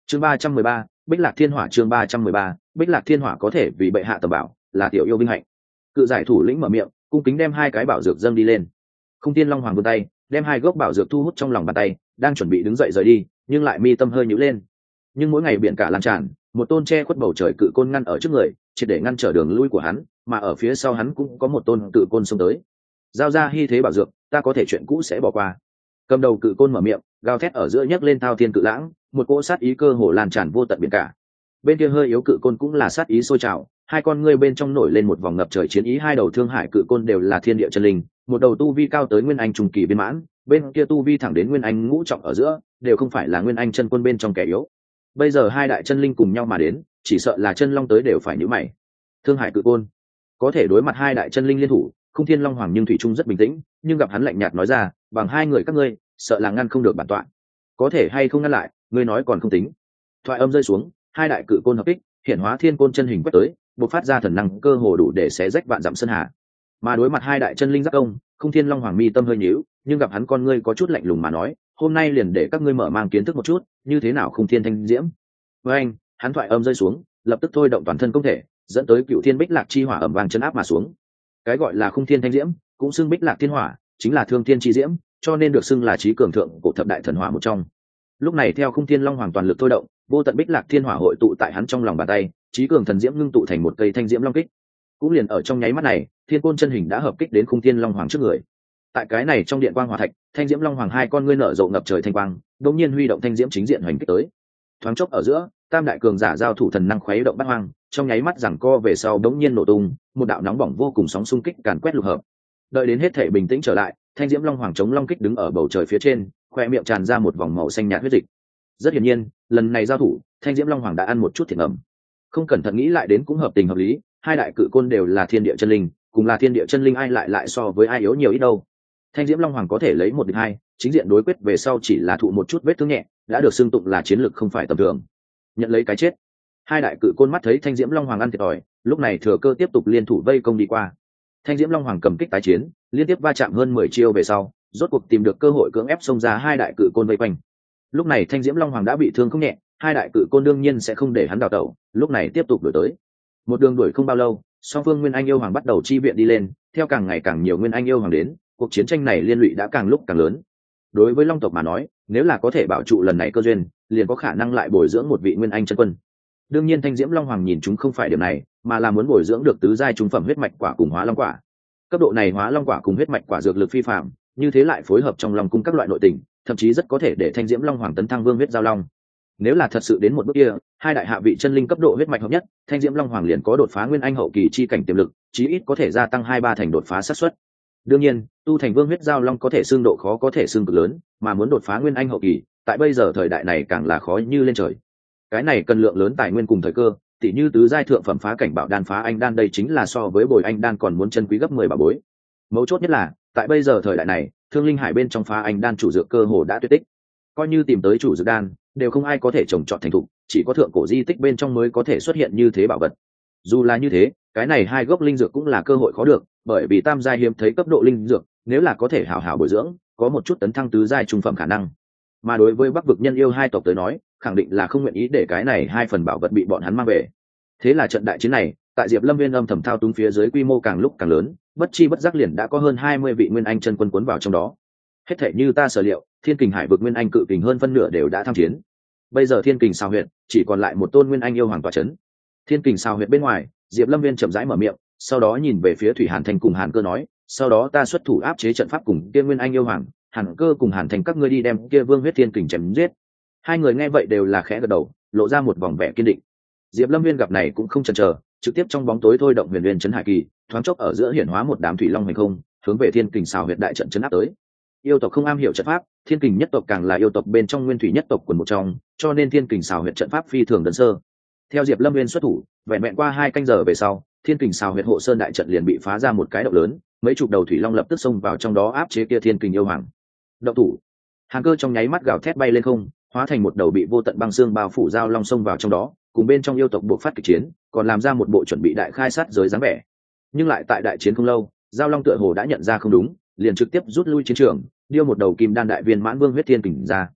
chương 313, Bích Lạc Thiên Hỏa. Chương 313, Bích Lạc Thiên Hỏa có thể vì bệ hạ tầm bảo, là tiểu yêu vinh hạnh. Cự giải thủ lĩnh mở miệng, cung kính đem hai cái bảo dược dâng đi lên. Không Thiên Long Hoàng vươn tay, đem hai gốc bảo dược thu hút trong lòng bàn tay, đang chuẩn bị đứng dậy rời đi, nhưng lại mi tâm hơi nhíu lên. Nhưng mỗi ngày biển cả lan tràn, một tôn che khuất bầu trời cự côn ngăn ở trước người, triệt để ngăn trở đường lui của hắn, mà ở phía sau hắn cũng có một tôn cự côn xông tới. Giao ra hy thế bảo dược, ta có thể chuyện cũ sẽ bỏ qua. Cầm đầu cự côn mở miệng, gào thét ở giữa nhấc lên thao thiên cự lãng, một cỗ sát ý cơ hồ lan tràn vô tận biển cả. Bên kia hơi yếu cự côn cũng là sát ý sôi trào, hai con ngươi bên trong nổi lên một vòng ngập trời chiến ý. Hai đầu thương hải cự côn đều là thiên địa chân linh, một đầu tu vi cao tới nguyên anh trung kỳ viên mãn, bên kia tu vi thẳng đến nguyên anh ngũ trọng ở giữa, đều không phải là nguyên anh chân quân bên trong kẻ yếu. Bây giờ hai đại chân linh cùng nhau mà đến, chỉ sợ là chân long tới đều phải nhíu mày. Thương hải cự côn có thể đối mặt hai đại chân linh liên thủ, Không Thiên Long Hoàng nhưng thủy trung rất bình tĩnh, nhưng gặp hắn lạnh nhạt nói ra, bằng hai người các ngươi, sợ là ngăn không được bản tọa. Có thể hay không ngăn lại, ngươi nói còn không tính. Thoại âm rơi xuống, hai đại cự côn hợp kích, hiển hóa thiên côn chân hình quét tới, bộc phát ra thần năng cơ hồ đủ để xé rách vạn dặm sơn hà. Mà đối mặt hai đại chân linh giác công, Không Thiên Long Hoàng mi tâm hơi nhíu, nhưng gặp hắn con ngươi có chút lạnh lùng mà nói, hôm nay liền để các ngươi mở mang kiến thức một chút, như thế nào Không Thiên Thanh Diễm. Với anh, hắn thoại âm rơi xuống, lập tức thôi động toàn thân công thể, dẫn tới Cựu Thiên Bích Lạc chi hỏa ầm vang chấn áp mà xuống. Cái gọi là Không Thiên Thanh Diễm, cũng xưng Bích Lạc Thiên Hỏa, chính là thương thiên chi diễm, cho nên được xưng là chí cường thượng cổ thập đại thần hỏa một trong. Lúc này theo Không Thiên Long Hoàng toàn lực thôi động, vô tận Bích Lạc Thiên Hỏa hội tụ tại hắn trong lòng bàn tay, chí cường thần diễm ngưng tụ thành một cây thanh diễm long kích. Cũng liền ở trong nháy mắt này, thiên côn chân hình đã hợp kích đến Không Thiên Long Hoàng trước người. Tại cái này trong điện quang hỏa thạch, thanh diễm long hoàng hai con ngươi nở rộ ngập trời thanh quang, đột nhiên huy động thanh diễm chính diện hoành kích tới. Thoáng chốc ở giữa, tam đại cường giả giao thủ thần năng khuấy động bát hoang, trong nháy mắt giằng co về sau đống nhiên nổ tung, một đạo nóng bỏng vô cùng sóng xung kích càn quét lục hợp. Đợi đến hết thể bình tĩnh trở lại, thanh diễm long hoàng chống long kích đứng ở bầu trời phía trên, khoe miệng tràn ra một vòng màu xanh nhạt huyết dịch. Rất hiển nhiên, lần này giao thủ, thanh diễm long hoàng đã ăn một chút thiệt ngầm. Không cẩn thận nghĩ lại đến cũng hợp tình hợp lý, hai đại cự côn đều là thiên địa chân linh, cùng là thiên địa chân linh ai lại so với ai yếu nhiều ít đâu. Thanh diễm long hoàng có thể lấy một địch hai, chính diện đối quyết về sau chỉ là thụ một chút vết thương nhẹ, đã được xưng tụng là chiến lược không phải tầm thường. Nhận lấy cái chết. Hai đại cự côn mắt thấy thanh diễm long hoàng ăn thiệt thòi, lúc này thừa cơ tiếp tục liên thủ vây công đi qua. Thanh diễm long hoàng cầm kích tái chiến, liên tiếp va chạm hơn 10 chiêu về sau, rốt cuộc tìm được cơ hội cưỡng ép xông ra hai đại cự côn vây quanh. Lúc này thanh diễm long hoàng đã bị thương không nhẹ, hai đại cự côn đương nhiên sẽ không để hắn đào tẩu, lúc này tiếp tục đuổi tới. Một đường đuổi không bao lâu, song phương nguyên anh yêu hoàng bắt đầu chi viện đi lên, theo càng ngày càng nhiều nguyên anh yêu hoàng đến, cuộc chiến tranh này liên lụy đã càng lúc càng lớn. Đối với long tộc mà nói, nếu là có thể bảo trụ lần này cơ duyên, liền có khả năng lại bồi dưỡng một vị nguyên anh chân quân. Đương nhiên thanh diễm long hoàng nhìn chúng không phải điểm này, mà là muốn bồi dưỡng được tứ giai trung phẩm huyết mạch quả cùng hóa long quả. Cấp độ này hóa long quả cùng huyết mạch quả dược lực phi phạm, như thế lại phối hợp trong long cung các loại nội tình, thậm chí rất có thể để thanh diễm long hoàng tấn thăng vương huyết giao long. Nếu là thật sự đến một bước kia, hai đại hạ vị chân linh cấp độ huyết mạch hợp nhất, thanh diễm long hoàng liền có đột phá nguyên anh hậu kỳ chi cảnh tiềm lực, chí ít có thể gia tăng 2-3 thành đột phá xác suất. Đương nhiên, tu thành vương huyết giao long có thể xương độ khó có thể xương cực lớn, mà muốn đột phá nguyên anh hậu kỳ, tại bây giờ thời đại này càng là khó như lên trời. Cái này cần lượng lớn tài nguyên cùng thời cơ, tỉ như tứ giai thượng phẩm phá cảnh bảo đan phá anh đan, đây chính là so với bồi anh đan còn muốn chân quý gấp 10 bảo bối. Mấu chốt nhất là, tại bây giờ thời đại này, thương linh hải bên trong phá anh đan chủ dược cơ hồ đã tuyệt tích. Coi như tìm tới chủ dược đan, đều không ai có thể trồng trọt thành thục, chỉ có thượng cổ di tích bên trong mới có thể xuất hiện như thế bảo vật. Dù là như thế, cái này hai gốc linh dược cũng là cơ hội khó được, bởi vì tam giai hiếm thấy cấp độ linh dược, nếu là có thể hảo hảo bồi dưỡng, có một chút tấn thăng tứ giai trung phẩm khả năng. Mà đối với Bắc vực nhân yêu hai tộc tới nói, khẳng định là không nguyện ý để cái này hai phần bảo vật bị bọn hắn mang về. Thế là trận đại chiến này, tại Diệp Lâm Viên âm thầm thao túng phía dưới quy mô càng lúc càng lớn, bất chi bất giác liền đã có hơn 20 vị nguyên anh chân quân cuốn vào trong đó. Hết thảy như ta sở liệu, Thiên Kình Hải vực nguyên anh cự kình hơn phân nửa đều đã tham chiến. Bây giờ Thiên Kình Sao Huyệt chỉ còn lại một tôn nguyên anh yêu hoàng tọa chấn. Thiên Kình Sao Huyệt bên ngoài, Diệp Lâm Viên chậm rãi mở miệng, sau đó nhìn về phía Thủy Hàn Thành cùng Hàn Cơ nói, sau đó ta xuất thủ áp chế trận pháp cùng kia nguyên anh yêu hoàng, Hàn Cơ cùng Hàn Thành các ngươi đi đem kia Vương huyết thiên kình chém giết. Hai người nghe vậy đều là khẽ gật đầu, lộ ra một vòng vẻ kiên định. Diệp Lâm Viên gặp này cũng không chần chờ, trực tiếp trong bóng tối thôi động Huyền Nguyên Chấn Hải Kỳ, thoáng chốc ở giữa hiển hóa một đám thủy long hành không, hướng về Thiên Kình Sao Huyệt đại trận chấn áp tới. Yêu tộc không am hiểu trận pháp, Thiên Kình nhất tộc càng là yêu tộc bên trong nguyên thủy nhất tộc quần một trong, cho nên Thiên Kình Sao Huyệt trận pháp phi thường đơn sơ. Theo Diệp Lâm Viên xuất thủ, vẹn vẹn qua 2 canh giờ về sau, Thiên Kình Sao Huyệt hộ sơn đại trận liền bị phá ra một cái động lớn, mấy chục đầu thủy long lập tức xông vào trong đó áp chế kia Thiên Kình yêu hoàng. Động thủ. Hàn Cơ trong nháy mắt gào thét bay lên không, hóa thành một đầu bị vô tận băng xương bao phủ giao long xông vào trong đó, cùng bên trong yêu tộc buộc phát kịch chiến, còn làm ra một bộ chuẩn bị đại khai sát giới dáng vẻ. Nhưng lại tại đại chiến không lâu, giao long tựa hồ đã nhận ra không đúng, liền trực tiếp rút lui chiến trường, điêu một đầu kim đan đại viên mãn vương huyết thiên kình ra.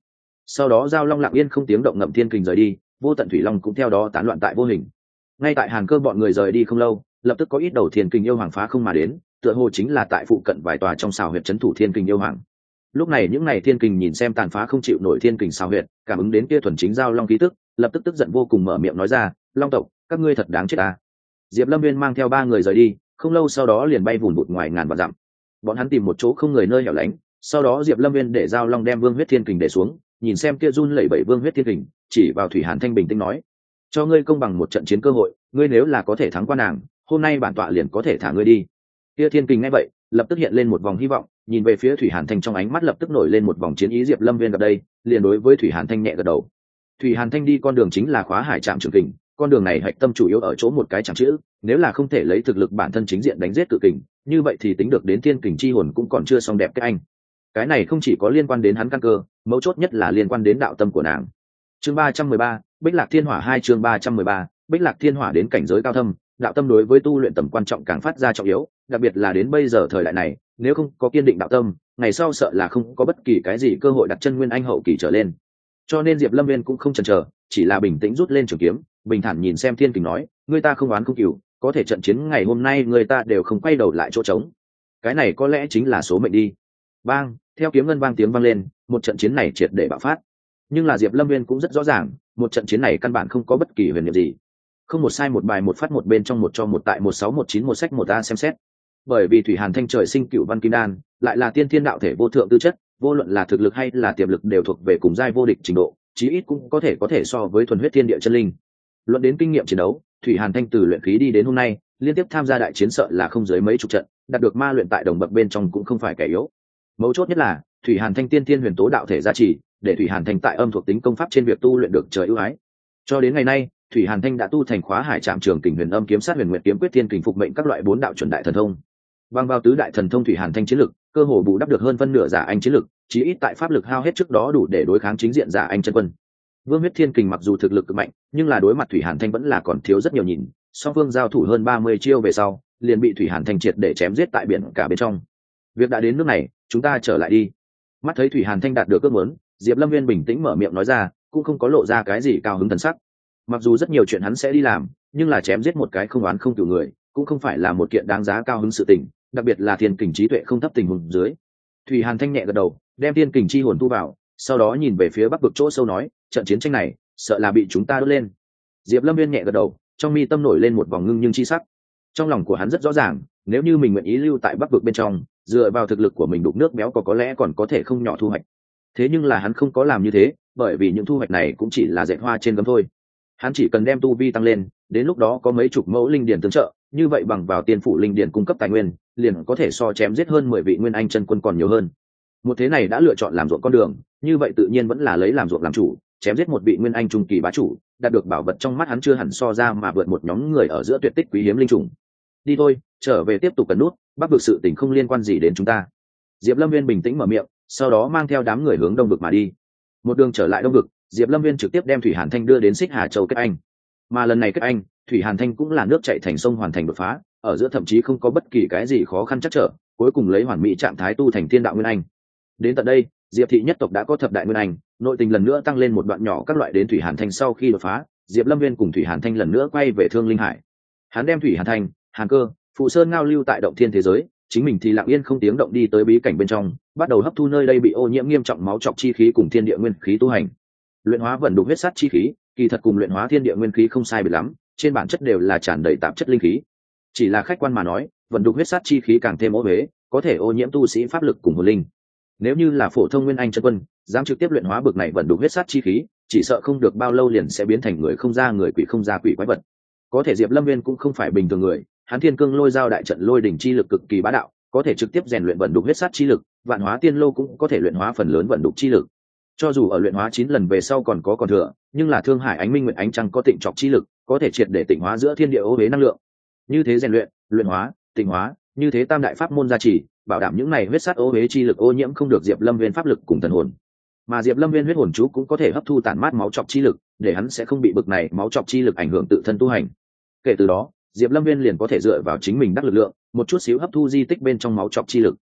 sau đó giao long lặng yên không tiếng động ngậm thiên kình rời đi, vô tận thủy long cũng theo đó tán loạn tại vô hình. Ngay tại Hàn Cơ bọn người rời đi không lâu, lập tức có ít đầu thiên kình yêu hoàng phá không mà đến, tựa hồ chính là tại phụ cận vài tòa trong xào huyệt trấn thủ thiên kình yêu hoàng. Lúc này những này thiên kình nhìn xem tàn phá không chịu nổi thiên kình xào huyệt, cảm ứng đến kia thuần chính giao long khí tức, lập tức tức giận vô cùng mở miệng nói ra, long tộc, các ngươi thật đáng chết à. Diệp Lâm Viên mang theo 3 người rời đi, không lâu sau đó liền bay vùn vụt ngoài ngàn vạn dặm. Bọn hắn tìm một chỗ không người nơi hẻo lánh, sau đó Diệp Lâm Viên để giao long đem vương huyết thiên kình để xuống, nhìn xem kia run lẩy bẩy vương huyết thiên kình, chỉ vào Thủy Hàn Thanh bình tĩnh nói, cho ngươi công bằng một trận chiến cơ hội, ngươi nếu là có thể thắng qua nàng, hôm nay bản tọa liền có thể thả ngươi đi. Kia thiên kình nghe vậy, lập tức hiện lên một vòng hy vọng, nhìn về phía Thủy Hàn Thanh trong ánh mắt lập tức nổi lên một vòng chiến ý. Diệp Lâm Viên gặp đây, liền đối với Thủy Hàn Thanh nhẹ gật đầu. Thủy Hàn Thanh đi con đường chính là Khóa Hải Trạm Trường Kình, con đường này hạch tâm chủ yếu ở chỗ một cái chẳng chữ, nếu là không thể lấy thực lực bản thân chính diện đánh giết cự kình, như vậy thì tính được đến thiên kình chi hồn cũng còn chưa xong đẹp cái anh. Cái này không chỉ có liên quan đến hắn căn cơ, mấu chốt nhất là liên quan đến đạo tâm của nàng. Chương 313, Bích Lạc Thiên Hỏa 2. Chương 313, Bích Lạc Thiên Hỏa đến cảnh giới cao thâm, đạo tâm đối với tu luyện tầm quan trọng càng phát ra trọng yếu, đặc biệt là đến bây giờ thời đại này, nếu không có kiên định đạo tâm, ngày sau sợ là không có bất kỳ cái gì cơ hội đặt chân nguyên anh hậu kỳ trở lên. Cho nên Diệp Lâm Viên cũng không chần chờ, chỉ là bình tĩnh rút lên trường kiếm, bình thản nhìn xem thiên kình nói, người ta không oán không cừu, có thể trận chiến ngày hôm nay người ta đều không quay đầu lại chỗ trống. Cái này có lẽ chính là số mệnh đi. Bang, theo kiếm ngân vang tiếng vang lên, một trận chiến này triệt để bạo phát. Nhưng là Diệp Lâm Viên cũng rất rõ ràng, một trận chiến này căn bản không có bất kỳ huyền nhiệm gì. Không một sai một bài một phát một bên trong một cho một tại 1619 một sách một a xem xét. Bởi vì Thủy Hàn Thanh trời sinh cựu văn kim đan, lại là tiên thiên đạo thể vô thượng tư chất, vô luận là thực lực hay là tiềm lực đều thuộc về cùng giai vô địch trình độ, chí ít cũng có thể so với thuần huyết thiên địa chân linh. Luận đến kinh nghiệm chiến đấu, Thủy Hàn Thanh từ luyện khí đi đến hôm nay, liên tiếp tham gia đại chiến sợ là không dưới mấy chục trận, đạt được ma luyện tại đồng bậc bên trong cũng không phải kẻ yếu. Mấu chốt nhất là Thủy Hàn Thanh tiên thiên huyền tố đạo thể gia trì, để Thủy Hàn Thanh tại âm thuộc tính công pháp trên việc tu luyện được trời ưu ái. Cho đến ngày nay, Thủy Hàn Thanh đã tu thành Khóa Hải Trạm Trường Kình, Huyền Âm Kiếm Sát, Huyền Nguyệt Kiếm Quyết, Thiên Kình Phục Mệnh các loại 4 đạo chuẩn đại thần thông. Bằng vào tứ đại thần thông, Thủy Hàn Thanh chiến lực cơ hồ bù đắp được hơn phân nửa giả anh chiến lực, chí ít tại pháp lực hao hết trước đó đủ để đối kháng chính diện giả anh chân quân. Vương huyết thiên kình mặc dù thực lực cực mạnh, nhưng là đối mặt Thủy Hàn Thanh vẫn là còn thiếu rất nhiều nhìn. Song phương giao thủ hơn 30 chiêu về sau, liền bị Thủy Hàn Thanh triệt để chém giết tại biển cả bên trong. Việc đã đến nước này, chúng ta trở lại đi. Mắt thấy Thủy Hàn Thanh đạt được ước muốn, Diệp Lâm Viên bình tĩnh mở miệng nói ra, cũng không có lộ ra cái gì cao hứng thần sắc. Mặc dù rất nhiều chuyện hắn sẽ đi làm, nhưng là chém giết một cái không oán không cừu người, cũng không phải là một kiện đáng giá cao hứng sự tình, đặc biệt là thiên kình trí tuệ không thấp tình huống dưới. Thủy Hàn Thanh nhẹ gật đầu, đem thiên kình chi hồn thu vào, sau đó nhìn về phía bắc vực chỗ sâu nói, trận chiến tranh này sợ là bị chúng ta đốt lên. Diệp Lâm Viên nhẹ gật đầu, trong mi tâm nổi lên một vòng ngưng nhưng chi sắc. Trong lòng của hắn rất rõ ràng, nếu như mình nguyện ý lưu tại bắc vực bên trong, dựa vào thực lực của mình đục nước béo có lẽ còn có thể không nhỏ thu hoạch. Thế nhưng là hắn không có làm như thế, bởi vì những thu hoạch này cũng chỉ là dệt hoa trên gấm thôi. Hắn chỉ cần đem tu vi tăng lên, đến lúc đó có mấy chục mẫu linh điển tương trợ, như vậy bằng vào tiên phủ linh điển cung cấp tài nguyên, liền có thể so chém giết hơn 10 vị nguyên anh chân quân còn nhiều hơn. Một thế này đã lựa chọn làm ruộng con đường, như vậy tự nhiên vẫn là lấy làm ruộng làm chủ, chém giết một vị nguyên anh trung kỳ bá chủ, đạt được bảo vật trong mắt hắn chưa hẳn so ra mà vượt một nhóm người ở giữa tuyệt tích quý hiếm linh trùng. Đi thôi, trở về tiếp tục cần nút, bắc vực sự tình không liên quan gì đến chúng ta. Diệp Lâm Viên bình tĩnh mở miệng, sau đó mang theo đám người hướng đông vực mà đi. Một đường trở lại đông vực, Diệp Lâm Viên trực tiếp đem Thủy Hàn Thanh đưa đến Xích Hà Châu kết anh. Mà lần này kết anh, Thủy Hàn Thanh cũng là nước chảy thành sông hoàn thành đột phá, ở giữa thậm chí không có bất kỳ cái gì khó khăn chắc trở, cuối cùng lấy hoàn mỹ trạng thái tu thành Thiên Đạo Nguyên Anh. Đến tận đây, Diệp thị nhất tộc đã có thập đại nguyên anh, nội tình lần nữa tăng lên một đoạn nhỏ các loại. Đến Thủy Hàn Thanh sau khi đột phá, Diệp Lâm Viên cùng Thủy Hàn Thanh lần nữa quay về Thương Linh Hải. Hắn đem Thủy Hàn Thanh, Hàn Cơ, Phụ Sơn ngao lưu tại động thiên thế giới, chính mình thì lặng yên không tiếng động đi tới bí cảnh bên trong, bắt đầu hấp thu nơi đây bị ô nhiễm nghiêm trọng máu trọc chi khí cùng thiên địa nguyên khí tu hành. Luyện hóa vận đục huyết sát chi khí, kỳ thật cùng luyện hóa thiên địa nguyên khí không sai biệt lắm, trên bản chất đều là tràn đầy tạp chất linh khí. Chỉ là khách quan mà nói, vận đục huyết sát chi khí càng thêm ô uế, có thể ô nhiễm tu sĩ pháp lực cùng hồn linh. Nếu như là phổ thông nguyên anh chân quân, dám trực tiếp luyện hóa bực này vận đục huyết sát chi khí, chỉ sợ không được bao lâu liền sẽ biến thành người không ra người, quỷ không ra quỷ quái vật. Có thể Diệp Lâm Viên cũng không phải bình thường người, hắn Thiên Cương Lôi Giao đại trận lôi đỉnh chi lực cực kỳ bá đạo, có thể trực tiếp rèn luyện vận đục huyết sát chi lực, Vạn Hóa Tiên Lô cũng có thể luyện hóa phần lớn vận đục chi lực. Cho dù ở luyện hóa 9 lần về sau còn có thừa, nhưng là Thương Hải Ánh Minh Nguyệt Ánh Trăng có tịnh trọc chi lực, có thể triệt để tịnh hóa giữa thiên địa ô uế năng lượng. Như thế rèn luyện, luyện hóa, tịnh hóa, như thế tam đại pháp môn gia trì, bảo đảm những này huyết sát ô uế chi lực ô nhiễm không được Diệp Lâm Viên pháp lực cùng thần hồn. Mà Diệp Lâm Viên huyết hồn chú cũng có thể hấp thu tản mát máu trọc chi lực, để hắn sẽ không bị bực này máu trọc chi lực ảnh hưởng tự thân tu hành. Kể từ đó, Diệp Lâm Viên liền có thể dựa vào chính mình đắc lực lượng, một chút xíu hấp thu di tích bên trong máu trọc chi lực.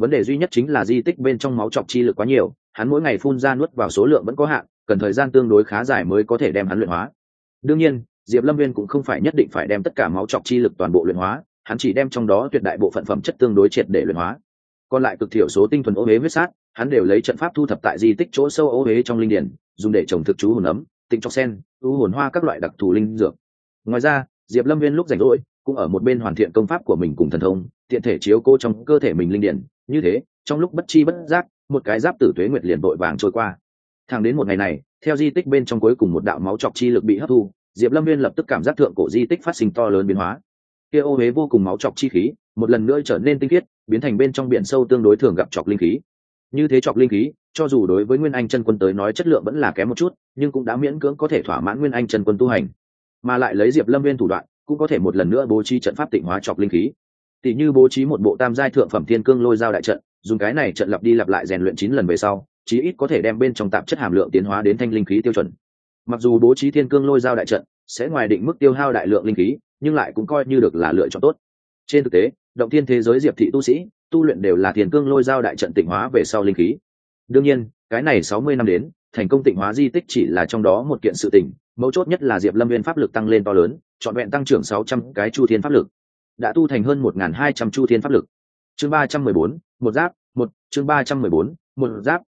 vấn đề duy nhất chính là di tích bên trong máu chọc chi lực quá nhiều, hắn mỗi ngày phun ra nuốt vào số lượng vẫn có hạn, cần thời gian tương đối khá dài mới có thể đem hắn luyện hóa. Đương nhiên Diệp Lâm Viên cũng không phải nhất định phải đem tất cả máu chọc chi lực toàn bộ luyện hóa, hắn chỉ đem trong đó tuyệt đại bộ phận phẩm chất tương đối triệt để luyện hóa, còn lại cực thiểu số tinh thuần ô huế huyết sát hắn đều lấy trận pháp thu thập tại di tích chỗ sâu ô huế trong linh điển, dùng để trồng thực chú hồn ấm, tinh chọc sen, u hồn hoa các loại đặc thù linh dược. Ngoài ra Diệp Lâm Viên lúc rảnh rỗi cũng ở một bên hoàn thiện công pháp của mình cùng thần thông, tiện thể chiếu cố trong cơ thể mình linh điển. Như thế trong lúc bất chi bất giác, một cái giáp tử tuế nguyệt liền vội vàng trôi qua. Thẳng đến một ngày này, theo di tích bên trong cuối cùng một đạo máu chọc chi lực bị hấp thu, Diệp Lâm Viên lập tức cảm giác thượng cổ di tích phát sinh to lớn biến hóa. Kia ô huế vô cùng máu chọc chi khí một lần nữa trở nên tinh khiết, biến thành bên trong biển sâu tương đối thường gặp chọc linh khí. Như thế chọc linh khí cho dù đối với Nguyên Anh chân quân tới nói chất lượng vẫn là kém một chút, nhưng cũng đã miễn cưỡng có thể thỏa mãn Nguyên Anh chân quân tu hành. Mà lại lấy Diệp Lâm Viên thủ đoạn, cũng có thể một lần nữa bố trí trận pháp tịnh hóa chọc linh khí. Tỷ như bố trí một bộ tam giai thượng phẩm thiên cương lôi giao đại trận, dùng cái này trận lặp đi lặp lại rèn luyện 9 lần về sau, chí ít có thể đem bên trong tạp chất hàm lượng tiến hóa đến thanh linh khí tiêu chuẩn. Mặc dù bố trí thiên cương lôi giao đại trận sẽ ngoài định mức tiêu hao đại lượng linh khí, nhưng lại cũng coi như được là lựa chọn tốt. Trên thực tế động thiên thế giới Diệp thị tu sĩ tu luyện đều là thiên cương lôi giao đại trận tịnh hóa về sau linh khí. Đương nhiên cái này 60 năm đến thành công tịnh hóa di tích chỉ là trong đó một kiện sự tình, mấu chốt nhất là Diệp Lâm Viên pháp lực tăng lên to lớn, trọn vẹn tăng trưởng 600 cái chu thiên pháp lực, đã tu thành hơn 1200 chu thiên pháp lực. Chương 314, một giáp, chương 314, một giáp,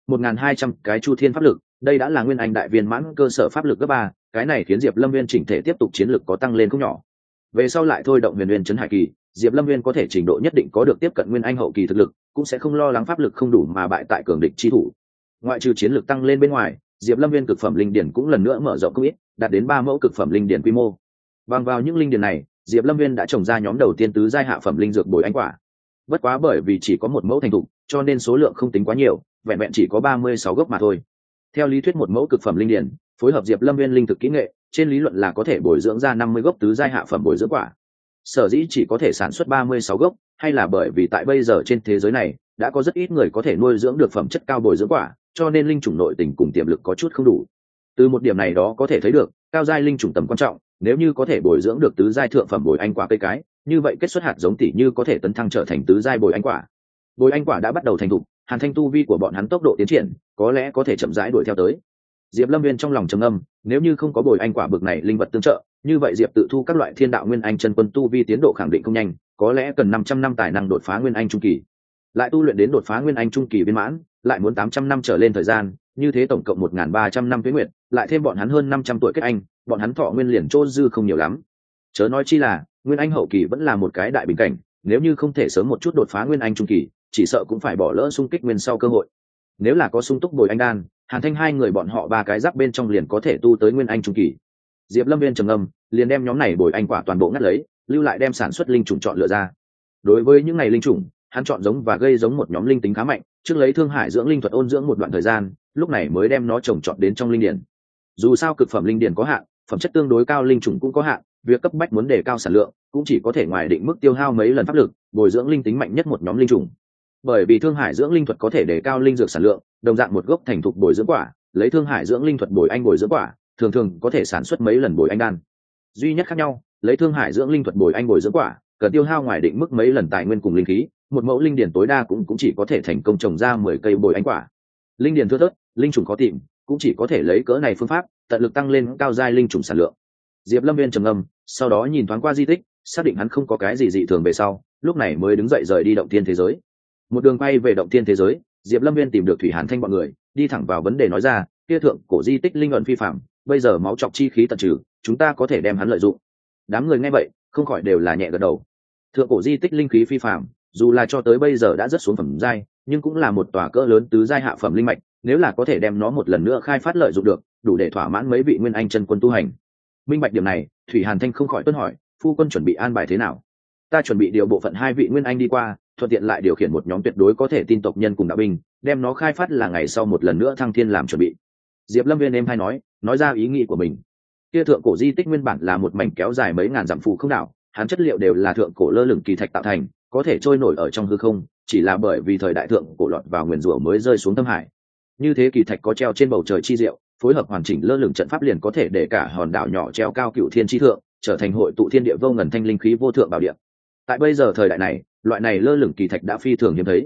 1200 cái chu thiên pháp lực, đây đã là Nguyên Anh đại viên mãn cơ sở pháp lực cấp 3, cái này khiến Diệp Lâm Viên chỉnh thể tiếp tục chiến lực có tăng lên không nhỏ. Về sau lại thôi động Huyền Nguyên Trấn Hải Kỳ, Diệp Lâm Viên có thể trình độ nhất định có được tiếp cận Nguyên Anh hậu kỳ thực lực, cũng sẽ không lo lắng pháp lực không đủ mà bại tại cường địch chi thủ. Ngoại trừ chiến lực tăng lên bên ngoài, Diệp Lâm Viên cực phẩm linh điển cũng lần nữa mở rộng không ít, đạt đến 3 mẫu cực phẩm linh điển quy mô. Bằng vào những linh điển này, Diệp Lâm Viên đã trồng ra nhóm đầu tiên tứ giai hạ phẩm linh dược bồi anh quả. Bất quá bởi vì chỉ có một mẫu thành thục, cho nên số lượng không tính quá nhiều, vẹn vẹn chỉ có 36 gốc mà thôi. Theo lý thuyết một mẫu cực phẩm linh điển, phối hợp Diệp Lâm Viên linh thực kỹ nghệ, trên lý luận là có thể bồi dưỡng ra 50 gốc tứ giai hạ phẩm bồi dưỡng quả. Sở dĩ chỉ có thể sản xuất 36 gốc, hay là bởi vì tại bây giờ trên thế giới này đã có rất ít người có thể nuôi dưỡng được phẩm chất cao bồi dưỡng quả, cho nên linh chủng nội tình cùng tiềm lực có chút không đủ. Từ một điểm này đó có thể thấy được, cao giai linh chủng tầm quan trọng, nếu như có thể bồi dưỡng được tứ giai thượng phẩm bồi anh quả cây cái, như vậy kết xuất hạt giống tỷ như có thể tấn thăng trở thành tứ giai bồi anh quả. Bồi anh quả đã bắt đầu thành thục, Hàn Thanh tu vi của bọn hắn tốc độ tiến triển, có lẽ có thể chậm rãi đuổi theo tới. Diệp Lâm Viên trong lòng trầm ngâm, nếu như không có bồi anh quả bực này linh vật tương trợ, như vậy Diệp tự thu các loại thiên đạo Nguyên Anh chân quân tu vi tiến độ khẳng định không nhanh, có lẽ cần 500 năm tài năng đột phá Nguyên Anh trung kỳ. Lại tu luyện đến đột phá Nguyên Anh trung kỳ viên mãn, lại muốn 800 năm trở lên thời gian, như thế tổng cộng 1300 năm tuế nguyệt, lại thêm bọn hắn hơn 500 tuổi kết anh, bọn hắn thọ nguyên liền chôn dư không nhiều lắm. Chớ nói chi là, Nguyên Anh hậu kỳ vẫn là một cái đại bình cảnh, nếu như không thể sớm một chút đột phá Nguyên Anh trung kỳ, chỉ sợ cũng phải bỏ lỡ xung kích nguyên sau cơ hội. Nếu là có sung túc bồi anh đan, Hàn Thanh hai người bọn họ ba cái giáp bên trong liền có thể tu tới Nguyên Anh trung kỳ. Diệp Lâm Viên trầm ngâm, liền đem nhóm này bồi anh quả toàn bộ ngắt lấy, lưu lại đem sản xuất linh chủng chọn lựa ra. Đối với những này linh chủng, hắn chọn giống và gây giống một nhóm linh tính khá mạnh, trước lấy Thương Hải dưỡng linh thuật ôn dưỡng một đoạn thời gian, lúc này mới đem nó trồng trọt đến trong linh điển. Dù sao cực phẩm linh điển có hạn, phẩm chất tương đối cao linh chủng cũng có hạn, việc cấp bách muốn đề cao sản lượng, cũng chỉ có thể ngoài định mức tiêu hao mấy lần pháp lực, bồi dưỡng linh tính mạnh nhất một nhóm linh chủng. Bởi vì Thương Hải dưỡng linh thuật có thể đề cao linh dược sản lượng, đồng dạng một gốc thành thục bồi dưỡng quả, lấy Thương Hải dưỡng linh thuật bồi anh bồi dưỡng quả, thường thường có thể sản xuất mấy lần bồi anh đan. Duy nhất khác nhau, lấy Thương Hải dưỡng linh thuật bồi anh bồi dưỡng quả, cần tiêu hao ngoài định mức mấy lần tài nguyên cùng linh khí, một mẫu linh điển tối đa cũng chỉ có thể thành công trồng ra 10 cây bồi anh quả. Linh điển thưa thớt, linh trùng khó tìm, cũng chỉ có thể lấy cỡ này phương pháp, tận lực tăng lên cao giai linh trùng sản lượng. Diệp Lâm Viên trầm ngâm, sau đó nhìn thoáng qua di tích, xác định hắn không có cái gì dị thường về sau, lúc này mới đứng dậy rời đi động thiên thế giới. Một đường quay về động thiên thế giới, Diệp Lâm Viên tìm được Thủy Hàn Thanh bọn người, đi thẳng vào vấn đề nói ra, kia thượng cổ di tích linh ẩn phi phạm, bây giờ máu chọc chi khí tận trừ, chúng ta có thể đem hắn lợi dụng. Đám người nghe vậy, không khỏi đều là nhẹ gật đầu. Thượng cổ di tích linh khí phi phạm, dù là cho tới bây giờ đã rất xuống phẩm giai, nhưng cũng là một tòa cỡ lớn tứ giai hạ phẩm linh mạch, nếu là có thể đem nó một lần nữa khai phát lợi dụng được, đủ để thỏa mãn mấy vị Nguyên Anh chân quân tu hành. Minh bạch điểm này, Thủy Hàn Thanh không khỏi tuân hỏi, phu quân chuẩn bị an bài thế nào? Ta chuẩn bị điều bộ phận 2 vị Nguyên Anh đi qua, thuận tiện lại điều khiển một nhóm tuyệt đối có thể tin tộc nhân cùng đạo binh, đem nó khai phát là ngày sau một lần nữa thăng thiên làm chuẩn bị. Diệp Lâm Viên em hay nói ra ý nghĩ của mình. Kia thượng cổ di tích nguyên bản là một mảnh kéo dài mấy ngàn dặm phù không đảo, hắn chất liệu đều là thượng cổ lơ lửng kỳ thạch tạo thành, có thể trôi nổi ở trong hư không, chỉ là bởi vì thời đại thượng cổ lọt vào nguyền rủa mới rơi xuống Thâm Hải. Như thế kỳ thạch có treo trên bầu trời chi diệu, phối hợp hoàn chỉnh lơ lửng trận pháp liền có thể để cả hòn đảo nhỏ treo cao cựu thiên chi thượng, trở thành hội tụ thiên địa vô ngần thanh linh khí vô thượng bảo địa. Tại bây giờ thời đại này, loại này lơ lửng kỳ thạch đã phi thường hiếm thấy,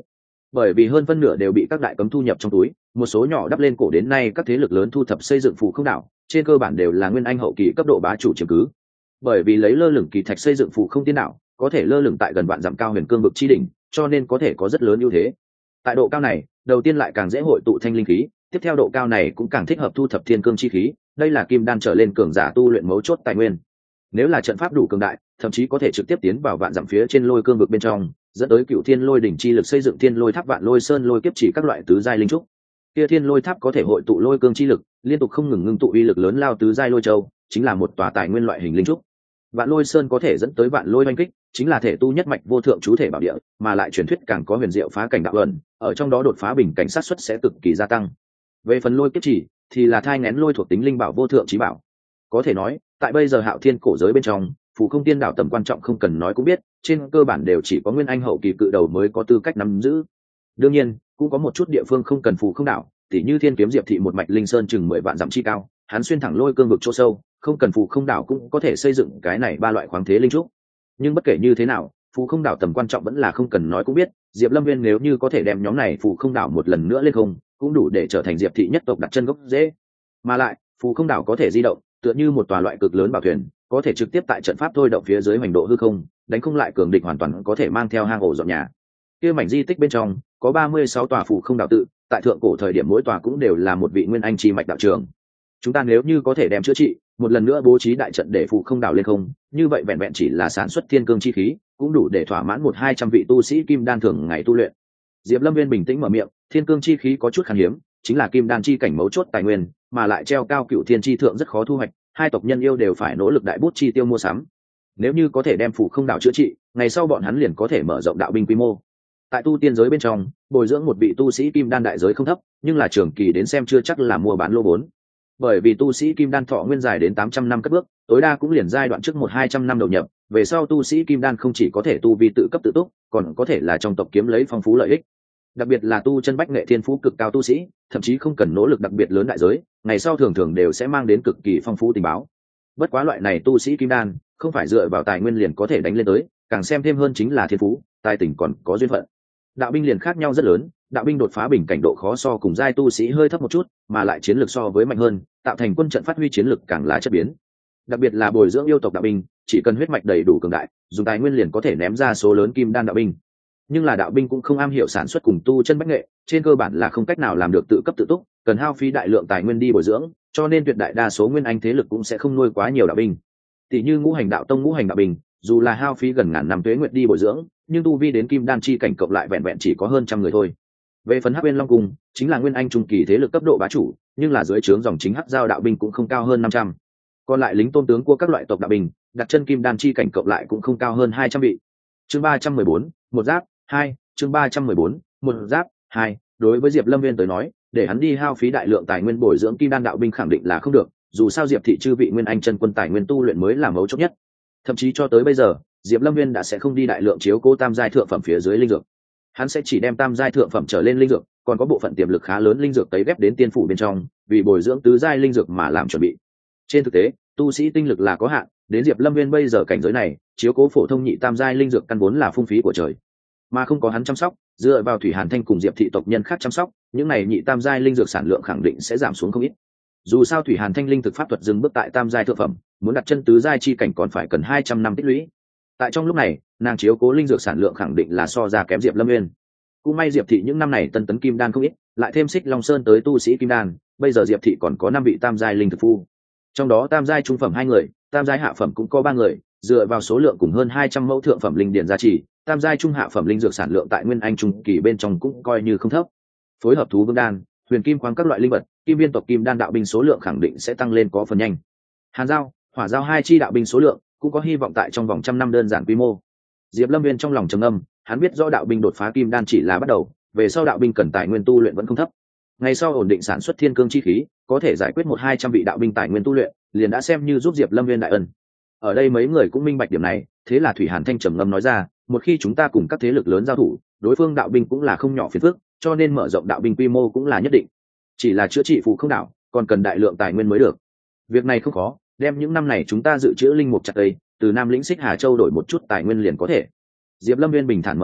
bởi vì hơn phân nửa đều bị các đại cấm thu nhập trong túi, một số nhỏ đắp lên cổ đến nay các thế lực lớn thu thập xây dựng phù không đảo trên cơ bản đều là nguyên anh hậu kỳ cấp độ bá chủ chiếm cứ. Bởi vì lấy lơ lửng kỳ thạch xây dựng phù không tiên đảo có thể lơ lửng tại gần vạn dặm cao huyền cương vực chi đỉnh, cho nên có thể có rất lớn ưu thế. Tại độ cao này, đầu tiên lại càng dễ hội tụ thanh linh khí, tiếp theo độ cao này cũng càng thích hợp thu thập thiên cương chi khí, đây là kim đan trở lên cường giả tu luyện mấu chốt tài nguyên. Nếu là trận pháp đủ cường đại, thậm chí có thể trực tiếp tiến vào vạn dặm phía trên lôi cương vực bên trong, dẫn tới cựu thiên lôi đỉnh chi lực xây dựng thiên lôi tháp, vạn lôi sơn lôi kiếp chỉ các loại tứ giai linh trúc. Kia thiên lôi tháp có thể hội tụ lôi cương chi lực, liên tục không ngừng ngưng tụ uy lực lớn lao tứ giai lôi châu, chính là một tòa tài nguyên loại hình linh trúc. Vạn lôi sơn có thể dẫn tới vạn lôi oanh kích, chính là thể tu nhất mạch vô thượng chú thể bảo địa, mà lại truyền thuyết càng có huyền diệu phá cảnh đạo ẩn, ở trong đó đột phá bình cảnh sát suất sẽ cực kỳ gia tăng. Về phần lôi kiếp chỉ thì là thai nghén lôi thuộc tính linh bảo vô thượng chí bảo. Có thể nói, tại bây giờ Hạo Thiên cổ giới bên trong, phù không tiên đảo tầm quan trọng không cần nói cũng biết, trên cơ bản đều chỉ có nguyên anh hậu kỳ cự đầu mới có tư cách nắm giữ. Đương nhiên, cũng có một chút địa phương không cần phù không đảo, tỉ như Thiên Kiếm Diệp thị một mạch linh sơn chừng 10 vạn dặm chi cao, hắn xuyên thẳng lôi cương vực chỗ sâu, không cần phù không đảo cũng có thể xây dựng cái này ba loại khoáng thế linh trúc. Nhưng bất kể như thế nào, phù không đảo tầm quan trọng vẫn là không cần nói cũng biết, Diệp Lâm Viên nếu như có thể đem nhóm này phù không đảo một lần nữa lên không, cũng đủ để trở thành Diệp thị nhất tộc đặt chân gốc rễ. Mà lại, phù không đảo có thể di động, tựa như một tòa loại cực lớn bảo thuyền, có thể trực tiếp tại trận pháp thôi động phía dưới hoành độ hư không, đánh không lại cường địch hoàn toàn có thể mang theo hang ổ dọn nhà. Kia mảnh di tích bên trong có 36 tòa phù không đảo tự, tại thượng cổ thời điểm mỗi tòa cũng đều là một vị nguyên anh chi mạch đạo trường. Chúng ta nếu như có thể đem chữa trị, một lần nữa bố trí đại trận để phù không đảo lên không, như vậy vẹn vẹn chỉ là sản xuất thiên cương chi khí, cũng đủ để thỏa mãn 100-200 vị tu sĩ kim đan thường ngày tu luyện. Diệp Lâm Viên bình tĩnh mở miệng, thiên cương chi khí có chút khan hiếm, chính là kim đan chi cảnh mấu chốt tài nguyên, mà lại treo cao cựu thiên chi thượng rất khó thu hoạch, hai tộc nhân yêu đều phải nỗ lực đại bút chi tiêu mua sắm. Nếu như có thể đem phù không đảo chữa trị, ngày sau bọn hắn liền có thể mở rộng đạo binh quy mô. Tại tu tiên giới bên trong, bồi dưỡng một vị tu sĩ kim đan đại giới không thấp, nhưng là trường kỳ đến xem chưa chắc là mua bán lô vốn. Bởi vì tu sĩ kim đan thọ nguyên dài đến 800 năm cất bước, tối đa cũng liền giai đoạn trước 100-200 năm đầu nhập, về sau tu sĩ kim đan không chỉ có thể tu vi tự cấp tự túc, còn có thể là trong tộc kiếm lấy phong phú lợi ích. Đặc biệt là tu chân bách nghệ thiên phú cực cao tu sĩ, thậm chí không cần nỗ lực đặc biệt lớn đại giới, ngày sau thường thường đều sẽ mang đến cực kỳ phong phú tình báo. Bất quá loại này tu sĩ kim đan không phải dựa vào tài nguyên liền có thể đánh lên tới, càng xem thêm hơn chính là thiên phú, tài tình còn có duyên phận. Đạo binh liền khác nhau rất lớn, đạo binh đột phá bình cảnh độ khó so cùng giai tu sĩ hơi thấp một chút, mà lại chiến lược so với mạnh hơn, tạo thành quân trận phát huy chiến lược càng là chất biến. Đặc biệt là bồi dưỡng yêu tộc đạo binh, chỉ cần huyết mạch đầy đủ cường đại, dùng tài nguyên liền có thể ném ra số lớn kim đan đạo binh. Nhưng là đạo binh cũng không am hiểu sản xuất cùng tu chân bách nghệ, trên cơ bản là không cách nào làm được tự cấp tự túc, cần hao phí đại lượng tài nguyên đi bồi dưỡng, cho nên tuyệt đại đa số nguyên anh thế lực cũng sẽ không nuôi quá nhiều đạo binh. Tỷ như Ngũ Hành Đạo Tông Ngũ Hành Đạo Binh, dù là hao phí gần ngàn năm tuế nguyệt đi bồi dưỡng, nhưng tu vi đến kim đan chi cảnh cộng lại vẹn vẹn chỉ có hơn trăm người thôi. Về phần Hắc Uyên Long Cung, chính là nguyên anh trung kỳ thế lực cấp độ bá chủ, nhưng là dưới trướng dòng chính Hắc Giao đạo binh cũng không cao hơn 500. Còn lại lính tôn tướng của các loại tộc đạo binh, đặt chân kim đan chi cảnh cộng lại cũng không cao hơn 200 vị. Chương 314, một giáp 2, chương 314, một giáp 2, đối với Diệp Lâm Viên tới nói, để hắn đi hao phí đại lượng tài nguyên bồi dưỡng kim đan đạo binh khẳng định là không được, dù sao Diệp thị chư vị nguyên anh chân quân tài nguyên tu luyện mới là mấu chốt nhất. Thậm chí cho tới bây giờ, Diệp Lâm Viên đã sẽ không đi đại lượng chiếu cố tam giai thượng phẩm phía dưới linh dược. Hắn sẽ chỉ đem tam giai thượng phẩm trở lên linh dược, còn có bộ phận tiềm lực khá lớn linh dược tấy ghép đến tiên phủ bên trong, vì bồi dưỡng tứ giai linh dược mà làm chuẩn bị. Trên thực tế, tu sĩ tinh lực là có hạn, đến Diệp Lâm Viên bây giờ cảnh giới này, chiếu cố phổ thông nhị tam giai linh dược căn vốn là phung phí của trời. Mà không có hắn chăm sóc, dựa vào Thủy Hàn Thanh cùng Diệp thị tộc nhân khác chăm sóc, những này nhị tam giai linh dược sản lượng khẳng định sẽ giảm xuống không ít. Dù sao Thủy Hàn Thanh linh thực pháp thuật dừng bước tại tam giai thượng phẩm, muốn đặt chân tứ giai chi cảnh còn phải cần 200 năm tích lũy. Tại trong lúc này, nàng chiếu cố linh dược sản lượng khẳng định là so ra kém Diệp Lâm Nguyên. Cũng may Diệp thị những năm này tân tấn kim đan không ít, lại thêm Xích Long Sơn tới tu sĩ kim đan, bây giờ Diệp thị còn có 5 vị tam giai linh thực phu. Trong đó tam giai trung phẩm 2 người, tam giai hạ phẩm cũng có 3 người, dựa vào số lượng cùng hơn 200 mẫu thượng phẩm linh điển gia trì, tam giai trung hạ phẩm linh dược sản lượng tại nguyên anh trung kỳ bên trong cũng coi như không thấp. Phối hợp thú vương đan, huyền kim khoáng các loại linh vật, kim viên tộc kim đan đạo binh số lượng khẳng định sẽ tăng lên có phần nhanh. Hàn giao, hỏa giao hai chi đạo binh số lượng cũng có hy vọng tại trong vòng trăm năm đơn giản quy mô. Diệp Lâm Viên trong lòng trầm âm, hắn biết rõ đạo binh đột phá kim đan chỉ là bắt đầu, về sau đạo binh cần tài nguyên tu luyện vẫn không thấp. Ngày sau ổn định sản xuất thiên cương chi khí, có thể giải quyết 100-200 vị đạo binh tài nguyên tu luyện, liền đã xem như giúp Diệp Lâm Viên đại ân. Ở đây mấy người cũng minh bạch điểm này, thế là Thủy Hàn Thanh trầm ngâm nói ra, một khi chúng ta cùng các thế lực lớn giao thủ, đối phương đạo binh cũng là không nhỏ phiền phức, cho nên mở rộng đạo binh quy mô cũng là nhất định. Chỉ là chữa trị phù không đạo, còn cần đại lượng tài nguyên mới được. Việc này không khó, đem những năm này chúng ta dự trữ linh mục chặt cây, từ Nam lĩnh Xích Hà Châu đổi một chút tài nguyên liền có thể. Diệp Lâm Viên bình thản mở miệng,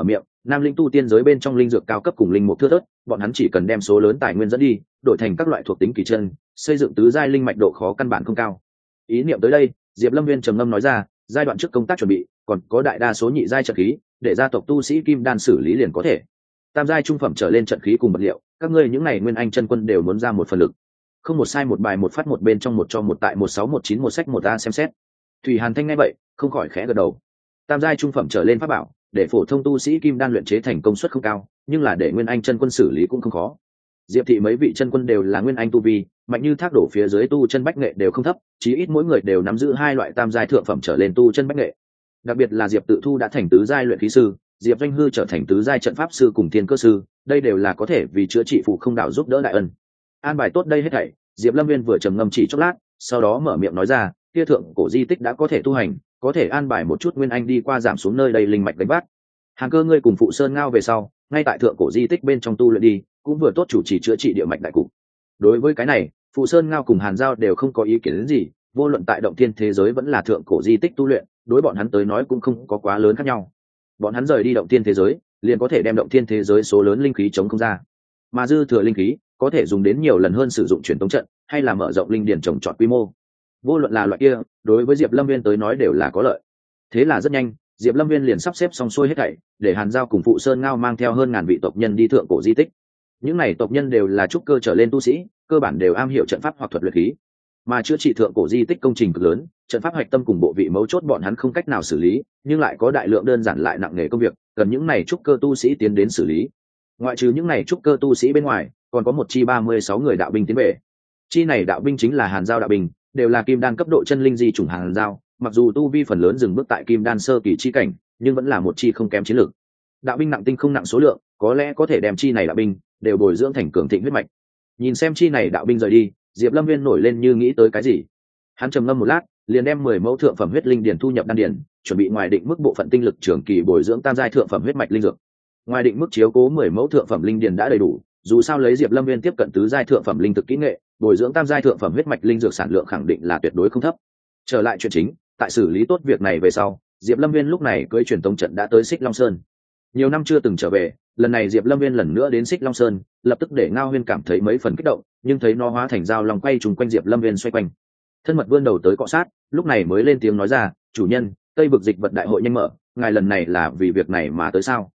Nam lĩnh tu tiên giới bên trong linh dược cao cấp cùng linh mục thưa thớt, bọn hắn chỉ cần đem số lớn tài nguyên dẫn đi, đổi thành các loại thuộc tính kỳ chân, xây dựng tứ giai linh mạch độ khó căn bản không cao. Ý niệm tới đây, Diệp Lâm Nguyên trầm ngâm nói ra, giai đoạn trước công tác chuẩn bị, còn có đại đa số nhị giai trận khí, để gia tộc tu sĩ kim đan xử lý liền có thể. Tam giai trung phẩm trở lên trận khí cùng vật liệu, các ngươi những này nguyên anh chân quân đều muốn ra một phần lực. Không một sai một bài một phát một bên trong một cho một tại 1619 một sách một a xem xét. Thủy Hàn Thanh nghe vậy, không khỏi khẽ gật đầu. Tam giai trung phẩm trở lên pháp bảo, để phổ thông tu sĩ kim đan luyện chế thành công suất không cao, nhưng là để nguyên anh chân quân xử lý cũng không khó. Diệp thị mấy vị chân quân đều là nguyên anh tu vi, mạnh như thác đổ phía dưới tu chân bách nghệ đều không thấp, chí ít mỗi người đều nắm giữ hai loại tam giai thượng phẩm trở lên tu chân bách nghệ. Đặc biệt là Diệp Tự Thu đã thành tứ giai luyện khí sư, Diệp Doanh Hư trở thành tứ giai trận pháp sư cùng thiên cơ sư, đây đều là có thể vì chữa trị phụ không đạo giúp đỡ đại ân. An bài tốt đây hết thảy, Diệp Lâm Nguyên vừa trầm ngâm chỉ chốc lát, sau đó mở miệng nói ra, kia thượng cổ di tích đã có thể tu hành, có thể an bài một chút nguyên anh đi qua giảm xuống nơi đây linh mạch đánh bắt. Hàn Cơ ngươi cùng phụ Sơn Ngao về sau, ngay tại thượng cổ di tích bên trong tu luyện đi, cũng vừa tốt chủ trì chữa trị địa mạch đại cục. Đối với cái này, phụ Sơn Ngao cùng Hàn Giao đều không có ý kiến gì, vô luận tại động thiên thế giới vẫn là thượng cổ di tích tu luyện, đối bọn hắn tới nói cũng không có quá lớn khác nhau. Bọn hắn rời đi động thiên thế giới, liền có thể đem động thiên thế giới số lớn linh khí chống không ra, mà dư thừa linh khí có thể dùng đến nhiều lần hơn sử dụng truyền tống trận, hay là mở rộng linh điển trồng trọt quy mô. Vô luận là loại kia, đối với Diệp Lâm Nguyên tới nói đều là có lợi. Thế là rất nhanh, Diệp Lâm Nguyên liền sắp xếp xong xuôi hết thảy, để Hàn Giao cùng phụ Sơn Ngao mang theo hơn ngàn vị tộc nhân đi thượng cổ di tích. Những này tộc nhân đều là trúc cơ trở lên tu sĩ, cơ bản đều am hiểu trận pháp hoặc thuật luyện khí, mà chữa trị thượng cổ di tích công trình cực lớn, trận pháp hạch tâm cùng bộ vị mấu chốt bọn hắn không cách nào xử lý, nhưng lại có đại lượng đơn giản lại nặng nghề công việc, cần những này trúc cơ tu sĩ tiến đến xử lý. Ngoại trừ những này trúc cơ tu sĩ bên ngoài, còn có một chi 36 người đạo binh tiến về. Chi này đạo binh chính là Hàn Giao đạo binh, đều là kim đan cấp độ chân linh di chủng Hàn Giao, mặc dù tu vi phần lớn dừng bước tại kim đan sơ kỳ chi cảnh, nhưng vẫn là một chi không kém chiến lược. Đạo binh nặng tinh không nặng số lượng, có lẽ có thể đem chi này đạo binh đều bồi dưỡng thành cường thịnh huyết mạch. Nhìn xem chi này đạo binh rời đi, Diệp Lâm Nguyên nổi lên như nghĩ tới cái gì. Hắn trầm ngâm một lát, liền đem 10 mẫu thượng phẩm huyết linh điển thu nhập đan điển, chuẩn bị ngoài định mức bộ phận tinh lực trường kỳ bồi dưỡng tam giai thượng phẩm huyết mạch linh dược. Ngoài định mức chiếu cố 10 mẫu thượng phẩm linh điển đã đầy đủ, dù sao lấy Diệp Lâm Nguyên tiếp cận tứ giai thượng phẩm linh thực kỹ nghệ, bồi dưỡng tam giai thượng phẩm huyết mạch linh dược sản lượng khẳng định là tuyệt đối không thấp. Trở lại chuyện chính, tại xử lý tốt việc này về sau, Diệp Lâm Nguyên lúc này cưỡi truyền tống trận đã tới Xích Long Sơn. Nhiều năm chưa từng trở về, lần này Diệp Lâm Nguyên lần nữa đến Xích Long Sơn, lập tức để Ngao Huyên cảm thấy mấy phần kích động, nhưng thấy nó hóa thành dao long quay trùng quanh Diệp Lâm Nguyên xoay quanh. Thân mật vươn đầu tới cọ sát, lúc này mới lên tiếng nói ra, "Chủ nhân, Tây Vực Dịch Vật Đại hội nhanh mở, ngài lần này là vì việc này mà tới sao?"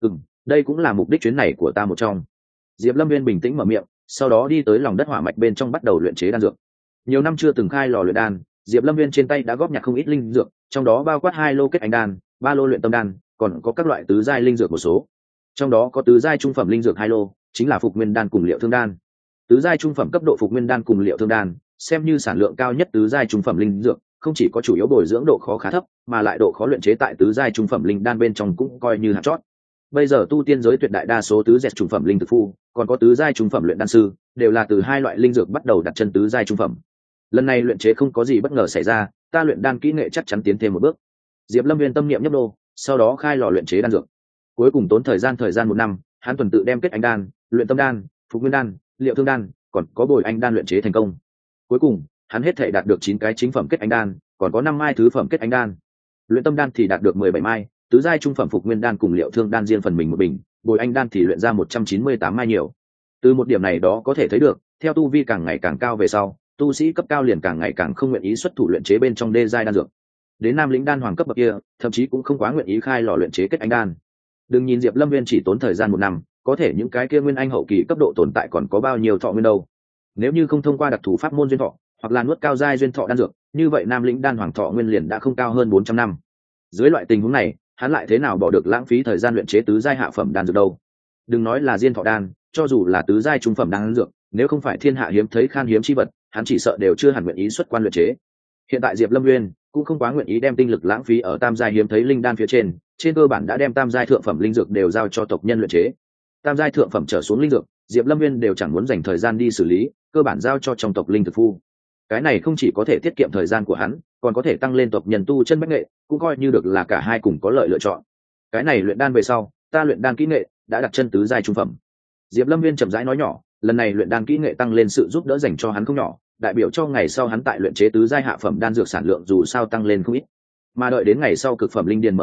Đây cũng là mục đích chuyến này của ta một trong." Diệp Lâm Nguyên bình tĩnh mở miệng, sau đó đi tới lòng đất hỏa mạch bên trong bắt đầu luyện chế đan dược. Nhiều năm chưa từng khai lò luyện đan, Diệp Lâm Nguyên trên tay đã góp nhặt không ít linh dược, trong đó bao quát 2 lô kết anh đan, 3 lô luyện tâm đan, còn có các loại tứ giai linh dược một số. Trong đó có tứ giai trung phẩm linh dược 2 lô, chính là Phục Nguyên đan cùng Liệu Thương đan. Tứ giai trung phẩm cấp độ Phục Nguyên đan cùng Liệu Thương đan, xem như sản lượng cao nhất tứ giai trung phẩm linh dược, không chỉ có chủ yếu bồi dưỡng độ khó khá thấp, mà lại độ khó luyện chế tại tứ giai trung phẩm linh đan bên trong cũng coi như hạng chót. Bây giờ tu tiên giới tuyệt đại đa số tứ giai trung phẩm linh thực phu, còn có tứ giai trung phẩm luyện đan sư, đều là từ 2 loại linh dược bắt đầu đặt chân tứ giai trung phẩm. Lần này luyện chế không có gì bất ngờ xảy ra, ta luyện đan kỹ nghệ chắc chắn tiến thêm một bước. Diệp Lâm Nguyên tâm niệm nhấp đô, sau đó khai lò luyện chế đan dược. Cuối cùng tốn thời gian 1 năm, hắn tuần tự đem kết anh đan, luyện tâm đan, Phục Nguyên đan, Liệu Thương đan, còn có bồi anh đan luyện chế thành công. Cuối cùng, hắn hết thể đạt được 9 cái chính phẩm kết anh đan, còn có 5 mai thứ phẩm kết anh đan. Luyện tâm đan thì đạt được 17 mai, tứ giai trung phẩm Phục Nguyên đan cùng Liệu Thương đan riêng phần mình một bình, bồi anh đan thì luyện ra 198 mai nhiều. Từ một điểm này đó có thể thấy được, theo tu vi càng ngày càng cao về sau, tu sĩ cấp cao liền càng ngày càng không nguyện ý xuất thủ luyện chế bên trong đê giai đan dược. Đến Nam lĩnh đan hoàng cấp bậc kia, thậm chí cũng không quá nguyện ý khai lò luyện chế kết anh đan. Đừng nhìn Diệp Lâm Nguyên chỉ tốn thời gian 1 năm, có thể những cái kia nguyên anh hậu kỳ cấp độ tồn tại còn có bao nhiêu thọ nguyên đâu. Nếu như không thông qua đặc thù pháp môn duyên thọ, hoặc là nuốt cao giai duyên thọ đan dược, như vậy Nam lĩnh đan hoàng thọ nguyên liền đã không cao hơn 400 năm. Dưới loại tình huống này, hắn lại thế nào bỏ được lãng phí thời gian luyện chế tứ giai hạ phẩm đan dược đâu? Đừng nói là diên thọ đan, cho dù là tứ giai trung phẩm đan dược, nếu không phải thiên hạ hiếm thấy khan hiếm chi vật, hắn chỉ sợ đều chưa hẳn nguyện ý xuất quan luyện chế. Hiện tại Diệp Lâm Nguyên cũng không quá nguyện ý đem tinh lực lãng phí ở tam giai hiếm thấy linh đan phía trên cơ bản đã đem tam giai thượng phẩm linh dược đều giao cho tộc nhân luyện chế. Tam giai thượng phẩm trở xuống linh dược, Diệp Lâm Nguyên đều chẳng muốn dành thời gian đi xử lý, cơ bản giao cho trong tộc linh thực phu. Cái này không chỉ có thể tiết kiệm thời gian của hắn, còn có thể tăng lên tộc nhân tu chân bách nghệ, cũng coi như được là cả hai cùng có lợi lựa chọn. Cái này luyện đan về sau, ta luyện đan kỹ nghệ đã đặt chân tứ giai trung phẩm. Diệp Lâm Nguyên chậm rãi nói nhỏ, lần này luyện đan kỹ nghệ tăng lên sự giúp đỡ dành cho hắn không nhỏ, đại biểu cho ngày sau hắn tại luyện chế tứ giai hạ phẩm đan dược sản lượng dù sao tăng lên không ít. Mà đợi đến ngày sau cực phẩm linh điền mở rộng,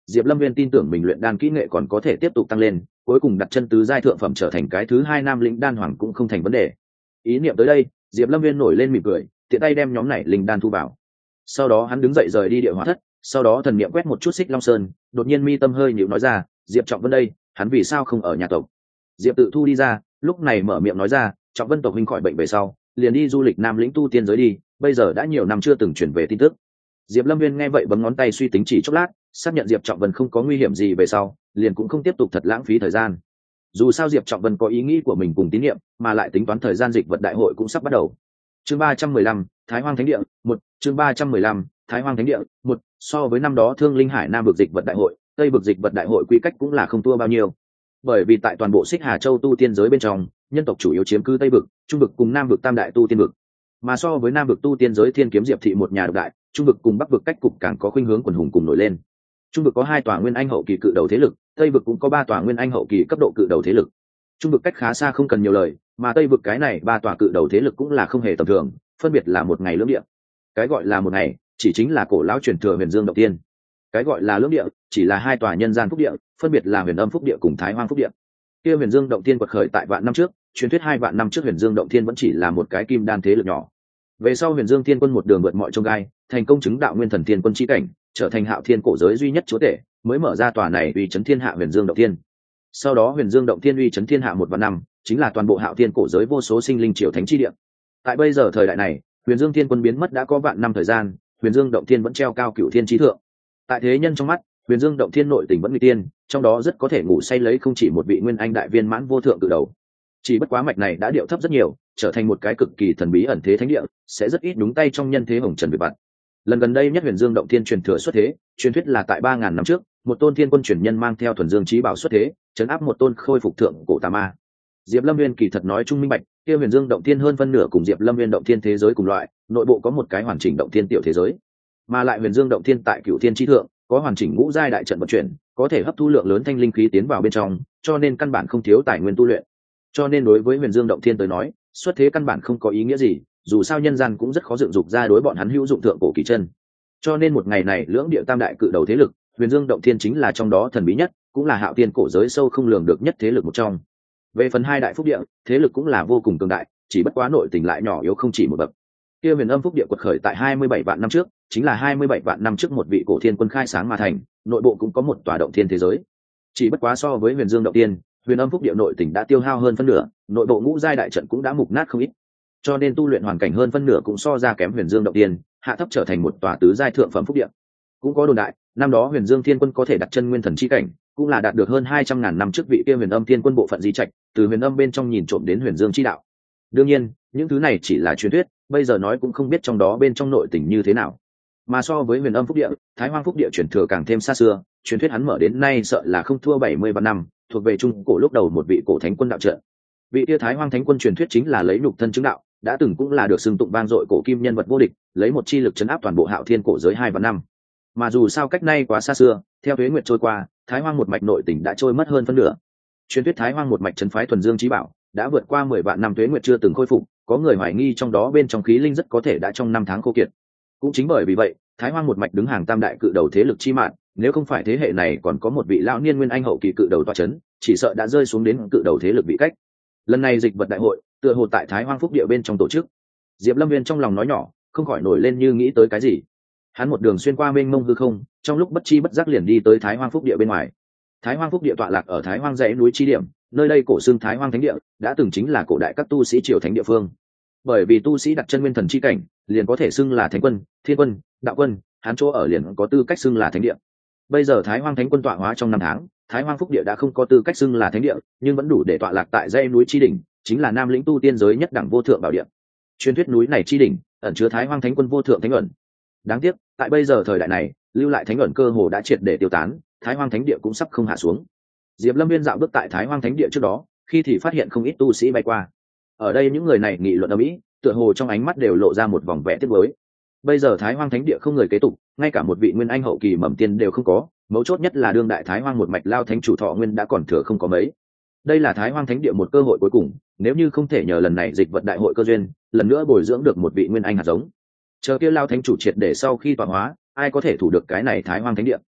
Diệp Lâm Viên tin tưởng mình luyện đan kỹ nghệ còn có thể tiếp tục tăng lên, cuối cùng đặt chân tứ giai thượng phẩm trở thành cái thứ hai nam lĩnh đan hoàng cũng không thành vấn đề. Ý niệm tới đây, Diệp Lâm Viên nổi lên mỉm cười, tiện tay đem nhóm này linh đan thu vào. Sau đó hắn đứng dậy rời đi địa hỏa thất, sau đó thần niệm quét một chút Xích Long Sơn, đột nhiên mi tâm hơi nhíu nói ra, Diệp Trọng Vân đây, hắn vì sao không ở nhà tộc? Diệp Tự Thu đi ra, lúc này mở miệng nói ra, Trọng Vân tộc huynh khỏi bệnh về sau, liền đi du lịch nam lĩnh tu tiên giới đi, bây giờ đã nhiều năm chưa từng chuyển về tin tức. Diệp Lâm Viên nghe vậy bấm ngón tay suy tính chỉ chốc lát, xác nhận Diệp Trọng Vân không có nguy hiểm gì về sau, liền cũng không tiếp tục thật lãng phí thời gian. Dù sao Diệp Trọng Vân có ý nghĩ của mình cùng tín nhiệm, mà lại tính toán thời gian dịch vật đại hội cũng sắp bắt đầu. Chương 315, Thái Hoang Thánh Địa, 1, chương 315, Thái Hoang Thánh Địa, 1, so với năm đó Thương Linh Hải Nam vực dịch vật đại hội, Tây vực dịch vật đại hội quy cách cũng là không thua bao nhiêu. Bởi vì tại toàn bộ Xích Hà Châu tu tiên giới bên trong, nhân tộc chủ yếu chiếm cứ Tây vực, Trung vực cùng Nam vực tam đại tu tiên vực. Mà so với Nam vực tu tiên giới Thiên Kiếm Diệp thị một nhà độc đại, Trung vực cùng Bắc vực cách cục càng có khuynh hướng quần hùng cùng nổi lên. Trung vực có 2 tòa nguyên anh hậu kỳ cự đầu thế lực, Tây vực cũng có 3 tòa nguyên anh hậu kỳ cấp độ cự đầu thế lực. Trung vực cách khá xa không cần nhiều lời, mà Tây vực cái này 3 tòa cự đầu thế lực cũng là không hề tầm thường, phân biệt là một ngày lưỡng địa. Cái gọi là một ngày, chỉ chính là cổ lão truyền thừa Huyền Dương động tiên. Cái gọi là lưỡng địa, chỉ là 2 tòa nhân gian phúc địa, phân biệt là Huyền Âm phúc địa cùng Thái Hoang phúc địa. Kia Huyền Dương động tiên quật khởi tại vạn năm trước, truyền thuyết 2 vạn năm trước Huyền Dương động tiên vẫn chỉ là một cái kim đan thế lực nhỏ. Về sau Huyền Dương Thiên Quân một đường vượt mọi chông gai, thành công chứng đạo Nguyên Thần Thiên Quân chi cảnh, trở thành Hạo Thiên cổ giới duy nhất chúa tể, mới mở ra tòa này uy chấn thiên hạ Huyền Dương động tiên. Sau đó Huyền Dương động tiên uy chấn thiên hạ 1 vạn năm, chính là toàn bộ Hạo Thiên cổ giới vô số sinh linh triều thánh chi địa. Tại bây giờ thời đại này, Huyền Dương Thiên Quân biến mất đã có vạn năm thời gian, Huyền Dương động thiên vẫn treo cao cửu thiên chí thượng. Tại thế nhân trong mắt, Huyền Dương động thiên nội tình vẫn nguy tiên, trong đó rất có thể ngủ say lấy không chỉ một vị nguyên anh đại viên mãn vô thượng từ đầu. Chỉ bất quá mạch này đã điệu thấp rất nhiều, trở thành một cái cực kỳ thần bí ẩn thế thánh địa, sẽ rất ít đúng tay trong nhân thế hồng trần việc vặt. Lần gần đây nhất Huyền Dương động thiên truyền thừa xuất thế, truyền thuyết là tại 3000 năm trước, một tôn thiên quân truyền nhân mang theo thuần dương chí bảo xuất thế, trấn áp một tôn khôi phục thượng cổ tà ma. Diệp Lâm Nguyên kỳ thật nói trung minh bạch, kia Huyền Dương động thiên hơn phân nửa cùng Diệp Lâm Nguyên động thiên thế giới cùng loại, nội bộ có một cái hoàn chỉnh động thiên tiểu thế giới, mà lại Huyền Dương động thiên tại cửu thiên chi thượng, có hoàn chỉnh ngũ giai đại trận vận chuyển, có thể hấp thu lượng lớn thanh linh khí tiến vào bên trong, cho nên căn bản không thiếu tài nguyên tu luyện. Cho nên đối với Huyền Dương động thiên tới nói, xuất thế căn bản không có ý nghĩa gì, dù sao nhân gian cũng rất khó dựng dục ra đối bọn hắn hữu dụng thượng cổ kỳ chân. Cho nên một ngày này lưỡng địa tam đại cự đầu thế lực, Huyền Dương động thiên chính là trong đó thần bí nhất, cũng là Hạo Thiên cổ giới sâu không lường được nhất thế lực một trong. Về phần 2 đại phúc địa, thế lực cũng là vô cùng cường đại, chỉ bất quá nội tình lại nhỏ yếu không chỉ một bậc. Kia Huyền Âm phúc địa quật khởi tại 27 vạn năm trước, chính là 27 vạn năm trước một vị cổ thiên quân khai sáng mà thành, nội bộ cũng có một tòa động thiên thế giới. Chỉ bất quá so với Huyền Dương động thiên, Huyền Âm phúc địa nội tình đã tiêu hao hơn phân nửa, nội bộ ngũ giai đại trận cũng đã mục nát không ít. Cho nên tu luyện hoàn cảnh hơn phân nửa cũng so ra kém Huyền Dương động thiên, hạ thấp trở thành một tòa tứ giai thượng phẩm phúc địa. Cũng có đồn đại, năm đó Huyền Dương Thiên Quân có thể đặt chân nguyên thần chi cảnh, cũng là đạt được hơn 200.000 năm trước vị kia Huyền Âm Thiên Quân bộ phận di trạch, từ Huyền Âm bên trong nhìn trộm đến Huyền Dương chi đạo. Đương nhiên, những thứ này chỉ là truyền thuyết, bây giờ nói cũng không biết trong đó bên trong nội tình như thế nào. Mà so với Huyền Âm phúc địa, Thái Hoang phúc địa truyền thừa càng thêm xa xưa, truyền thuyết hắn mở đến nay sợ là không thua 70 vạn năm, thuộc về trung cổ lúc đầu một vị cổ thánh quân đạo trận. Vị kia Thái Hoang thánh quân truyền thuyết chính là lấy nhục thân chứng đạo, đã từng cũng là được xưng tụng vang dội cổ kim nhân vật vô địch, lấy một chi lực trấn áp toàn bộ Hạo Thiên cổ giới 2 vạn năm. Mà dù sao cách nay quá xa xưa, theo tuế nguyệt trôi qua, Thái Hoang một mạch nội tình đã trôi mất hơn phân nửa. Truyền thuyết Thái Hoang một mạch trấn phái thuần dương chí bảo đã vượt qua 10 vạn năm tuế nguyệt chưa từng khôi phục, có người hoài nghi trong đó bên trong khí linh rất có thể đã trong 5 tháng khô kiệt. Cũng chính bởi vì vậy, Thái Hoang một mạch đứng hàng tam đại cự đầu thế lực chi mạng, nếu không phải thế hệ này còn có một vị lão niên nguyên anh hậu kỳ cự đầu tọa chấn, chỉ sợ đã rơi xuống đến cự đầu thế lực vị cách. Lần này dịch vật đại hội, tựa hồ tại Thái Hoang phúc địa bên trong tổ chức. Diệp Lâm Viên trong lòng nói nhỏ, không khỏi nổi lên như nghĩ tới cái gì. Hắn một đường xuyên qua mênh mông hư không, trong lúc bất chi bất giác liền đi tới Thái Hoang phúc địa bên ngoài. Thái Hoang phúc địa tọa lạc ở Thái Hoang dãy núi chi điểm, nơi đây cổ xưng Thái Hoang thánh địa, đã từng chính là cổ đại các tu sĩ triều thánh địa phương. Bởi vì tu sĩ đặt chân nguyên thần chi cảnh, liền có thể xưng là thánh quân, thiên quân, đạo quân, hắn chỗ ở liền có tư cách xưng là thánh địa. Bây giờ Thái Hoang thánh quân tọa hóa trong 5 tháng, Thái Hoang phúc địa đã không có tư cách xưng là thánh địa, nhưng vẫn đủ để tọa lạc tại dãy núi chi đỉnh, chính là nam lĩnh tu tiên giới nhất đẳng vô thượng bảo địa. Truyền thuyết núi này chi đỉnh ẩn chứa Thái Hoang thánh quân vô thượng thánh ẩn. Đáng tiếc, tại bây giờ thời đại này, lưu lại thánh ẩn cơ hồ đã triệt để tiêu tán, Thái Hoang thánh địa cũng sắp không hạ xuống. Diệp Lâm Viên dạo bước tại Thái Hoang thánh địa trước đó, khi thì phát hiện không ít tu sĩ bay qua. Ở đây những người này nghị luận ầm ĩ, tựa hồ trong ánh mắt đều lộ ra một vòng vẻ tiếc nuối. Bây giờ Thái Hoang thánh địa không người kế tục, ngay cả một vị nguyên anh hậu kỳ mầm tiên đều không có, mấu chốt nhất là đương đại Thái Hoang một mạch lao thánh chủ thọ nguyên đã còn thừa không có mấy. Đây là Thái Hoang thánh địa một cơ hội cuối cùng, nếu như không thể nhờ lần này dịch vật đại hội cơ duyên, lần nữa bồi dưỡng được một vị nguyên anh hạt giống, chờ kia lao thánh chủ triệt để sau khi tọa hóa, ai có thể thủ được cái này Thái Hoang thánh địa.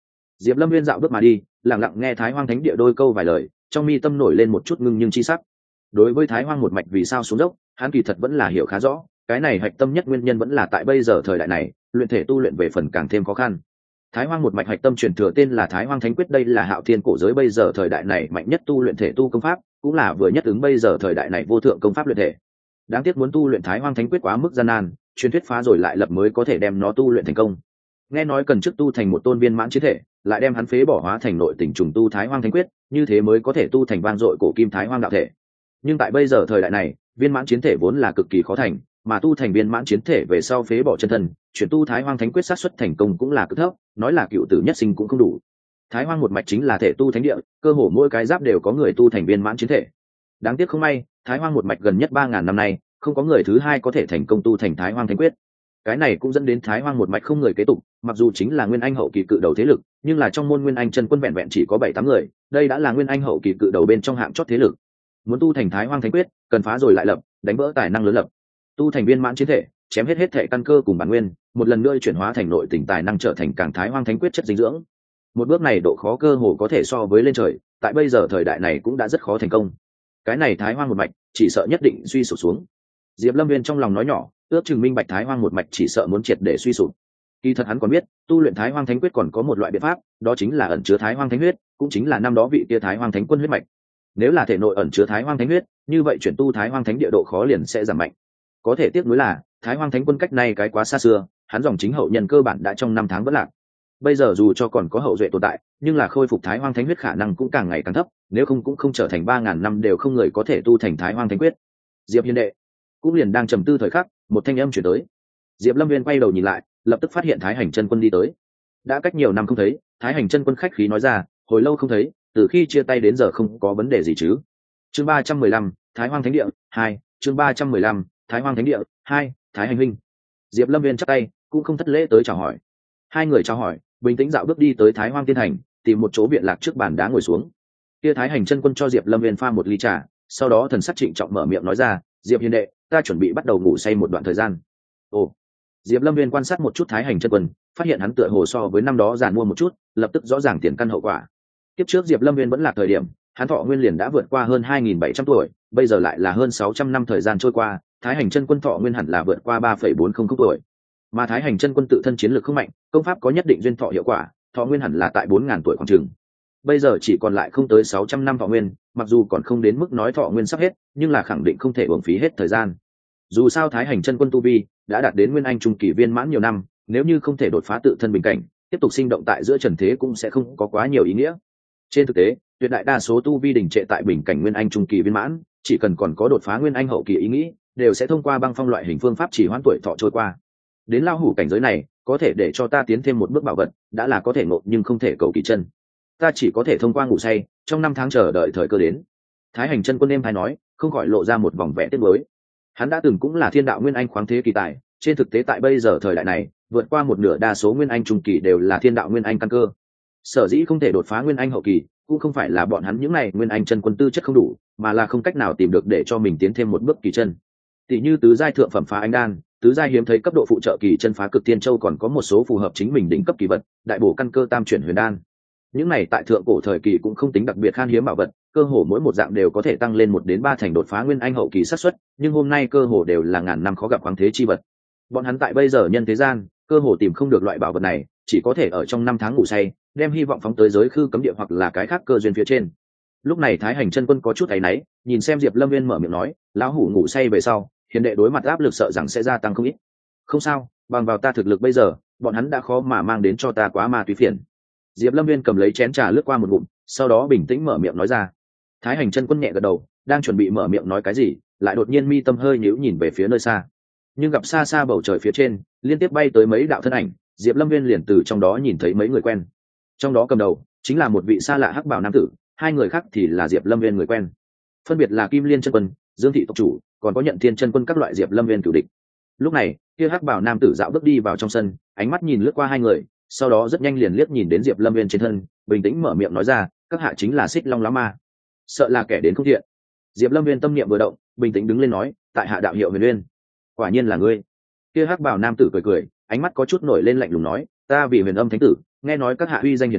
Diệp Lâm Viên dạo bước mà đi, lặng lặng nghe Thái Hoang Thánh Địa đôi câu vài lời, trong mi tâm nổi lên một chút ngưng nhưng chi sắc. Đối với Thái Hoang một mạch vì sao xuống dốc, hắn kỳ thật vẫn là hiểu khá rõ, cái này hạch tâm nhất nguyên nhân vẫn là tại bây giờ thời đại này, luyện thể tu luyện về phần càng thêm khó khăn. Thái Hoang một mạch hạch tâm truyền thừa tên là Thái Hoang Thánh Quyết, đây là Hạo Thiên cổ giới bây giờ thời đại này mạnh nhất tu luyện thể tu công pháp, cũng là vừa nhất ứng bây giờ thời đại này vô thượng công pháp luyện thể. Đáng tiếc muốn tu luyện Thái Hoang Thánh Quyết quá mức gian nan, truyền thuyết phá rồi lại lập mới có thể đem nó tu luyện thành công. Nghe nói cần trước tu thành một tôn viên mãn chiến thể, lại đem hắn phế bỏ hóa thành nội tình trùng tu Thái Hoang Thánh Quyết, như thế mới có thể tu thành vang dội cổ kim Thái Hoang đạo thể. Nhưng tại bây giờ thời đại này, viên mãn chiến thể vốn là cực kỳ khó thành, mà tu thành viên mãn chiến thể về sau phế bỏ chân thân, chuyển tu Thái Hoang Thánh Quyết xác suất thành công cũng là cực thấp, nói là cựu tử nhất sinh cũng không đủ. Thái Hoang một mạch chính là thể tu thánh địa, cơ hồ mỗi cái giáp đều có người tu thành viên mãn chiến thể. Đáng tiếc không may, Thái Hoang một mạch gần nhất 3000 năm nay, không có người thứ hai có thể thành công tu thành Thái Hoang Thánh Quyết. Cái này cũng dẫn đến Thái Hoang một mạch không người kế tục, mặc dù chính là nguyên anh hậu kỳ cự đầu thế lực, nhưng là trong môn nguyên anh chân quân vẹn vẹn chỉ có 7-8 người, đây đã là nguyên anh hậu kỳ cự đầu bên trong hạng chót thế lực. Muốn tu thành Thái Hoang Thánh Quyết, cần phá rồi lại lập, đánh vỡ tài năng lớn lập, tu thành viên mãn chiến thể, chém hết thể căn cơ cùng bản nguyên, một lần nữa chuyển hóa thành nội tình tài năng trở thành càng Thái Hoang Thánh Quyết chất dinh dưỡng. Một bước này độ khó cơ hồ có thể so với lên trời, tại bây giờ thời đại này cũng đã rất khó thành công. Cái này Thái Hoang một mạch, chỉ sợ nhất định suy sụp xuống. Diệp Lâm Viên trong lòng nói nhỏ, ước chừng minh bạch Thái Hoang một mạch chỉ sợ muốn triệt để suy sụp. Kỳ thật hắn còn biết, tu luyện Thái Hoang Thánh Quyết còn có một loại biện pháp, đó chính là ẩn chứa Thái Hoang Thánh huyết, cũng chính là năm đó vị kia Thái Hoang Thánh Quân huyết mạch. Nếu là thể nội ẩn chứa Thái Hoang Thánh huyết, như vậy chuyển tu Thái Hoang Thánh địa độ khó liền sẽ giảm mạnh. Có thể tiếc nuối là, Thái Hoang Thánh Quân cách này cái quá xa xưa, hắn dòng chính hậu nhân cơ bản đã trong 5 tháng vỡ lạc. Bây giờ dù cho còn có hậu duệ tồn tại, nhưng là khôi phục Thái Hoang Thánh huyết khả năng cũng càng ngày càng thấp, nếu không cũng không trở thành 3000 năm đều không người có thể tu thành Thái Hoang Thánh Quyết. Diệp Hiên đệ cũng liền đang trầm tư thời khắc, một thanh âm truyền tới. Diệp Lâm Viên quay đầu nhìn lại, lập tức phát hiện Thái Hành Chân Quân đi tới. Đã cách nhiều năm không thấy, Thái Hành Chân Quân khách khí nói ra, hồi lâu không thấy, từ khi chia tay đến giờ không có vấn đề gì chứ? Chương 315, Thái Hoang Thánh Địa 2, chương 315, Thái Hoang Thánh Địa 2, Thái Hành huynh. Diệp Lâm Viên chắp tay, cũng không thất lễ tới chào hỏi. Hai người chào hỏi, bình tĩnh dạo bước đi tới Thái Hoang Tiên Thành, tìm một chỗ viện lạc trước bàn đá ngồi xuống. Kia Thái Hành Chân Quân cho Diệp Lâm Viên pha một ly trà, sau đó thần sắc trịnh trọng mở miệng nói ra, Diệp Hiền đệ, ta chuẩn bị bắt đầu ngủ say một đoạn thời gian. Ồ. Diệp Lâm Viên quan sát một chút Thái Hành Chân Quân, phát hiện hắn tựa hồ so với năm đó giàn mua một chút, lập tức rõ ràng tiền căn hậu quả. Tiếp trước Diệp Lâm Viên vẫn là thời điểm, hắn thọ nguyên liền đã vượt qua hơn 2700 tuổi, bây giờ lại là hơn 600 năm thời gian trôi qua, Thái Hành Chân Quân thọ nguyên hẳn là vượt qua 3,400 tuổi. Mà Thái Hành Chân Quân tự thân chiến lược không mạnh, công pháp có nhất định duyên thọ hiệu quả, thọ nguyên hẳn là tại 4000 tuổi khoảng chừng. Bây giờ chỉ còn lại không tới 600 năm thọ nguyên, mặc dù còn không đến mức nói thọ nguyên sắp hết, nhưng là khẳng định không thể uổng phí hết thời gian. Dù sao Thái Hành Chân Quân tu vi đã đạt đến nguyên anh trung kỳ viên mãn nhiều năm, nếu như không thể đột phá tự thân bình cảnh, tiếp tục sinh động tại giữa trần thế cũng sẽ không có quá nhiều ý nghĩa. Trên thực tế, tuyệt đại đa số tu vi đình trệ tại bình cảnh nguyên anh trung kỳ viên mãn, chỉ cần còn có đột phá nguyên anh hậu kỳ ý nghĩ, đều sẽ thông qua băng phong loại hình phương pháp chỉ hoãn tuổi thọ trôi qua. Đến lao hủ cảnh giới này, có thể để cho ta tiến thêm một bước bảo vật, đã là có thể ngộ nhưng không thể cầu kỳ chân. Ta chỉ có thể thông qua ngủ say, trong 5 tháng chờ đợi thời cơ đến. Thái Hành Chân Quân êm hay nói, không khỏi lộ ra một vòng vẻ tiếc nuối. Hắn đã từng cũng là thiên đạo nguyên anh khoáng thế kỳ tài, trên thực tế tại bây giờ thời đại này, vượt qua một nửa đa số nguyên anh trung kỳ đều là thiên đạo nguyên anh căn cơ. Sở dĩ không thể đột phá nguyên anh hậu kỳ, cũng không phải là bọn hắn những này nguyên anh chân quân tư chất không đủ, mà là không cách nào tìm được để cho mình tiến thêm một bước kỳ chân. Tỷ như tứ giai thượng phẩm phá anh đan, tứ giai hiếm thấy cấp độ phụ trợ kỳ chân phá cực tiên châu, còn có một số phù hợp chính mình đỉnh cấp kỳ vật, đại bổ căn cơ tam chuyển huyền đan. Những này tại thượng cổ thời kỳ cũng không tính đặc biệt khan hiếm bảo vật, cơ hồ mỗi một dạng đều có thể tăng lên 1 đến 3 thành đột phá nguyên anh hậu kỳ xác suất, nhưng hôm nay cơ hồ đều là ngàn năm khó gặp khoáng thế chi vật. Bọn hắn tại bây giờ nhân thế gian, cơ hồ tìm không được loại bảo vật này, chỉ có thể ở trong 5 tháng ngủ say, đem hy vọng phóng tới giới khư cấm địa hoặc là cái khác cơ duyên phía trên. Lúc này Thái Hành Chân Quân có chút áy náy, nhìn xem Diệp Lâm Viên mở miệng nói, lão hủ ngủ say về sau, hiền đệ đối mặt áp lực sợ rằng sẽ gia tăng không ít. Không sao, bằng vào ta thực lực bây giờ, bọn hắn đã khó mà mang đến cho ta quá ma túy phiền. Diệp Lâm Viên cầm lấy chén trà lướt qua một ngụm, sau đó bình tĩnh mở miệng nói ra. Thái Hành Chân Quân nhẹ gật đầu, đang chuẩn bị mở miệng nói cái gì, lại đột nhiên mi tâm hơi nhíu nhìn về phía nơi xa. Nhưng gặp xa xa bầu trời phía trên, liên tiếp bay tới mấy đạo thân ảnh, Diệp Lâm Viên liền từ trong đó nhìn thấy mấy người quen. Trong đó cầm đầu chính là một vị xa lạ hắc bào nam tử, hai người khác thì là Diệp Lâm Viên người quen. Phân biệt là Kim Liên Chân Quân, Dương Thị tộc chủ, còn có Nhận Thiên Chân Quân các loại Diệp Lâm Viên cửu địch. Lúc này, kia hắc bào nam tử dạo bước đi vào trong sân, ánh mắt nhìn lướt qua hai người, sau đó rất nhanh liền liếc nhìn đến Diệp Lâm Viên trên thân, bình tĩnh mở miệng nói ra, các hạ chính là Xích Long lão ma, sợ là kẻ đến không thiện. Diệp Lâm Viên tâm niệm vừa động, bình tĩnh đứng lên nói, tại hạ đạo hiệu Huyền Uyên. Quả nhiên là ngươi. Kia hắc bào nam tử cười cười, ánh mắt có chút nổi lên lạnh lùng nói, ta vì Huyền Âm thánh tử, nghe nói các hạ uy danh hiển hách,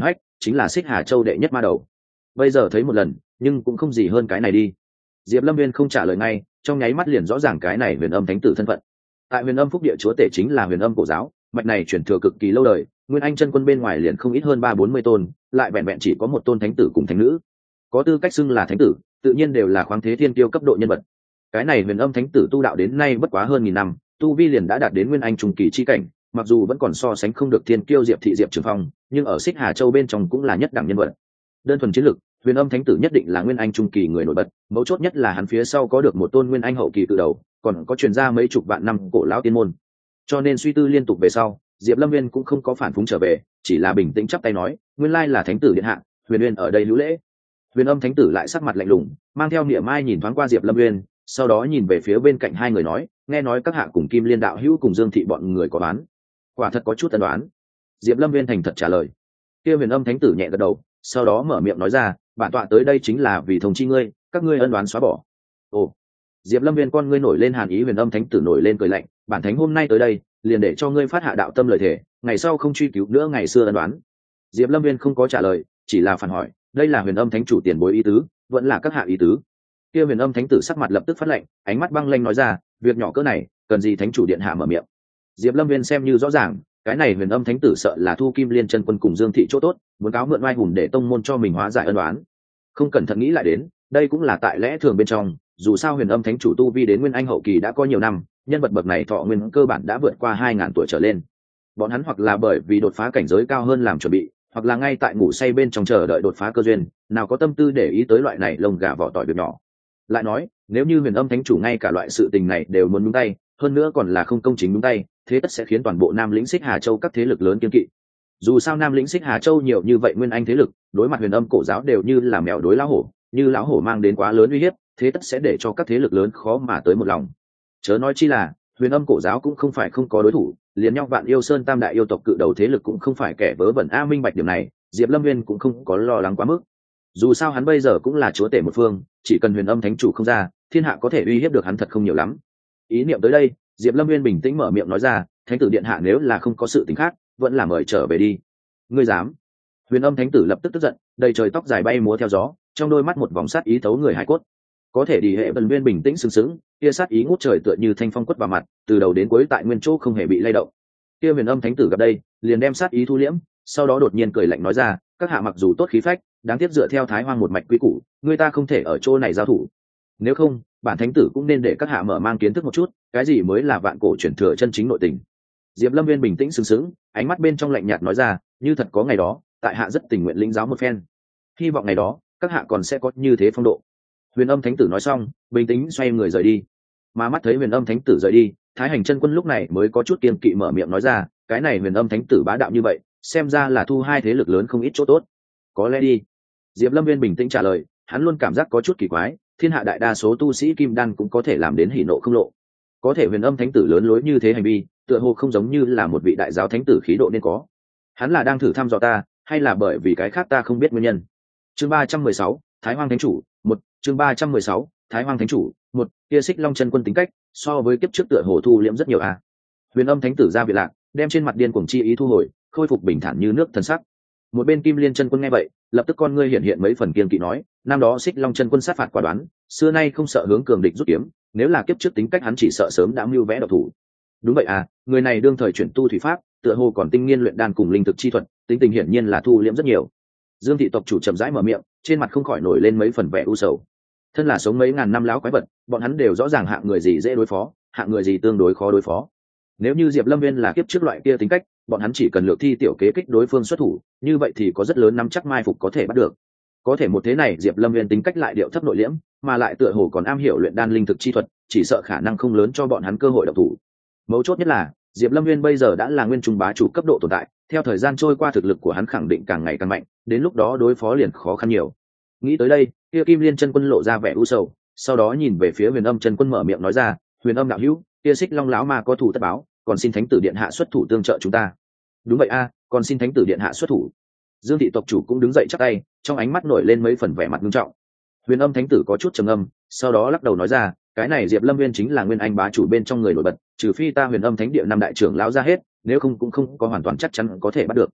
chính là xích hà châu đệ nhất ma đầu. Bây giờ thấy một lần nhưng cũng không gì hơn cái này đi. Diệp Lâm Viên không trả lời ngay, trong nháy mắt liền rõ ràng cái này huyền âm thánh tử thân phận. Tại huyền âm phúc địa chúa tể chính là huyền âm cổ giáo, mạch này truyền thừa cực kỳ lâu đời, nguyên anh chân quân bên ngoài liền không ít hơn 340 tôn, lại vẹn vẹn chỉ có một tôn thánh tử cùng thánh nữ. Có tư cách xưng là thánh tử, tự nhiên đều là khoáng thế thiên kiêu cấp độ nhân vật. Cái này huyền âm thánh tử tu đạo đến nay bất quá hơn 1000 năm, tu vi liền đã đạt đến nguyên anh trung kỳ chi cảnh, mặc dù vẫn còn so sánh không được thiên kiêu Diệp thị Diệp Trường Phong, nhưng ở xích hà châu bên trong cũng là nhất đẳng nhân vật. Đơn thuần chiến lực, huyền âm thánh tử nhất định là nguyên anh trung kỳ người nổi bật, mấu chốt nhất là hắn phía sau có được một tôn nguyên anh hậu kỳ cự đầu, còn có truyền ra mấy chục vạn năm cổ lão tiên môn. Cho nên suy tư liên tục về sau, Diệp Lâm Viên cũng không có phản phúng trở về, chỉ là bình tĩnh chắp tay nói, nguyên lai là thánh tử điện hạ, huyền uyên ở đây hữu lễ. Huyền âm thánh tử lại sắc mặt lạnh lùng, mang theo niệm mai nhìn thoáng qua Diệp Lâm Viên, sau đó nhìn về phía bên cạnh hai người nói, nghe nói các hạ cùng Kim Liên đạo hữu cùng Dương thị bọn người có đoán, quả thật có chút tân đoán. Diệp Lâm Viên thành thật trả lời. Kia huyền âm thánh tử nhẹ gật đầu, sau đó mở miệng nói ra, bản tọa tới đây chính là vì thông chi ngươi, các ngươi ân đoán xóa bỏ. Ồ. Diệp Lâm Viên con ngươi nổi lên hàn ý, huyền âm thánh tử nổi lên cười lạnh, bản thánh hôm nay tới đây liền để cho ngươi phát hạ đạo tâm lời thể, ngày sau không truy cứu nữa ngày xưa ân đoán. Diệp Lâm Viên không có trả lời, chỉ là phản hỏi, đây là huyền âm thánh chủ tiền bối ý tứ, vẫn là các hạ ý tứ? Kia huyền âm thánh tử sắc mặt lập tức phát lạnh, ánh mắt băng lanh nói ra, việc nhỏ cỡ này cần gì thánh chủ điện hạ mở miệng. Diệp Lâm Viên xem như rõ ràng, cái này huyền âm thánh tử sợ là thu Kim Liên chân quân cùng Dương thị chỗ tốt, muốn cáo mượn oai hùng để tông môn cho mình hóa giải ân oán. Không cẩn thận nghĩ lại đến, đây cũng là tại lẽ thường bên trong, dù sao huyền âm thánh chủ tu vi đến nguyên anh hậu kỳ đã có nhiều năm, nhân vật bậc này thọ nguyên cơ bản đã vượt qua 2000 tuổi trở lên. Bọn hắn hoặc là bởi vì đột phá cảnh giới cao hơn làm chuẩn bị, hoặc là ngay tại ngủ say bên trong chờ đợi đột phá cơ duyên, nào có tâm tư để ý tới loại này lông gà vỏ tỏi việc nhỏ. Lại nói, nếu như huyền âm thánh chủ ngay cả loại sự tình này đều muốn nhúng tay, hơn nữa còn là không công chính nhúng tay, thế tất sẽ khiến toàn bộ Nam lĩnh Xích Hà Châu các thế lực lớn kiêng kỵ. Dù sao Nam lĩnh Xích Hà Châu nhiều như vậy nguyên anh thế lực, đối mặt huyền âm cổ giáo đều như là mèo đối lão hổ, như lão hổ mang đến quá lớn uy hiếp, thế tất sẽ để cho các thế lực lớn khó mà tới một lòng. Chớ nói chi là, huyền âm cổ giáo cũng không phải không có đối thủ, liền nhau Vạn Yêu Sơn tam đại yêu tộc cự đầu thế lực cũng không phải kẻ vớ vẩn. Minh bạch điểm này, Diệp Lâm Viên cũng không có lo lắng quá mức. Dù sao hắn bây giờ cũng là chúa tể một phương, chỉ cần huyền âm thánh chủ không ra, thiên hạ có thể uy hiếp được hắn thật không nhiều lắm. Ý niệm tới đây, Diệp Lâm Viên bình tĩnh mở miệng nói ra, thánh tử điện hạ nếu là không có sự tình khác, vẫn là mời trở về đi. Ngươi dám? Huyền âm thánh tử lập tức tức giận, đầy trời tóc dài bay múa theo gió, trong đôi mắt một vòng sát ý thấu người hải cốt. Có thể đi hệ Vân Viên bình tĩnh sừng sững, kia sát ý ngút trời tựa như thanh phong quất vào mặt, từ đầu đến cuối tại nguyên chỗ không hề bị lay động. Kia huyền âm thánh tử gặp đây, liền đem sát ý thu liễm, sau đó đột nhiên cười lạnh nói ra, các hạ mặc dù tốt khí phách, đáng tiếc dựa theo Thái Hoang một mạch quý củ, người ta không thể ở chỗ này giao thủ. Nếu không, bản thánh tử cũng nên để các hạ mở mang kiến thức một chút, cái gì mới là vạn cổ truyền thừa chân chính nội tình. Diệp Lâm Viên bình tĩnh sừng sững, ánh mắt bên trong lạnh nhạt nói ra, như thật có ngày đó, tại hạ rất tình nguyện lĩnh giáo một phen. Hy vọng ngày đó, các hạ còn sẽ có như thế phong độ. Huyền âm thánh tử nói xong, bình tĩnh xoay người rời đi. Mà mắt thấy huyền âm thánh tử rời đi, Thái Hành chân quân lúc này mới có chút kiên kỵ mở miệng nói ra, cái này huyền âm thánh tử bá đạo như vậy, xem ra là thu hai thế lực lớn không ít chỗ tốt. Có lẽ đi. Diệp Lâm Viên bình tĩnh trả lời, hắn luôn cảm giác có chút kỳ quái, thiên hạ đại đa số tu sĩ kim đan cũng có thể làm đến hỉ nộ không lộ, có thể huyền âm thánh tử lớn lối như thế hành vi, tựa hồ không giống như là một vị đại giáo thánh tử khí độ nên có. Hắn là đang thử thăm dò ta, hay là bởi vì cái khác ta không biết nguyên nhân? Chương 316, Thái Hoang thánh chủ, một. Chương 316, Thái Hoang thánh chủ, một. Kia Xích Long chân quân tính cách, so với kiếp trước tựa hồ thu liễm rất nhiều a. Huyền âm thánh tử ra biệt lạc, đem trên mặt điên cuồng chi ý thu hồi, khôi phục bình thản như nước thần sắc. Một bên Kim Liên chân quân nghe vậy, lập tức con ngươi hiện hiện mấy phần kiên kỵ nói, năm đó Xích Long chân quân sát phạt quả đoán, xưa nay không sợ hướng cường địch rút kiếm, nếu là kiếp trước tính cách hắn chỉ sợ sớm đã mưu vẽ độc thủ. Đúng vậy à, người này đương thời chuyển tu thủy pháp, tựa hồ còn tinh nghiên luyện đan cùng linh thực chi thuật, tính tình hiển nhiên là thu liễm rất nhiều. Dương thị tộc chủ chậm rãi mở miệng, trên mặt không khỏi nổi lên mấy phần vẻ u sầu. Thân là sống mấy ngàn năm láo quái vật, bọn hắn đều rõ ràng hạng người gì dễ đối phó, hạng người gì tương đối khó đối phó. Nếu như Diệp Lâm Viên là kiếp trước loại kia tính cách, bọn hắn chỉ cần lược thi tiểu kế kích đối phương xuất thủ, như vậy thì có rất lớn nắm chắc mai phục có thể bắt được. Có thể một thế này Diệp Lâm Viên tính cách lại điệu thấp nội liễm, mà lại tựa hồ còn am hiểu luyện đan linh thực chi thuật, chỉ sợ khả năng không lớn cho bọn hắn cơ hội động thủ. Mấu chốt nhất là, Diệp Lâm Viên bây giờ đã là nguyên trung bá chủ cấp độ tồn tại, theo thời gian trôi qua thực lực của hắn khẳng định càng ngày càng mạnh, đến lúc đó đối phó liền khó khăn nhiều. Nghĩ tới đây, kia Kim Liên chân quân lộ ra vẻ u sầu, sau đó nhìn về phía Huyền Âm chân quân mở miệng nói ra, Huyền Âm đạo hữu, kia Xích Long lão ma có thù tất báo, còn xin thánh tử điện hạ xuất thủ tương trợ chúng ta. Đúng vậy a, còn xin thánh tử điện hạ xuất thủ. Dương thị tộc chủ cũng đứng dậy chắp tay, trong ánh mắt nổi lên mấy phần vẻ mặt nghiêm trọng. Huyền Âm thánh tử có chút trầm ngâm, sau đó lắc đầu nói ra, cái này Diệp Lâm Viên chính là nguyên anh bá chủ bên trong người nổi bật, trừ phi ta Huyền Âm thánh địa năm đại trưởng lão ra hết, nếu không cũng không có hoàn toàn chắc chắn có thể bắt được.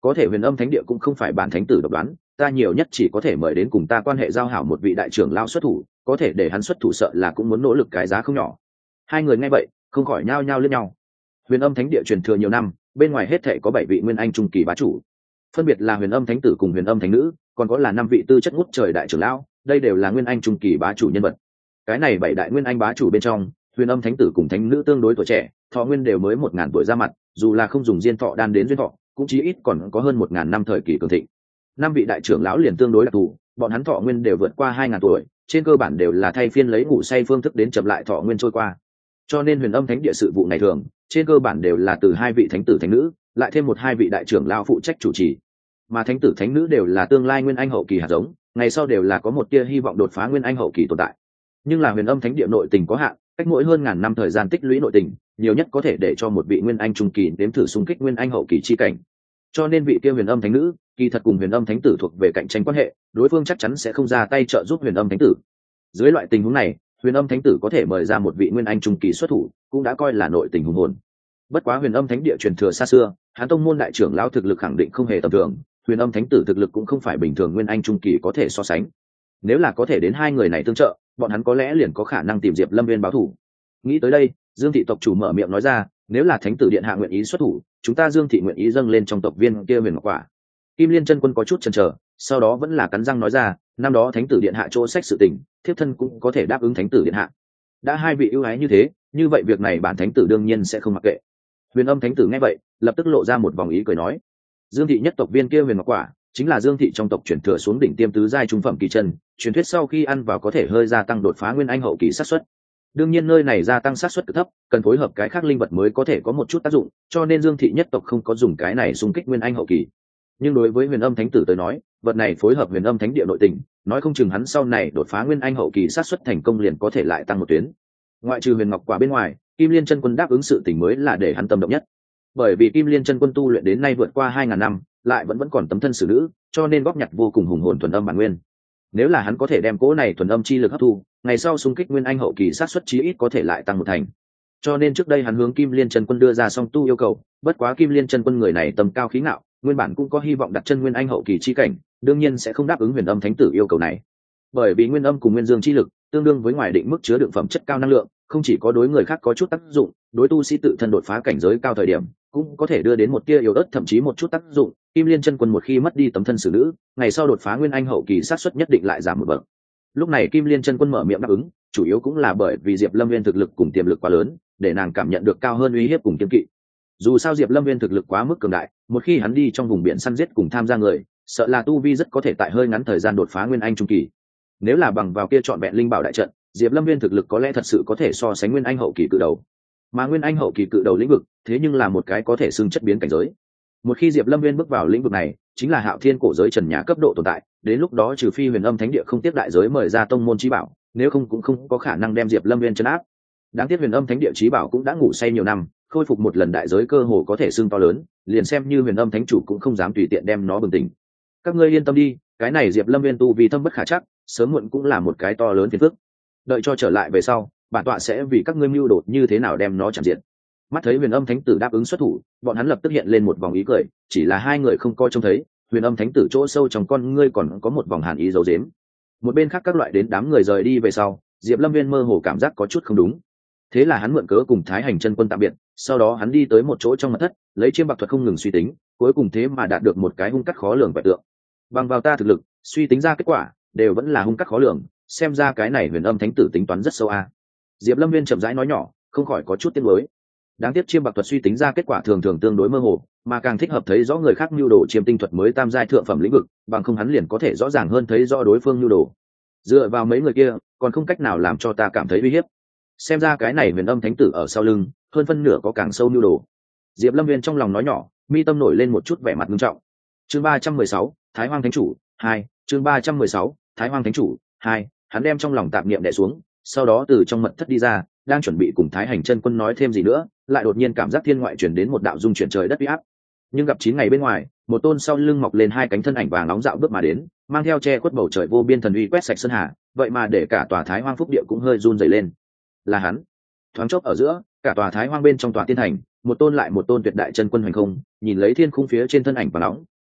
có thể huyền âm thánh địa cũng không phải bản thánh tử độc đoán, ta nhiều nhất chỉ có thể mời đến cùng ta quan hệ giao hảo một vị đại trưởng lao xuất thủ, có thể để hắn xuất thủ sợ là cũng muốn nỗ lực cái giá không nhỏ. Hai người nghe vậy không khỏi nhao nhao lướt nhau. Huyền âm thánh địa truyền thừa nhiều năm, bên ngoài hết thể có 7 vị nguyên anh trung kỳ bá chủ, phân biệt là huyền âm thánh tử cùng huyền âm thánh nữ, còn có là 5 vị tư chất ngút trời đại trưởng lão, đây đều là nguyên anh trung kỳ bá chủ nhân vật. Cái này 7 đại nguyên anh bá chủ bên trong, huyền âm thánh tử cùng thánh nữ tương đối tuổi trẻ, thọ nguyên đều mới 1000 tuổi ra mặt, dù là không dùng diên thọ đan đến duyên thọ, cũng chí ít còn có hơn 1000 năm thời kỳ cường thịnh. 5 vị đại trưởng lão liền tương đối đặc thù, bọn hắn thọ nguyên đều vượt qua 2000 tuổi, trên cơ bản đều là thay phiên lấy ngủ say phương thức đến chậm lại thọ nguyên trôi qua. Cho nên huyền âm thánh địa sự vụ ngày thường, trên cơ bản đều là từ 2 vị thánh tử thánh nữ, lại thêm 1-2 vị đại trưởng lão phụ trách chủ trì. Mà thánh tử thánh nữ đều là tương lai nguyên anh hậu kỳ hạt giống, ngày sau đều là có một tia hy vọng đột phá nguyên anh hậu kỳ tồn tại. Nhưng là huyền âm thánh địa nội tình có hạn, cách mỗi hơn ngàn năm thời gian tích lũy nội tình, nhiều nhất có thể để cho một vị nguyên anh trung kỳ đếm thử xung kích nguyên anh hậu kỳ chi cảnh. Cho nên vị kia huyền âm thánh nữ, kỳ thật cùng huyền âm thánh tử thuộc về cạnh tranh quan hệ, đối phương chắc chắn sẽ không ra tay trợ giúp huyền âm thánh tử. Dưới loại tình huống này, huyền âm thánh tử có thể mời ra một vị nguyên anh trung kỳ xuất thủ, cũng đã coi là nội tình hùng hồn. Bất quá huyền âm thánh địa truyền thừa xa xưa, hán tông môn đại trưởng lão thực lực khẳng định không hề tầm thường, huyền âm thánh tử thực lực cũng không phải bình thường nguyên anh trung kỳ có thể so sánh. Nếu là có thể đến hai người này tương trợ, bọn hắn có lẽ liền có khả năng tìm Diệp Lâm Viên báo thù. Nghĩ tới đây, Dương thị tộc chủ mở miệng nói ra, nếu là thánh tử điện hạ nguyện ý xuất thủ, chúng ta Dương thị nguyện ý dâng lên trong tộc viên kia huyền ngọc quả. Kim Liên chân quân có chút chần chờ, sau đó vẫn là cắn răng nói ra, năm đó thánh tử điện hạ chỗ sách sự tình, thiếp thân cũng có thể đáp ứng thánh tử điện hạ. Đã hai vị ưu ái như thế, như vậy việc này bản thánh tử đương nhiên sẽ không mặc kệ. Huyền âm thánh tử nghe vậy, lập tức lộ ra một vòng ý cười nói, Dương thị nhất tộc viên kia huyền ngọc quả, chính là Dương thị trong tộc chuyển thừa xuống đỉnh tiêm tứ giai trung phẩm kỳ chân, truyền thuyết sau khi ăn vào có thể hơi gia tăng đột phá nguyên anh hậu kỳ xác suất. Đương nhiên nơi này gia tăng xác suất cực thấp, cần phối hợp cái khác linh vật mới có thể có một chút tác dụng, cho nên Dương thị nhất tộc không có dùng cái này xung kích nguyên anh hậu kỳ. Nhưng đối với huyền âm thánh tử tới nói, vật này phối hợp huyền âm thánh địa nội tình, nói không chừng hắn sau này đột phá nguyên anh hậu kỳ xác suất thành công liền có thể lại tăng một tuyến. Ngoại trừ huyền ngọc quả bên ngoài, Kim Liên chân quân đáp ứng sự tình mới là để hắn tâm động nhất. Bởi vì Kim Liên chân quân tu luyện đến nay vượt qua 2000 năm, lại vẫn còn tấm thân xử nữ, cho nên góp nhặt vô cùng hùng hồn thuần âm bản nguyên. Nếu là hắn có thể đem cỗ này thuần âm chi lực hấp thu, ngày sau xung kích nguyên anh hậu kỳ sát suất chí ít có thể lại tăng một thành. Cho nên trước đây hắn hướng Kim Liên chân quân đưa ra song tu yêu cầu, bất quá Kim Liên chân quân người này tầm cao khí ngạo, nguyên bản cũng có hy vọng đặt chân nguyên anh hậu kỳ chi cảnh, đương nhiên sẽ không đáp ứng huyền âm thánh tử yêu cầu này. Bởi vì nguyên âm cùng nguyên dương chi lực tương đương với ngoài định mức chứa đựng phẩm chất cao năng lượng, không chỉ có đối người khác có chút tác dụng, đối tu sĩ tự thân đột phá cảnh giới cao thời điểm cũng có thể đưa đến một tia yếu ớt thậm chí một chút tác dụng. Kim Liên chân quân một khi mất đi tấm thân xử nữ, ngày sau đột phá nguyên anh hậu kỳ sát suất nhất định lại giảm một bậc. Lúc này Kim Liên chân quân mở miệng đáp ứng, chủ yếu cũng là bởi vì Diệp Lâm Viên thực lực cùng tiềm lực quá lớn, để nàng cảm nhận được cao hơn uy hiếp cùng kiên kỵ. Dù sao Diệp Lâm Viên thực lực quá mức cường đại, một khi hắn đi trong vùng biển săn giết cùng tham gia người, sợ là tu vi rất có thể tại hơi ngắn thời gian đột phá nguyên anh trung kỳ. Nếu là bằng vào kia trọn vẹn linh bảo đại trận, Diệp Lâm Viên thực lực có lẽ thật sự có thể so sánh nguyên anh hậu kỳ cự đầu. Mà nguyên anh hậu kỳ cự đầu lĩnh vực, thế nhưng là một cái có thể xưng chất biến cảnh giới. Một khi Diệp Lâm Viên bước vào lĩnh vực này, chính là hạo thiên cổ giới trần nhà cấp độ tồn tại, đến lúc đó trừ phi huyền âm thánh địa không tiếp đại giới mời ra tông môn chí bảo, nếu không cũng không có khả năng đem Diệp Lâm Viên trấn áp. Đáng tiếc huyền âm thánh địa chí bảo cũng đã ngủ say nhiều năm, khôi phục một lần đại giới cơ hồ có thể xưng to lớn, liền xem như huyền âm thánh chủ cũng không dám tùy tiện đem nó bừng tỉnh. Các ngươi yên tâm đi, cái này Diệp Lâm Viên tu vì thâm bất khả chắc, sớm muộn cũng là một cái to lớn phiền phức. Đợi cho trở lại về sau, bản tọa sẽ vì các ngươi mưu đột như thế nào đem nó chạm diệt. Mắt thấy huyền âm thánh tử đáp ứng xuất thủ, bọn hắn lập tức hiện lên một vòng ý cười, chỉ là hai người không coi trông thấy, huyền âm thánh tử chỗ sâu trong con ngươi còn có một vòng hàn ý giấu giếm. Một bên khác các loại đến đám người rời đi về sau, Diệp Lâm Viên mơ hồ cảm giác có chút không đúng. Thế là hắn mượn cớ cùng Thái Hành chân quân tạm biệt, sau đó hắn đi tới một chỗ trong mật thất, lấy chiêm bạc thuật không ngừng suy tính, cuối cùng thế mà đạt được một cái hung cắt khó lường vẹn tượng. Bằng vào ta thực lực, suy tính ra kết quả đều vẫn là hung cắt khó lường, xem ra cái này huyền âm thánh tử tính toán rất sâu a. Diệp Lâm Viên chậm rãi nói nhỏ, không khỏi có chút tiếc nuối. Đáng tiếc chiêm bạc thuật suy tính ra kết quả thường thường tương đối mơ hồ, mà càng thích hợp thấy rõ người khác nhu đồ chiêm tinh thuật mới tam giai thượng phẩm lĩnh vực, bằng không hắn liền có thể rõ ràng hơn thấy rõ đối phương nhu đồ. Dựa vào mấy người kia, còn không cách nào làm cho ta cảm thấy uy hiếp. Xem ra cái này huyền âm thánh tử ở sau lưng, hơn phân nửa có càng sâu nhu đồ. Diệp Lâm Viên trong lòng nói nhỏ, mi tâm nổi lên một chút vẻ mặt nghiêm trọng. Chương 316, Thái Hoang Thánh Chủ 2, chương 316, Thái Hoang Thánh Chủ 2, hắn đem trong lòng tạp niệm đè xuống, sau đó từ trong mật thất đi ra, đang chuẩn bị cùng Thái Hành chân quân nói thêm gì nữa, lại đột nhiên cảm giác thiên ngoại truyền đến một đạo dung chuyển trời đất uy áp. Nhưng gặp 9 ngày bên ngoài, một tôn sau lưng mọc lên hai cánh thân ảnh vàng nóng dạo bước mà đến, mang theo che khuất bầu trời vô biên thần uy quét sạch sơn hà, vậy mà để cả tòa Thái Hoang phúc địa cũng hơi run rẩy lên. Là hắn. Thoáng chốc ở giữa, cả tòa Thái Hoang bên trong tòa tiên thành, một tôn lại một tôn tuyệt đại chân quân hành không, nhìn lấy thiên khung phía trên thân ảnh vàng nóng,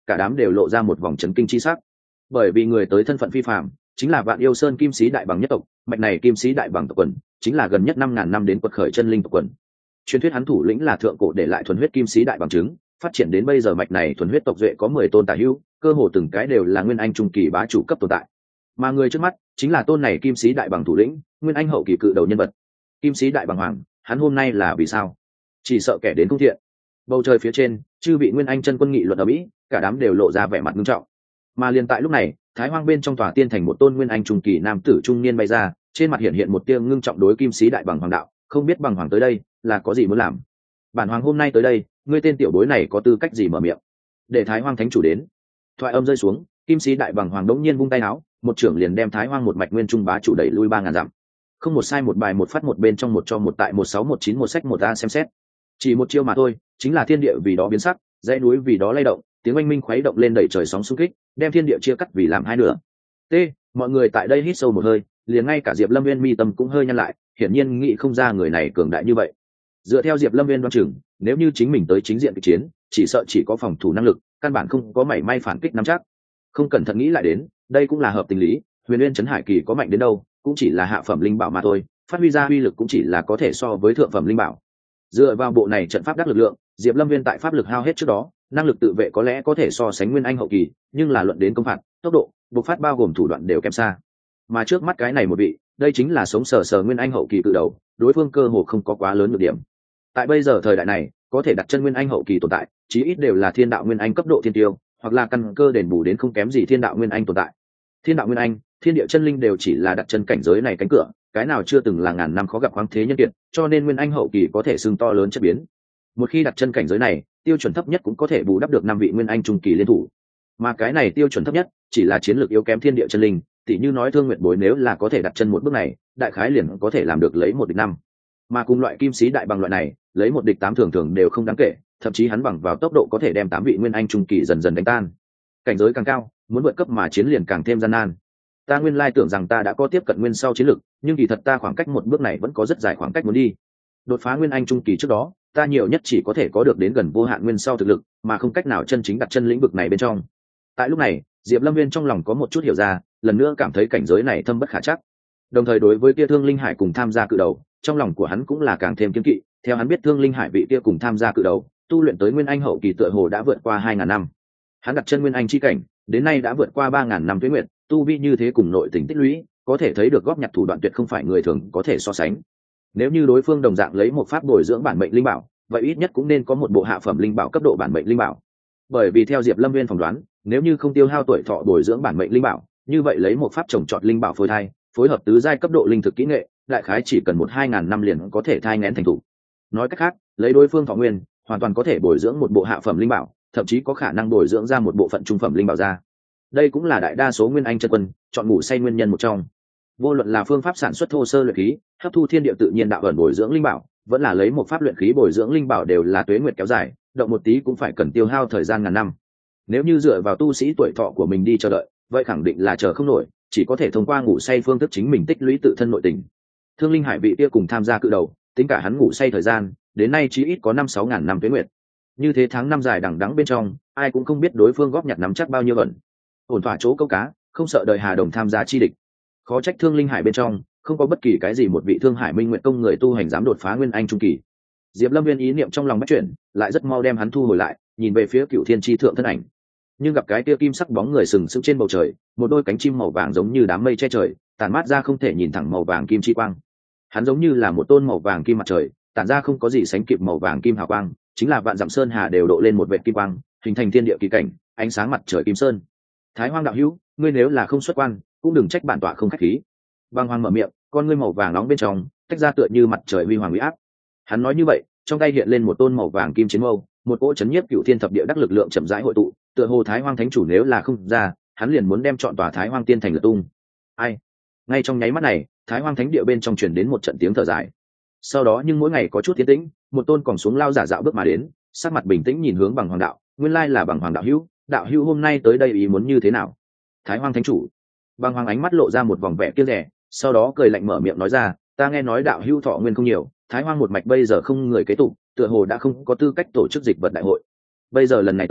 cả đám đều lộ ra một vòng chấn kinh chi sắc. Bởi vì người tới thân phận phi phàm, chính là Vạn Yêu Sơn Kim Sĩ Đại Bằng nhất tộc, mạch này Kim Sĩ Đại Bằng tộc quần, chính là gần nhất 5.000 năm đến quật khởi chân linh tộc quần. Truyền thuyết hắn thủ lĩnh là thượng cổ để lại thuần huyết Kim Sĩ Đại Bằng trứng, phát triển đến bây giờ mạch này thuần huyết tộc duệ có 10 tôn tả hữu, cơ hồ từng cái đều là nguyên anh trung kỳ bá chủ cấp tồn tại. Mà người trước mắt chính là tôn này Kim Sĩ Đại Bằng thủ lĩnh, nguyên anh hậu kỳ cự đầu nhân vật. Kim Sĩ Đại Bằng hoàng, hắn hôm nay là vì sao? Chỉ sợ kẻ đến không thiện. Bầu trời phía trên, chư vị nguyên anh chân quân nghị luận ở mỹ, cả đám đều lộ ra vẻ mặt nghiêm trọng. Mà liền tại lúc này, Thái Hoang bên trong tòa tiên thành một tôn nguyên anh trung kỳ nam tử trung niên bay ra, trên mặt hiện hiện một tia ngưng trọng đối Kim Sĩ Đại Bằng hoàng đạo, không biết bằng hoàng tới đây là có gì muốn làm. Bản hoàng hôm nay tới đây, ngươi tên tiểu bối này có tư cách gì mở miệng? Để Thái Hoang thánh chủ đến. Thoại âm rơi xuống, Kim Sĩ Đại Bằng hoàng đống nhiên vung tay áo, một trưởng liền đem Thái Hoang một mạch nguyên trung bá chủ đẩy lui 3.000 dặm. Không một sai một bài một phát một bên trong một cho một tại 1619 một sách một a xem xét. Chỉ một chiêu mà thôi, chính là thiên địa vì đó biến sắc, dãy núi vì đó lay động, tiếng oanh minh khuấy động lên đẩy trời sóng xung kích, đem thiên địa chia cắt vì làm hai nửa. T, mọi người tại đây hít sâu một hơi, liền ngay cả Diệp Lâm Nguyên mi tâm cũng hơi nhăn lại, hiển nhiên nghĩ không ra người này cường đại như vậy. Dựa theo Diệp Lâm Nguyên đoán chừng, nếu như chính mình tới chính diện kịch chiến, chỉ sợ chỉ có phòng thủ năng lực, căn bản không có mảy may phản kích nắm chắc. Không cẩn thận nghĩ lại đến, đây cũng là hợp tình lý, Huyền Nguyên Trấn Hải Kỳ có mạnh đến đâu, cũng chỉ là hạ phẩm linh bảo mà thôi, phát huy ra uy lực cũng chỉ là có thể so với thượng phẩm linh bảo. Dựa vào bộ này trận pháp đắc lực lượng, Diệp Lâm Nguyên tại pháp lực hao hết trước đó, năng lực tự vệ có lẽ có thể so sánh nguyên anh hậu kỳ, nhưng là luận đến công phạt, tốc độ, bộc phát bao gồm thủ đoạn đều kém xa. Mà trước mắt cái này một vị, đây chính là sống sờ sờ nguyên anh hậu kỳ cự đầu, đối phương cơ hồ không có quá lớn nhược điểm. Tại bây giờ thời đại này, có thể đặt chân nguyên anh hậu kỳ tồn tại, chí ít đều là thiên đạo nguyên anh cấp độ thiên tiêu, hoặc là căn cơ đền bù đến không kém gì thiên đạo nguyên anh tồn tại. Thiên đạo nguyên anh, thiên địa chân linh đều chỉ là đặt chân cảnh giới này cánh cửa, cái nào chưa từng là ngàn năm khó gặp khoáng thế nhân kiệt, cho nên nguyên anh hậu kỳ có thể xưng to lớn chất biến. Một khi đặt chân cảnh giới này, tiêu chuẩn thấp nhất cũng có thể bù đắp được 5 vị nguyên anh trung kỳ liên thủ. Mà cái này tiêu chuẩn thấp nhất chỉ là chiến lược yếu kém thiên địa chân linh, tỉ như nói Thương Nguyệt Bối nếu là có thể đặt chân một bước này, đại khái liền có thể làm được lấy 1 địch 5. Mà cùng loại Kim Sĩ Đại Bằng loại này, lấy 1 địch 8 thường thường đều không đáng kể, thậm chí hắn bằng vào tốc độ có thể đem 8 vị nguyên anh trung kỳ dần dần đánh tan. Cảnh giới càng cao, muốn vượt cấp mà chiến liền càng thêm gian nan. Ta nguyên lai tưởng rằng ta đã có tiếp cận nguyên sau chiến lực, nhưng kỳ thật ta khoảng cách một bước này vẫn có rất dài khoảng cách muốn đi. Đột phá nguyên anh trung kỳ trước đó, ta nhiều nhất chỉ có thể có được đến gần vô hạn nguyên sau thực lực, mà không cách nào chân chính đặt chân lĩnh vực này bên trong. Tại lúc này, Diệp Lâm Nguyên trong lòng có một chút hiểu ra, lần nữa cảm thấy cảnh giới này thâm bất khả trắc. Đồng thời đối với kia Thương Linh Hải cùng tham gia cự đầu, trong lòng của hắn cũng là càng thêm kiêng kỵ. Theo hắn biết Thương Linh Hải vị kia cùng tham gia cự đầu, tu luyện tới nguyên anh hậu kỳ tựa hồ đã vượt qua 2.000 năm. Hắn đặt chân nguyên anh chi cảnh, đến nay đã vượt qua 3.000 năm tuế nguyệt, tu vi như thế cùng nội tình tích lũy, có thể thấy được góp nhặt thủ đoạn tuyệt không phải người thường có thể so sánh. Nếu như đối phương đồng dạng lấy một pháp bồi dưỡng bản mệnh linh bảo, vậy ít nhất cũng nên có một bộ hạ phẩm linh bảo cấp độ bản mệnh linh bảo. Bởi vì theo Diệp Lâm Nguyên phỏng đoán, nếu như không tiêu hao tuổi thọ bồi dưỡng bản mệnh linh bảo, như vậy lấy một pháp trồng trọt linh bảo phôi thai, phối hợp tứ giai cấp độ linh thực kỹ nghệ, đại khái chỉ cần 1-2 năm liền có thể thai nghén thành thủ. Nói cách khác, lấy đối phương thọ nguyên, hoàn toàn có thể bồi dưỡng một bộ hạ phẩm linh bảo, thậm chí có khả năng bồi dưỡng ra một bộ phận trung phẩm linh bảo ra. Đây cũng là đại đa số nguyên anh chân quân chọn ngủ say nguyên nhân một trong. Vô luận là phương pháp sản xuất thô sơ luyện khí, hấp thu thiên địa tự nhiên đạo ẩn bồi dưỡng linh bảo, vẫn là lấy một pháp luyện khí bồi dưỡng linh bảo đều là tuế nguyệt kéo dài, động một tí cũng phải cần tiêu hao thời gian ngàn năm. Nếu như dựa vào tu sĩ tuổi thọ của mình đi chờ đợi, vậy khẳng định là chờ không nổi, chỉ có thể thông qua ngủ say phương thức chính mình tích lũy tự thân nội tình. Thương Linh Hải vị kia cùng tham gia cự đầu, tính cả hắn ngủ say thời gian, đến nay chí ít có 5-6 ngàn năm tuế nguyệt. Như thế tháng năm dài đằng đẵng bên trong, ai cũng không biết đối phương góp nhặt nắm chắc bao nhiêu vận. Ổn thỏa chỗ câu cá, không sợ đời Hà Đồng tham gia chi địch. Khó trách Thương Linh Hải bên trong không có bất kỳ cái gì một vị Thương Hải Minh Nguyệt công người tu hành dám đột phá nguyên anh trung kỳ. Diệp Lâm Nguyên ý niệm trong lòng bắt chuyển, lại rất mau đem hắn thu hồi lại, nhìn về phía Cửu Thiên Chi thượng thân ảnh. Nhưng gặp cái kia kim sắc bóng người sừng sững trên bầu trời, một đôi cánh chim màu vàng giống như đám mây che trời, tản mát ra không thể nhìn thẳng màu vàng kim chi quang. Hắn giống như là một tôn màu vàng kim mặt trời, tản ra không có gì sánh kịp màu vàng kim hào quang, chính là vạn dặm sơn hà đều độ lên một vệt kim quang, hình thành thiên địa kỳ cảnh, ánh sáng mặt trời kim sơn. Thái Hoang đạo hữu, ngươi nếu là không xuất quan, cũng đừng trách bản tọa không khách khí. Băng Hoang mở miệng, con ngươi màu vàng nóng bên trong tách ra tựa như mặt trời huy hoàng uy áp. Hắn nói như vậy, trong tay hiện lên một tôn màu vàng kim chiến mâu, một cỗ chấn nhiếp Cửu Thiên thập địa đắc lực lượng chậm rãi hội tụ, tựa hồ Thái Hoang thánh chủ nếu là không ra, hắn liền muốn đem chọn tòa Thái Hoang tiên thành lật tung. Ai? Ngay trong nháy mắt này, Thái Hoang thánh địa bên trong truyền đến một trận tiếng thở dài. Sau đó nhưng mỗi ngày có chút tiến tĩnh, một tôn còn xuống lao giả dạo bước mà đến, sắc mặt bình tĩnh nhìn hướng Bằng Hoàng đạo, nguyên lai là Bằng Hoàng đạo hữu, đạo hữu hôm nay tới đây ý muốn như thế nào? Thái Hoang thánh chủ. Bằng Hoàng ánh mắt lộ ra một vòng vẻ kiêu rẻ, sau đó cười lạnh mở miệng nói ra, ta nghe nói đạo hữu thọ nguyên không nhiều, Thái Hoang một mạch bây giờ không người kế tục, tựa hồ đã không có tư cách tổ chức dịch vật đại hội. Bây giờ lần này tới,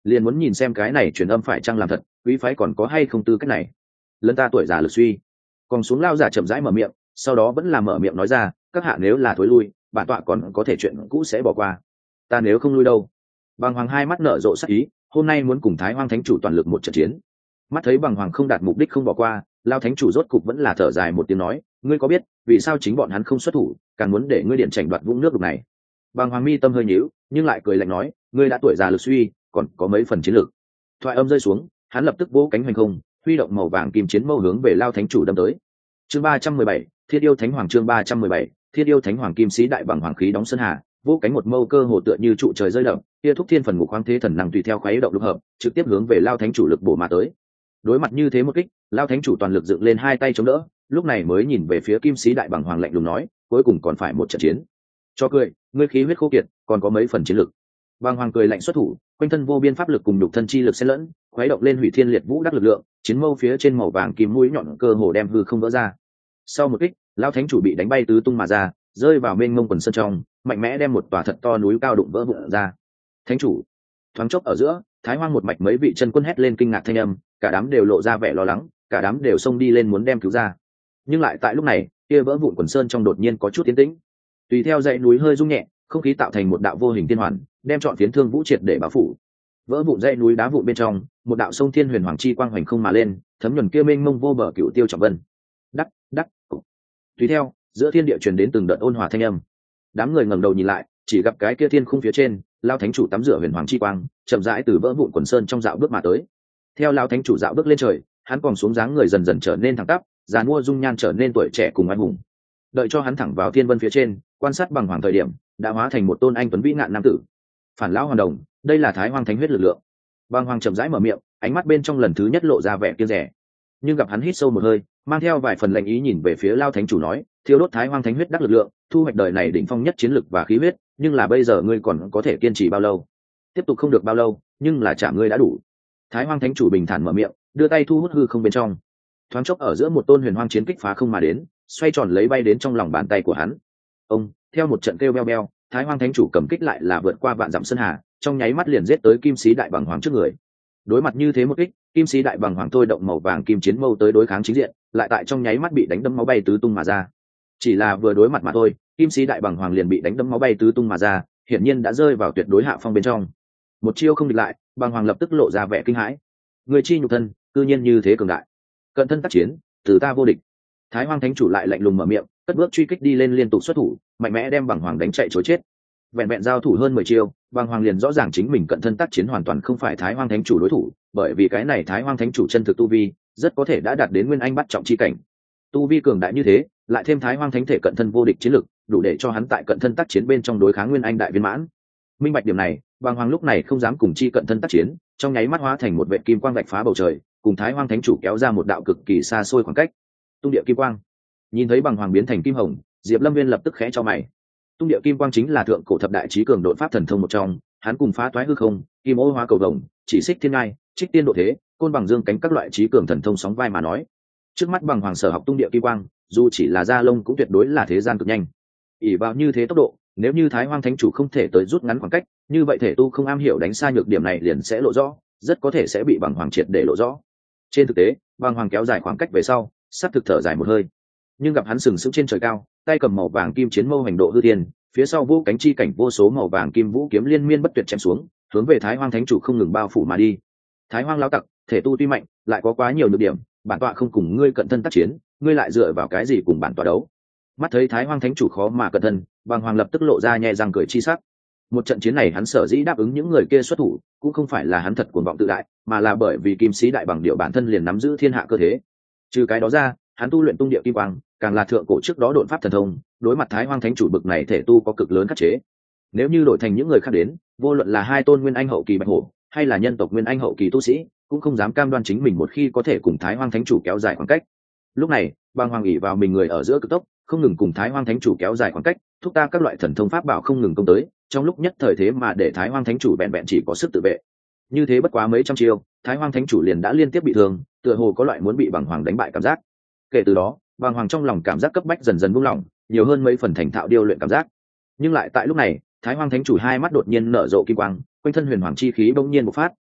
liền muốn nhìn xem cái này truyền âm phải chăng làm thật, quý phái còn có hay không tư cách này. Lần ta tuổi già lực suy, còn xuống lao giả chậm rãi mở miệng, sau đó vẫn là mở miệng nói ra, các hạ nếu là thối lui, bản tọa còn có thể chuyện cũ sẽ bỏ qua. Ta nếu không lui đâu? Bàng Hoàng hai mắt nở rộ sắc ý, hôm nay muốn cùng Thái Hoang Thánh chủ toàn lực một trận chiến. Mắt thấy Bàng Hoàng không đạt mục đích không bỏ qua, lao thánh chủ rốt cục vẫn là thở dài một tiếng nói, ngươi có biết vì sao chính bọn hắn không xuất thủ, càng muốn để ngươi điện chảnh đoạt vũng nước đục này? Bàng Hoàng mi tâm hơi nhíu, nhưng lại cười lạnh nói, ngươi đã tuổi già lực suy, còn có mấy phần chiến lược. Thoại âm rơi xuống, hắn lập tức vỗ cánh hoành không, huy động màu vàng kim chiến mâu hướng về lao thánh chủ đâm tới. Chương 317, Thiết yêu thánh hoàng. Chương 317, Thiết yêu thánh hoàng. Kim sĩ đại bằng hoàng khí đóng sơn hà, vỗ cánh một mâu cơ hồ tựa như trụ trời rơi đậm, kia thúc thiên phần ngục khoáng thế thần năng tùy theo khuấy động lục hợp, trực tiếp hướng về lao thánh chủ lực bổ mà tới. Đối mặt như thế một kích, lao thánh chủ toàn lực dựng lên hai tay chống đỡ, lúc này mới nhìn về phía kim sĩ đại bằng hoàng lạnh lùng nói, cuối cùng còn phải một trận chiến. Cho cười, ngươi khí huyết khô kiệt, còn có mấy phần chiến lực. Bằng hoàng cười lạnh xuất thủ, quanh thân vô biên pháp lực cùng nhục thân chi lực xen lẫn, khuấy động lên hủy thiên liệt vũ đắc lực lượng, chiến mâu phía trên màu vàng kim mũi nhọn cơ hồ đem hư không vỡ ra. Sau một kích, lao thánh chủ bị đánh bay tứ tung mà ra, rơi vào mênh mông quần sơn trong, mạnh mẽ đem một tòa thật to núi cao đụng vỡ vụn ra. Thánh chủ, thoáng chốc ở giữa, Thái Hoang một mạch mấy vị chân quân hét lên kinh ngạc thanh âm, cả đám đều lộ ra vẻ lo lắng, cả đám đều xông đi lên muốn đem cứu ra. Nhưng lại tại lúc này, kia vỡ vụn quần sơn trong đột nhiên có chút tiến tĩnh. Tùy theo dãy núi hơi rung nhẹ, không khí tạo thành một đạo vô hình tiên hoàn, đem trọn phiến thương vũ triệt để bao phủ. Vỡ vụn dãy núi đá vụn bên trong, một đạo sông thiên huyền hoàng chi quang hoành không mà lên, thấm nhuần kia mênh mông vô bờ cựu tiêu trọng vân. Đắc, đắc. Tùy theo, giữa thiên địa truyền đến từng đợt ôn hòa thanh âm. Đám người ngẩng đầu nhìn lại, chỉ gặp cái kia thiên khung phía trên, lao thánh chủ tắm rửa huyền hoàng chi quang, chậm rãi từ vỡ vụn quần sơn trong dạo bước mà tới. Theo lao thánh chủ dạo bước lên trời, hắn còn xuống dáng người dần dần trở nên thẳng tắp, già mua dung nhan trở nên tuổi trẻ cùng anh hùng. Đợi cho hắn thẳng vào thiên vân phía trên, quan sát bằng hoàng thời điểm, đã hóa thành một tôn anh tuấn vĩ ngạn nam tử. Phản lão hoàn đồng, đây là Thái Hoang thánh huyết lực lượng. Bằng hoàng chậm rãi mở miệng, ánh mắt bên trong lần thứ nhất lộ ra vẻ kiêng dè. Nhưng gặp hắn hít sâu một hơi, mang theo vài phần lạnh ý nhìn về phía lao thánh chủ nói, thiêu đốt Thái Hoang thánh huyết đắc lực lượng, thu hoạch đời này đỉnh phong nhất chiến lực và khí huyết, nhưng là bây giờ ngươi còn có thể kiên trì bao lâu? Tiếp tục không được bao lâu, nhưng là trả ngươi đã đủ. Thái Hoang thánh chủ bình thản mở miệng, đưa tay thu hút hư không bên trong. Thoáng chốc ở giữa một tôn huyền hoang chiến kích phá không mà đến, xoay tròn lấy bay đến trong lòng bàn tay của hắn. Ông, theo một trận kêu beo beo, Thái Hoang thánh chủ cầm kích lại là vượt qua vạn dặm sơn hà, trong nháy mắt liền giết tới kim sĩ đại bằng hoàng trước người. Đối mặt như thế một kích, kim sĩ đại bằng hoàng thôi động màu vàng kim chiến mâu tới đối kháng chính diện, lại tại trong nháy mắt bị đánh đấm máu bay tứ tung mà ra. Chỉ là vừa đối mặt mà thôi, kim sĩ đại bằng hoàng liền bị đánh đấm máu bay tứ tung mà ra, hiển nhiên đã rơi vào tuyệt đối hạ phong bên trong. Một chiêu không địch lại, bằng hoàng lập tức lộ ra vẻ kinh hãi. Người chi nhục thân, cư nhiên như thế cường đại. Cận thân tác chiến, từ ta vô địch. Thái Hoang thánh chủ lại lạnh lùng mở miệng, cất bước truy kích đi lên liên tục xuất thủ, mạnh mẽ đem bằng hoàng đánh chạy trối chết. Vẹn vẹn giao thủ hơn 10 chiêu, bằng hoàng liền rõ ràng chính mình cận thân tác chiến hoàn toàn không phải Thái Hoang thánh chủ đối thủ, bởi vì cái này Thái Hoang thánh chủ chân thực tu vi, rất có thể đã đạt đến nguyên anh bắt trọng chi cảnh. Tu vi cường đại như thế, lại thêm Thái Hoang thánh thể cận thân vô địch chiến lực, đủ để cho hắn tại cận thân tác chiến bên trong đối kháng nguyên anh đại viên mãn. Minh bạch điểm này, bằng hoàng lúc này không dám cùng chi cận thân tác chiến, trong nháy mắt hóa thành một vệ kim quang vạch phá bầu trời, cùng Thái Hoang thánh chủ kéo ra một đạo cực kỳ xa xôi khoảng cách. Tung địa kim quang. Nhìn thấy bằng hoàng biến thành kim hồng, Diệp Lâm Viên lập tức khẽ cho mày. Tung địa kim quang chính là thượng cổ thập đại chí cường độn pháp thần thông một trong, hắn cùng phá toái hư không, kim ô hóa cầu vồng, chỉ xích thiên ngai, trích tiên độ thế, côn bằng dương cánh các loại chí cường thần thông sóng vai mà nói. Trước mắt bằng hoàng sở học tung địa kim quang, dù chỉ là da lông cũng tuyệt đối là thế gian cực nhanh. Ỷ vào như thế tốc độ, nếu như Thái Hoang thánh chủ không thể tới rút ngắn khoảng cách, như vậy thể tu không am hiểu đánh xa nhược điểm này liền sẽ lộ rõ, rất có thể sẽ bị bằng hoàng triệt để lộ rõ. Trên thực tế, bằng hoàng kéo dài khoảng cách về sau, sắp thực thở dài một hơi. Nhưng gặp hắn sừng sững trên trời cao, tay cầm màu vàng kim chiến mâu hành độ hư thiên, phía sau vô cánh chi cảnh vô số màu vàng kim vũ kiếm liên miên bất tuyệt chém xuống, hướng về Thái Hoang thánh chủ không ngừng bao phủ mà đi. Thái Hoang lão tặc, thể tu tuy mạnh, lại có quá nhiều nhược điểm, bản tọa không cùng ngươi cận thân tác chiến, ngươi lại dựa vào cái gì cùng bản tọa đấu? Mắt thấy Thái Hoang thánh chủ khó mà cận thân, bằng hoàng lập tức lộ ra nhẹ răng cười chi sắc. Một trận chiến này hắn sở dĩ đáp ứng những người kia xuất thủ, cũng không phải là hắn thật cuồng vọng tự đại, mà là bởi vì kim sĩ đại bằng điệu bản thân liền nắm giữ thiên hạ cơ thế. Trừ cái đó ra, hắn tu luyện tung địa kim quang, càng là thượng cổ trước đó độn pháp thần thông, đối mặt Thái Hoang thánh chủ bực này thể tu có cực lớn khắc chế. Nếu như đổi thành những người khác đến, vô luận là hai tôn nguyên anh hậu kỳ bạch hổ, hay là nhân tộc nguyên anh hậu kỳ tu sĩ, cũng không dám cam đoan chính mình một khi có thể cùng Thái Hoang thánh chủ kéo dài khoảng cách. Lúc này, bàng hoàng ỷ vào mình người ở giữa cực tốc, không ngừng cùng Thái Hoang thánh chủ kéo dài khoảng cách, thúc ta các loại thần thông pháp bảo không ngừng công tới, trong lúc nhất thời thế mà để Thái Hoang thánh chủ vẹn vẹn chỉ có sức tự vệ. Như thế bất quá mấy trăm chiêu, Thái Hoang thánh chủ liền đã liên tiếp bị thương, tựa hồ có loại muốn bị bàng hoàng đánh bại cảm giác. Kể từ đó, bàng hoàng trong lòng cảm giác cấp bách dần dần buông lỏng, nhiều hơn mấy phần thành thạo điêu luyện cảm giác. Nhưng lại tại lúc này, Thái Hoang thánh chủ hai mắt đột nhiên nở rộ kim quang, quanh thân huyền hoàng chi khí bỗng nhiên bộc phát,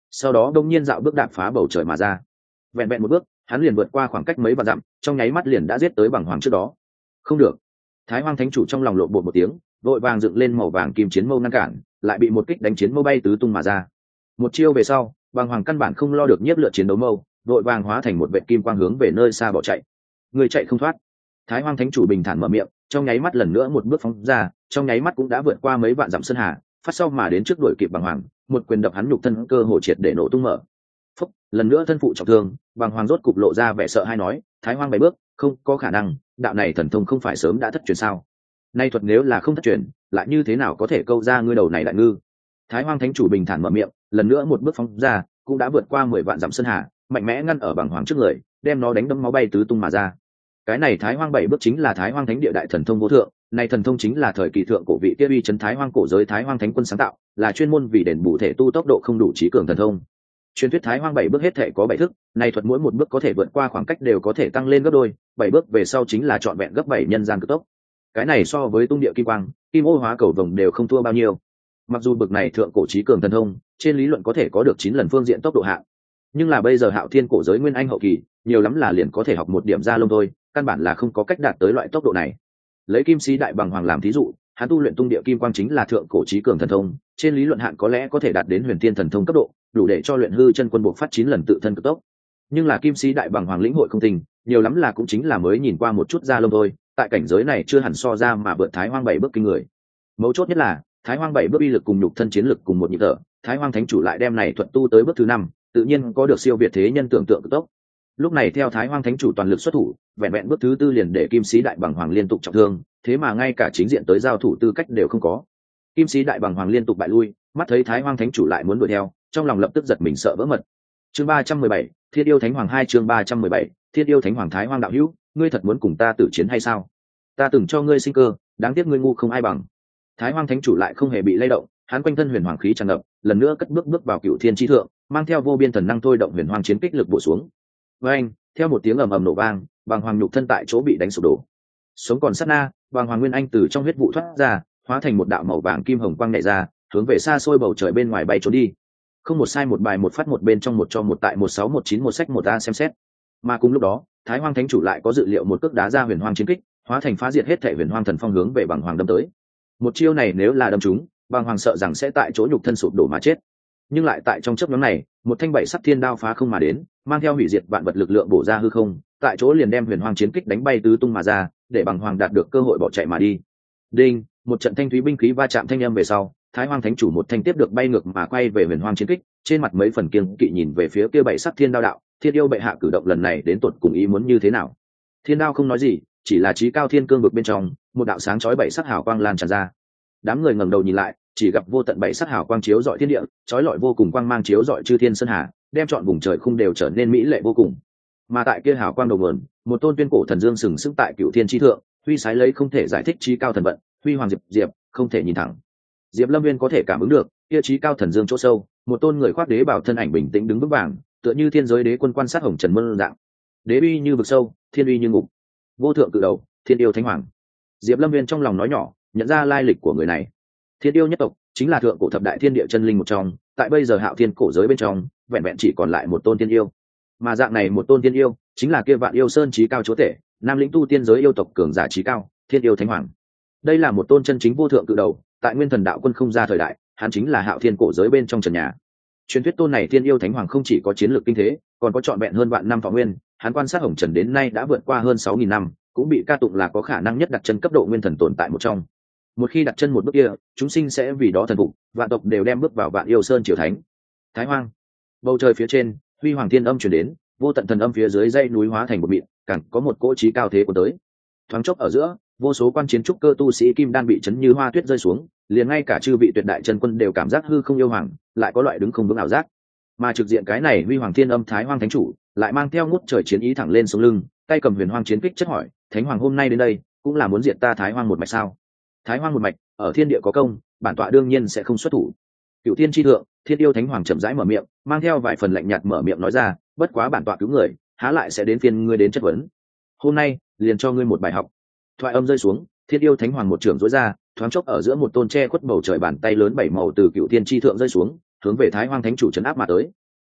sau đó đông nhiên dạo bước đạp phá bầu trời mà ra. Vẹn vẹn một bước, hắn liền vượt qua khoảng cách mấy vạn dặm, trong nháy mắt liền đã giết tới bằng hoàng trước đó. Không được! Thái Hoang Thánh chủ trong lòng lộn bột một tiếng, vội vàng dựng lên màu vàng kim chiến mâu ngăn cản, lại bị một kích đánh chiến mâu bay tứ tung mà ra. Một chiêu về sau, bằng hoàng căn bản không lo được nhiếp lượt chiến đấu mâu, vội vàng hóa thành một vệt kim quang hướng về nơi xa bỏ chạy. Người chạy không thoát. Thái Hoang Thánh chủ bình thản mở miệng, trong nháy mắt lần nữa một bước phóng ra, trong nháy mắt cũng đã vượt qua mấy vạn dặm sơn hà, phát sau mà đến trước đuổi kịp bằng hoàng, một quyền đập hắn nhục thân cơ hồ triệt để nổ tung mở. Phúc, lần nữa thân phụ trọng thương, bằng hoàng rốt cục lộ ra vẻ sợ hãi nói, Thái Hoang bảy bước, không có khả năng, đạo này thần thông không phải sớm đã thất truyền sao? Nay thuật nếu là không thất truyền, lại như thế nào có thể câu ra ngươi đầu này đại ngư? Thái Hoang Thánh chủ bình thản mở miệng, lần nữa một bước phóng ra, cũng đã vượt qua 10 vạn dặm sơn hà, mạnh mẽ ngăn ở bằng hoàng trước người, đem nó đánh đấm máu bay tứ tung mà ra. Cái này Thái Hoang bảy bước chính là Thái Hoang Thánh địa đại thần thông vô thượng, này thần thông chính là thời kỳ thượng cổ vị kia uy chấn Thái Hoang cổ giới Thái Hoang Thánh quân sáng tạo, là chuyên môn vì đền bù thể tu tốc độ không đủ trí cường thần thông. Truyền thuyết Thái Hoang bảy bước hết thể có 7 thức, này thuật mỗi một bước có thể vượt qua khoảng cách đều có thể tăng lên gấp đôi, 7 bước về sau chính là trọn vẹn gấp 7 nhân gian cực tốc. Cái này so với tung địa kim quang, kim ô hóa cầu vồng đều không thua bao nhiêu. Mặc dù bực này thượng cổ trí cường thần thông, trên lý luận có thể có được 9 lần phương diện tốc độ hạng, nhưng là bây giờ Hạo Thiên cổ giới nguyên anh hậu kỳ, nhiều lắm là liền có thể học một điểm ra lông thôi, căn bản là không có cách đạt tới loại tốc độ này. Lấy Kim Sĩ Đại Bằng Hoàng làm thí dụ, hắn tu luyện tung địa kim quang chính là thượng cổ trí cường thần thông, trên lý luận hạn có lẽ có thể đạt đến huyền tiên thần thông cấp độ, đủ để cho luyện hư chân quân buộc phát 9 lần tự thân cực tốc. Nhưng là Kim Sĩ Đại Bằng Hoàng lĩnh hội không tình, nhiều lắm là cũng chính là mới nhìn qua một chút ra lông thôi, tại cảnh giới này chưa hẳn so ra mà vượt Thái Hoang bảy bước kinh người. Mấu chốt nhất là, Thái Hoang bảy bước uy lực cùng nhục thân chiến lực cùng một nhịp thở, Thái Hoang Thánh chủ lại đem này thuận tu tới bước thứ 5, tự nhiên có được siêu việt thế nhân tưởng tượng cực tốc. Lúc này theo Thái Hoang Thánh chủ toàn lực xuất thủ, vẹn vẹn bước thứ 4 liền để Kim Sĩ Đại Bằng Hoàng liên tục trọng thương, thế mà ngay cả chính diện tới giao thủ tư cách đều không có. Kim Sĩ Đại Bằng Hoàng liên tục bại lui, mắt thấy Thái Hoang Thánh chủ lại muốn đuổi theo, trong lòng lập tức giật mình sợ vỡ mật. Chương 317, Thiên yêu Thánh Hoàng 2 chương 317, Thiên yêu Thánh Hoàng Thái Hoang đạo hữu, ngươi thật muốn cùng ta tử chiến hay sao? Ta từng cho ngươi sinh cơ, đáng tiếc ngươi ngu không ai bằng. Thái Hoang Thánh chủ lại không hề bị lay động, hắn quanh thân huyền hoàng khí tràn ngập, lần nữa cất bước vào Cửu Thiên chi thượng, mang theo vô biên thần năng thôi động huyền hoàng chiến kích lực bổ xuống. Với anh, theo một tiếng ầm ầm nổ vang, Bằng Hoàng nhục thân tại chỗ bị đánh sụp đổ. Sống còn sát na, Bằng Hoàng Nguyên Anh từ trong huyết vụ thoát ra, hóa thành một đạo màu vàng kim hồng quang nhẹ ra, hướng về xa xôi bầu trời bên ngoài bay trốn đi. Không một sai một bài một phát một bên trong một cho một tại 1619 một sách một a xem xét. Mà cùng lúc đó, Thái Hoang Thánh chủ lại có dự liệu một cước đá ra huyền hoàng chiến kích, hóa thành phá diệt hết thể huyền hoàng thần phong hướng về Bằng Hoàng đâm tới. Một chiêu này nếu là đâm trúng, Bằng Hoàng sợ rằng sẽ tại chỗ nhục thân sụp đổ mà chết. Nhưng lại tại trong chớp nhoáng này, một thanh bảy sắc thiên đao phá không mà đến, mang theo hủy diệt vạn vật lực lượng bổ ra hư không, tại chỗ liền đem huyền hoàng chiến kích đánh bay tứ tung mà ra, để Bằng Hoàng đạt được cơ hội bỏ chạy mà đi. Đinh, một trận thanh thúy binh khí va chạm thanh âm về sau, Thái Hoang Thánh chủ một thanh tiếp được bay ngược mà quay về huyền hoàng chiến kích, trên mặt mấy phần kiêng kỵ nhìn về phía kia bảy sắc thiên đao đạo, Thiên yêu bệ hạ cử động lần này đến tột cùng ý muốn như thế nào? Thiên đao không nói gì, chỉ là chí cao thiên cương vực bên trong, một đạo sáng chói bảy sắc hào quang lan tràn ra. Đám người ngẩng đầu nhìn lại, chỉ gặp vô tận bảy sắc hào quang chiếu rọi thiên địa, chói lọi vô cùng quang mang chiếu rọi chư thiên sơn hà, đem trọn vùng trời khung đều trở nên mỹ lệ vô cùng. Mà tại kia hào quang đầu nguồn, một tôn tuyên cổ thần dương sừng sững tại Cửu Thiên chi thượng, huy sái lấy không thể giải thích chí cao thần vận, huy hoàng diệp, không thể nhìn thẳng. Diệp Lâm Viên có thể cảm ứng được, kia chí cao thần dương chỗ sâu, một tôn người khoác đế bảo thân ảnh bình tĩnh đứng vững vàng, tựa như thiên giới đế quân quan sát hồng trần môn dạng. Đế uy như vực sâu, thiên uy như ngục. Vô thượng cự đầu, Thiên yêu Thánh Hoàng. Diệp Lâm Viên trong lòng nói nhỏ, nhận ra lai lịch của người này. Thiên yêu nhất tộc chính là thượng cổ thập đại thiên địa chân linh một trong, tại bây giờ Hạo Thiên cổ giới bên trong, vẹn vẹn chỉ còn lại một tôn thiên yêu. Mà dạng này một tôn thiên yêu, chính là kia Vạn Yêu Sơn chí cao chúa tể, nam lĩnh tu tiên giới yêu tộc cường giả chí cao, Thiên yêu Thánh Hoàng. Đây là một tôn chân chính vô thượng cự đầu, tại Nguyên Thần đạo quân không ra thời đại, hắn chính là Hạo Thiên cổ giới bên trong trần nhà. Truyền thuyết tôn này Thiên yêu Thánh Hoàng không chỉ có chiến lược kinh thế, còn có trọn vẹn hơn vạn năm thọ nguyên, hắn quan sát hồng trần đến nay đã vượt qua hơn 6000 năm, cũng bị ca tụng là có khả năng nhất đặt chân cấp độ nguyên thần tồn tại một trong. Một khi đặt chân một bước kia, chúng sinh sẽ vì đó thần phục, vạn tộc đều đem bước vào Vạn Yêu Sơn triều thánh. Thái Hoang. Bầu trời phía trên, huy hoàng thiên âm truyền đến, vô tận thần âm phía dưới dãy núi hóa thành một mịn, càng có một cỗ chí cao thế của tới. Thoáng chốc ở giữa, vô số quan chiến trúc cơ tu sĩ kim đan bị chấn như hoa tuyết rơi xuống, liền ngay cả chư vị tuyệt đại chân quân đều cảm giác hư không yêu hoàng, lại có loại đứng không vững ảo giác. Mà trực diện cái này huy hoàng thiên âm Thái Hoang Thánh chủ, lại mang theo ngút trời chiến ý thẳng lên sống lưng, tay cầm huyền hoàng chiến kích chất hỏi, Thánh Hoàng hôm nay đến đây, cũng là muốn diệt ta Thái Hoang một mạch sao? Thái Hoang một mạch, ở thiên địa có công, bản tọa đương nhiên sẽ không xuất thủ. Cửu Thiên chi thượng, Thiên yêu Thánh Hoàng chậm rãi mở miệng, mang theo vài phần lạnh nhạt mở miệng nói ra, bất quá bản tọa cứu người, há lại sẽ đến phiên ngươi đến chất vấn. Hôm nay, liền cho ngươi một bài học. Thoại âm rơi xuống, Thiên yêu Thánh Hoàng một trường rối ra, thoáng chốc ở giữa một tôn che khuất bầu trời bàn tay lớn bảy màu từ Cửu Thiên chi thượng rơi xuống, hướng về Thái Hoang Thánh chủ trấn áp mà tới,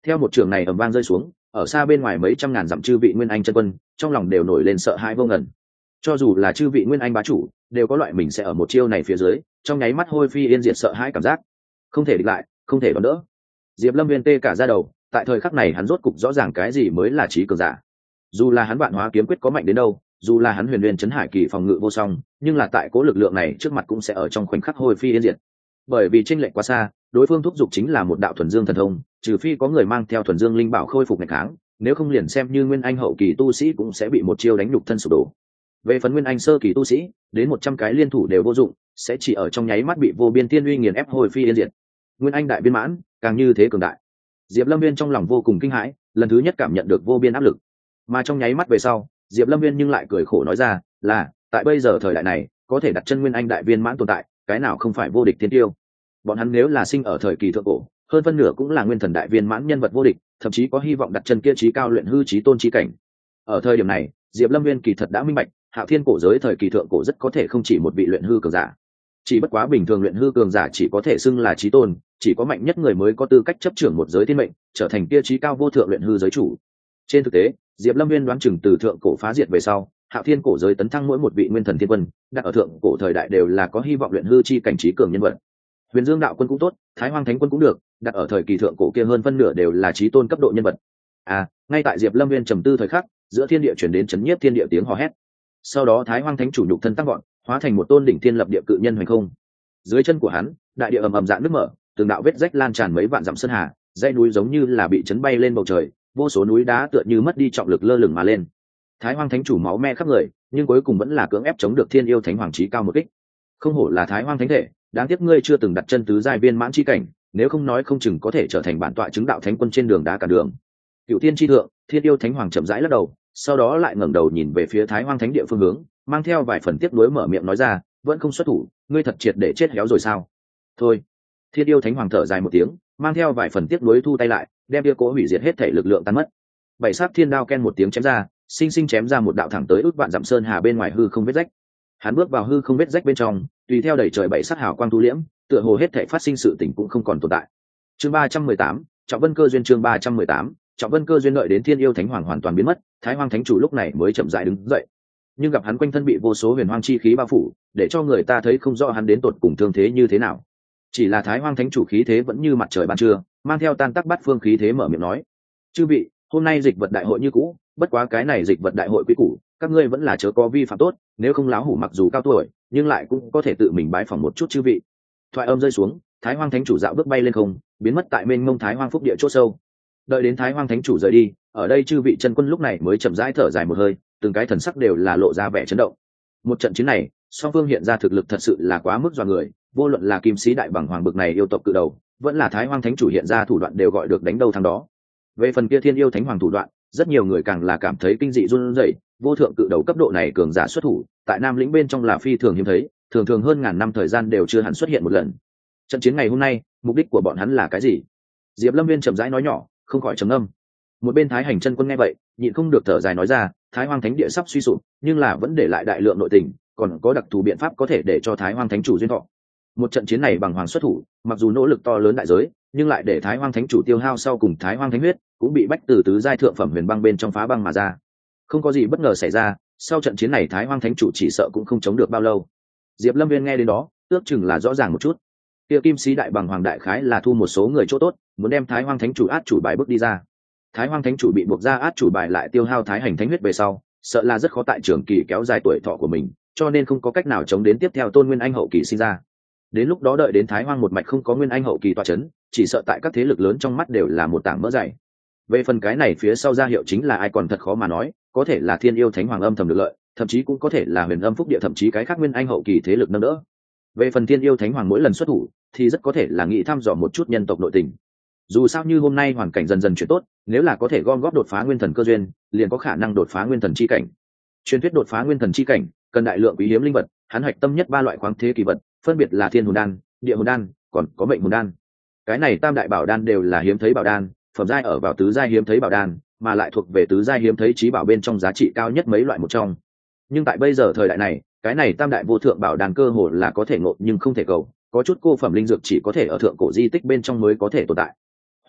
Theo một trường này ầm vang rơi xuống, ở xa bên ngoài mấy trăm ngàn dặm chư vị nguyên anh chân quân trong lòng đều nổi lên sợ hãi vô ngần. Cho dù là chư vị nguyên anh bá chủ đều có loại mình sẽ ở một chiêu này phía dưới trong nháy mắt hôi phi yên diệt sợ hãi cảm giác, không thể địch lại, không thể đón đỡ. Diệp Lâm Viên tê cả da đầu, tại thời khắc này hắn rốt cục rõ ràng cái gì mới là trí cường giả. Dù là hắn vạn hóa kiếm quyết có mạnh đến đâu, dù là hắn huyền nguyên chấn hải kỳ phòng ngự vô song, nhưng là tại cố lực lượng này trước mặt cũng sẽ ở trong khoảnh khắc hôi phi yên diệt. Bởi vì chênh lệch quá xa, đối phương thúc giục chính là một đạo thuần dương thần thông, trừ phi có người mang theo thuần dương linh bảo khôi phục ngày kháng, nếu không liền xem như nguyên anh hậu kỳ tu sĩ cũng sẽ bị một chiêu đánh nhục thân sụp đổ. Về phần nguyên anh sơ kỳ tu sĩ, đến 100 cái liên thủ đều vô dụng, sẽ chỉ ở trong nháy mắt bị vô biên tiên uy nghiền ép hồi phi yên diệt. Nguyên anh đại viên mãn, càng như thế cường đại. Diệp Lâm Viên trong lòng vô cùng kinh hãi, lần thứ nhất cảm nhận được vô biên áp lực. Mà trong nháy mắt về sau, Diệp Lâm Viên nhưng lại cười khổ nói ra, là, tại bây giờ thời đại này, có thể đặt chân nguyên anh đại viên mãn tồn tại, cái nào không phải vô địch thiên tiêu. Bọn hắn nếu là sinh ở thời kỳ thượng cổ, hơn phân nửa cũng là nguyên thần đại viên mãn nhân vật vô địch, thậm chí có hy vọng đặt chân kia chí cao luyện hư chí tôn chí cảnh. Ở thời điểm này, Diệp Lâm Viên kỳ thật đã minh bạch, Hạo Thiên cổ giới thời kỳ thượng cổ rất có thể không chỉ một vị luyện hư cường giả. Chỉ bất quá bình thường luyện hư cường giả chỉ có thể xưng là chí tôn, chỉ có mạnh nhất người mới có tư cách chấp trưởng một giới thiên mệnh, trở thành kia chí cao vô thượng luyện hư giới chủ. Trên thực tế, Diệp Lâm Viên đoán chừng từ thượng cổ phá diệt về sau, Hạo Thiên cổ giới tấn thăng mỗi một vị nguyên thần thiên quân, đặt ở thượng cổ thời đại đều là có hy vọng luyện hư chi cảnh trí cường nhân vật. Huyền Dương đạo quân cũng tốt, Thái Hoang thánh quân cũng được, đặt ở thời kỳ thượng cổ kia hơn phân nửa đều là chí tôn cấp độ nhân vật. Ngay tại Diệp Lâm Viên trầm tư thời khắc, giữa thiên địa truyền đến chấn nhiếp thiên địa tiếng hò hét. Sau đó Thái Hoang thánh chủ nhục thân tăng gọn, hóa thành một tôn đỉnh thiên lập địa cự nhân hoành không. Dưới chân của hắn, đại địa ầm ầm dạn nước mở, từng đạo vết rách lan tràn mấy vạn dặm sơn hà, dãy núi giống như là bị chấn bay lên bầu trời, vô số núi đá tựa như mất đi trọng lực lơ lửng mà lên. Thái Hoang thánh chủ máu me khắp người, nhưng cuối cùng vẫn là cưỡng ép chống được Thiên Yêu Thánh Hoàng chí cao một kích. Không hổ là Thái Hoang thánh thể, đáng tiếc ngươi chưa từng đặt chân tứ giai viên mãn chi cảnh, nếu không nói không chừng có thể trở thành bản tọa chứng đạo thánh quân trên đường đá cả đường. Cựu Thiên chi thượng, Thiên Yêu Thánh Hoàng chậm rãi lắc đầu, sau đó lại ngẩng đầu nhìn về phía Thái Hoang thánh địa phương hướng, mang theo vài phần tiếc nuối mở miệng nói ra, vẫn không xuất thủ, ngươi thật triệt để chết héo rồi sao? Thôi. Thiên Yêu Thánh Hoàng thở dài một tiếng, mang theo vài phần tiếc nuối thu tay lại, đem kia cố hủy diệt hết thể lực lượng tan mất. Bảy sắc thiên đao ken một tiếng chém ra, sinh sinh chém ra một đạo thẳng tới ước vạn dặm sơn hà bên ngoài hư không vết rách. Hắn bước vào hư không vết rách bên trong, tùy theo đẩy trời bảy sắc hào quang thu liễm, tựa hồ hết thể phát sinh sự tình cũng không còn tồn tại. Chương 318, Trọng Vân Cơ duyên. Chương 318, Trọng Vân Cơ duyên. Đợi đến Thiên Yêu Thánh Hoàng hoàn toàn biến mất, Thái Hoang thánh chủ lúc này mới chậm rãi đứng dậy. Nhưng gặp hắn quanh thân bị vô số huyền hoang chi khí bao phủ, để cho người ta thấy không rõ hắn đến tột cùng thương thế như thế nào. Chỉ là Thái Hoang thánh chủ khí thế vẫn như mặt trời ban trưa, mang theo tan tác bát phương khí thế mở miệng nói: "Chư vị, hôm nay dịch vật đại hội như cũ, bất quá cái này dịch vật đại hội quý củ, các ngươi vẫn là chớ có vi phạm tốt, nếu không láo hủ mặc dù cao tuổi, nhưng lại cũng có thể tự mình bái phỏng một chút chư vị." Thoại âm rơi xuống, Thái Hoang thánh chủ dạo bước bay lên không, biến mất tại mênh mông Thái Hoang phúc địa chỗ sâu. Đợi đến Thái Hoang thánh chủ rời đi, ở đây chư vị chân quân lúc này mới chậm rãi thở dài một hơi, từng cái thần sắc đều là lộ ra vẻ chấn động. Một trận chiến này, song phương hiện ra thực lực thật sự là quá mức dọa người, vô luận là Kim Sĩ Đại Bằng Hoàng bực này yêu tộc cự đầu, vẫn là Thái Hoang thánh chủ hiện ra thủ đoạn đều gọi được đánh đâu thắng đó. Về phần kia Thiên Yêu Thánh Hoàng thủ đoạn, rất nhiều người càng là cảm thấy kinh dị run rẩy, vô thượng cự đầu cấp độ này cường giả xuất thủ, tại Nam lĩnh bên trong là phi thường hiếm thấy, thường thường hơn ngàn năm thời gian đều chưa hẳn xuất hiện một lần. Trận chiến ngày hôm nay, mục đích của bọn hắn là cái gì? Diệp Lâm Viên chậm rãi nói nhỏ, không khỏi trầm ngâm. Một bên Thái Hành chân quân nghe vậy, nhịn không được thở dài nói ra, Thái Hoang thánh địa sắp suy sụp, nhưng là vẫn để lại đại lượng nội tình, còn có đặc thù biện pháp có thể để cho Thái Hoang thánh chủ duyên thọ. Một trận chiến này bằng hoàng xuất thủ, mặc dù nỗ lực to lớn đại giới, nhưng lại để Thái Hoang thánh chủ tiêu hao sau cùng Thái Hoang thánh huyết cũng bị bách từ tứ giai thượng phẩm huyền băng bên trong phá băng mà ra. Không có gì bất ngờ xảy ra, sau trận chiến này Thái Hoang thánh chủ chỉ sợ cũng không chống được bao lâu. Diệp Lâm Viên nghe đến đó, ước chừng là rõ ràng một chút. Kia Kim Sĩ Đại Bằng Hoàng đại khái là thu một số người chỗ tốt, muốn đem Thái Hoang thánh chủ át chủ bài bước đi ra. Thái Hoang thánh chủ bị buộc ra át chủ bài lại tiêu hao Thái Hành thánh huyết về sau, sợ là rất khó tại trường kỳ kéo dài tuổi thọ của mình, cho nên không có cách nào chống đến tiếp theo tôn nguyên anh hậu kỳ sinh ra. Đến lúc đó đợi đến Thái Hoang một mạch không có nguyên anh hậu kỳ tọa chấn, chỉ sợ tại các thế lực lớn trong mắt đều là một tảng mỡ dày. Về phần cái này phía sau ra hiệu chính là ai còn thật khó mà nói, có thể là Thiên Yêu Thánh Hoàng âm thầm được lợi, thậm chí cũng có thể là Huyền Âm Phúc Địa, thậm chí cái khác nguyên anh hậu kỳ thế lực nâng đỡ. Về phần Thiên Yêu Thánh Hoàng mỗi lần xuất thủ, thì rất có thể là nghĩ thăm dò một chút nhân tộc nội tình. Dù sao như hôm nay hoàn cảnh dần dần chuyển tốt, nếu là có thể gom góp đột phá nguyên thần cơ duyên, liền có khả năng đột phá nguyên thần chi cảnh. Truyền thuyết đột phá nguyên thần chi cảnh, cần đại lượng quý hiếm linh vật, hắn hoạch tâm nhất ba loại khoáng thế kỳ vật, phân biệt là Thiên Hồn Đan, Địa Hồn Đan, còn có Mệnh Hồn Đan. Cái này tam đại bảo đan đều là hiếm thấy bảo đan, phẩm giai ở vào tứ giai hiếm thấy bảo đan, mà lại thuộc về tứ giai hiếm thấy chí bảo bên trong giá trị cao nhất mấy loại một trong. Nhưng tại bây giờ thời đại này, cái này tam đại vô thượng bảo đan cơ hồ là có thể ngộ nhưng không thể cầu, có chút cô phẩm linh dược chỉ có thể ở thượng cổ di tích bên trong mới có thể tồn tại.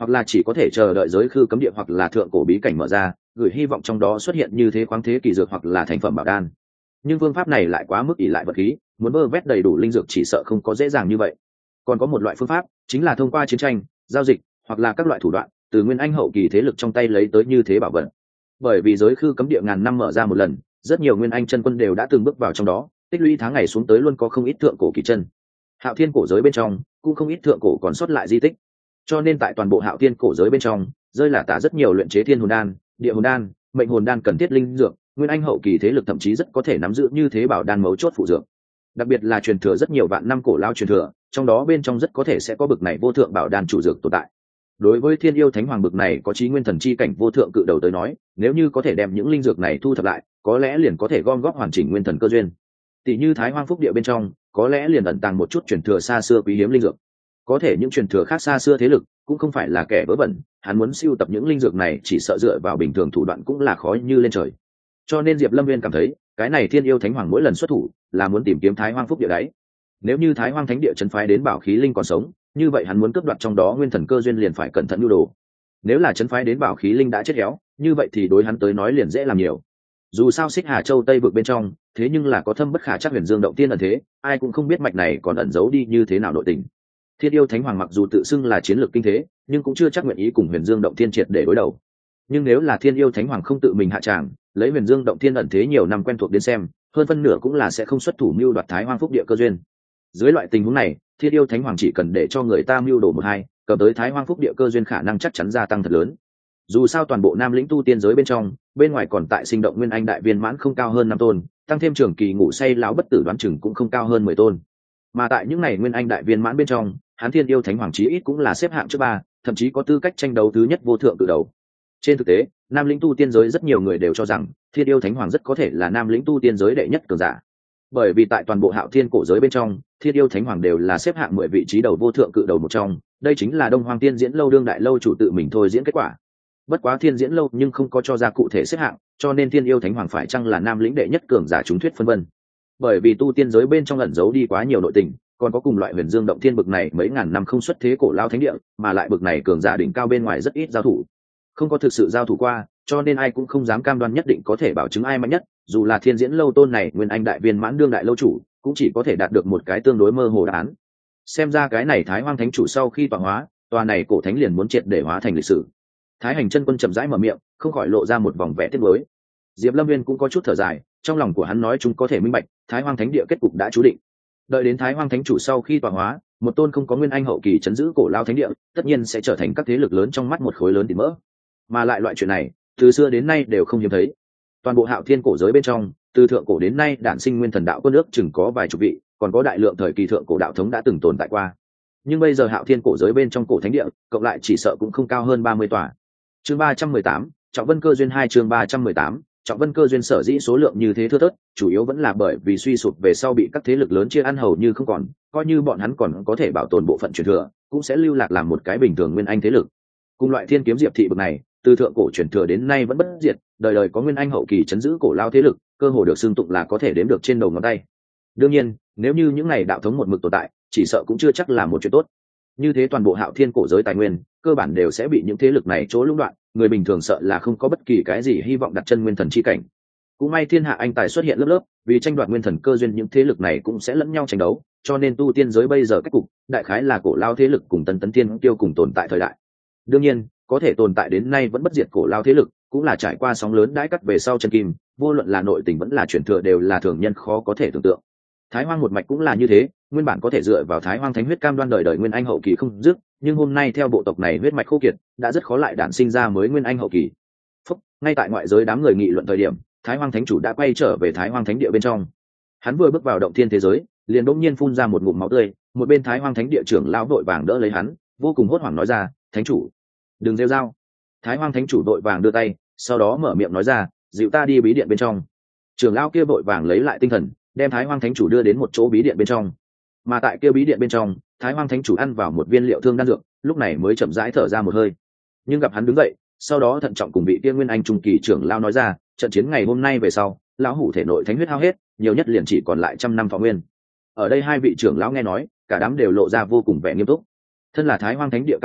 hoặc là chỉ có thể chờ đợi giới khư cấm địa hoặc là thượng cổ bí cảnh mở ra, gửi hy vọng trong đó xuất hiện như thế khoáng thế kỳ dược hoặc là thành phẩm bảo đan. Nhưng phương pháp này lại quá mức ỷ lại vật khí, muốn bơ vét đầy đủ linh dược chỉ sợ không có dễ dàng như vậy. Còn có một loại phương pháp, chính là thông qua chiến tranh, giao dịch hoặc là các loại thủ đoạn, từ nguyên anh hậu kỳ thế lực trong tay lấy tới như thế bảo vật. Bởi vì giới khư cấm địa ngàn năm mở ra một lần, rất nhiều nguyên anh chân quân đều đã từng bước vào trong đó, tích lũy tháng ngày xuống tới luôn có không ít thượng cổ kỳ chân. Hạo Thiên cổ giới bên trong cũng không ít thượng cổ còn sót lại di tích, cho nên tại toàn bộ Hạo Thiên cổ giới bên trong rơi là tả rất nhiều luyện chế thiên hồn đan, địa hồn đan, mệnh hồn đan cần thiết linh dược, nguyên anh hậu kỳ thế lực thậm chí rất có thể nắm giữ như thế bảo đan mấu chốt phụ dược. Đặc biệt là truyền thừa rất nhiều vạn năm cổ lao truyền thừa, trong đó bên trong rất có thể sẽ có bực này vô thượng bảo đan chủ dược tồn tại. Đối với Thiên Yêu Thánh Hoàng bực này có chí nguyên thần chi cảnh vô thượng cự đầu tới nói, nếu như có thể đem những linh dược này thu thập lại, có lẽ liền có thể gom góp hoàn chỉnh nguyên thần cơ duyên. Tỷ như Thái Hoang Phúc Địa bên trong, có lẽ liền ẩn tàng một chút truyền thừa xa xưa quý hiếm linh dược. Có thể những truyền thừa khác xa xưa thế lực cũng không phải là kẻ vớ vẩn, hắn muốn siêu tập những linh dược này chỉ sợ dựa vào bình thường thủ đoạn cũng là khó như lên trời. Cho nên Diệp Lâm Viên cảm thấy, cái này Thiên Yêu Thánh Hoàng mỗi lần xuất thủ là muốn tìm kiếm Thái Hoang Phúc Địa đấy. Nếu như Thái Hoang Thánh Địa trấn phái đến bảo khí linh còn sống, như vậy hắn muốn cướp đoạt trong đó nguyên thần cơ duyên liền phải cẩn thận nhu đồ. Nếu là trấn phái đến bảo khí linh đã chết héo, như vậy thì đối hắn tới nói liền dễ làm nhiều. Dù sao Xích Hà Châu Tây vực bên trong, thế nhưng là có thâm bất khả trắc Huyền Dương động tiên ẩn thế, ai cũng không biết mạch này còn ẩn giấu đi như thế nào nội tình. Thiên Yêu Thánh Hoàng mặc dù tự xưng là chiến lược kinh thế, nhưng cũng chưa chắc nguyện ý cùng Huyền Dương động tiên triệt để đối đầu. Nhưng nếu là Thiên Yêu Thánh Hoàng không tự mình hạ tràng, lấy Huyền Dương động tiên ẩn thế nhiều năm quen thuộc đến xem, hơn phân nửa cũng là sẽ không xuất thủ mưu đoạt Thái Hoang Phúc Địa cơ duyên. Dưới loại tình huống này, Thiên Yêu Thánh Hoàng chỉ cần để cho người ta mưu đồ một hai, cầm tới Thái Hoang Phúc Địa cơ duyên khả năng chắc chắn gia tăng thật lớn. Dù sao toàn bộ Nam Lĩnh tu tiên giới bên trong, bên ngoài còn tại sinh động nguyên anh đại viên mãn không cao hơn 5 tôn, tăng thêm trường kỳ ngủ say lão bất tử đoán chừng cũng không cao hơn 10 tôn. Mà tại những này nguyên anh đại viên mãn bên trong, hắn Thiên Yêu Thánh Hoàng chí ít cũng là xếp hạng trước 3, thậm chí có tư cách tranh đấu thứ nhất vô thượng cự đầu. Trên thực tế, Nam Lĩnh tu tiên giới rất nhiều người đều cho rằng Thiên Yêu Thánh Hoàng rất có thể là Nam Lĩnh tu tiên giới đệ nhất cường giả. Bởi vì tại toàn bộ Hạo Thiên cổ giới bên trong, Thiên Yêu Thánh Hoàng đều là xếp hạng 10 vị trí đầu vô thượng cự đầu một trong, đây chính là Đông Hoang Tiên Diễn lâu đương đại lâu chủ tự mình thôi diễn kết quả. Bất quá Thiên Diễn lâu nhưng không có cho ra cụ thể xếp hạng, cho nên Thiên Yêu Thánh Hoàng phải chăng là Nam Lĩnh đệ nhất cường giả chúng thuyết phân vân. Bởi vì tu tiên giới bên trong ẩn giấu đi quá nhiều nội tình, còn có cùng loại Huyền Dương động thiên bực này mấy ngàn năm không xuất thế cổ lao thánh địa, mà lại bực này cường giả đỉnh cao bên ngoài rất ít giao thủ. Không có thực sự giao thủ qua, cho nên ai cũng không dám cam đoan nhất định có thể bảo chứng ai mạnh nhất, dù là Thiên Diễn lâu tôn này nguyên anh đại viên mãn đương đại lâu chủ, cũng chỉ có thể đạt được một cái tương đối mơ hồ đáp án. Xem ra cái này Thái Hoang Thánh chủ sau khi tọa hóa, tòa này cổ thánh liền muốn triệt để hóa thành lịch sử. Thái Hành Chân Quân chậm rãi mở miệng, không khỏi lộ ra một vòng vẻ tiếc nuối. Diệp Lâm Viên cũng có chút thở dài, trong lòng của hắn nói chúng có thể minh bạch, Thái Hoang Thánh địa kết cục đã chú định. Đợi đến Thái Hoang Thánh chủ sau khi tọa hóa, một tôn không có nguyên anh hậu kỳ trấn giữ cổ lao thánh địa, tất nhiên sẽ trở thành các thế lực lớn trong mắt một khối lớn thịt mỡ. Mà lại loại chuyện này, từ xưa đến nay đều không hiếm thấy. Toàn bộ Hạo Thiên cổ giới bên trong, từ thượng cổ đến nay đản sinh nguyên thần đạo quân ước chừng có vài chục vị, còn có đại lượng thời kỳ thượng cổ đạo thống đã từng tồn tại qua. Nhưng bây giờ Hạo Thiên cổ giới bên trong cổ thánh địa, cộng lại chỉ sợ cũng không cao hơn 30 tòa. Chương 318, Trọng Vân Cơ duyên 2 chương 318, Trọng Vân Cơ duyên sở dĩ số lượng như thế thưa thớt, chủ yếu vẫn là bởi vì suy sụp về sau bị các thế lực lớn chia ăn hầu như không còn, coi như bọn hắn còn có thể bảo tồn bộ phận truyền thừa, cũng sẽ lưu lạc làm một cái bình thường nguyên anh thế lực. Cùng loại Thiên Kiếm Diệp thị bực này, từ thượng cổ truyền thừa đến nay vẫn bất diệt, đời đời có nguyên anh hậu kỳ chấn giữ cổ lao thế lực, cơ hồ được xưng tụng là có thể đếm được trên đầu ngón tay. Đương nhiên, nếu như những này đạo thống một mực tồn tại, chỉ sợ cũng chưa chắc là một chuyện tốt. Như thế toàn bộ Hạo Thiên cổ giới tài nguyên, cơ bản đều sẽ bị những thế lực này chỗ lũng đoạn, người bình thường sợ là không có bất kỳ cái gì hy vọng đặt chân nguyên thần chi cảnh. Cũng may thiên hạ anh tài xuất hiện lớp lớp, vì tranh đoạt nguyên thần cơ duyên những thế lực này cũng sẽ lẫn nhau tranh đấu, cho nên tu tiên giới bây giờ cách cục, đại khái là cổ lao thế lực cùng tân tấn tiên tiêu cùng tồn tại thời đại. Đương nhiên, có thể tồn tại đến nay vẫn bất diệt cổ lao thế lực, cũng là trải qua sóng lớn đãi cắt về sau chân kim, vô luận là nội tình vẫn là truyền thừa đều là thường nhân khó có thể tưởng tượng. Thái Hoang một mạch cũng là như thế, nguyên bản có thể dựa vào Thái Hoang thánh huyết cam đoan đời đời nguyên anh hậu kỳ không dứt, nhưng hôm nay theo bộ tộc này huyết mạch khô kiệt, đã rất khó lại đản sinh ra mới nguyên anh hậu kỳ. Phúc, ngay tại ngoại giới đám người nghị luận thời điểm, Thái Hoang thánh chủ đã quay trở về Thái Hoang thánh địa bên trong. Hắn vừa bước vào động thiên thế giới, liền bỗng nhiên phun ra một ngụm máu tươi, một bên Thái Hoang thánh địa trưởng lão vội vàng đỡ lấy hắn, vô cùng hốt hoảng nói ra, "Thánh chủ, đừng rêu rao." Thái Hoang thánh chủ vội vàng đưa tay, sau đó mở miệng nói ra, "Dịu ta đi bí điện bên trong." Trưởng lão kia vội vàng lấy lại tinh thần, đem Thái Hoang thánh chủ đưa đến một chỗ bí điện bên trong. Mà tại kia bí điện bên trong, Thái Hoang thánh chủ ăn vào một viên liệu thương đan dược, lúc này mới chậm rãi thở ra một hơi. Nhưng gặp hắn đứng dậy, sau đó thận trọng cùng vị tiên nguyên anh trung kỳ trưởng lão nói ra, trận chiến ngày hôm nay về sau, lão hủ thể nội thánh huyết hao hết, nhiều nhất liền chỉ còn lại 100 năm thọ nguyên. Ở đây hai vị trưởng lão nghe nói, cả đám đều lộ ra vô cùng vẻ nghiêm túc. Thân là Thái Hoang thánh địa cao tầng,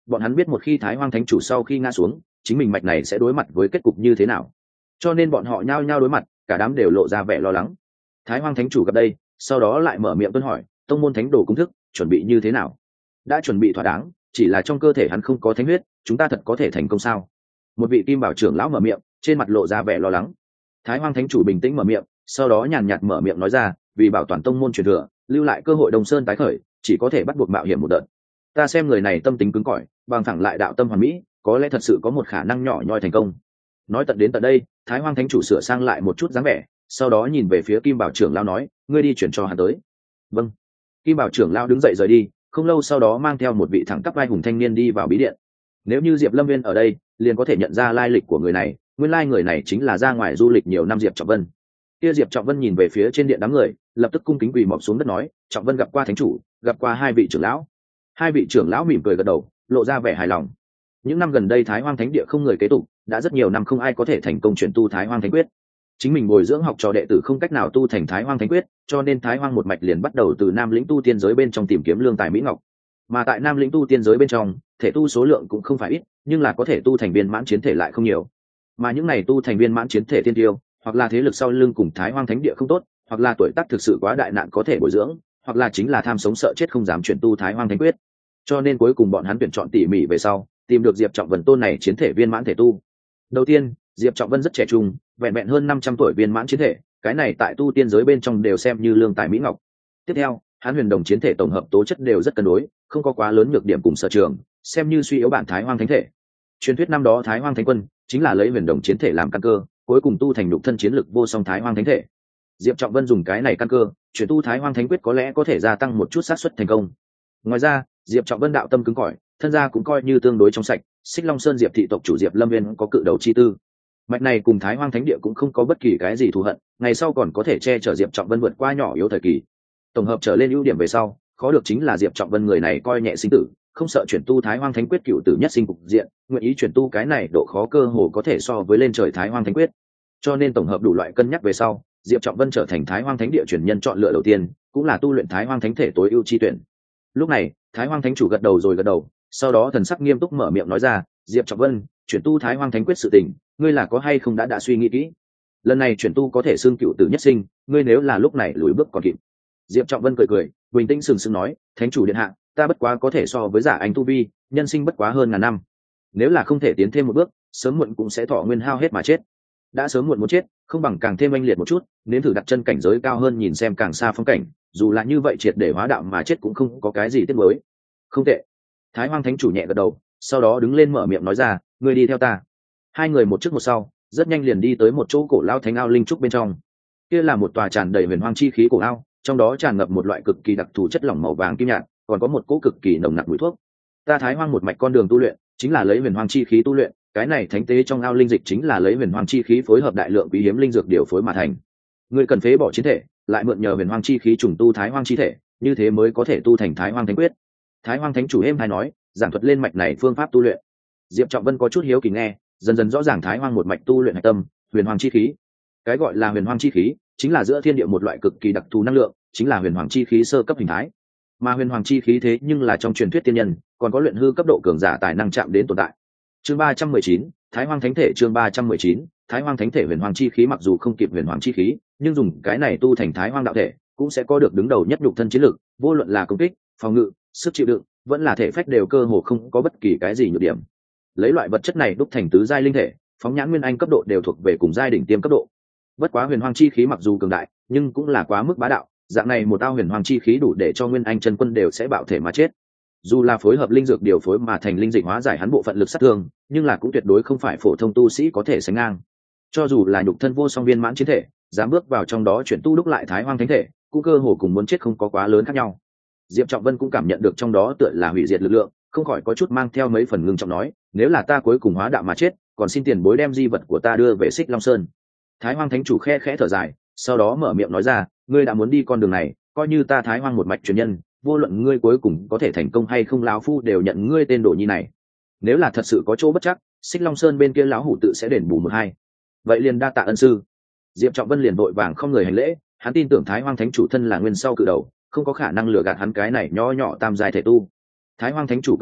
bọn hắn biết một khi Thái Hoang Thánh chủ sau khi ngã xuống, chính mình mạch này sẽ đối mặt với kết cục như thế nào, cho nên bọn họ nhao nhao đối mặt, cả đám đều lộ ra vẻ lo lắng. Thái Hoang Thánh chủ gặp đây, sau đó lại mở miệng tuân hỏi, tông môn thánh đồ công thức chuẩn bị như thế nào? Đã chuẩn bị thỏa đáng, chỉ là trong cơ thể hắn không có thánh huyết, chúng ta thật có thể thành công sao? Một vị kim bảo trưởng lão mở miệng, trên mặt lộ ra vẻ lo lắng. Thái Hoang Thánh chủ bình tĩnh mở miệng, sau đó nhàn nhạt mở miệng nói ra, vì bảo toàn tông môn truyền thừa, lưu lại cơ hội Đông Sơn tái khởi, chỉ có thể bắt buộc mạo hiểm một đợt. Ta xem người này tâm tính cứng cỏi, bằng thẳng lại đạo tâm hoàn mỹ, có lẽ thật sự có một khả năng nhỏ nhoi thành công. Nói tận đến tận đây, Thái Hoang Thánh chủ sửa sang lại một chút dáng vẻ, sau đó nhìn về phía kim bảo trưởng lão nói, ngươi đi chuyển cho hắn tới. Vâng. Kim bảo trưởng lão đứng dậy rời đi, không lâu sau đó mang theo một vị thẳng tắp vai hùng thanh niên đi vào bí điện. Nếu như Diệp Lâm Viên ở đây, liền có thể nhận ra lai lịch của người này, nguyên lai người này chính là ra ngoài du lịch nhiều năm Diệp Trọng Vân. Kia Diệp Trọng Vân nhìn về phía trên điện đám người, lập tức cung kính quỳ mọp xuống đất nói, Trọng Vân gặp qua thánh chủ, gặp qua hai vị trưởng lão. Hai vị trưởng lão mỉm cười gật đầu, lộ ra vẻ hài lòng. Những năm gần đây Thái Hoang Thánh địa không người kế tục, đã rất nhiều năm không ai có thể thành công chuyển tu Thái Hoang Thánh quyết. Chính mình bồi dưỡng học trò đệ tử không cách nào tu thành Thái Hoang Thánh quyết, cho nên Thái Hoang một mạch liền bắt đầu từ Nam Lĩnh tu tiên giới bên trong tìm kiếm lương tài mỹ ngọc. Mà tại Nam Lĩnh tu tiên giới bên trong, thể tu số lượng cũng không phải ít, nhưng là có thể tu thành viên mãn chiến thể lại không nhiều. Mà những này tu thành viên mãn chiến thể tiên tiêu, hoặc là thế lực sau lưng cùng Thái Hoang Thánh địa không tốt, hoặc là tuổi tác thực sự quá đại nạn có thể bồi dưỡng, hoặc là chính là tham sống sợ chết không dám chuyển tu Thái Hoang Thánh quyết. Cho nên cuối cùng bọn hắn tuyển chọn tỉ mỉ về sau, tìm được Diệp Trọng Vân tôn này chiến thể viên mãn thể tu. Đầu tiên, Diệp Trọng Vân rất trẻ trung, vẹn vẹn hơn 500 tuổi viên mãn chiến thể, cái này tại tu tiên giới bên trong đều xem như lương tài mỹ ngọc. Tiếp theo, hắn huyền đồng chiến thể tổng hợp tố chất đều rất cân đối, không có quá lớn nhược điểm cùng sở trường, xem như suy yếu bản Thái Hoang Thánh thể. Truyền thuyết năm đó Thái Hoang Thánh quân chính là lấy huyền đồng chiến thể làm căn cơ, cuối cùng tu thành nhục thân chiến lực vô song Thái Hoang Thánh thể. Diệp Trọng Vân dùng cái này căn cơ, chuyển tu Thái Hoang Thánh quyết có lẽ có thể gia tăng một chút xác suất thành công. Ngoài ra, Diệp Trọng Vân đạo tâm cứng cỏi, thân gia cũng coi như tương đối trong sạch, Xích Long Sơn Diệp thị tộc chủ Diệp Lâm Viên có cự đầu chi tư. Mạch này cùng Thái Hoang Thánh địa cũng không có bất kỳ cái gì thù hận, ngày sau còn có thể che chở Diệp Trọng Vân vượt qua nhỏ yếu thời kỳ. Tổng hợp trở lên ưu điểm về sau, khó được chính là Diệp Trọng Vân người này coi nhẹ sinh tử, không sợ chuyển tu Thái Hoang Thánh quyết cựu tử nhất sinh cục diện, nguyện ý chuyển tu cái này độ khó cơ hồ có thể so với lên trời Thái Hoang Thánh quyết. Cho nên tổng hợp đủ loại cân nhắc về sau, Diệp Trọng Vân trở thành Thái Hoang Thánh địa truyền nhân chọn lựa đầu tiên, cũng là tu luyện Thái Hoang Thánh thể tối ưu chi tuyển. Lúc này, Thái Hoang Thánh chủ gật đầu rồi gật đầu, sau đó thần sắc nghiêm túc mở miệng nói ra, Diệp Trọng Vân, chuyển tu Thái Hoang Thánh quyết sự tình, ngươi là có hay không đã suy nghĩ kỹ? Lần này chuyển tu có thể xương cựu tử nhất sinh, ngươi nếu là lúc này lùi bước còn kịp. Diệp Trọng Vân cười cười, bình tĩnh sừng sững nói, thánh chủ điện hạ, ta bất quá có thể so với giả anh tu vi, nhân sinh bất quá hơn ngàn năm. Nếu là không thể tiến thêm một bước, sớm muộn cũng sẽ thọ nguyên hao hết mà chết. Đã sớm muộn muốn chết, không bằng càng thêm oanh liệt một chút, nếm thử đặt chân cảnh giới cao hơn nhìn xem càng xa phong cảnh, dù là như vậy triệt để hóa đạo mà chết cũng không có cái gì tiếc nuối. Không tệ. Thái Hoang Thánh chủ nhẹ gật đầu, sau đó đứng lên mở miệng nói ra, ngươi đi theo ta. Hai người một trước một sau, rất nhanh liền đi tới một chỗ cổ lao thánh ao linh trúc bên trong. Kia là một tòa tràn đầy huyền hoang chi khí cổ ao, trong đó tràn ngập một loại cực kỳ đặc thù chất lỏng màu vàng kim nhạt, còn có một cỗ cực kỳ nồng nặc mùi thuốc. Ta Thái Hoang một mạch con đường tu luyện, chính là lấy huyền hoang chi khí tu luyện, cái này thánh tế trong ao linh dịch chính là lấy huyền hoang chi khí phối hợp đại lượng quý hiếm linh dược điều phối mà thành. Ngươi cần phế bỏ chiến thể, lại mượn nhờ huyền hoang chi khí trùng tu Thái Hoang chi thể, như thế mới có thể tu thành Thái Hoang Thánh quyết. Thái Hoang Thánh chủ êm hay nói, giảng thuật lên mạch này phương pháp tu luyện. Diệp Trọng Vân có chút hiếu kỳ nghe, dần dần rõ ràng Thái Hoang một mạch tu luyện hạch tâm, huyền hoang chi khí. Cái gọi là huyền hoang chi khí, chính là giữa thiên địa một loại cực kỳ đặc thù năng lượng, chính là huyền hoàng chi khí sơ cấp hình thái. Mà huyền hoàng chi khí thế nhưng là trong truyền thuyết tiên nhân, còn có luyện hư cấp độ cường giả tài năng chạm đến tồn tại. Chương 319, Thái Hoang Thánh thể. Chương 319, Thái Hoang Thánh thể. Huyền hoàng chi khí mặc dù không kịp huyền hoàng chi khí, nhưng dùng cái này tu thành Thái Hoang đạo thể, cũng sẽ có được đứng đầu nhất nhục thân chiến lực, vô luận là công kích, phòng ngự, sức chịu đựng, vẫn là thể phách đều cơ hồ không có bất kỳ cái gì nhược điểm. Lấy loại vật chất này đúc thành tứ giai linh thể, phóng nhãn nguyên anh cấp độ đều thuộc về cùng giai đỉnh tiêm cấp độ. Bất quá huyền hoàng chi khí mặc dù cường đại, nhưng cũng là quá mức bá đạo, dạng này một ao huyền hoàng chi khí đủ để cho nguyên anh chân quân đều sẽ bạo thể mà chết. Dù là phối hợp linh dược điều phối mà thành linh dịch hóa giải hắn bộ phận lực sát thương, nhưng là cũng tuyệt đối không phải phổ thông tu sĩ có thể sánh ngang. Cho dù là nhục thân vô song viên mãn chiến thể, dám bước vào trong đó chuyển tu đúc lại Thái Hoang Thánh thể, cũng cơ hồ cùng muốn chết không có quá lớn khác nhau. Diệp Trọng Vân cũng cảm nhận được trong đó tựa là hủy diệt lực lượng, không khỏi có chút mang theo mấy phần ngưng trọng nói, nếu là ta cuối cùng hóa đạo mà chết, còn xin tiền bối đem di vật của ta đưa về Xích Long Sơn. Thái Hoang Thánh chủ khe khẽ thở dài, sau đó mở miệng nói ra, ngươi đã muốn đi con đường này, coi như ta Thái Hoang một mạch truyền nhân, vô luận ngươi cuối cùng có thể thành công hay không, lão phu đều nhận ngươi tên đồ nhi này. Nếu là thật sự có chỗ bất chắc, Xích Long Sơn bên kia lão hủ tự sẽ đền bù một hai. Vậy liền đa tạ ân sư. Diệp Trọng Vân liền vội vàng không người hành lễ, hắn tin tưởng Thái Hoang Thánh chủ thân là nguyên sau cự đầu, không có khả năng lừa gạt hắn cái này nho nhỏ tam giai thể tu. Thái Hoang Thánh chủ cười cười,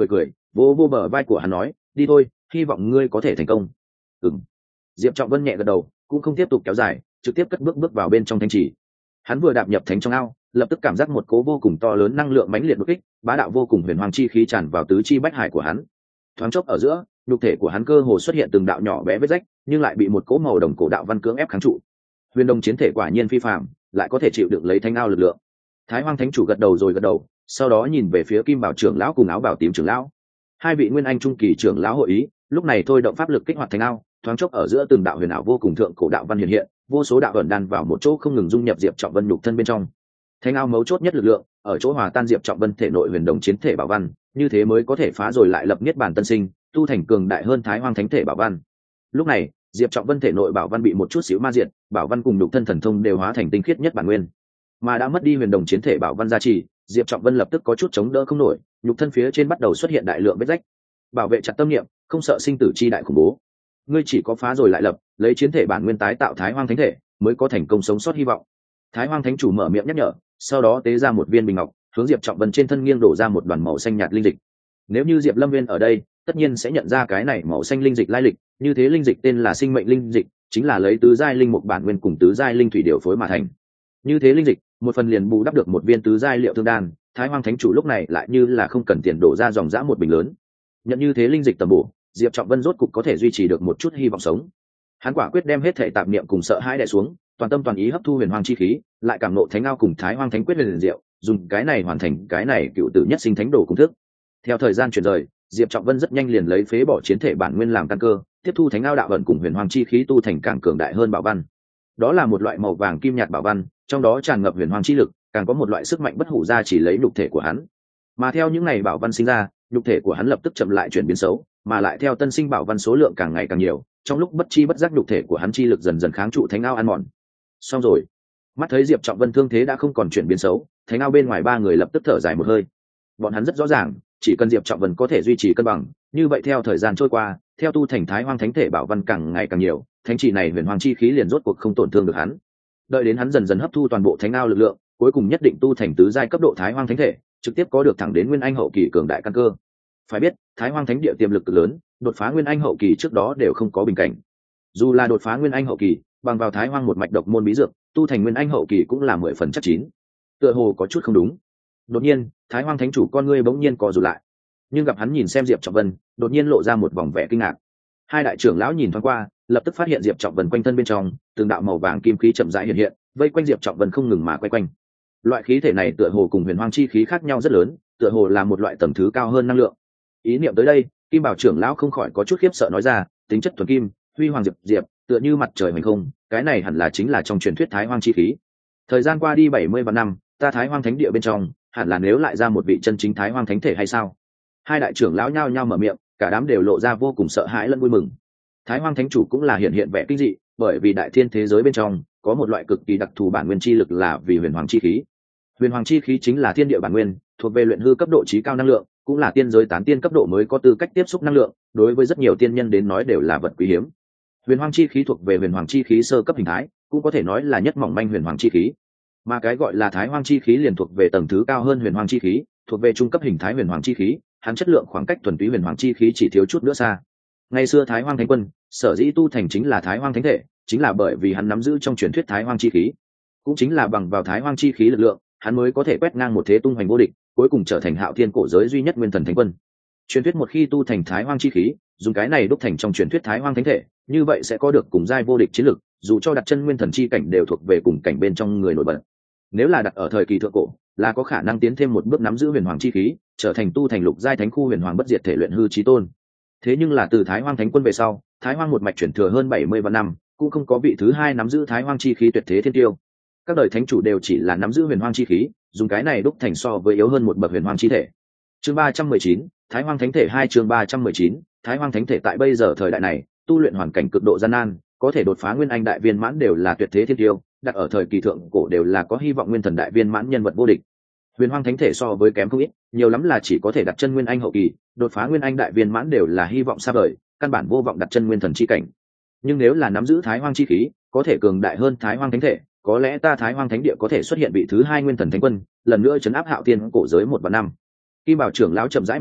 vô vô bờ vai của hắn nói, đi thôi, hy vọng ngươi có thể thành công. Ừm. Diệp Trọng Vân nhẹ gật đầu, cũng không tiếp tục kéo dài, trực tiếp cất bước bước vào bên trong thánh trì. Hắn vừa đạp nhập thánh trong ao, lập tức cảm giác một cỗ vô cùng to lớn năng lượng mãnh liệt đột kích, bá đạo vô cùng huyền hoàng chi khí tràn vào tứ chi bách hải của hắn. Thoáng chốc ở giữa, nhục thể của hắn cơ hồ xuất hiện từng đạo nhỏ bé vết rách, nhưng lại bị một cỗ màu đồng cổ đạo văn cưỡng ép kháng trụ. Huyền đồng chiến thể quả nhiên phi phàm, lại có thể chịu đựng lấy thánh ao lực lượng. Thái Hoang Thánh chủ gật đầu rồi gật đầu, sau đó nhìn về phía Kim Bảo trưởng lão cùng áo bảo tím trưởng lão. Hai vị nguyên anh trung kỳ trưởng lão hội ý, lúc này thôi động pháp lực kích hoạt thánh ao, thoáng chốc ở giữa từng đạo huyền ảo vô cùng thượng cổ đạo văn hiện hiện, vô số đạo ẩn đan vào một chỗ không ngừng dung nhập Diệp Trọng Vân nhục thân bên trong. Thánh ao mấu chốt nhất lực lượng ở chỗ hòa tan Diệp Trọng Vân thể nội huyền đồng chiến thể bảo văn, như thế mới có thể phá rồi lại lập niết bàn tân sinh, tu thành cường đại hơn Thái Hoang Thánh thể bảo văn. Lúc này, Diệp Trọng Vân thể nội bảo văn bị một chút xíu ma diệt, bảo văn cùng nhục thân thần thông đều hóa thành tinh khiết nhất bản nguyên. Mà đã mất đi huyền đồng chiến thể bảo văn gia trì, Diệp Trọng Vân lập tức có chút chống đỡ không nổi, nhục thân phía trên bắt đầu xuất hiện đại lượng vết rách. Bảo vệ chặt tâm niệm, không sợ sinh tử chi đại khủng bố. Ngươi chỉ có phá rồi lại lập, lấy chiến thể bản nguyên tái tạo Thái Hoang Thánh thể, mới có thành công sống sót hy vọng. Thái Hoang Thánh chủ mở miệng nhắc nhở, sau đó tế ra một viên bình ngọc, hướng Diệp Trọng Vân trên thân nghiêng đổ ra một đoàn màu xanh nhạt linh dịch. Nếu như Diệp Lâm Viên ở đây, tất nhiên sẽ nhận ra cái này màu xanh linh dịch lai lịch, như thế linh dịch tên là sinh mệnh linh dịch, chính là lấy tứ giai linh mục bản nguyên cùng tứ giai linh thủy điều phối mà thành. Như thế linh dịch, một phần liền bù đắp được một viên tứ giai liệu thương đan, Thái Hoang Thánh chủ lúc này lại như là không cần tiền đổ ra dòng dã một bình lớn. Nhận như thế linh dịch tầm bổ, Diệp Trọng Vân rốt cục có thể duy trì được một chút hy vọng sống. Hắn quả quyết đem hết thể tạp niệm cùng sợ hãi đè xuống, toàn tâm toàn ý hấp thu huyền hoàng chi khí, lại cảm nộ thánh ao cùng Thái Hoang Thánh quyết huyền diệu, dùng cái này hoàn thành cái này cựu tử nhất sinh thánh đồ công thức. Theo thời gian chuyển rời, Diệp Trọng Vân rất nhanh liền lấy phế bỏ chiến thể bản nguyên làm căn cơ, tiếp thu thánh ao đạo vận cùng huyền hoàng chi khí tu thành càng cường đại hơn bảo văn. Đó là một loại màu vàng kim nhạt bảo văn, trong đó tràn ngập huyền hoàng chi lực, càng có một loại sức mạnh bất hủ ra chỉ lấy nhục thể của hắn. Mà theo những ngày bảo văn sinh ra, nhục thể của hắn lập tức chậm lại chuyển biến xấu, mà lại theo tân sinh bảo văn số lượng càng ngày càng nhiều, trong lúc bất chi bất giác nhục thể của hắn chi lực dần dần kháng trụ thánh ao ăn mòn. Xong rồi. Mắt thấy Diệp Trọng Vân thương thế đã không còn chuyển biến xấu, thánh ao bên ngoài ba người lập tức thở dài một hơi. Bọn hắn rất rõ ràng, chỉ cần Diệp Trọng Vân có thể duy trì cân bằng, như vậy theo thời gian trôi qua, theo tu thành Thái Hoang Thánh thể bảo văn càng ngày càng nhiều, thánh chỉ này huyền hoàng chi khí liền rốt cuộc không tổn thương được hắn. Đợi đến hắn dần dần hấp thu toàn bộ thánh ao lực lượng, cuối cùng nhất định tu thành tứ giai cấp độ Thái Hoang Thánh thể, trực tiếp có được thẳng đến nguyên anh hậu kỳ cường đại căn cơ. Phải biết, Thái Hoang Thánh địa tiềm lực cực lớn, đột phá nguyên anh hậu kỳ trước đó đều không có bình cảnh. Dù là đột phá nguyên anh hậu kỳ, bằng vào Thái Hoang một mạch độc môn bí dược, tu thành nguyên anh hậu kỳ cũng là 10% chắc chín. Tựa hồ có chút không đúng. Đột nhiên, Thái Hoang Thánh chủ con ngươi bỗng nhiên co rụt lại. Nhưng gặp hắn nhìn xem Diệp Trọng Vân, đột nhiên lộ ra một vòng vẻ kinh ngạc. Hai đại trưởng lão nhìn thoáng qua, lập tức phát hiện Diệp Trọng Vân quanh thân bên trong, từng đạo màu vàng kim khí chậm rãi hiện hiện, vây quanh Diệp Trọng Vân không ngừng mà quay quanh. Loại khí thể này tựa hồ cùng huyền hoàng chi khí khác nhau rất lớn, tựa hồ là một loại tầng thứ cao hơn năng lượng. Ý niệm tới đây, Kim Bảo trưởng lão không khỏi có chút khiếp sợ nói ra, tính chất thuần kim, huy hoàng diệp, tựa như mặt trời hoành không, cái này hẳn là chính là trong truyền thuyết Thái Hoang chi khí. Thời gian qua đi 70 vạn năm, ta Thái Hoang Thánh địa bên trong, hẳn là nếu lại ra một vị chân chính Thái Hoang Thánh thể hay sao? Hai đại trưởng lão nhao nhao mở miệng, cả đám đều lộ ra vô cùng sợ hãi lẫn vui mừng. Thái Hoang Thánh chủ cũng là hiện vẻ kinh dị, bởi vì đại thiên thế giới bên trong có một loại cực kỳ đặc thù bản nguyên chi lực là vì huyền hoàng chi khí. Huyền hoàng chi khí chính là thiên địa bản nguyên, thuộc về luyện hư cấp độ chí cao năng lượng, cũng là tiên giới tán tiên cấp độ mới có tư cách tiếp xúc năng lượng, đối với rất nhiều tiên nhân đến nói đều là vật quý hiếm. Huyền hoàng chi khí thuộc về huyền hoàng chi khí sơ cấp hình thái, cũng có thể nói là nhất mỏng manh huyền hoàng chi khí. Mà cái gọi là Thái Hoang chi khí liền thuộc về tầng thứ cao hơn huyền hoàng chi khí, thuộc về trung cấp hình thái huyền hoàng chi khí, hắn chất lượng khoảng cách thuần túy huyền hoàng chi khí chỉ thiếu chút nữa xa. Ngày xưa Thái Hoang Thánh Quân, sở dĩ tu thành chính là Thái Hoang Thánh thể, chính là bởi vì hắn nắm giữ trong truyền thuyết Thái Hoang chi khí. Cũng chính là bằng vào Thái Hoang chi khí lực lượng, hắn mới có thể quét ngang một thế tung hoành vô địch, cuối cùng trở thành Hạo Thiên cổ giới duy nhất nguyên thần thánh quân. Truyền thuyết một khi tu thành Thái Hoang chi khí, dùng cái này đúc thành trong truyền thuyết Thái Hoang Thánh thể, như vậy sẽ có được cùng giai vô địch chiến lực, dù cho đặt chân nguyên thần chi cảnh đều thuộc về cùng cảnh bên trong người nổi bật. Nếu là đặt ở thời kỳ thượng cổ, là có khả năng tiến thêm một bước nắm giữ huyền hoàng chi khí, trở thành tu thành lục giai thánh khu huyền hoàng bất diệt thể luyện hư chí tôn. Thế nhưng là từ Thái Hoang Thánh Quân về sau, Thái Hoang một mạch chuyển thừa hơn 70 vạn năm, cũng không có vị thứ hai nắm giữ Thái Hoang chi khí tuyệt thế thiên tiêu. Các đời thánh chủ đều chỉ là nắm giữ huyền hoàng chi khí, dùng cái này đúc thành so với yếu hơn một bậc huyền hoàng chi thể. Chương 319, Thái Hoang Thánh thể 2 chương 319, Thái Hoang Thánh thể tại bây giờ thời đại này, tu luyện hoàn cảnh cực độ gian nan, có thể đột phá nguyên anh đại viên mãn đều là tuyệt thế thiên tiêu, đặt ở thời kỳ thượng cổ đều là có hy vọng nguyên thần đại viên mãn nhân vật vô địch. Huyền Hoang Thánh thể so với kém không ít, nhiều lắm là chỉ có thể đặt chân nguyên anh hậu kỳ, đột phá nguyên anh đại viên mãn đều là hy vọng xa vời, căn bản vô vọng đặt chân nguyên thần chi cảnh. Nhưng nếu là nắm giữ Thái Hoang chi khí, có thể cường đại hơn Thái Hoang Thánh thể, có lẽ ta Thái Hoang Thánh địa có thể xuất hiện vị thứ hai nguyên thần thánh quân, lần nữa trấn áp Hạo Thiên cổ giới 1 và 5. Kim Bảo trưởng lão chậm rãi mở miệng,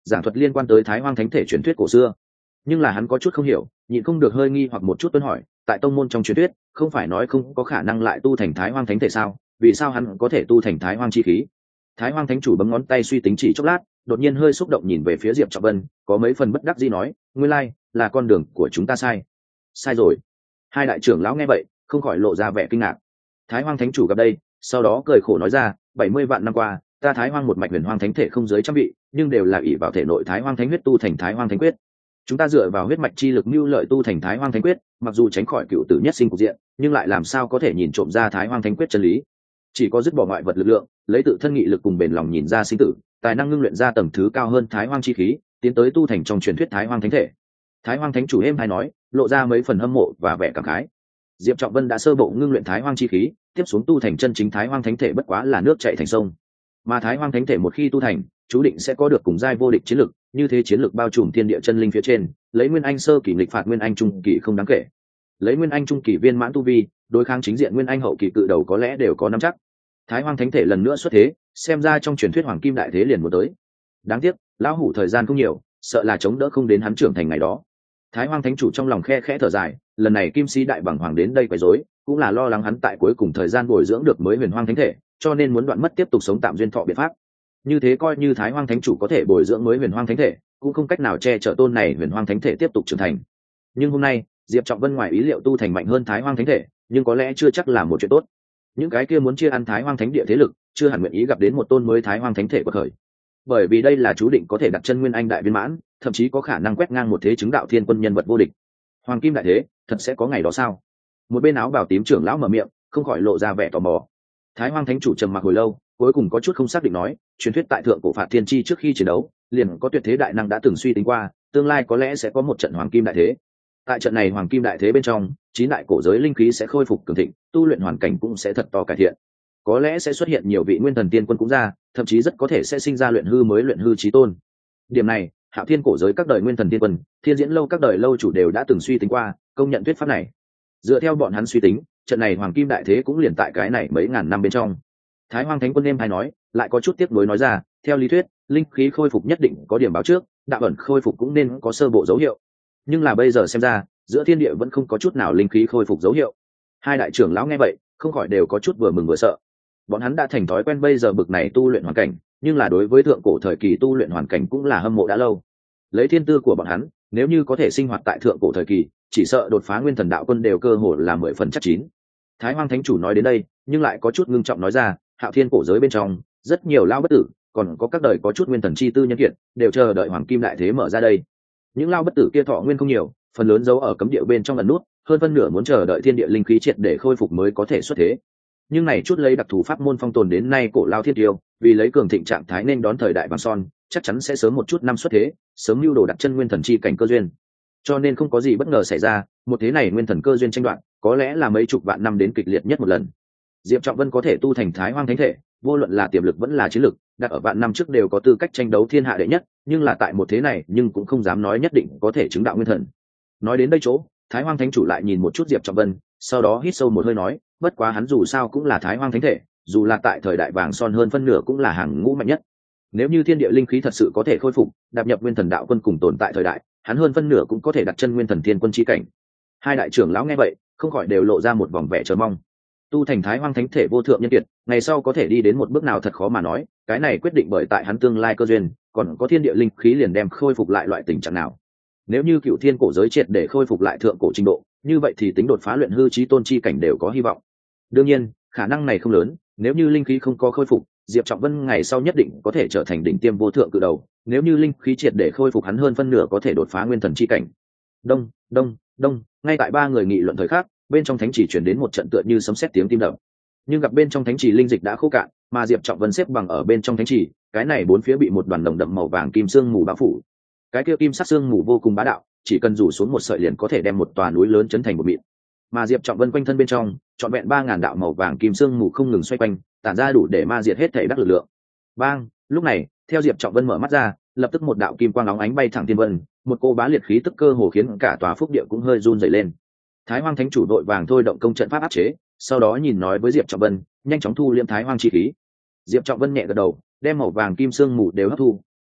giảng thuật liên quan tới Thái Hoang thánh thể truyền thuyết cổ xưa. Nhưng là hắn có chút không hiểu, nhịn không được hơi nghi hoặc một chút tuân hỏi, tại tông môn trong truyền thuyết không phải nói không có khả năng lại tu thành Thái Hoang thánh thể sao, vì sao hắn có thể tu thành Thái Hoang chi khí? Thái Hoang thánh chủ bấm ngón tay suy tính chỉ chốc lát, đột nhiên hơi xúc động nhìn về phía Diệp Trọng Vân, có mấy phần bất đắc dĩ nói, nguyên lai là con đường của chúng ta sai. Sai rồi. Hai đại trưởng lão nghe vậy không khỏi lộ ra vẻ kinh ngạc. Thái Hoang thánh chủ gặp đây, sau đó cười khổ nói ra, 70 vạn năm qua ta Thái Hoang một mạch huyền hoang thánh thể không dưới trăm vị, nhưng đều là ỷ vào thể nội Thái Hoang thánh huyết tu thành Thái Hoang thánh quyết. Chúng ta dựa vào huyết mạch chi lực mưu lợi tu thành Thái Hoang thánh quyết, mặc dù tránh khỏi cựu tử nhất sinh cục diện, nhưng lại làm sao có thể nhìn trộm ra Thái Hoang thánh quyết chân lý? Chỉ có dứt bỏ ngoại vật lực lượng, lấy tự thân nghị lực cùng bền lòng nhìn ra sinh tử, tài năng ngưng luyện ra tầng thứ cao hơn Thái Hoang chi khí, tiến tới tu thành trong truyền thuyết Thái Hoang thánh thể. Thái Hoang thánh chủ êm hay nói, lộ ra mấy phần hâm mộ và vẻ cảm khái. Diệp Trọng Vân đã sơ bộ ngưng luyện Thái Hoang chi khí, tiếp xuống tu thành chân chính Thái Hoang thánh thể bất quá là nước chảy thành sông. Mà Thái Hoang thánh thể một khi tu thành, chú định sẽ có được cùng giai vô địch chiến lực, như thế chiến lực bao trùm thiên địa chân linh phía trên, lấy nguyên anh sơ kỳ nghịch phạt nguyên anh trung kỳ không đáng kể. Lấy nguyên anh trung kỳ viên mãn tu vi, đối kháng chính diện nguyên anh hậu kỳ cự đầu có lẽ đều có nắm chắc. Thái Hoang thánh thể lần nữa xuất thế, xem ra trong truyền thuyết hoàng kim đại thế liền muốn tới. Đáng tiếc, lão hủ thời gian không nhiều, sợ là chống đỡ không đến hắn trưởng thành ngày đó. Thái Hoang thánh chủ trong lòng khe khẽ thở dài, lần này Kim Si đại bằng hoàng đến đây quấy rối, cũng là lo lắng hắn tại cuối cùng thời gian bồi dưỡng được mới huyền hoang thánh thể, cho nên muốn đoạn mất tiếp tục sống tạm duyên thọ biện pháp. Như thế coi như Thái Hoang thánh chủ có thể bồi dưỡng mới huyền hoang thánh thể, cũng không cách nào che chở tôn này huyền hoang thánh thể tiếp tục trưởng thành. Nhưng hôm nay, Diệp Trọng Vân ngoài ý liệu tu thành mạnh hơn Thái Hoang thánh thể, nhưng có lẽ chưa chắc là một chuyện tốt. Những cái kia muốn chia ăn Thái Hoang thánh địa thế lực, chưa hẳn nguyện ý gặp đến một tôn mới Thái Hoang thánh thể bậc khởi. Bởi vì đây là chú định có thể đặt chân nguyên anh đại viên mãn, thậm chí có khả năng quét ngang một thế chứng đạo thiên quân nhân vật vô địch. Hoàng kim đại thế, thật sẽ có ngày đó sao? Một bên áo bào tím trưởng lão mở miệng, không khỏi lộ ra vẻ tò mò. Thái Hoang thánh chủ trầm mặc hồi lâu, cuối cùng có chút không xác định nói, truyền thuyết tại thượng cổ phạt thiên chi trước khi chiến đấu, liền có tuyệt thế đại năng đã từng suy tính qua, tương lai có lẽ sẽ có một trận hoàng kim đại thế. Tại trận này hoàng kim đại thế bên trong, chín đại cổ giới linh khí sẽ khôi phục cường thịnh, tu luyện hoàn cảnh cũng sẽ thật to cải thiện. Có lẽ sẽ xuất hiện nhiều vị nguyên thần tiên quân cũng ra, thậm chí rất có thể sẽ sinh ra luyện hư mới luyện hư chí tôn. Điểm này, Hạo Thiên cổ giới các đời nguyên thần tiên quân, Thiên Diễn lâu các đời lâu chủ đều đã từng suy tính qua, công nhận thuyết pháp này. Dựa theo bọn hắn suy tính, trận này hoàng kim đại thế cũng liền tại cái này mấy ngàn năm bên trong. Thái Hoang thánh quân em hay nói, lại có chút tiếc nuối nói ra, theo lý thuyết, linh khí khôi phục nhất định có điểm báo trước, đạo ẩn khôi phục cũng nên có sơ bộ dấu hiệu. Nhưng là bây giờ xem ra, giữa thiên địa vẫn không có chút nào linh khí khôi phục dấu hiệu. Hai đại trưởng lão nghe vậy, không khỏi đều có chút vừa mừng vừa sợ. Bọn hắn đã thành thói quen bây giờ bực này tu luyện hoàn cảnh, nhưng là đối với thượng cổ thời kỳ tu luyện hoàn cảnh cũng là hâm mộ đã lâu. Lấy thiên tư của bọn hắn, nếu như có thể sinh hoạt tại thượng cổ thời kỳ, chỉ sợ đột phá nguyên thần đạo quân đều cơ hồ là 10 phần chắc chín. Thái Hoang thánh chủ nói đến đây, nhưng lại có chút ngưng trọng nói ra, Hạo Thiên cổ giới bên trong, rất nhiều lao bất tử, còn có các đời có chút nguyên thần chi tư nhân kiệt, đều chờ đợi hoàng kim đại thế mở ra đây. Những lao bất tử kia thọ nguyên không nhiều, phần lớn giấu ở cấm địa bên trong ẩn nút, hơn phân nửa muốn chờ đợi thiên địa linh khí triệt để khôi phục mới có thể xuất thế. Nhưng này chút lấy đặc thù pháp môn phong tồn đến nay cổ lao thiên tiêu, vì lấy cường thịnh trạng thái nên đón thời đại vàng son, chắc chắn sẽ sớm một chút năm xuất thế, sớm lưu đồ đặt chân nguyên thần chi cảnh cơ duyên. Cho nên không có gì bất ngờ xảy ra, một thế này nguyên thần cơ duyên tranh đoạt, có lẽ là mấy chục vạn năm đến kịch liệt nhất một lần. Diệp Trọng Vân có thể tu thành Thái Hoang thánh thể, vô luận là tiềm lực vẫn là chiến lực, đặt ở vạn năm trước đều có tư cách tranh đấu thiên hạ đệ nhất, nhưng là tại một thế này, nhưng cũng không dám nói nhất định có thể chứng đạo nguyên thần. Nói đến đây chỗ, Thái Hoang thánh chủ lại nhìn một chút Diệp Trọng Vân, sau đó hít sâu một hơi nói, bất quá hắn dù sao cũng là Thái Hoang thánh thể, dù là tại thời đại vàng son hơn phân nửa cũng là hàng ngũ mạnh nhất. Nếu như thiên địa linh khí thật sự có thể khôi phục, đạp nhập nguyên thần đạo quân cùng tồn tại thời đại, hắn hơn phân nửa cũng có thể đặt chân nguyên thần thiên quân chi cảnh. Hai đại trưởng lão nghe vậy, không khỏi đều lộ ra một vòng vẻ chờ mong. Tu thành Thái Hoang thánh thể vô thượng nhân kiệt, ngày sau có thể đi đến một bước nào thật khó mà nói, cái này quyết định bởi tại hắn tương lai cơ duyên, còn có thiên địa linh khí liền đem khôi phục lại loại tình trạng nào. Nếu như cựu thiên cổ giới triệt để khôi phục lại thượng cổ trình độ, như vậy thì tính đột phá luyện hư chí tôn chi cảnh đều có hy vọng. Đương nhiên, khả năng này không lớn, nếu như linh khí không có khôi phục, Diệp Trọng Vân ngày sau nhất định có thể trở thành đỉnh tiêm vô thượng cự đầu, nếu như linh khí triệt để khôi phục hắn hơn phân nửa có thể đột phá nguyên thần chi cảnh. Đông, đông, đông, ngay tại ba người nghị luận thời khắc, bên trong thánh chỉ truyền đến một trận tựa như sấm sét tiếng tim đập. Nhưng gặp bên trong thánh chỉ linh dịch đã khô cạn, mà Diệp Trọng Vân xếp bằng ở bên trong thánh chỉ, cái này bốn phía bị một đoàn nồng đậm màu vàng kim sương mù bao phủ. Cái kia kim sắc sương mù vô cùng bá đạo, chỉ cần rủ xuống một sợi liền có thể đem một tòa núi lớn chấn thành một mịn. Mà Diệp Trọng Vân quanh thân bên trong, trọn vẹn 3000 đạo màu vàng kim sương mù không ngừng xoay quanh, tản ra đủ để ma diệt hết thảy đắc lực lượng. Bang, lúc này, theo Diệp Trọng Vân mở mắt ra, lập tức một đạo kim quang óng ánh bay thẳng thiên vân, một cô bá liệt khí tức cơ hồ khiến cả tòa phúc địa cũng hơi run rẩy lên. Thái Hoang thánh chủ đội vàng thôi động công trận pháp áp chế, sau đó nhìn nói với Diệp Trọng Vân, nhanh chóng thu liễm Thái Hoang chi khí. Diệp Trọng Vân nhẹ gật đầu, đem màu vàng kim sương mù đều hấp thu,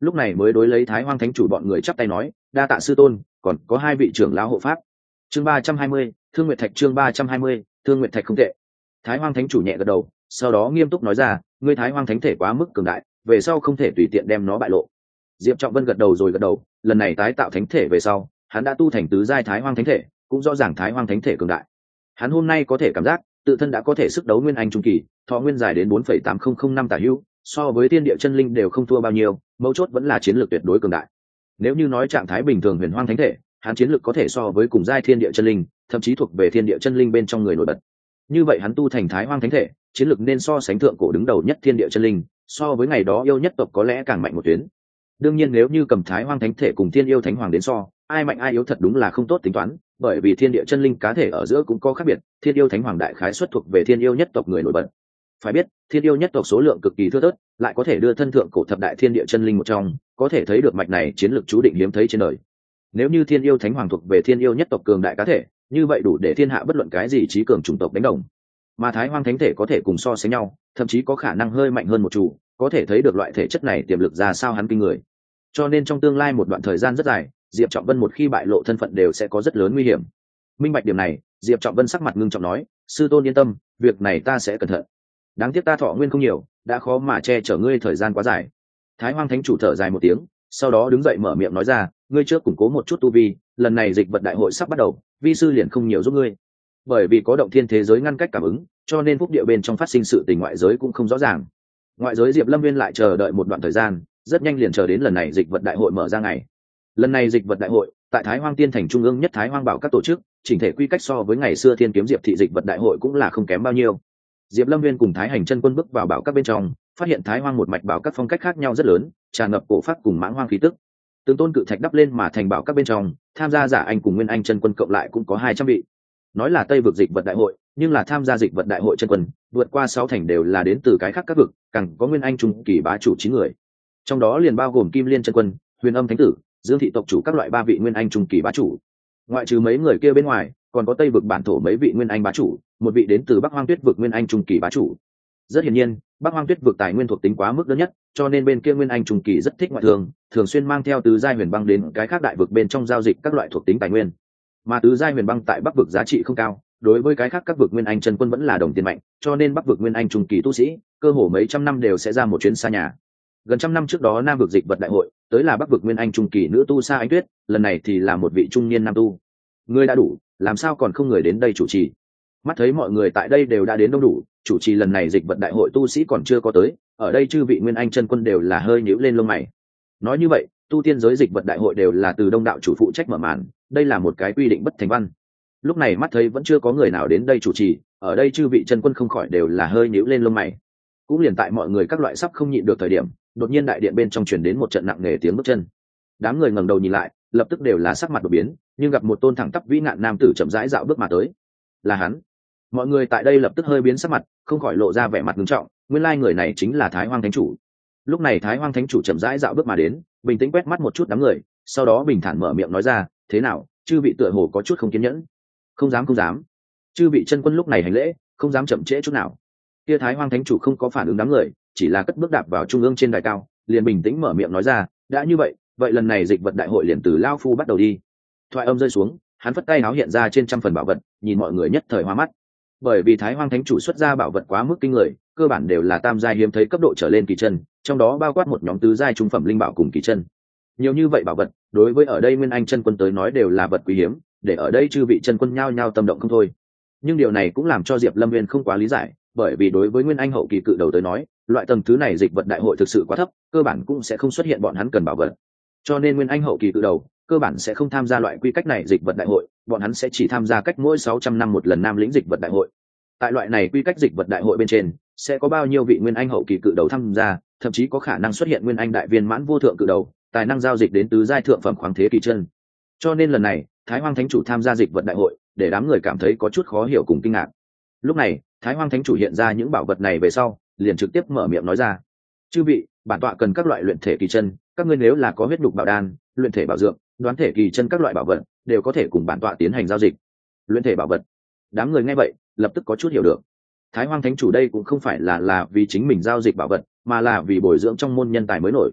lúc này mới đối lấy Thái Hoang Thánh chủ bọn người chắp tay nói, đa tạ sư tôn, còn có hai vị trưởng lão hộ pháp. Chương 320, Thương Nguyệt Thạch. Chương 320, Thương Nguyệt Thạch không tệ. Thái Hoang Thánh chủ nhẹ gật đầu, sau đó nghiêm túc nói ra, ngươi Thái Hoang Thánh thể quá mức cường đại, về sau không thể tùy tiện đem nó bại lộ. Diệp Trọng Vân gật đầu rồi gật đầu, lần này tái tạo thánh thể về sau, hắn đã tu thành tứ giai Thái Hoang Thánh thể, cũng rõ ràng Thái Hoang Thánh thể cường đại. Hắn hôm nay có thể cảm giác, tự thân đã có thể sức đấu nguyên anh trung kỳ, thọ nguyên dài đến 4,8005 năm tả hữu, so với thiên địa chân linh đều không thua bao nhiêu, mấu chốt vẫn là chiến lược tuyệt đối cường đại. Nếu như nói trạng thái bình thường huyền hoang thánh thể, hắn chiến lược có thể so với cùng giai thiên địa chân linh, thậm chí thuộc về thiên địa chân linh bên trong người nổi bật. Như vậy hắn tu thành Thái Hoang Thánh thể, chiến lược nên so sánh thượng cổ đứng đầu nhất thiên địa chân linh, so với ngày đó yêu nhất tộc có lẽ càng mạnh một tuyến. Đương nhiên nếu như cầm Thái Hoang Thánh thể cùng Thiên Yêu Thánh Hoàng đến so, ai mạnh ai yếu thật đúng là không tốt tính toán, bởi vì thiên địa chân linh cá thể ở giữa cũng có khác biệt, Thiên Yêu Thánh Hoàng đại khái xuất thuộc về thiên yêu nhất tộc người nổi bật. Phải biết, thiên yêu nhất tộc số lượng cực kỳ thưa thớt, lại có thể đưa thân thượng cổ thập đại thiên địa chân linh một trong, có thể thấy được mạch này chiến lược chú định hiếm thấy trên đời. Nếu như Thiên Yêu Thánh Hoàng thuộc về thiên yêu nhất tộc cường đại cá thể, như vậy đủ để thiên hạ bất luận cái gì trí cường chủng tộc đánh đồng. Mà Thái Hoang Thánh thể có thể cùng so sánh nhau, thậm chí có khả năng hơi mạnh hơn một chút, có thể thấy được loại thể chất này tiềm lực ra sao hắn kinh người. Cho nên trong tương lai một đoạn thời gian rất dài, Diệp Trọng Vân một khi bại lộ thân phận đều sẽ có rất lớn nguy hiểm. Minh bạch điểm này, Diệp Trọng Vân sắc mặt ngưng trọng nói, sư tôn yên tâm, việc này ta sẽ cẩn thận. Đáng tiếc ta thọ nguyên không nhiều, đã khó mà che chở ngươi thời gian quá dài. Thái Hoang Thánh chủ thở dài một tiếng, sau đó đứng dậy mở miệng nói ra, ngươi trước củng cố một chút tu vi, lần này dịch vật đại hội sắp bắt đầu, vi sư liền không nhiều giúp ngươi. Bởi vì có động thiên thế giới ngăn cách cảm ứng, cho nên phúc địa bên trong phát sinh sự tình ngoại giới cũng không rõ ràng. Ngoại giới Diệp Lâm Viên lại chờ đợi một đoạn thời gian, rất nhanh liền chờ đến lần này dịch vật đại hội mở ra ngày. Lần này dịch vật đại hội tại Thái Hoang Tiên thành trung ương nhất Thái Hoang Bảo các tổ chức, chỉnh thể quy cách so với ngày xưa Thiên Kiếm Diệp thị dịch vật đại hội cũng là không kém bao nhiêu. Diệp Lâm Viên cùng Thái Hành Chân Quân bước vào bảo các bên trong, phát hiện Thái Hoang một mạch bảo các phong cách khác nhau rất lớn, tràn ngập cổ pháp cùng mãng hoang khí tức. Từng tôn cự thạch đắp lên mà thành bảo các bên trong, tham gia giả anh cùng Nguyên Anh Chân Quân cộng lại cũng có 200 vị. Nói là Tây vực dịch vật đại hội, nhưng là tham gia dịch vật đại hội chân quân, vượt qua 6 thành đều là đến từ cái khác các vực, càng có Nguyên Anh trung kỳ bá chủ 9 người. Trong đó liền bao gồm Kim Liên chân quân, Huyền Âm thánh tử, Dương thị tộc chủ các loại 3 vị Nguyên Anh trung kỳ bá chủ. Ngoại trừ mấy người kia bên ngoài, còn có Tây vực bản thổ mấy vị Nguyên Anh bá chủ, một vị đến từ Bắc Hoang Tuyết vực Nguyên Anh trung kỳ bá chủ. Rất hiển nhiên, Bắc Hoang Tuyết vực tài nguyên thuộc tính quá mức lớn nhất, cho nên bên kia Nguyên Anh trung kỳ rất thích ngoại thường, thường xuyên mang theo tứ giai huyền băng đến cái khác đại vực bên trong giao dịch các loại thuộc tính tài nguyên. Mà tứ giai huyền băng tại Bắc vực giá trị không cao, đối với cái khác các vực Nguyên Anh chân quân vẫn là đồng tiền mạnh, cho nên Bắc vực Nguyên Anh trung kỳ tu sĩ, cơ hồ mấy trăm năm đều sẽ ra một chuyến xa nhà. Gần trăm năm trước đó Nam vực dịch vật đại hội, tới là Bắc vực Nguyên Anh trung kỳ nữ tu Sa Ánh Tuyết, lần này thì là một vị trung niên nam tu. Người đã đủ, làm sao còn không người đến đây chủ trì? Mắt thấy mọi người tại đây đều đã đến đông đủ, chủ trì lần này dịch vật đại hội tu sĩ còn chưa có tới, ở đây chư vị Nguyên Anh chân quân đều là hơi nhíu lên lông mày. Nói như vậy, tu tiên giới dịch vật đại hội đều là từ đông đạo chủ phụ trách mở màn, đây là một cái quy định bất thành văn. Lúc này mắt thấy vẫn chưa có người nào đến đây chủ trì, ở đây chư vị chân quân không khỏi đều là hơi nhíu lên lông mày. Cũng liền tại mọi người các loại sắp không nhịn được thời điểm, đột nhiên đại điện bên trong truyền đến một trận nặng nề tiếng bước chân. Đám người ngẩng đầu nhìn lại, lập tức đều là sắc mặt đột biến, nhưng gặp một tôn thẳng tắp vĩ ngạn nam tử chậm rãi dạo bước mà tới. Là hắn. Mọi người tại đây lập tức hơi biến sắc mặt, không khỏi lộ ra vẻ mặt nghiêm trọng, nguyên lai người này chính là Thái Hoang Thánh chủ. Lúc này Thái Hoang Thánh chủ chậm rãi dạo bước mà đến, bình tĩnh quét mắt một chút đám người, sau đó bình thản mở miệng nói ra, thế nào, chư vị tựa hồ có chút không kiên nhẫn. Không dám. Chư vị chân quân lúc này hành lễ, không dám chậm trễ chút nào. Kia Thái Hoang Thánh chủ không có phản ứng đám người, chỉ là cất bước đạp vào trung ương trên đài cao, liền bình tĩnh mở miệng nói ra, đã như vậy, vậy lần này dịch vật đại hội liền từ lao phu bắt đầu đi. Thoại âm rơi xuống, hắn phất tay áo hiện ra trên trăm phần bảo vật, nhìn mọi người nhất thời hoa mắt. Bởi vì Thái Hoang Thánh chủ xuất ra bảo vật quá mức kinh người, cơ bản đều là tam giai hiếm thấy cấp độ trở lên kỳ chân, trong đó bao quát một nhóm tứ giai trung phẩm linh bảo cùng kỳ chân. Nhiều như vậy bảo vật, đối với ở đây Nguyên Anh chân quân tới nói đều là vật quý hiếm, để ở đây chư vị chân quân nhao nhao tâm động không thôi. Nhưng điều này cũng làm cho Diệp Lâm Nguyên không quá lý giải, bởi vì đối với Nguyên Anh hậu kỳ cự đầu tới nói, loại tầng thứ này dịch vật đại hội thực sự quá thấp, cơ bản cũng sẽ không xuất hiện bọn hắn cần bảo vật. Cho nên Nguyên Anh hậu kỳ cự đầu, cơ bản sẽ không tham gia loại quy cách này dịch vật đại hội, bọn hắn sẽ chỉ tham gia cách mỗi 600 năm một lần Nam lĩnh dịch vật đại hội. Tại loại này quy cách dịch vật đại hội bên trên, sẽ có bao nhiêu vị Nguyên Anh hậu kỳ cự đầu tham gia, thậm chí có khả năng xuất hiện Nguyên Anh đại viên mãn vô thượng cự đầu, tài năng giao dịch đến tứ giai thượng phẩm khoáng thế kỳ chân. Cho nên lần này, Thái Hoang Thánh chủ tham gia dịch vật đại hội, để đám người cảm thấy có chút khó hiểu cùng kinh ngạc. Lúc này, Thái Hoang Thánh chủ hiện ra những bảo vật này về sau, liền trực tiếp mở miệng nói ra: "Chư vị, bản tọa cần các loại luyện thể kỳ chân, các ngươi nếu là có huyết nhục bảo đan, luyện thể bảo dược, đoán thể kỳ chân các loại bảo vật, đều có thể cùng bản tọa tiến hành giao dịch." Luyện thể bảo vật. Đám người nghe vậy, lập tức có chút hiểu được. Thái Hoang Thánh chủ đây cũng không phải là vì chính mình giao dịch bảo vật, mà là vì bồi dưỡng trong môn nhân tài mới nổi.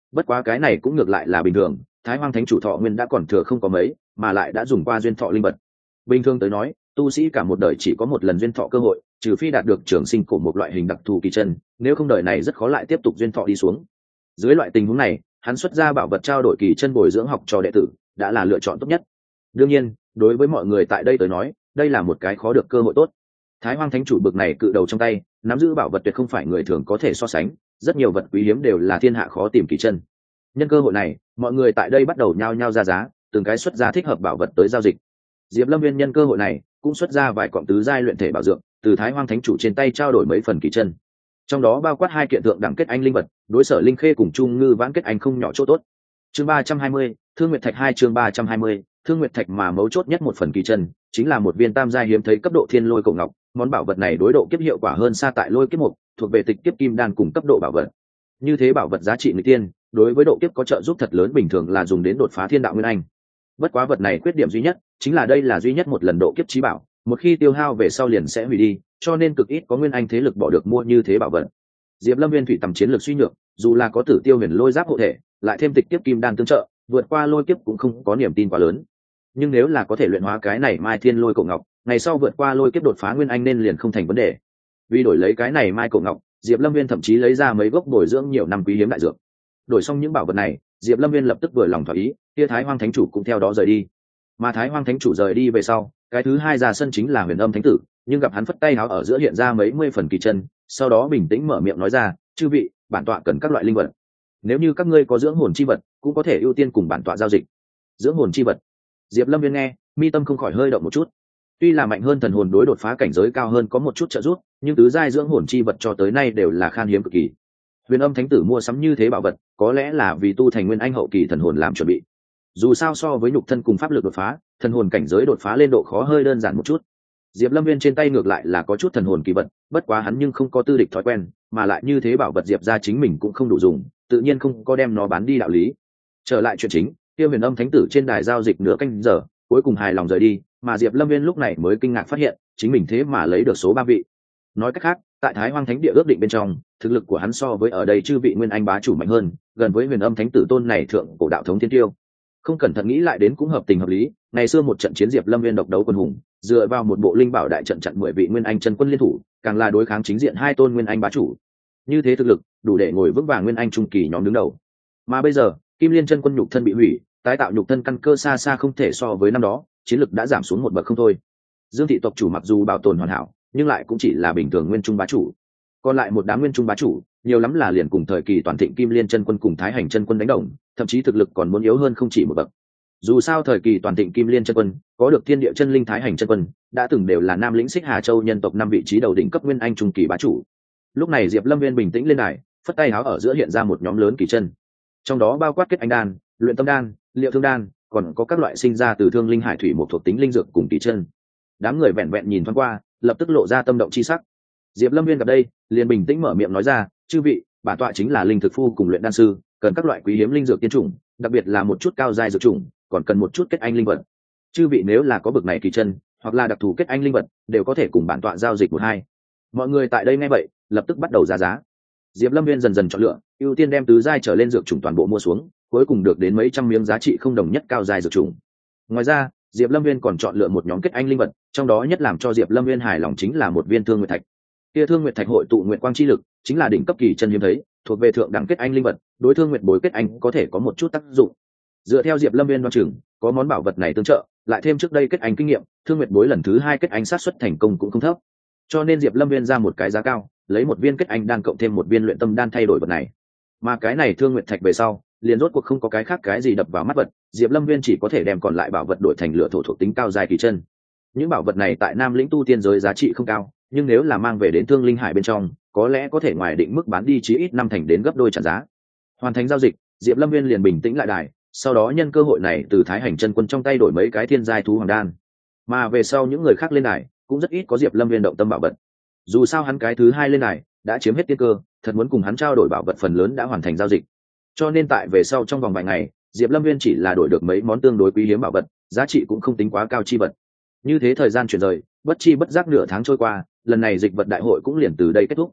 bất quá cái này cũng ngược lại là bình thường, Thái Hoang Thánh chủ thọ nguyên đã còn thừa không có mấy, mà lại đã dùng qua duyên thọ linh vật. Bình thường tới nói, tu sĩ cả một đời chỉ có một lần duyên thọ cơ hội, trừ phi đạt được trường sinh cổ một loại hình đặc thù kỳ chân, nếu không đời này rất khó lại tiếp tục duyên thọ đi xuống. Dưới loại tình huống này, hắn xuất ra bảo vật trao đổi kỳ chân bồi dưỡng học cho đệ tử, đã là lựa chọn tốt nhất. Đương nhiên, đối với mọi người tại đây tới nói, đây là một cái khó được cơ hội tốt. Thái Hoang Thánh chủ bực này cự đầu trong tay, nắm giữ bảo vật tuyệt không phải người thường có thể so sánh, rất nhiều vật quý hiếm đều là thiên hạ khó tìm kỳ chân. Nhân cơ hội này, mọi người tại đây bắt đầu nhao nhao ra giá, từng cái xuất ra thích hợp bảo vật tới giao dịch. Diệp Lâm Viên nhân cơ hội này cũng xuất ra vài cọng tứ giai luyện thể bảo dược, từ Thái Hoang Thánh chủ trên tay trao đổi mấy phần kỳ chân, trong đó bao quát 2 kiện thượng đẳng kết anh linh vật, đối Sở Linh Khê cùng Trung Ngư Vãn kết anh không nhỏ chỗ tốt. Chương 320, Thương Nguyệt Thạch 2 chương 320, Thương Nguyệt Thạch mà mấu chốt nhất một phần kỳ chân, chính là một viên tam giai hiếm thấy cấp độ Thiên Lôi Cổ Ngọc, món bảo vật này đối độ kiếp hiệu quả hơn xa tại Lôi Kiếp Mục, thuộc về tịch kiếp kim đan cùng cấp độ bảo vật. Như thế bảo vật giá trị người tiên, đối với độ kiếp có trợ giúp thật lớn, bình thường là dùng đến đột phá thiên đạo nguyên anh. Bất quá vật này khuyết điểm duy nhất chính là đây là duy nhất một lần độ kiếp chí bảo, một khi tiêu hao về sau liền sẽ hủy đi, cho nên cực ít có nguyên anh thế lực bỏ được mua như thế bảo vật. Diệp Lâm Viên thủy tầm chiến lược suy nhược, dù là có Tử Tiêu Huyền Lôi giáp hộ thể, lại thêm tịch kiếp kim đan tương trợ, vượt qua lôi kiếp cũng không có niềm tin quá lớn. Nhưng nếu là có thể luyện hóa cái này Mai Thiên Lôi Cổ Ngọc, ngày sau vượt qua lôi kiếp đột phá nguyên anh nên liền không thành vấn đề. Vì đổi lấy cái này Mai Cổ Ngọc, Diệp Lâm Viên thậm chí lấy ra mấy gốc bồi dưỡng nhiều năm quý hiếm đại dược. Đổi xong những bảo vật này, Diệp Lâm Viên lập tức vừa lòng thỏa ý, kia Thái Hoang Thánh chủ cũng theo đó rời đi. Mà Thái Hoang Thánh chủ rời đi về sau, cái thứ hai ra sân chính là Huyền Âm Thánh tử, nhưng gặp hắn phất tay áo ở giữa hiện ra mấy mươi phần kỳ chân, sau đó bình tĩnh mở miệng nói ra, chư vị, bản tọa cần các loại linh vật, nếu như các ngươi có dưỡng hồn chi vật cũng có thể ưu tiên cùng bản tọa giao dịch. Dưỡng hồn chi vật? Diệp Lâm Viên nghe, mi tâm không khỏi hơi động một chút. Tuy là mạnh hơn thần hồn đối đột phá cảnh giới cao hơn có một chút trợ giúp, nhưng tứ giai dưỡng hồn chi vật cho tới nay đều là khan hiếm cực kỳ. Huyền Âm Thánh tử mua sắm như thế bảo vật, có lẽ là vì tu thành nguyên anh hậu kỳ thần hồn làm chuẩn bị. Dù sao so với nhục thân cùng pháp lực đột phá, thần hồn cảnh giới đột phá lên độ khó hơi đơn giản một chút. Diệp Lâm Viên trên tay ngược lại là có chút thần hồn kỳ vật, bất quá hắn nhưng không có tư địch thói quen, mà lại như thế bảo vật Diệp ra chính mình cũng không đủ dùng, tự nhiên không có đem nó bán đi đạo lý. Trở lại chuyện chính, Tiêu Huyền Âm Thánh tử trên đài giao dịch nửa canh giờ, cuối cùng hài lòng rời đi, mà Diệp Lâm Viên lúc này mới kinh ngạc phát hiện, chính mình thế mà lấy được số 3 vị. Nói cách khác, tại Thái Hoang Thánh địa ước định bên trong, thực lực của hắn so với ở đây chư vị nguyên anh bá chủ mạnh hơn, gần với Huyền Âm Thánh tử tôn này thượng cổ đạo thống thiên tiêu. Không cẩn thận nghĩ lại đến cũng hợp tình hợp lý, ngày xưa một trận chiến Diệp Lâm Viên độc đấu quân hùng, dựa vào một bộ linh bảo đại trận chặn 10 vị nguyên anh chân quân liên thủ, càng là đối kháng chính diện 2 tôn nguyên anh bá chủ. Như thế thực lực, đủ để ngồi vững vàng nguyên anh trung kỳ nhóm đứng đầu. Mà bây giờ, Kim Liên chân quân nhục thân bị hủy, tái tạo nhục thân căn cơ xa xa không thể so với năm đó, chiến lực đã giảm xuống một bậc không thôi. Dương thị tộc chủ mặc dù bảo tồn hoàn hảo, nhưng lại cũng chỉ là bình thường nguyên trung bá chủ. Còn lại một đám nguyên trung bá chủ, nhiều lắm là liền cùng thời kỳ toàn thịnh Kim Liên chân quân cùng Thái Hành chân quân đánh đồng, thậm chí thực lực còn muốn yếu hơn không chỉ một bậc. Dù sao thời kỳ toàn thịnh Kim Liên chân quân, có được Thiên Địa chân linh Thái Hành chân quân, đã từng đều là Nam lĩnh Xích Hà Châu nhân tộc 5 vị trí đầu đỉnh cấp nguyên anh trung kỳ bá chủ. Lúc này Diệp Lâm Viên bình tĩnh lên đài, phất tay áo ở giữa hiện ra một nhóm lớn kỳ chân, trong đó bao quát kết anh đan, luyện tâm đan, liệu thương đan, còn có các loại sinh ra từ thương linh hải thủy một thuộc tính linh dược cùng kỳ chân. Đám người vẹn vẹn nhìn thoáng qua, lập tức lộ ra tâm động chi sắc. Diệp Lâm Viên gặp đây, liền bình tĩnh mở miệng nói ra, chư vị, bản tọa chính là linh thực phu cùng luyện đan sư, cần các loại quý hiếm linh dược tiên chủng, đặc biệt là một chút cao giai dược chủng, còn cần một chút kết anh linh vật. Chư vị nếu là có bực này kỳ chân, hoặc là đặc thù kết anh linh vật, đều có thể cùng bản tọa giao dịch một hai. Mọi người tại đây nghe vậy, lập tức bắt đầu ra giá. Diệp Lâm Viên dần dần chọn lựa, ưu tiên đem tứ giai trở lên dược chủng toàn bộ mua xuống, cuối cùng được đến mấy trăm miếng giá trị không đồng nhất cao giai dược chủng. Ngoài ra, Diệp Lâm Viên còn chọn lựa một nhóm kết anh linh vật, trong đó nhất làm cho Diệp Lâm Viên hài lòng chính là một viên Thương Nguyệt Thạch. Kia Thương Nguyệt Thạch hội tụ nguyệt quang chi lực, chính là đỉnh cấp kỳ chân hiếm thấy, thuộc về thượng đẳng kết anh linh vật, đối Thương Nguyệt bối kết anh có thể có một chút tác dụng. Dựa theo Diệp Lâm Viên đoán chừng, có món bảo vật này tương trợ, lại thêm trước đây kết anh kinh nghiệm, Thương Nguyệt bối lần thứ 2 kết anh sát suất thành công cũng không thấp. Cho nên Diệp Lâm Viên ra một cái giá cao, lấy một viên kết anh đan cộng thêm một viên luyện tâm đan thay đổi vật này. Mà cái này Thương Nguyệt Thạch về sau, liền rốt cuộc không có cái khác cái gì đập vào mắt vật, Diệp Lâm Viên chỉ có thể đem còn lại bảo vật đổi thành lửa thổ thuộc tính cao dài kỳ chân. Những bảo vật này tại Nam lĩnh tu tiên giới giá trị không cao, nhưng nếu là mang về đến Thương Linh Hải bên trong, có lẽ có thể ngoài định mức bán đi chí ít 5 thành đến gấp đôi trả giá. Hoàn thành giao dịch, Diệp Lâm Viên liền bình tĩnh lại đài, sau đó nhân cơ hội này từ Thái Hành chân quân trong tay đổi mấy cái thiên giai thú hoàng đan. Mà về sau những người khác lên đài, cũng rất ít có Diệp Lâm Viên động tâm bảo vật. Dù sao hắn cái thứ 2 lên đài đã chiếm hết tiên cơ, thật muốn cùng hắn trao đổi bảo vật phần lớn đã hoàn thành giao dịch. Cho nên tại về sau trong vòng vài ngày, Diệp Lâm Viên chỉ là đổi được mấy món tương đối quý hiếm bảo vật, giá trị cũng không tính quá cao chi vật. Như thế thời gian chuyển rời, bất chi bất giác nửa tháng trôi qua, lần này dịch vật đại hội cũng liền từ đây kết thúc.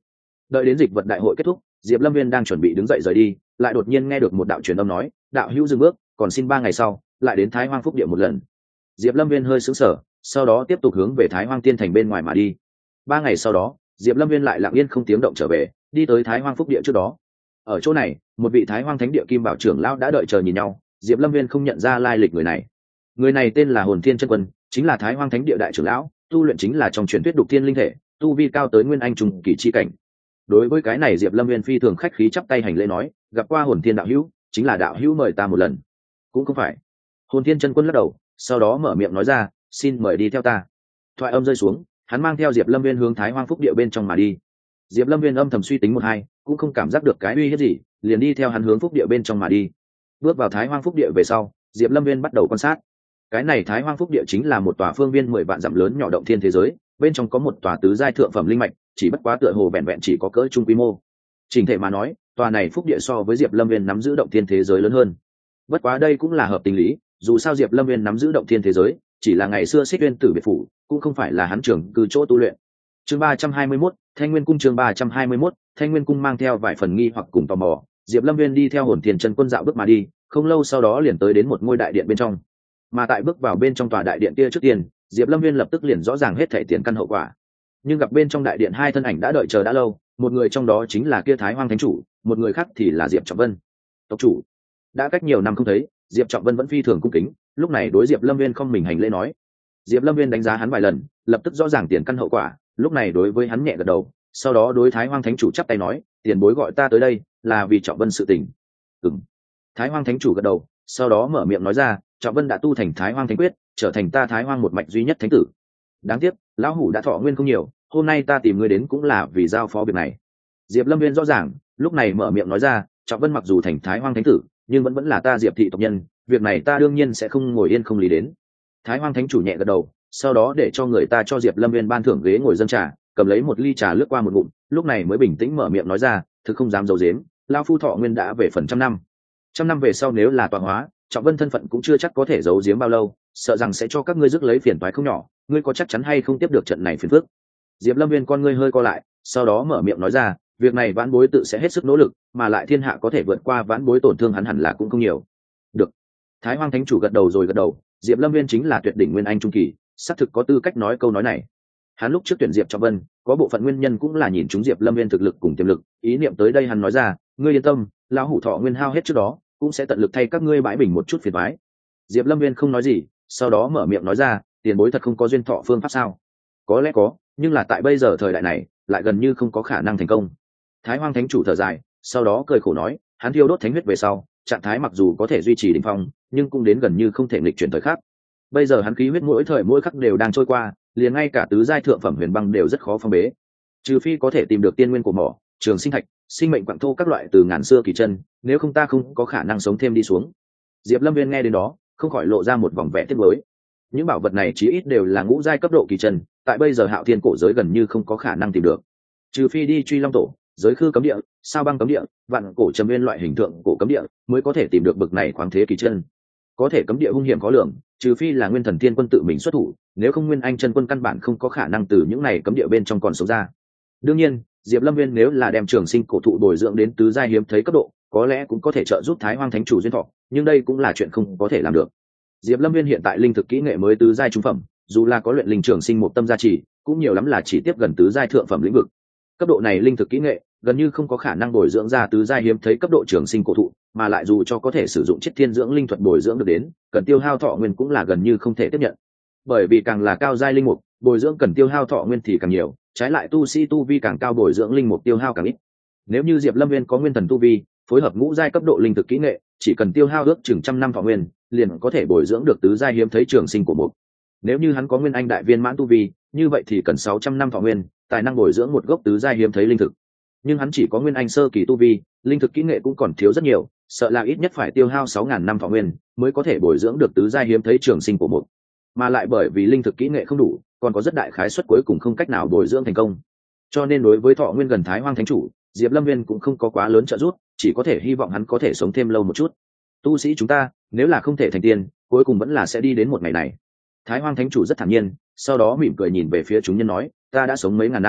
Đợi đến dịch vật đại hội kết thúc, Diệp Lâm Viên đang chuẩn bị đứng dậy rời đi, lại đột nhiên nghe được một đạo truyền âm nói, đạo hữu dừng bước, còn xin 3 ngày sau lại đến Thái Hoang Phúc Địa một lần. Diệp Lâm Viên hơi sững sờ, sau đó tiếp tục hướng về Thái Hoang Tiên Thành bên ngoài mà đi. 3 ngày sau đó, Diệp Lâm Viên lại lặng yên không tiếng động trở về, đi tới Thái Hoang Phúc Địa trước đó. Ở chỗ này, một vị Thái Hoang Thánh Địa Kim Bảo trưởng lão đã đợi chờ nhìn nhau, Diệp Lâm Viên không nhận ra lai lịch người này. Người này tên là Hồn Thiên Chân Quân, chính là Thái Hoang Thánh Địa đại trưởng lão, tu luyện chính là trong truyền thuyết Đục Thiên Linh Thể, tu vi cao tới Nguyên Anh trùng kỳ chi cảnh. Đối với cái này Diệp Lâm Viên phi thường khách khí chắp tay hành lễ nói, gặp qua Hồn Thiên đạo hữu, chính là đạo hữu mời ta một lần. Cũng không phải. Hồn Thiên Chân Quân lắc đầu, sau đó mở miệng nói ra, xin mời đi theo ta. Thoại âm rơi xuống, hắn mang theo Diệp Lâm Viên hướng Thái Hoang Phúc Địa bên trong mà đi. Diệp Lâm Viên âm thầm suy tính một hai, cũng không cảm giác được cái uy hiếp gì, liền đi theo hắn hướng Phúc Địa bên trong mà đi. Bước vào Thái Hoang Phúc Địa về sau, Diệp Lâm Viên bắt đầu quan sát. Cái này Thái Hoang Phúc Địa chính là một tòa phương viên 10 vạn dặm lớn nhỏ động thiên thế giới, bên trong có một tòa tứ giai thượng phẩm linh mạch, chỉ bất quá tựa hồ vẹn vẹn chỉ có cỡ trung quy mô. Trình thể mà nói, tòa này Phúc Địa so với Diệp Lâm Viên nắm giữ động thiên thế giới lớn hơn. Bất quá đây cũng là hợp tình lý, dù sao Diệp Lâm Viên nắm giữ động thiên thế giới, chỉ là ngày xưa Xích Uyên Tử biệt phủ, cũng không phải là hắn trưởng cư chỗ tu luyện. Chương 321, Thanh Nguyên Cung. Chương 321, Thanh Nguyên Cung. Mang theo vài phần nghi hoặc cùng tò mò, Diệp Lâm Viên đi theo Hồn Thiên Chân Quân dạo bước mà đi, không lâu sau đó liền tới đến một ngôi đại điện bên trong. Mà tại bước vào bên trong tòa đại điện kia trước tiên, Diệp Lâm Viên lập tức liền rõ ràng hết thảy tiền căn hậu quả. Nhưng gặp bên trong đại điện hai thân ảnh đã đợi chờ đã lâu, một người trong đó chính là kia Thái Hoang Thánh chủ, một người khác thì là Diệp Trọng Vân. Tộc chủ. Đã cách nhiều năm không thấy, Diệp Trọng Vân vẫn phi thường cung kính, lúc này đối Diệp Lâm Viên không mình hành lễ nói. Diệp Lâm Viên đánh giá hắn vài lần, lập tức rõ ràng tiền căn hậu quả, lúc này đối với hắn nhẹ gật đầu, sau đó đối Thái Hoang Thánh chủ chắp tay nói, tiền bối gọi ta tới đây là vì Trọng Vân sự tình. Ừm. Thái Hoang Thánh chủ gật đầu, sau đó mở miệng nói ra, Trọng Vân đã tu thành Thái Hoang Thánh Quyết, trở thành ta Thái Hoang một mạch duy nhất thánh tử. Đáng tiếc, lão hủ đã thọ nguyên không nhiều, hôm nay ta tìm ngươi đến cũng là vì giao phó việc này. Diệp Lâm Viên rõ ràng, lúc này mở miệng nói ra, Trọng Vân mặc dù thành Thái Hoang Thánh tử, nhưng vẫn là ta Diệp thị tộc nhân, việc này ta đương nhiên sẽ không ngồi yên không lý đến. Thái Hoang Thánh chủ nhẹ gật đầu, sau đó để cho người ta cho Diệp Lâm Viên ban thưởng ghế ngồi dâng trà, cầm lấy một ly trà lướt qua một ngụm, lúc này mới bình tĩnh mở miệng nói ra, thực không dám giấu giếm, lão phu thọ nguyên đã về phần 100 năm. 100 năm về sau nếu là tọa hóa, Trọng Vân thân phận cũng chưa chắc có thể giấu giếm bao lâu, sợ rằng sẽ cho các ngươi rước lấy phiền toái không nhỏ, ngươi có chắc chắn hay không tiếp được trận này phiền phức? Diệp Lâm Viên con ngươi hơi co lại, sau đó mở miệng nói ra, việc này vãn bối tự sẽ hết sức nỗ lực, mà lại thiên hạ có thể vượt qua vãn bối tổn thương hắn hẳn là cũng không nhiều. Được. Thái Hoang Thánh chủ gật đầu rồi gật đầu, Diệp Lâm Viên chính là tuyệt đỉnh nguyên anh trung kỳ, xác thực có tư cách nói câu nói này. Hắn lúc trước tuyển Diệp Trọng Vân, có bộ phận nguyên nhân cũng là nhìn chúng Diệp Lâm Viên thực lực cùng tiềm lực, ý niệm tới đây hắn nói ra, ngươi yên tâm, lão hủ thọ nguyên hao hết trước đó, cũng sẽ tận lực thay các ngươi bãi bình một chút phiền toái. Diệp Lâm Viên không nói gì, sau đó mở miệng nói ra, tiền bối thật không có duyên thọ phương pháp sao? Có lẽ có, nhưng là tại bây giờ thời đại này, lại gần như không có khả năng thành công. Thái Hoang Thánh chủ thở dài, sau đó cười khổ nói, hắn thiêu đốt thánh huyết về sau, trạng thái mặc dù có thể duy trì đỉnh phong, nhưng cũng đến gần như không thể nghịch chuyển thời khắc. Bây giờ hắn khí huyết mỗi thời mỗi khắc đều đang trôi qua, liền ngay cả tứ giai thượng phẩm huyền băng đều rất khó phong bế. Trừ phi có thể tìm được tiên nguyên của mỏ, trường sinh thạch, sinh mệnh quặng thô các loại từ ngàn xưa kỳ chân, nếu không ta không có khả năng sống thêm đi xuống. Diệp Lâm Viên nghe đến đó, không khỏi lộ ra một vòng vẻ tiếc nuối. Những bảo vật này chí ít đều là ngũ giai cấp độ kỳ chân, tại bây giờ Hạo Thiên cổ giới gần như không có khả năng tìm được. Trừ phi đi Truy Long tổ, giới khư cấm địa, sao băng cấm địa, vạn cổ trầm nguyên loại hình tượng cổ cấm địa, mới có thể tìm được bực này khoáng thế kỳ chân. Có thể cấm địa hung hiểm khó lường, trừ phi là Nguyên Thần Thiên Quân tự mình xuất thủ, nếu không Nguyên Anh chân quân căn bản không có khả năng từ những này cấm địa bên trong còn sống ra. Đương nhiên, Diệp Lâm Viên nếu là đem trường sinh cổ thụ bồi dưỡng đến tứ giai hiếm thấy cấp độ, có lẽ cũng có thể trợ giúp Thái Hoang Thánh chủ duyên thọ, nhưng đây cũng là chuyện không có thể làm được. Diệp Lâm Viên hiện tại linh thực kỹ nghệ mới tứ giai trung phẩm, dù là có luyện linh trường sinh một tâm gia trì, cũng nhiều lắm là chỉ tiếp gần tứ giai thượng phẩm lĩnh vực. Cấp độ này linh thực kỹ nghệ gần như không có khả năng bồi dưỡng ra tứ giai hiếm thấy cấp độ trường sinh cổ thụ, mà lại dù cho có thể sử dụng chiết thiên dưỡng linh thuật bồi dưỡng được đến, cần tiêu hao thọ nguyên cũng là gần như không thể tiếp nhận. Bởi vì càng là cao giai linh mục, bồi dưỡng cần tiêu hao thọ nguyên thì càng nhiều, trái lại tu sĩ tu vi càng cao bồi dưỡng linh mục tiêu hao càng ít. Nếu như Diệp Lâm Viên có nguyên thần tu vi, phối hợp ngũ giai cấp độ linh thực kỹ nghệ, chỉ cần tiêu hao ước chừng 100 năm thọ nguyên, liền có thể bồi dưỡng được tứ giai hiếm thấy trường sinh của mục. Nếu như hắn có nguyên anh đại viên mãn tu vi, như vậy thì cần 600 năm thọ nguyên, tài năng bồi dưỡng một gốc tứ giai hiếm thấy linh thực. Nhưng hắn chỉ có nguyên anh sơ kỳ tu vi, linh thực kỹ nghệ cũng còn thiếu rất nhiều, sợ là ít nhất phải tiêu hao 6000 năm thọ nguyên mới có thể bồi dưỡng được tứ giai hiếm thấy trường sinh của mục. Mà lại bởi vì linh thực kỹ nghệ không đủ, còn có rất đại khái suất cuối cùng không cách nào bồi dưỡng thành công. Cho nên đối với thọ nguyên gần Thái Hoang Thánh chủ, Diệp Lâm Viên cũng không có quá lớn trợ giúp, chỉ có thể hy vọng hắn có thể sống thêm lâu một chút. Tu sĩ chúng ta, nếu là không thể thành tiên, cuối cùng vẫn là sẽ đi đến một ngày này. Thái Hoang Thánh chủ rất thản nhiên, sau đó mỉm cười nhìn về phía chúng nhân nói, ta đã sống mấy ngàn năm,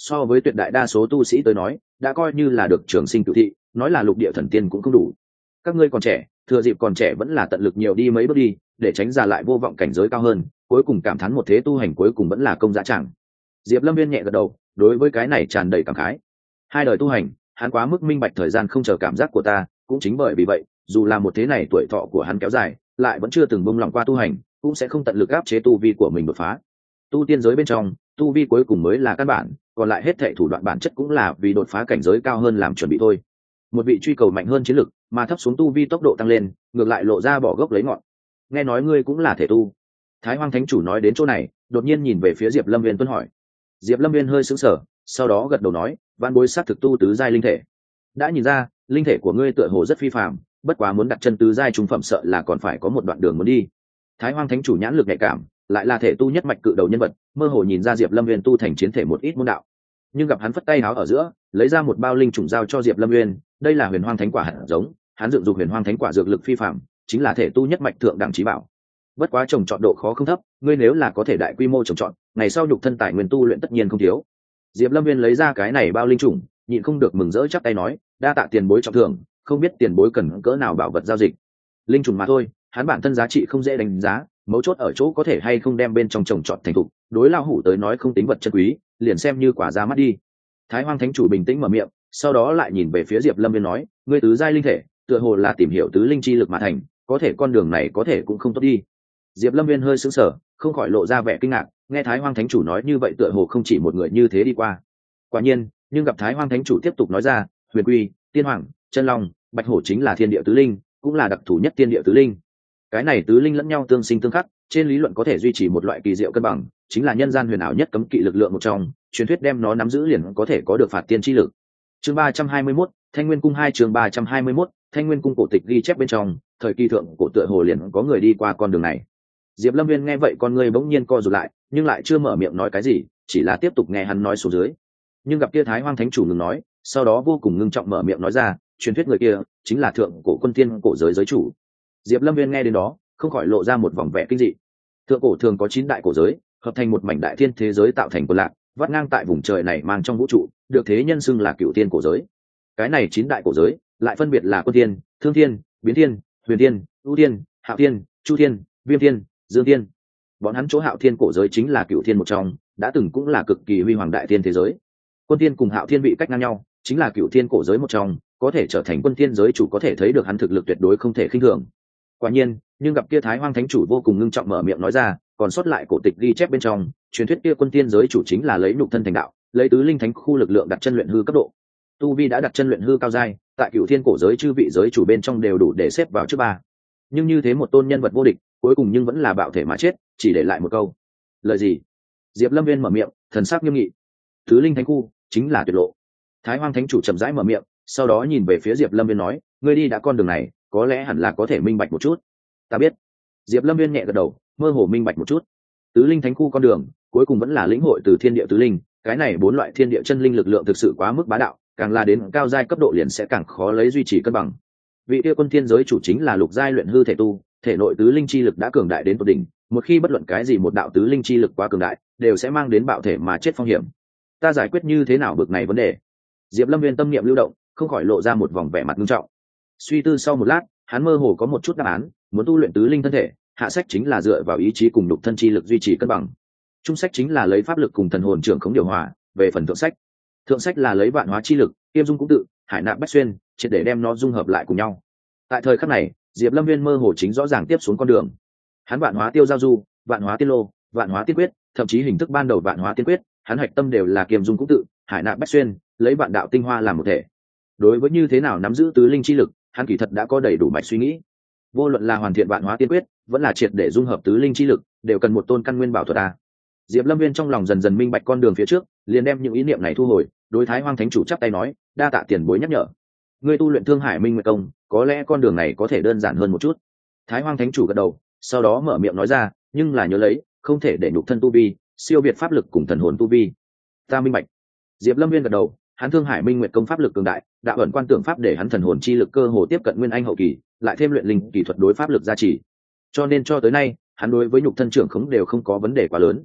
so với tuyệt đại đa số tu sĩ tới nói đã coi như là được trường sinh cửu thị, nói là lục địa thần tiên cũng không đủ. Các ngươi còn trẻ, thừa dịp còn trẻ vẫn là tận lực nhiều đi mấy bước đi, để tránh già lại vô vọng cảnh giới cao hơn, cuối cùng cảm thán một thế tu hành cuối cùng vẫn là công dã chẳng. Diệp Lâm Viên nhẹ gật đầu, đối với cái này tràn đầy cảm khái. Hai đời tu hành, hắn quá mức minh bạch thời gian không chờ cảm giác của ta, cũng chính bởi vì vậy, dù là một thế này tuổi thọ của hắn kéo dài, lại vẫn chưa từng buông lòng qua tu hành, cũng sẽ không tận lực áp chế tu vi của mình đột phá. Tu tiên giới bên trong, tu vi cuối cùng mới là căn bản, còn lại hết thảy thủ đoạn bản chất cũng là vì đột phá cảnh giới cao hơn làm chuẩn bị thôi. Một vị truy cầu mạnh hơn chiến lực, mà thấp xuống tu vi tốc độ tăng lên, ngược lại lộ ra bỏ gốc lấy ngọn. Nghe nói ngươi cũng là thể tu. Thái Hoang Thánh chủ nói đến chỗ này, đột nhiên nhìn về phía Diệp Lâm Viên tuân hỏi. Diệp Lâm Viên hơi sững sờ, sau đó gật đầu nói, vạn bối sát thực tu tứ giai linh thể. Đã nhìn ra, linh thể của ngươi tựa hồ rất phi phàm, bất quá muốn đặt chân tứ giai trung phẩm sợ là còn phải có một đoạn đường muốn đi. Thái Hoang Thánh chủ nhãn lực nhạy cảm, lại là thể tu nhất mạch cự đầu nhân vật, mơ hồ nhìn ra Diệp Lâm Viên tu thành chiến thể một ít môn đạo. Nhưng gặp hắn phất tay áo ở giữa, lấy ra một bao linh trùng giao cho Diệp Lâm Viên, đây là Huyền Hoang Thánh quả hạt giống, hắn dựng dục Huyền Hoang Thánh quả dược lực phi phàm, chính là thể tu nhất mạch thượng đẳng chí bảo. Bất quá trồng trọt độ khó không thấp, ngươi nếu là có thể đại quy mô trồng trọt, ngày sau nhục thân tài nguyên tu luyện tất nhiên không thiếu. Diệp Lâm Viên lấy ra cái này bao linh trùng, nhịn không được mừng rỡ chắp tay nói, đa tạ tiền bối trọng thưởng, không biết tiền bối cần cỡ nào bảo vật giao dịch. Linh trùng mà thôi, hắn bản thân giá trị không dễ đánh giá, mấu chốt ở chỗ có thể hay không đem bên trong trồng trọt thành thục, đối lao hủ tới nói không tính vật chân quý, liền xem như quả ra mắt đi. Thái Hoang Thánh chủ bình tĩnh mở miệng, sau đó lại nhìn về phía Diệp Lâm Viên nói, ngươi tứ giai linh thể, tựa hồ là tìm hiểu tứ linh chi lực mà thành, có thể con đường này có thể cũng không tốt đi. Diệp Lâm Viên hơi sững sờ, không khỏi lộ ra vẻ kinh ngạc, nghe Thái Hoang Thánh chủ nói như vậy tựa hồ không chỉ một người như thế đi qua. Quả nhiên, nhưng gặp Thái Hoang Thánh chủ tiếp tục nói ra, Huyền Quy, Tiên Hoàng, Chân Long, Bạch Hổ chính là thiên địa tứ linh, cũng là đặc thù nhất thiên địa tứ linh. Cái này tứ linh lẫn nhau tương sinh tương khắc, trên lý luận có thể duy trì một loại kỳ diệu cân bằng, chính là nhân gian huyền ảo nhất cấm kỵ lực lượng một trong, truyền thuyết đem nó nắm giữ liền có thể có được phạt tiên chi lực. Chương 321, Thanh Nguyên cung 2 chương 321, Thanh Nguyên cung cổ tịch ghi chép bên trong, thời kỳ thượng cổ tựa hồ liền có người đi qua con đường này. Diệp Lâm Viên nghe vậy con người bỗng nhiên co rụt lại, nhưng lại chưa mở miệng nói cái gì, chỉ là tiếp tục nghe hắn nói xuống dưới. Nhưng gặp kia Thái Hoang Thánh chủ ngừng nói, sau đó vô cùng ngưng trọng mở miệng nói ra, truyền thuyết người kia chính là thượng cổ quân tiên cổ giới giới chủ. Diệp Lâm Viên nghe đến đó, không khỏi lộ ra một vòng vẻ kinh dị. Thượng cổ thường có 9 đại cổ giới, hợp thành một mảnh đại thiên thế giới tạo thành quân lạc, vắt ngang tại vùng trời này mang trong vũ trụ, được thế nhân xưng là Cửu Tiên cổ giới. Cái này 9 đại cổ giới, lại phân biệt là Quân Tiên, Thương Thiên, Biến Thiên, Huyền Thiên, U Thiên, Hạo Thiên, Chu Thiên, Viêm Thiên, Dương Thiên. Bọn hắn chỗ Hạo Thiên cổ giới chính là Cửu Thiên một trong, đã từng cũng là cực kỳ huy hoàng đại thiên thế giới. Quân Thiên cùng Hạo Thiên vị cách ngang nhau, chính là Cửu Thiên cổ giới một trong, có thể trở thành Quân Thiên giới chủ có thể thấy được hắn thực lực tuyệt đối không thể khinh thường. Quả nhiên, nhưng gặp kia Thái Hoang Thánh chủ vô cùng ngưng trọng mở miệng nói ra, còn sót lại cổ tịch ghi chép bên trong, truyền thuyết kia Quân Thiên giới chủ chính là lấy nhục thân thành đạo, lấy tứ linh thánh khu lực lượng đặt chân luyện hư cấp độ. Tu vi đã đặt chân luyện hư cao giai, tại Cửu Thiên cổ giới chư vị giới chủ bên trong đều đủ để xếp vào trước 3. Nhưng như thế một tôn nhân vật vô địch, cuối cùng nhưng vẫn là bạo thể mà chết, chỉ để lại một câu. Lời gì? Diệp Lâm Viên mở miệng, thần sắc nghiêm nghị. Tứ linh thánh khu chính là tuyệt lộ. Thái Hoang Thánh chủ chậm rãi mở miệng, sau đó nhìn về phía Diệp Lâm Viên nói, ngươi đi đã con đường này, có lẽ hẳn là có thể minh bạch một chút. Ta biết. Diệp Lâm Viên nhẹ gật đầu, mơ hồ minh bạch một chút. Tứ linh thánh khu con đường, cuối cùng vẫn là lĩnh hội từ thiên địa tứ linh, cái này 4 loại thiên địa chân linh lực lượng thực sự quá mức bá đạo, càng là đến cao giai cấp độ liền sẽ càng khó lấy duy trì cân bằng. Vị kia Quân Thiên giới chủ chính là lục giai luyện hư thể tu, thể nội tứ linh chi lực đã cường đại đến tột đỉnh, một khi bất luận cái gì một đạo tứ linh chi lực quá cường đại, đều sẽ mang đến bạo thể mà chết phong hiểm. Ta giải quyết như thế nào bực này vấn đề? Diệp Lâm Viên tâm niệm lưu động, không khỏi lộ ra một vòng vẻ mặt nghiêm trọng. Suy tư sau một lát, hắn mơ hồ có một chút đáp án, muốn tu luyện tứ linh thân thể, hạ sách chính là dựa vào ý chí cùng nhục thân chi lực duy trì cân bằng. Trung sách chính là lấy pháp lực cùng thần hồn trưởng khống điều hòa, về phần thượng sách là lấy vạn hóa chi lực, kiêm dung cũng tự, hải nạp bách xuyên, triệt để đem nó dung hợp lại cùng nhau. Tại thời khắc này, Diệp Lâm Viên mơ hồ chính rõ ràng tiếp xuống con đường. Hắn vạn hóa tiêu giao du, vạn hóa tiên lô, vạn hóa tiên quyết, thậm chí hình thức ban đầu vạn hóa tiên quyết, hắn hạch tâm đều là kiêm dung cũng tự, hải nạp bách xuyên, lấy vạn đạo tinh hoa làm một thể. Đối với như thế nào nắm giữ tứ linh chi lực, hắn kỳ thật đã có đầy đủ mạch suy nghĩ. Vô luận là hoàn thiện vạn hóa tiên quyết, vẫn là triệt để dung hợp tứ linh chi lực, đều cần một tôn căn nguyên bảo thuật a. Diệp Lâm Viên trong lòng dần dần minh bạch con đường phía trước, liền đem những ý niệm này thu hồi, đối Thái Hoang Thánh chủ chắp tay nói, đa tạ tiền bối nhắc nhở. Ngươi tu luyện Thương Hải Minh Nguyệt công, có lẽ con đường này có thể đơn giản hơn một chút. Thái Hoang Thánh chủ gật đầu, sau đó mở miệng nói ra, nhưng là nhớ lấy, không thể để nhục thân tu vi siêu việt pháp lực cùng thần hồn tu vi. Ta minh bạch. Diệp Lâm Viên gật đầu, hắn Thương Hải Minh Nguyệt công pháp lực cường đại, đạo ẩn quan tưởng pháp để hắn thần hồn chi lực cơ hồ tiếp cận nguyên anh hậu kỳ, lại thêm luyện linh kỹ thuật đối pháp lực gia trì, cho nên cho tới nay hắn đối với nhục thân trưởng khống đều không có vấn đề quá lớn.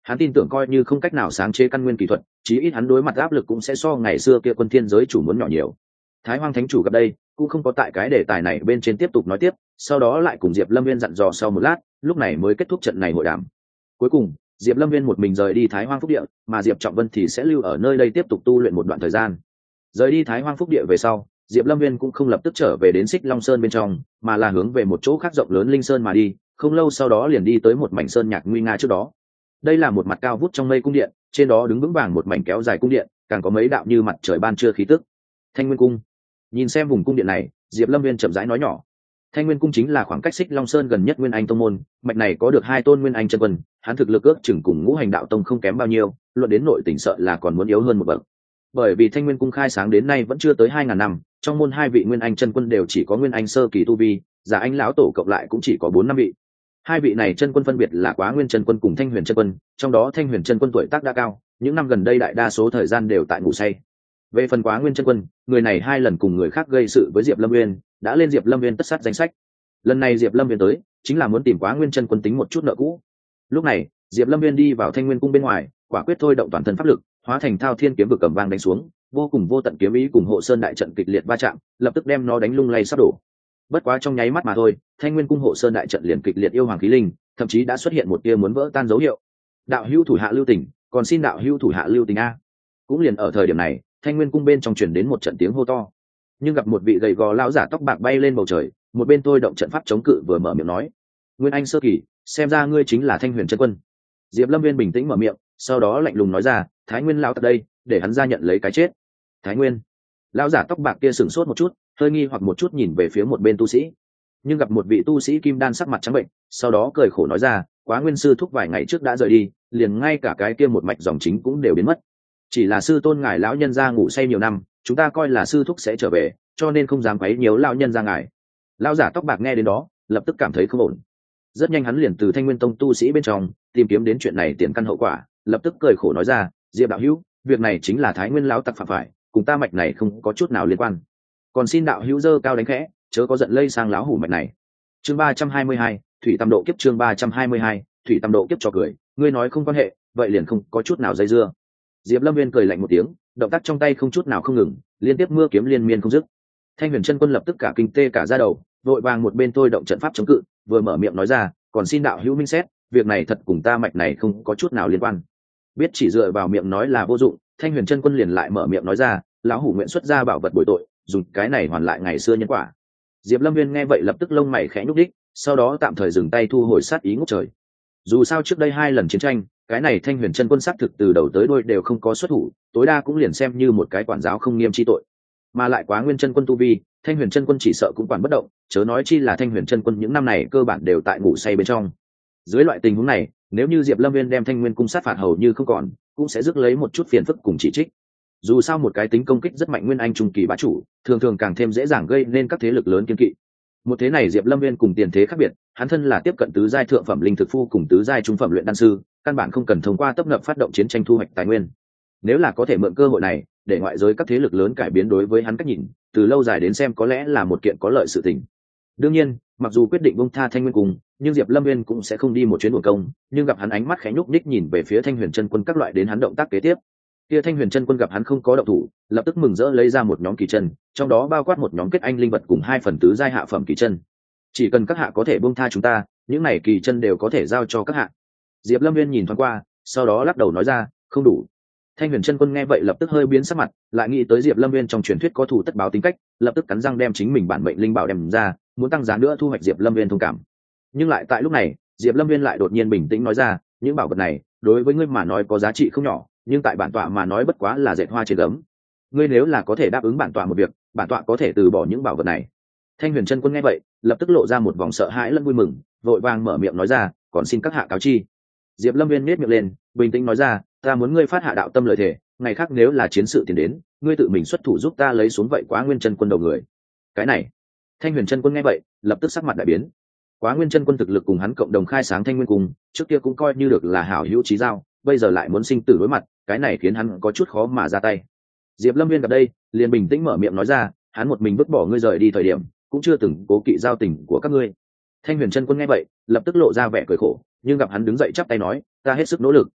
Hắn tin tưởng coi như không cách nào sáng chế căn nguyên kỹ thuật, chí ít hắn đối mặt áp lực cũng sẽ so ngày xưa kia quân thiên giới chủ muốn nhỏ nhiều. Thái Hoang thánh chủ gặp đây cũng không có tại cái đề tài này bên trên tiếp tục nói tiếp, sau đó lại cùng Diệp Lâm Viên dặn dò sau một lát, lúc này mới kết thúc trận này hội đàm. Cuối cùng Diệp Lâm Viên một mình rời đi Thái Hoang Phúc Địa, mà Diệp Trọng Vân thì sẽ lưu ở nơi đây tiếp tục tu luyện một đoạn thời gian. Rời đi Thái Hoang Phúc Địa về sau, Diệp Lâm Viên cũng không lập tức trở về đến Xích Long Sơn bên trong, mà là hướng về một chỗ khác rộng lớn Linh Sơn mà đi, không lâu sau đó liền đi tới một mảnh sơn nhạc nguy nga trước đó. Đây là một mặt cao vút trong mây cung điện, trên đó đứng vững vàng một mảnh kéo dài cung điện, càng có mấy đạo như mặt trời ban trưa khí tức. Thanh Nguyên Cung. Nhìn xem vùng cung điện này, Diệp Lâm Viên chậm rãi nói nhỏ. Thanh Nguyên Cung chính là khoảng cách Xích Long Sơn gần nhất Nguyên Anh tông môn, mạch này có được 2 tôn Nguyên Anh chân quân, hắn thực lực ước chừng cùng Ngũ Hành Đạo Tông không kém bao nhiêu, luận đến nội tình sợ là còn muốn yếu hơn một bậc. Bởi vì Thanh Nguyên Cung khai sáng đến nay vẫn chưa tới 2000 năm, trong môn 2 vị Nguyên Anh chân quân đều chỉ có Nguyên Anh sơ kỳ tu vi, Giả Anh lão tổ cộng lại cũng chỉ có 4-5 vị. 2 vị này chân quân phân biệt là Quá Nguyên chân quân cùng Thanh Huyền chân quân, trong đó Thanh Huyền chân quân tuổi tác đã cao, những năm gần đây đại đa số thời gian đều tại ngủ say. Về phần Quá Nguyên chân quân, người này 2 lần cùng người khác gây sự với Diệp Lâm Nguyên, đã lên Diệp Lâm Nguyên tất sát danh sách. Lần này Diệp Lâm Nguyên tới, chính là muốn tìm Quá Nguyên chân quân tính một chút nợ cũ. Lúc này, Diệp Lâm Nguyên đi vào Thanh Nguyên Cung bên ngoài, quả quyết thôi động toàn thân pháp lực, hóa thành Thao Thiên kiếm vực cầm vang đánh xuống, vô cùng vô tận kiếm ý cùng hộ sơn đại trận kịch liệt va chạm, lập tức đem nó đánh lung lay sắp đổ. Bất quá trong nháy mắt mà thôi, Thanh Nguyên Cung hộ sơn đại trận liền kịch liệt yêu hoàng khí linh, thậm chí đã xuất hiện một tia muốn vỡ tan dấu hiệu. Đạo hữu thủ hạ lưu tình, còn xin đạo hữu thủ hạ lưu tình a. Cũng liền ở thời điểm này, Thanh Nguyên Cung bên trong truyền đến một trận tiếng hô to. Nhưng gặp một vị gầy gò lão giả tóc bạc bay lên bầu trời, một bên tôi động trận pháp chống cự vừa mở miệng nói: "Nguyên Anh sơ kỳ, xem ra ngươi chính là Thanh Huyền chân quân." Diệp Lâm Viên bình tĩnh mở miệng, sau đó lạnh lùng nói ra: "Thái Nguyên lão tại đây, để hắn ra nhận lấy cái chết." Thái Nguyên? Lão giả tóc bạc kia sửng sốt một chút, hơi nghi hoặc một chút nhìn về phía một bên tu sĩ. Nhưng gặp một vị tu sĩ kim đan sắc mặt trắng bệnh, sau đó cười khổ nói ra: "Quá Nguyên sư thúc vài ngày trước đã rời đi, liền ngay cả cái kia một mạch dòng chính cũng đều biến mất. Chỉ là sư tôn ngài lão nhân gia ngủ say nhiều năm, chúng ta coi là sư thúc sẽ trở về, cho nên không dám quấy nhiễu lão nhân gia ngài." Lão giả tóc bạc nghe đến đó, lập tức cảm thấy không ổn. Rất nhanh hắn liền từ Thanh Nguyên Tông tu sĩ bên trong tìm kiếm đến chuyện này tiền căn hậu quả, lập tức cười khổ nói ra: "Diệp đạo hữu, việc này chính là Thái Nguyên lão tặc phạm phải, cùng ta mạch này không có chút nào liên quan. Còn xin đạo hữu dơ cao đánh khẽ, chớ có giận lây sang lão hủ mạch này." Chương 322, Thủy Tam Độ kiếp. Chương 322, Thủy Tam Độ kiếp. Cho cười, ngươi nói không quan hệ, vậy liền không có chút nào dây dưa. Diệp Lâm Viên cười lạnh một tiếng, động tác trong tay không chút nào không ngừng, liên tiếp mưa kiếm liên miên không dứt. Thanh Huyền chân quân lập tức cả kinh tê cả da đầu, vội vàng một bên thôi động trận pháp chống cự, vừa mở miệng nói ra: "Còn xin đạo hữu minh xét, việc này thật cùng ta mạch này không có chút nào liên quan." Biết chỉ dựa vào miệng nói là vô dụng, Thanh Huyền chân quân liền lại mở miệng nói ra: "Lão hủ nguyện xuất ra bảo vật bồi tội, dùng cái này hoàn lại ngày xưa nhân quả." Diệp Lâm Viên nghe vậy lập tức lông mày khẽ nhúc đích, sau đó tạm thời dừng tay thu hồi sát ý ngút trời. Dù sao trước đây 2 lần chiến tranh, cái này Thanh Huyền chân quân xác thực từ đầu tới đuôi đều không có xuất thủ, tối đa cũng liền xem như một cái quản giáo không nghiêm chi tội. Mà lại Quá Nguyên chân quân tu vi, Thanh Huyền chân quân chỉ sợ cũng quản bất động, chớ nói chi là Thanh Huyền chân quân những năm này cơ bản đều tại ngủ say bên trong. Dưới loại tình huống này, nếu như Diệp Lâm Viên đem Thanh Nguyên cung sát phạt hầu như không còn, cũng sẽ rước lấy một chút phiền phức cùng chỉ trích. Dù sao một cái tính công kích rất mạnh Nguyên Anh trung kỳ bá chủ, thường thường càng thêm dễ dàng gây nên các thế lực lớn kiêng kỵ. Một thế này Diệp Lâm Viên cùng tiền thế khác biệt, hắn thân là tiếp cận tứ giai thượng phẩm linh thực phu cùng tứ giai trung phẩm luyện đan sư, căn bản không cần thông qua tấp nập phát động chiến tranh thu hoạch tài nguyên. Nếu là có thể mượn cơ hội này, để ngoại giới các thế lực lớn cải biến đối với hắn cách nhìn, từ lâu dài đến xem có lẽ là một kiện có lợi sự tình. Đương nhiên, mặc dù quyết định buông tha Thanh Nguyên cung, nhưng Diệp Lâm Viên cũng sẽ không đi một chuyến uổng công, nhưng gặp hắn ánh mắt khẽ nhúc nhích nhìn về phía Thanh Huyền chân quân các loại đến hắn động tác kế tiếp. Kia Thanh Huyền chân quân gặp hắn không có động thủ, lập tức mừng rỡ lấy ra một nhóm kỳ chân, trong đó bao quát một nhóm kết anh linh vật cùng 2 phần tứ giai hạ phẩm kỳ chân. Chỉ cần các hạ có thể buông tha chúng ta, những này kỳ chân đều có thể giao cho các hạ. Diệp Lâm Viên nhìn thoáng qua, sau đó lắc đầu nói ra: "Không đủ." Thanh Huyền chân quân nghe vậy lập tức hơi biến sắc mặt, lại nghĩ tới Diệp Lâm Viên trong truyền thuyết có thủ tất báo tính cách, lập tức cắn răng đem chính mình bản mệnh linh bảo đem ra, muốn tăng giá nữa thu hoạch Diệp Lâm Viên thông cảm. Nhưng lại tại lúc này, Diệp Lâm Viên lại đột nhiên bình tĩnh nói ra: "Những bảo vật này, đối với ngươi mà nói có giá trị không nhỏ, nhưng tại bản tọa mà nói bất quá là dệt hoa trên gấm. Ngươi nếu là có thể đáp ứng bản tọa một việc, bản tọa có thể từ bỏ những bảo vật này." Thanh Huyền chân quân nghe vậy, lập tức lộ ra một vòng sợ hãi lẫn vui mừng, vội vàng mở miệng nói ra: "Còn xin các hạ cáo chi." Diệp Lâm Viên nhếch miệng lên, bình tĩnh nói ra: "Ta muốn ngươi phát hạ đạo tâm lời thề, ngày khác nếu là chiến sự tiến đến, ngươi tự mình xuất thủ giúp ta lấy xuống vậy Quá Nguyên chân quân đầu người." Cái này, Thanh Huyền chân quân nghe vậy, lập tức sắc mặt đại biến. Quá Nguyên chân quân thực lực cùng hắn cộng đồng khai sáng Thanh Nguyên cung, trước kia cũng coi như được là hảo hữu chí giao, bây giờ lại muốn sinh tử đối mặt, cái này khiến hắn có chút khó mà ra tay. Diệp Lâm Viên gặp đây, liền bình tĩnh mở miệng nói ra: "Hắn một mình vứt bỏ ngươi rời đi thời điểm, cũng chưa từng cố kỵ giao tình của các ngươi." Thanh Huyền chân quân nghe vậy, lập tức lộ ra vẻ cười khổ, nhưng gặp hắn đứng dậy chắp tay nói: "Ta hết sức nỗ lực."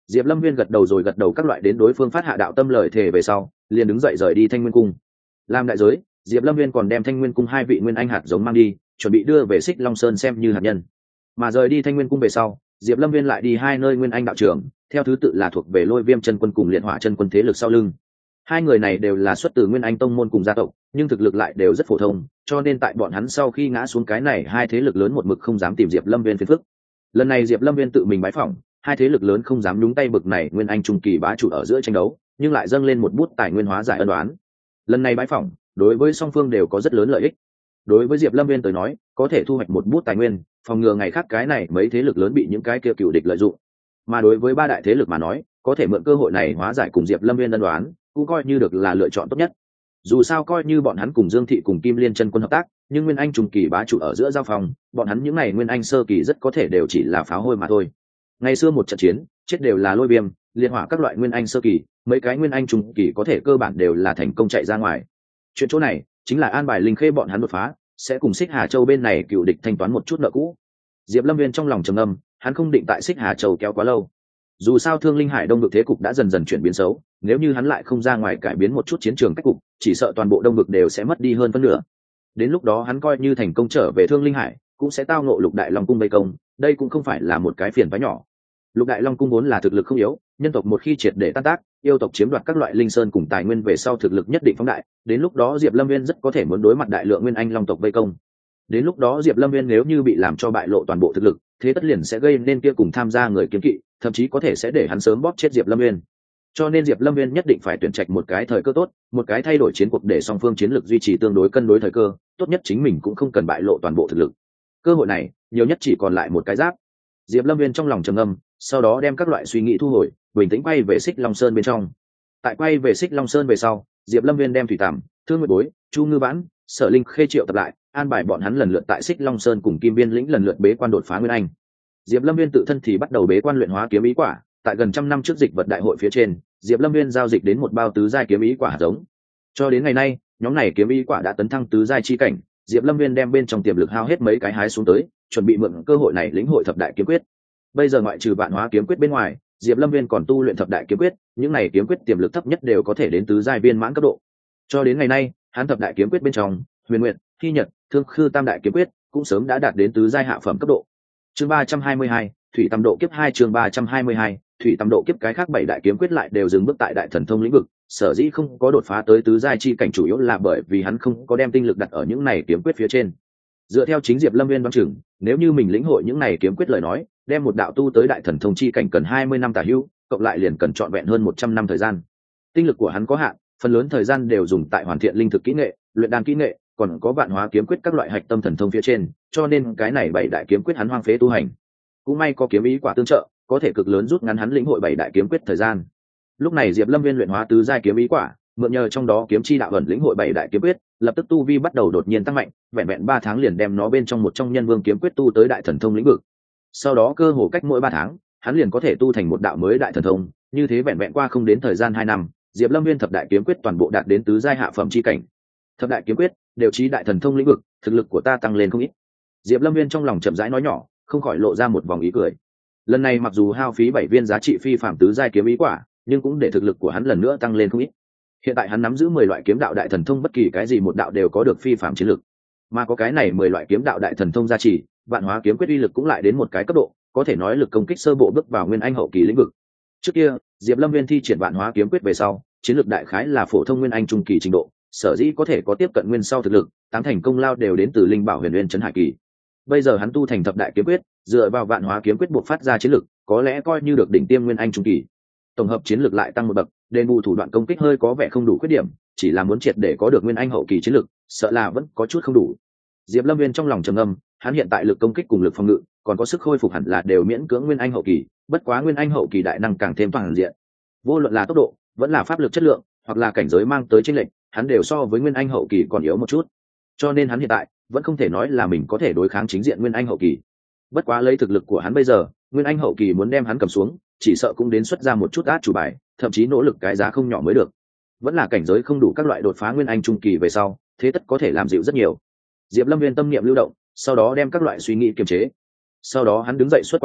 Diệp Lâm Viên gật đầu rồi gật đầu các loại đến đối phương phát hạ đạo tâm lời thề về sau, liền đứng dậy rời đi Thanh Nguyên cung. Làm đại giới, Diệp Lâm Viên còn đem Thanh Nguyên cung hai vị nguyên anh hạt giống mang đi, chuẩn bị đưa về Xích Long Sơn xem như hạt nhân. Mà rời đi Thanh Nguyên cung về sau, Diệp Lâm Viên lại đi hai nơi nguyên anh đạo trưởng, theo thứ tự là thuộc về Lôi Viêm chân quân cùng Liệt Hỏa chân quân thế lực sau lưng. Hai người này đều là xuất từ nguyên anh tông môn cùng gia tộc, nhưng thực lực lại đều rất phổ thông, cho nên tại bọn hắn sau khi ngã xuống cái này hai thế lực lớn một mực không dám tìm Diệp Lâm Viên phiền phức. Lần này Diệp Lâm Viên tự mình bái phỏng, hai thế lực lớn không dám nhúng tay bực này nguyên anh trung kỳ bá chủ ở giữa tranh đấu, nhưng lại dâng lên một bút tài nguyên hóa giải ân oán. Lần này bái phỏng, đối với song phương đều có rất lớn lợi ích. Đối với Diệp Lâm Viên tới nói, có thể thu hoạch một bút tài nguyên, phòng ngừa ngày khác cái này mấy thế lực lớn bị những cái kia cựu địch lợi dụng. Mà đối với ba đại thế lực mà nói, có thể mượn cơ hội này hóa giải cùng Diệp Lâm Viên ân oán, cũng coi như được là lựa chọn tốt nhất. Dù sao coi như bọn hắn cùng Dương Thị cùng Kim Liên chân quân hợp tác, nhưng nguyên anh trung kỳ bá chủ ở giữa giao phòng, bọn hắn những này nguyên anh sơ kỳ rất có thể đều chỉ là pháo hôi mà thôi. Ngày xưa một trận chiến, chết đều là Lôi Viêm, Liệt Hỏa các loại nguyên anh sơ kỳ, mấy cái nguyên anh trung kỳ có thể cơ bản đều là thành công chạy ra ngoài. Chuyện chỗ này chính là an bài Linh Khê bọn hắn đột phá, sẽ cùng Xích Hà Châu bên này cựu địch thanh toán một chút nợ cũ. Diệp Lâm Viên trong lòng trầm ngâm, hắn không định tại Xích Hà Châu kéo quá lâu. Dù sao Thương Linh Hải Đông vực thế cục đã dần dần chuyển biến xấu, nếu như hắn lại không ra ngoài cải biến một chút chiến trường cách cục, chỉ sợ toàn bộ Đông vực đều sẽ mất đi hơn phân nửa. Đến lúc đó hắn coi như thành công trở về Thương Linh Hải, cũng sẽ tao ngộ Lục Đại Long cung vây công, đây cũng không phải là một cái phiền toái nhỏ. Lục Đại Long cung vốn là thực lực không yếu, nhân tộc một khi triệt để tan tác, yêu tộc chiếm đoạt các loại linh sơn cùng tài nguyên về sau thực lực nhất định phóng đại, đến lúc đó Diệp Lâm Viên rất có thể muốn đối mặt đại lượng nguyên anh long tộc vây công. Đến lúc đó Diệp Lâm Viên nếu như bị làm cho bại lộ toàn bộ thực lực, thế tất liền sẽ gây nên kia cùng tham gia người kiếm kỵ, thậm chí có thể sẽ để hắn sớm bóp chết Diệp Lâm Viên. Cho nên Diệp Lâm Viên nhất định phải tuyển trạch một cái thời cơ tốt, một cái thay đổi chiến cuộc để song phương chiến lược duy trì tương đối cân đối thời cơ, tốt nhất chính mình cũng không cần bại lộ toàn bộ thực lực. Cơ hội này, nhiều nhất chỉ còn lại một cái giáp. Diệp Lâm Viên trong lòng trầm ngâm, sau đó đem các loại suy nghĩ thu hồi, bình tĩnh quay về Xích Long Sơn bên trong. Tại quay về Xích Long Sơn về sau, Diệp Lâm Viên đem Thủy Tàm, Thương Nguyệt Bối, Chu Ngư Vãn, Sở Linh Khê triệu tập lại, an bài bọn hắn lần lượt tại Xích Long Sơn cùng Kim Biên lĩnh lần lượt bế quan đột phá nguyên anh. Diệp Lâm Viên tự thân thì bắt đầu bế quan luyện hóa kiếm ý quả, tại gần trăm năm trước dịch vật đại hội phía trên, Diệp Lâm Viên giao dịch đến một bao tứ giai kiếm ý quả hạt giống. Cho đến ngày nay, nhóm này kiếm ý quả đã tấn thăng tứ giai chi cảnh, Diệp Lâm Viên đem bên trong tiềm lực hao hết mấy cái hái xuống tới, chuẩn bị mượn cơ hội này lĩnh hội thập đại kiếm quyết. Bây giờ ngoại trừ vạn hóa kiếm quyết bên ngoài, Diệp Lâm Viên còn tu luyện thập đại kiếm quyết, những này kiếm quyết tiềm lực thấp nhất đều có thể đến tứ giai viên mãn cấp độ. Cho đến ngày nay, hắn thập đại kiếm quyết bên trong, Huyền Nguyệt, Hy Nhật, Thương Khư tam đại kiếm quyết cũng sớm đã đạt đến tứ giai hạ phẩm cấp độ. Chương 322, Thủy Tam độ kiếp 2 chương 322, Thủy Tam độ kiếp cái khác bảy đại kiếm quyết lại đều dừng bước tại đại thần thông lĩnh vực, sở dĩ không có đột phá tới tứ giai chi cảnh chủ yếu là bởi vì hắn không có đem tinh lực đặt ở những này kiếm quyết phía trên. Dựa theo chính Diệp Lâm Viên đoán chừng, nếu như mình lĩnh hội những này kiếm quyết lời nói, đem một đạo tu tới đại thần thông chi cảnh cần 20 năm tả hữu, cộng lại liền cần trọn vẹn hơn 100 năm thời gian. Tinh lực của hắn có hạn, phần lớn thời gian đều dùng tại hoàn thiện linh thực kỹ nghệ, luyện đan kỹ nghệ, còn có vạn hóa kiếm quyết các loại hạch tâm thần thông phía trên, cho nên cái này bảy đại kiếm quyết hắn hoang phế tu hành. Cũng may có kiếm ý quả tương trợ, có thể cực lớn rút ngắn hắn lĩnh hội bảy đại kiếm quyết thời gian. Lúc này Diệp Lâm Viên luyện hóa tứ giai kiếm ý quả, mượn nhờ trong đó kiếm chi đạo ẩn lĩnh hội bảy đại kiếm quyết, lập tức tu vi bắt đầu đột nhiên tăng mạnh, vẹn vẹn 3 tháng liền đem nó bên trong một trong nhân vương kiếm quyết tu tới đại thần thông lĩnh vực. Sau đó cơ hồ cách mỗi 3 tháng, hắn liền có thể tu thành một đạo mới đại thần thông, như thế vẹn vẹn qua không đến thời gian 2 năm, Diệp Lâm Viên thập đại kiếm quyết toàn bộ đạt đến tứ giai hạ phẩm chi cảnh. Thập đại kiếm quyết đều chí đại thần thông lĩnh vực, thực lực của ta tăng lên không ít. Diệp Lâm Viên trong lòng chậm rãi nói nhỏ, không khỏi lộ ra một vòng ý cười. Lần này mặc dù hao phí 7 viên giá trị phi phàm tứ giai kiếm ý quả, nhưng cũng để thực lực của hắn lần nữa tăng lên không ít. Hiện tại hắn nắm giữ 10 loại kiếm đạo đại thần thông, bất kỳ cái gì một đạo đều có được phi phàm chiến lực. Mà có cái này 10 loại kiếm đạo đại thần thông gia trì, vạn hóa kiếm quyết uy lực cũng lại đến một cái cấp độ, có thể nói lực công kích sơ bộ bước vào nguyên anh hậu kỳ lĩnh vực. Trước kia, Diệp Lâm Viên thi triển vạn hóa kiếm quyết về sau, chiến lược đại khái là phổ thông nguyên anh trung kỳ trình độ, sở dĩ có thể có tiếp cận nguyên sau thực lực, tám thành công lao đều đến từ linh bảo huyền nguyên trấn hải kỳ. Bây giờ hắn tu thành thập đại kiếm quyết, dựa vào vạn hóa kiếm quyết buộc phát ra chiến lược, có lẽ coi như được đỉnh tiêm nguyên anh trung kỳ. Tổng hợp chiến lược lại tăng một bậc, đền bù thủ đoạn công kích hơi có vẻ không đủ khuyết điểm, chỉ là muốn triệt để có được nguyên anh hậu kỳ chiến lược, sợ là vẫn có chút không đủ. Diệp Lâm Viên trong lòng trầm ngâm, hắn hiện tại lực công kích cùng lực phòng ngự, còn có sức khôi phục hẳn là đều miễn cưỡng nguyên anh hậu kỳ, bất quá nguyên anh hậu kỳ đại năng càng thêm toàn diện. Vô luận là tốc độ, vẫn là pháp lực chất lượng, hoặc là cảnh giới mang tới chênh lệch, hắn đều so với nguyên anh hậu kỳ còn yếu một chút. Cho nên hắn hiện tại vẫn không thể nói là mình có thể đối kháng chính diện nguyên anh hậu kỳ. Bất quá lấy thực lực của hắn bây giờ, nguyên anh hậu kỳ muốn đem hắn cầm xuống, chỉ sợ cũng đến xuất ra một chút át chủ bài, thậm chí nỗ lực cái giá không nhỏ mới được. Vẫn là cảnh giới không đủ các loại đột phá nguyên anh trung kỳ về sau, thế tất có thể làm dịu rất nhiều. Diệp Lâm Viên tâm niệm lưu động, sau đó đem các loại suy nghĩ kiềm chế. Sau đó hắn đứng dậy xuất quan,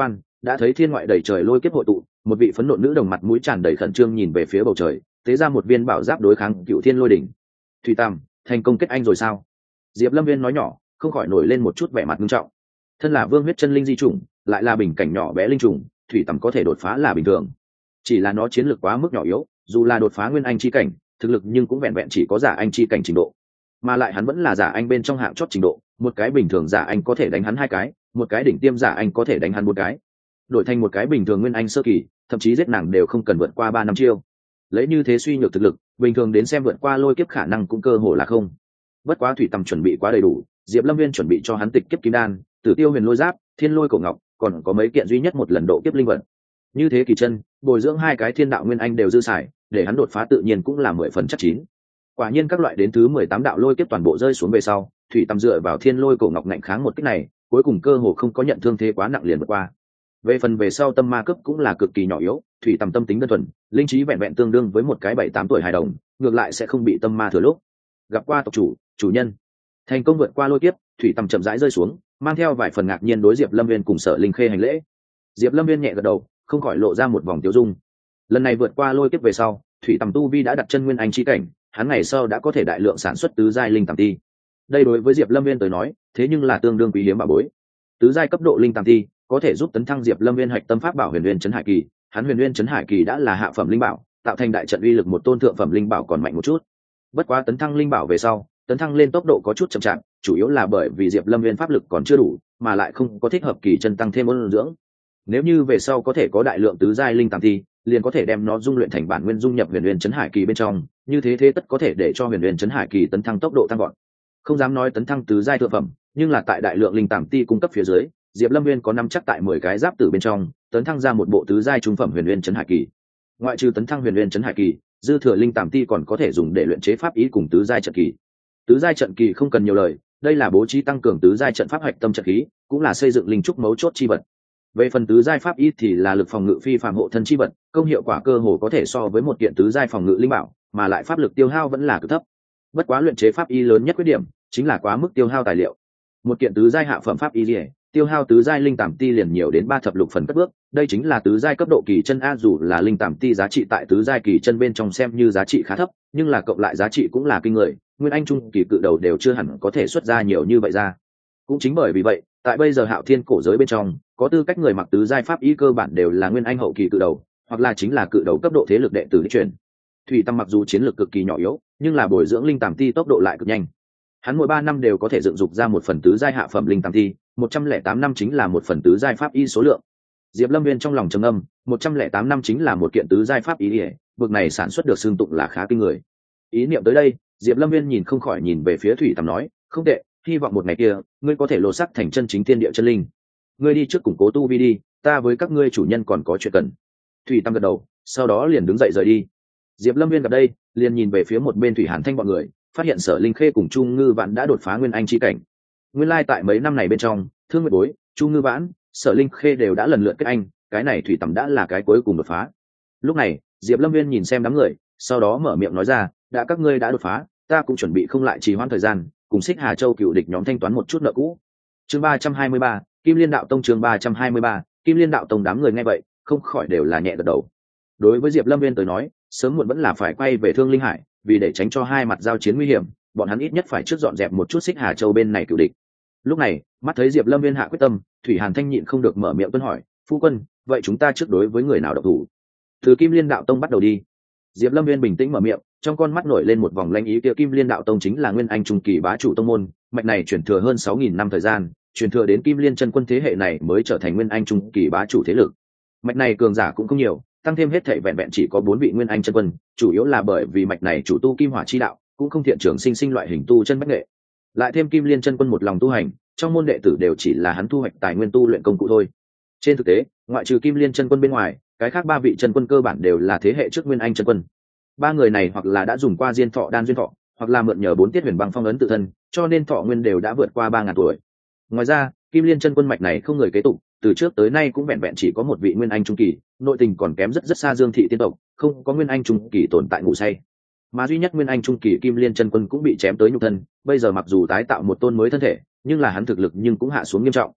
đã thấy thiên ngoại đầy trời lôi kiếp hội tụ, một vị phấn nộ nữ đồng mặt mũi tràn đầy khẩn trương nhìn về phía bầu trời, tế ra một viên bảo giáp đối kháng cựu thiên lôi đỉnh. Thủy Tam, thành công kết anh rồi sao? Diệp Lâm Viên nói nhỏ, không khỏi nổi lên một chút vẻ mặt nghiêm trọng. Thân là vương huyết chân linh di chủng, lại là bình cảnh nhỏ bé linh trùng, Thủy Tam có thể đột phá là bình thường, chỉ là nó chiến lược quá mức nhỏ yếu, dù là đột phá nguyên anh chi cảnh, thực lực nhưng cũng vẹn vẹn chỉ có giả anh chi cảnh trình độ, mà lại hắn vẫn là giả anh bên trong hạng chót trình độ, một cái bình thường giả anh có thể đánh hắn 2 cái, một cái đỉnh tiêm giả anh có thể đánh hắn 4 cái, đổi thành một cái bình thường nguyên anh sơ kỳ, thậm chí giết nàng đều không cần vượt qua 3 năm chiêu. Lấy như thế suy nhược thực lực, bình thường đến xem vượt qua lôi kiếp khả năng cũng cơ hồ là không. Bất quá Thủy Tầm chuẩn bị quá đầy đủ, Diệp Lâm Viên chuẩn bị cho hắn tịch kiếp kim đan, Tử Tiêu Huyền Lôi Giáp, Thiên Lôi Cổ Ngọc, còn có mấy kiện duy nhất một lần độ kiếp linh vật. Như thế kỳ chân, bồi dưỡng 2 cái thiên đạo nguyên anh đều dư xài, để hắn đột phá tự nhiên cũng là 10 phần chắc chín. Quả nhiên các loại đến thứ 18 đạo lôi kiếp toàn bộ rơi xuống về sau, Thủy Tầm dựa vào Thiên Lôi Cổ Ngọc ngạnh kháng một kích này, cuối cùng cơ hồ không có nhận thương thế quá nặng liền vượt qua. Về phần về sau tâm ma cấp cũng là cực kỳ nhỏ yếu, Thủy Tầm tâm tính đơn thuần, linh trí vẹn vẹn tương đương với một cái 7-8 tuổi hài đồng, ngược lại sẽ không bị tâm ma thừa lúc. Gặp qua tộc chủ, chủ nhân. Thành công vượt qua lôi kiếp, Thủy Tầm chậm rãi rơi xuống, mang theo vài phần ngạc nhiên đối Diệp Lâm Viên cùng Sở Linh Khê hành lễ. Diệp Lâm Viên nhẹ gật đầu, không khỏi lộ ra một vòng tiêu dung. Lần này vượt qua lôi kiếp về sau, Thủy Tầm tu vi đã đặt chân nguyên anh chi cảnh, hắn ngày sau đã có thể đại lượng sản xuất tứ giai linh tàm ti. Đây đối với Diệp Lâm Viên tới nói, thế nhưng là tương đương quý hiếm bảo bối. Tứ giai cấp độ linh tàm ti có thể giúp tấn thăng Diệp Lâm Viên hạch tâm pháp bảo Huyền Nguyên Chấn Hải Kỳ, hắn Huyền Nguyên Chấn Hải Kỳ đã là hạ phẩm linh bảo, tạo thành đại trận uy lực một tôn thượng phẩm linh bảo còn mạnh một chút. Bất quá tấn thăng linh bảo về sau, tấn thăng lên tốc độ có chút chậm chạp, chủ yếu là bởi vì Diệp Lâm Viên pháp lực còn chưa đủ, mà lại không có thích hợp kỳ chân tăng thêm ôn dưỡng. Nếu như về sau có thể có đại lượng tứ giai linh tàm ti, liền có thể đem nó dung luyện thành bản nguyên dung nhập Huyền Nguyên Chấn Hải Kỳ bên trong, như thế thế tất có thể để cho Huyền Nguyên Chấn Hải Kỳ tấn thăng tốc độ tăng vọt. Không dám nói tấn thăng tứ giai thượng phẩm, nhưng là tại đại lượng linh tàm ti cung cấp phía dưới, Diệp Lâm Viên có nắm chắc tại 10 cái giáp tử bên trong tấn thăng ra một bộ tứ giai trung phẩm Huyền Nguyên Chấn Hải Kỳ. Ngoại trừ tấn thăng Huyền Nguyên Chấn Hải Kỳ, dư thừa linh tàm ti còn có thể dùng để luyện chế pháp ý cùng tứ giai trận kỳ. Tứ giai trận kỳ không cần nhiều lời, đây là bố trí tăng cường tứ giai trận pháp hạch tâm trận khí, cũng là xây dựng linh trúc mấu chốt chi vật. Về phần tứ giai pháp ý thì là lực phòng ngự phi phàm hộ thân chi vật, công hiệu quả cơ hồ có thể so với một kiện tứ giai phòng ngự linh bảo, mà lại pháp lực tiêu hao vẫn là cực thấp. Bất quá luyện chế pháp ý lớn nhất khuyết điểm chính là quá mức tiêu hao tài liệu. Một kiện tứ giai hạ phẩm pháp ý liễu, tiêu hao tứ giai linh tàm ti liền nhiều đến 3 thập lục phần cất bước, đây chính là tứ giai cấp độ kỳ chân a, dù là linh tàm ti giá trị tại tứ giai kỳ chân bên trong xem như giá trị khá thấp, nhưng là cộng lại giá trị cũng là kinh người, nguyên anh trung kỳ cự đầu đều chưa hẳn có thể xuất ra nhiều như vậy ra. Cũng chính bởi vì vậy, tại bây giờ Hạo Thiên cổ giới bên trong, có tư cách người mặc tứ giai pháp ý cơ bản đều là nguyên anh hậu kỳ cự đầu, hoặc là chính là cự đầu cấp độ thế lực đệ tử đi truyền. Thủy Tam mặc dù chiến lược cực kỳ nhỏ yếu, nhưng là bồi dưỡng linh tàm ti tốc độ lại cực nhanh. Hắn mỗi 3 năm đều có thể dựng dục ra một phần tứ giai hạ phẩm linh tàm ti, 108 năm chính là một phần tứ giai pháp y số lượng. Diệp Lâm Viên trong lòng trầm âm, 108 năm chính là một kiện tứ giai pháp y, bực này sản xuất được xương tụng là khá kinh người. Ý niệm tới đây, Diệp Lâm Viên nhìn không khỏi nhìn về phía Thủy Tam nói, không tệ, hy vọng một ngày kia, ngươi có thể lột xác thành chân chính thiên địa chân linh. Ngươi đi trước củng cố tu vi đi, ta với các ngươi chủ nhân còn có chuyện cần. Thủy Tam gật đầu, sau đó liền đứng dậy rời đi. Diệp Lâm Viên gặp đây, liền nhìn về phía một bên Thủy Hàn Thanh bọn người, phát hiện Sở Linh Khê cùng Chu Ngư Vãn đã đột phá nguyên anh chi cảnh. Nguyên lai tại mấy năm này bên trong, Thương Nguyệt Bối, Chu Ngư Vãn, Sở Linh Khê đều đã lần lượt kết anh, cái này Thủy Tầm đã là cái cuối cùng đột phá. Lúc này, Diệp Lâm Viên nhìn xem đám người, sau đó mở miệng nói ra, đã các ngươi đã đột phá, ta cũng chuẩn bị không lại trì hoãn thời gian, cùng Xích Hà Châu cựu địch nhóm thanh toán một chút nợ cũ. Chương 323, Kim Liên Đạo Tông chương 323, Kim Liên Đạo Tông đám người nghe vậy, không khỏi đều là nhẹ gật đầu. Đối với Diệp Lâm Viên tới nói, sớm muộn vẫn là phải quay về Thương Linh Hải, vì để tránh cho hai mặt giao chiến nguy hiểm, bọn hắn ít nhất phải trước dọn dẹp một chút Xích Hà Châu bên này cựu địch. Lúc này, mắt thấy Diệp Lâm Viên hạ quyết tâm, Thủy Hàn Thanh nhịn không được mở miệng tuân hỏi, phu quân, vậy chúng ta trước đối với người nào động thủ? Từ Kim Liên Đạo Tông bắt đầu đi. Diệp Lâm Viên bình tĩnh mở miệng, trong con mắt nổi lên một vòng lanh ý, kia Kim Liên Đạo Tông chính là nguyên anh trung kỳ bá chủ tông môn, mạch này truyền thừa hơn 6000 năm thời gian, truyền thừa đến Kim Liên chân quân thế hệ này mới trở thành nguyên anh trung kỳ bá chủ thế lực. Mạch này cường giả cũng không nhiều, tăng thêm hết thảy vẹn vẹn chỉ có 4 vị nguyên anh chân quân, chủ yếu là bởi vì mạch này chủ tu kim hỏa chi đạo, cũng không thiện trường sinh loại hình tu chân bách nghệ. Lại thêm Kim Liên chân quân một lòng tu hành, trong môn đệ tử đều chỉ là hắn thu hoạch tài nguyên tu luyện công cụ thôi. Trên thực tế, ngoại trừ Kim Liên chân quân bên ngoài, cái khác 3 vị chân quân cơ bản đều là thế hệ trước nguyên anh chân quân. 3 người này hoặc là đã dùng qua diên thọ đan duyên thọ, hoặc là mượn nhờ 4 tiết huyền băng phong ấn tự thân, cho nên thọ nguyên đều đã vượt qua 3000 tuổi. Ngoài ra, Kim Liên chân quân mạch này không người kế tục, từ trước tới nay cũng vẹn vẹn chỉ có một vị nguyên anh trung kỳ, nội tình còn kém rất xa Dương thị tiên tộc, không có nguyên anh trung kỳ tồn tại ngủ say. Mà duy nhất nguyên anh trung kỳ Kim Liên chân quân cũng bị chém tới nhục thân, bây giờ mặc dù tái tạo một tôn mới thân thể, nhưng là hắn thực lực nhưng cũng hạ xuống nghiêm trọng.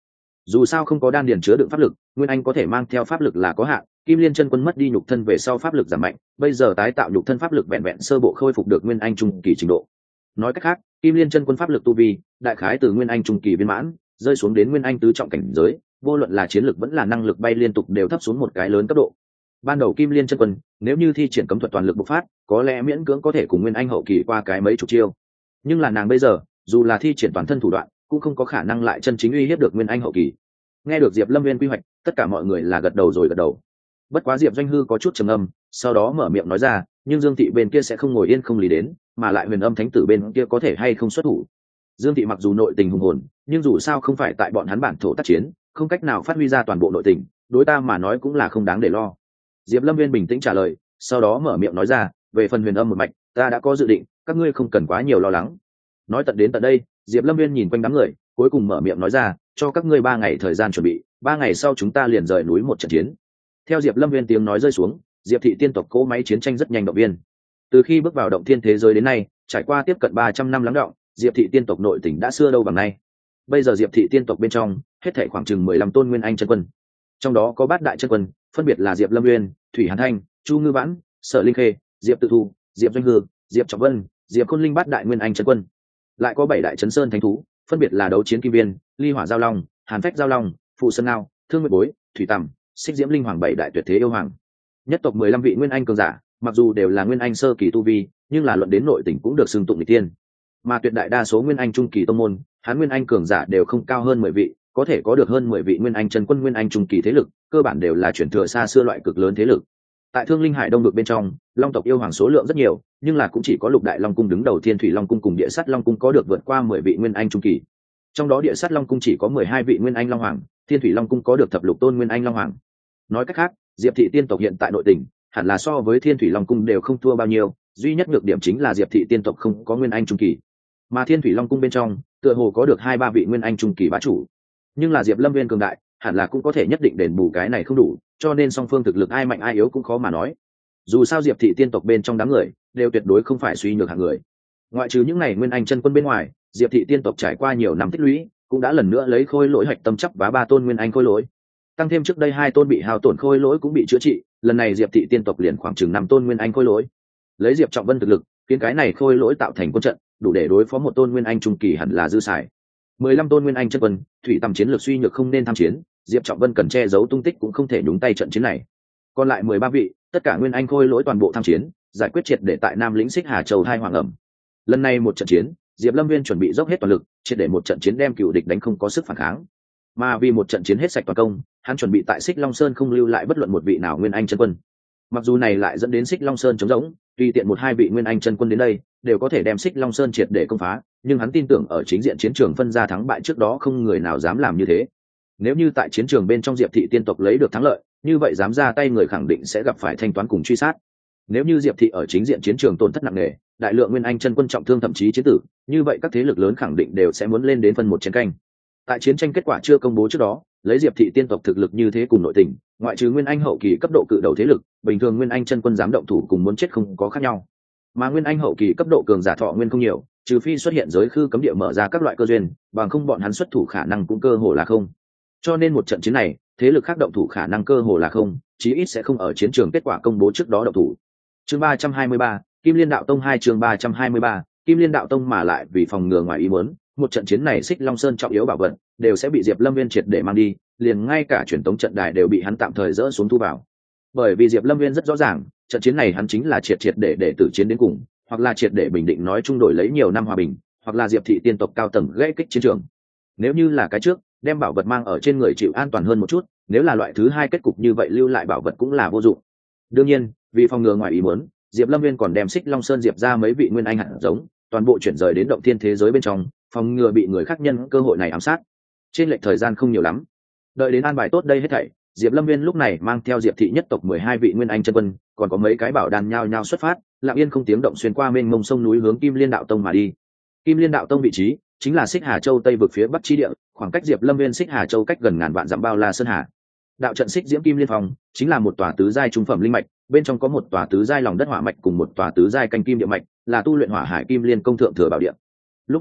Dù sao không có đan điền chứa đựng pháp lực, nguyên anh có thể mang theo pháp lực là có hạn. Kim Liên chân quân mất đi nhục thân về sau pháp lực giảm mạnh, bây giờ tái tạo nhục thân pháp lực vẹn vẹn sơ bộ khôi phục được nguyên anh trung kỳ trình độ. Nói cách khác, Kim Liên chân quân pháp lực tu vi, đại khái từ nguyên anh trung kỳ viên mãn, rơi xuống đến nguyên anh tứ trọng cảnh giới, vô luận là chiến lực vẫn là năng lực bay liên tục đều thấp xuống một cái lớn cấp độ. Ban đầu Kim Liên chân quân, nếu như thi triển cấm thuật toàn lực bộc phát, có lẽ miễn cưỡng có thể cùng nguyên anh hậu kỳ qua cái mấy chục chiêu. Nhưng là nàng bây giờ, dù là thi triển toàn thân thủ đoạn, cũng không có khả năng lại chân chính uy hiếp được nguyên anh hậu kỳ. Nghe được Diệp Lâm Viên quy hoạch, tất cả mọi người là gật đầu rồi gật đầu. Bất quá Diệp Doanh Hư có chút trầm âm, sau đó mở miệng nói ra, nhưng Dương thị bên kia sẽ không ngồi yên không lý đến, mà lại Huyền Âm Thánh tử bên kia có thể hay không xuất thủ. Dương thị mặc dù nội tình hùng hồn, nhưng dù sao không phải tại bọn hắn bản thổ tác chiến, không cách nào phát huy ra toàn bộ nội tình, đối ta mà nói cũng là không đáng để lo. Diệp Lâm Viên bình tĩnh trả lời, sau đó mở miệng nói ra, về phần Huyền Âm một mạch, ta đã có dự định, các ngươi không cần quá nhiều lo lắng. Nói tận đến tận đây, Diệp Lâm Viên nhìn quanh đám người, cuối cùng mở miệng nói ra, cho các ngươi 3 ngày thời gian chuẩn bị, 3 ngày sau chúng ta liền rời núi một trận chiến. Theo Diệp Lâm Viên tiếng nói rơi xuống, Diệp thị tiên tộc cỗ máy chiến tranh rất nhanh động viên. Từ khi bước vào động thiên thế giới đến nay, trải qua tiếp cận 300 năm lắng đọng, Diệp thị tiên tộc nội tỉnh đã xưa đâu bằng nay. Bây giờ Diệp thị tiên tộc bên trong, hết thảy khoảng chừng 15 tôn nguyên anh chân quân. Trong đó có 8 đại chân quân, phân biệt là Diệp Lâm Nguyên, Thủy Hàn Thanh, Chu Ngư Vãn, Sở Linh Khê, Diệp Tự Thu, Diệp Doanh Hư, Diệp Trọng Vân, Diệp Khôn Linh 8 đại nguyên anh chân quân. Lại có 7 đại chấn sơn thánh thú, phân biệt là Đấu Chiến Kim Viên, Ly Hỏa Giao Long, Hàn Phách Giao Long, Phụ Sơn Ngao, Thương Nguyệt Bối, Thủy Tầm, Xích Diễm Linh Hoàng 7 đại tuyệt thế yêu hoàng. Nhất tộc 15 vị nguyên anh cường giả, mặc dù đều là nguyên anh sơ kỳ tu vi, nhưng là luận đến nội tình cũng được xưng tụng nghịch tiên. Mà tuyệt đại đa số nguyên anh trung kỳ tông môn, hắn nguyên anh cường giả đều không cao hơn 10 vị, có thể có được hơn 10 vị nguyên anh chân quân nguyên anh trung kỳ thế lực, cơ bản đều là chuyển thừa xa xưa loại cực lớn thế lực. Tại Thương Linh Hải Đông vực bên trong, long tộc yêu hoàng số lượng rất nhiều, nhưng là cũng chỉ có Lục Đại Long cung đứng đầu Thiên Thủy Long cung cùng Địa Sắt Long cung có được vượt qua 10 vị nguyên anh trung kỳ. Trong đó Địa Sắt Long cung chỉ có 12 vị nguyên anh long hoàng, Thiên Thủy Long cung có được thập lục tôn nguyên anh long hoàng. Nói cách khác, Diệp thị tiên tộc hiện tại nội tình, hẳn là so với Thiên Thủy Long cung đều không thua bao nhiêu, duy nhất nhược điểm chính là Diệp thị tiên tộc không có nguyên anh trung kỳ. Mà Thiên Thủy Long cung bên trong, tựa hồ có được 2-3 vị nguyên anh trung kỳ bá chủ. Nhưng là Diệp Lâm Viên cường đại, hẳn là cũng có thể nhất định đền bù cái này không đủ, cho nên song phương thực lực ai mạnh ai yếu cũng khó mà nói. Dù sao Diệp thị tiên tộc bên trong đám người đều tuyệt đối không phải suy nhược hạng người. Ngoại trừ những này nguyên anh chân quân bên ngoài, Diệp thị tiên tộc trải qua nhiều năm tích lũy, cũng đã lần nữa lấy khôi lỗi hạch tâm chấp vá 3 tôn nguyên anh khôi lỗi. Tăng thêm trước đây 2 tôn bị hao tổn khôi lỗi cũng bị chữa trị, lần này Diệp thị tiên tộc liền khoảng chừng 5 tôn nguyên anh khôi lỗi. Lấy Diệp Trọng Vân thực lực, khiến cái này khôi lỗi tạo thành quân trận, đủ để đối phó 1 tôn nguyên anh trung kỳ hẳn là dư xài. 15 tôn nguyên anh chân quân, Thủy Tầm chiến lược suy nhược không nên tham chiến, Diệp Trọng Vân cần che giấu tung tích cũng không thể nhúng tay trận chiến này. Còn lại 13 vị, tất cả nguyên anh khôi lỗi toàn bộ tham chiến, giải quyết triệt để tại Nam lĩnh Xích Hà Châu thai hoàng ẩm. Lần này một trận chiến, Diệp Lâm Viên chuẩn bị dốc hết toàn lực, triệt để một trận chiến đem cựu địch đánh không có sức phản kháng. Mà vì một trận chiến hết sạch toàn công, hắn chuẩn bị tại Xích Long Sơn không lưu lại bất luận một vị nào nguyên anh chân quân. Mặc dù này lại dẫn đến Xích Long Sơn trống rỗng, tùy tiện 1-2 vị nguyên anh chân quân đến đây, đều có thể đem Xích Long Sơn triệt để công phá, nhưng hắn tin tưởng ở chính diện chiến trường phân ra thắng bại trước đó không người nào dám làm như thế. Nếu như tại chiến trường bên trong Diệp thị tiên tộc lấy được thắng lợi, như vậy dám ra tay người khẳng định sẽ gặp phải thanh toán cùng truy sát. Nếu như Diệp thị ở chính diện chiến trường tổn thất nặng nề, đại lượng nguyên anh chân quân trọng thương thậm chí chiến tử, như vậy các thế lực lớn khẳng định đều sẽ muốn lên đến phân một chiến canh. Tại chiến tranh kết quả chưa công bố trước đó, lấy Diệp thị tiên tộc thực lực như thế cùng nội tình, ngoại trừ nguyên anh hậu kỳ cấp độ cự đầu thế lực, bình thường nguyên anh chân quân dám động thủ cùng muốn chết không có khác nhau. Mà nguyên anh hậu kỳ cấp độ cường giả thọ nguyên không nhiều, trừ phi xuất hiện giới khư cấm địa mở ra các loại cơ duyên, bằng không bọn hắn xuất thủ khả năng cũng cơ hồ là không. Cho nên một trận chiến này, thế lực khác động thủ khả năng cơ hồ là không, chí ít sẽ không ở chiến trường kết quả công bố trước đó động thủ. Chương 323, Kim Liên Đạo Tông 2 chương 323, Kim Liên Đạo Tông mà lại vì phòng ngừa ngoài ý muốn, một trận chiến này Xích Long Sơn trọng yếu bảo vật đều sẽ bị Diệp Lâm Viên triệt để mang đi, liền ngay cả truyền tống trận đài đều bị hắn tạm thời dỡ xuống thu vào. Bởi vì Diệp Lâm Viên rất rõ ràng, trận chiến này hắn chính là triệt để tử chiến đến cùng, hoặc là triệt để bình định nói chung đổi lấy nhiều năm hòa bình, hoặc là Diệp thị tiên tộc cao tầng gãy kích chiến trường. Nếu như là cái trước, đem bảo vật mang ở trên người chịu an toàn hơn một chút, nếu là loại thứ hai kết cục như vậy lưu lại bảo vật cũng là vô dụng. Đương nhiên, vì phòng ngừa ngoài ý muốn, Diệp Lâm Viên còn đem Xích Long Sơn diệp ra mấy vị nguyên anh hạt giống, toàn bộ chuyển rời đến động thiên thế giới bên trong, phòng ngừa bị người khác nhân cơ hội này ám sát. Trên lệch thời gian không nhiều lắm, đợi đến an bài tốt đây hết thảy, Diệp Lâm Viên lúc này mang theo Diệp thị nhất tộc 12 vị nguyên anh chân quân, còn có mấy cái bảo đàn nhao nhao xuất phát, lặng yên không tiếng động xuyên qua mênh mông sông núi hướng Kim Liên Đạo Tông mà đi. Kim Liên Đạo Tông vị trí chính là Xích Hà Châu tây vực phía bắc chi địa, khoảng cách Diệp Lâm Viên Xích Hà Châu cách gần ngàn vạn dặm bao la sơn hà. Đạo trận Xích Diễm Kim Liên Phòng chính là một tòa tứ giai trung phẩm linh mạch, bên trong có một tòa tứ giai lòng đất hỏa mạch cùng một tòa tứ giai canh kim địa mạch, là tu luyện hỏa hải kim liên công thượng thừa bảo địa. Lúc này,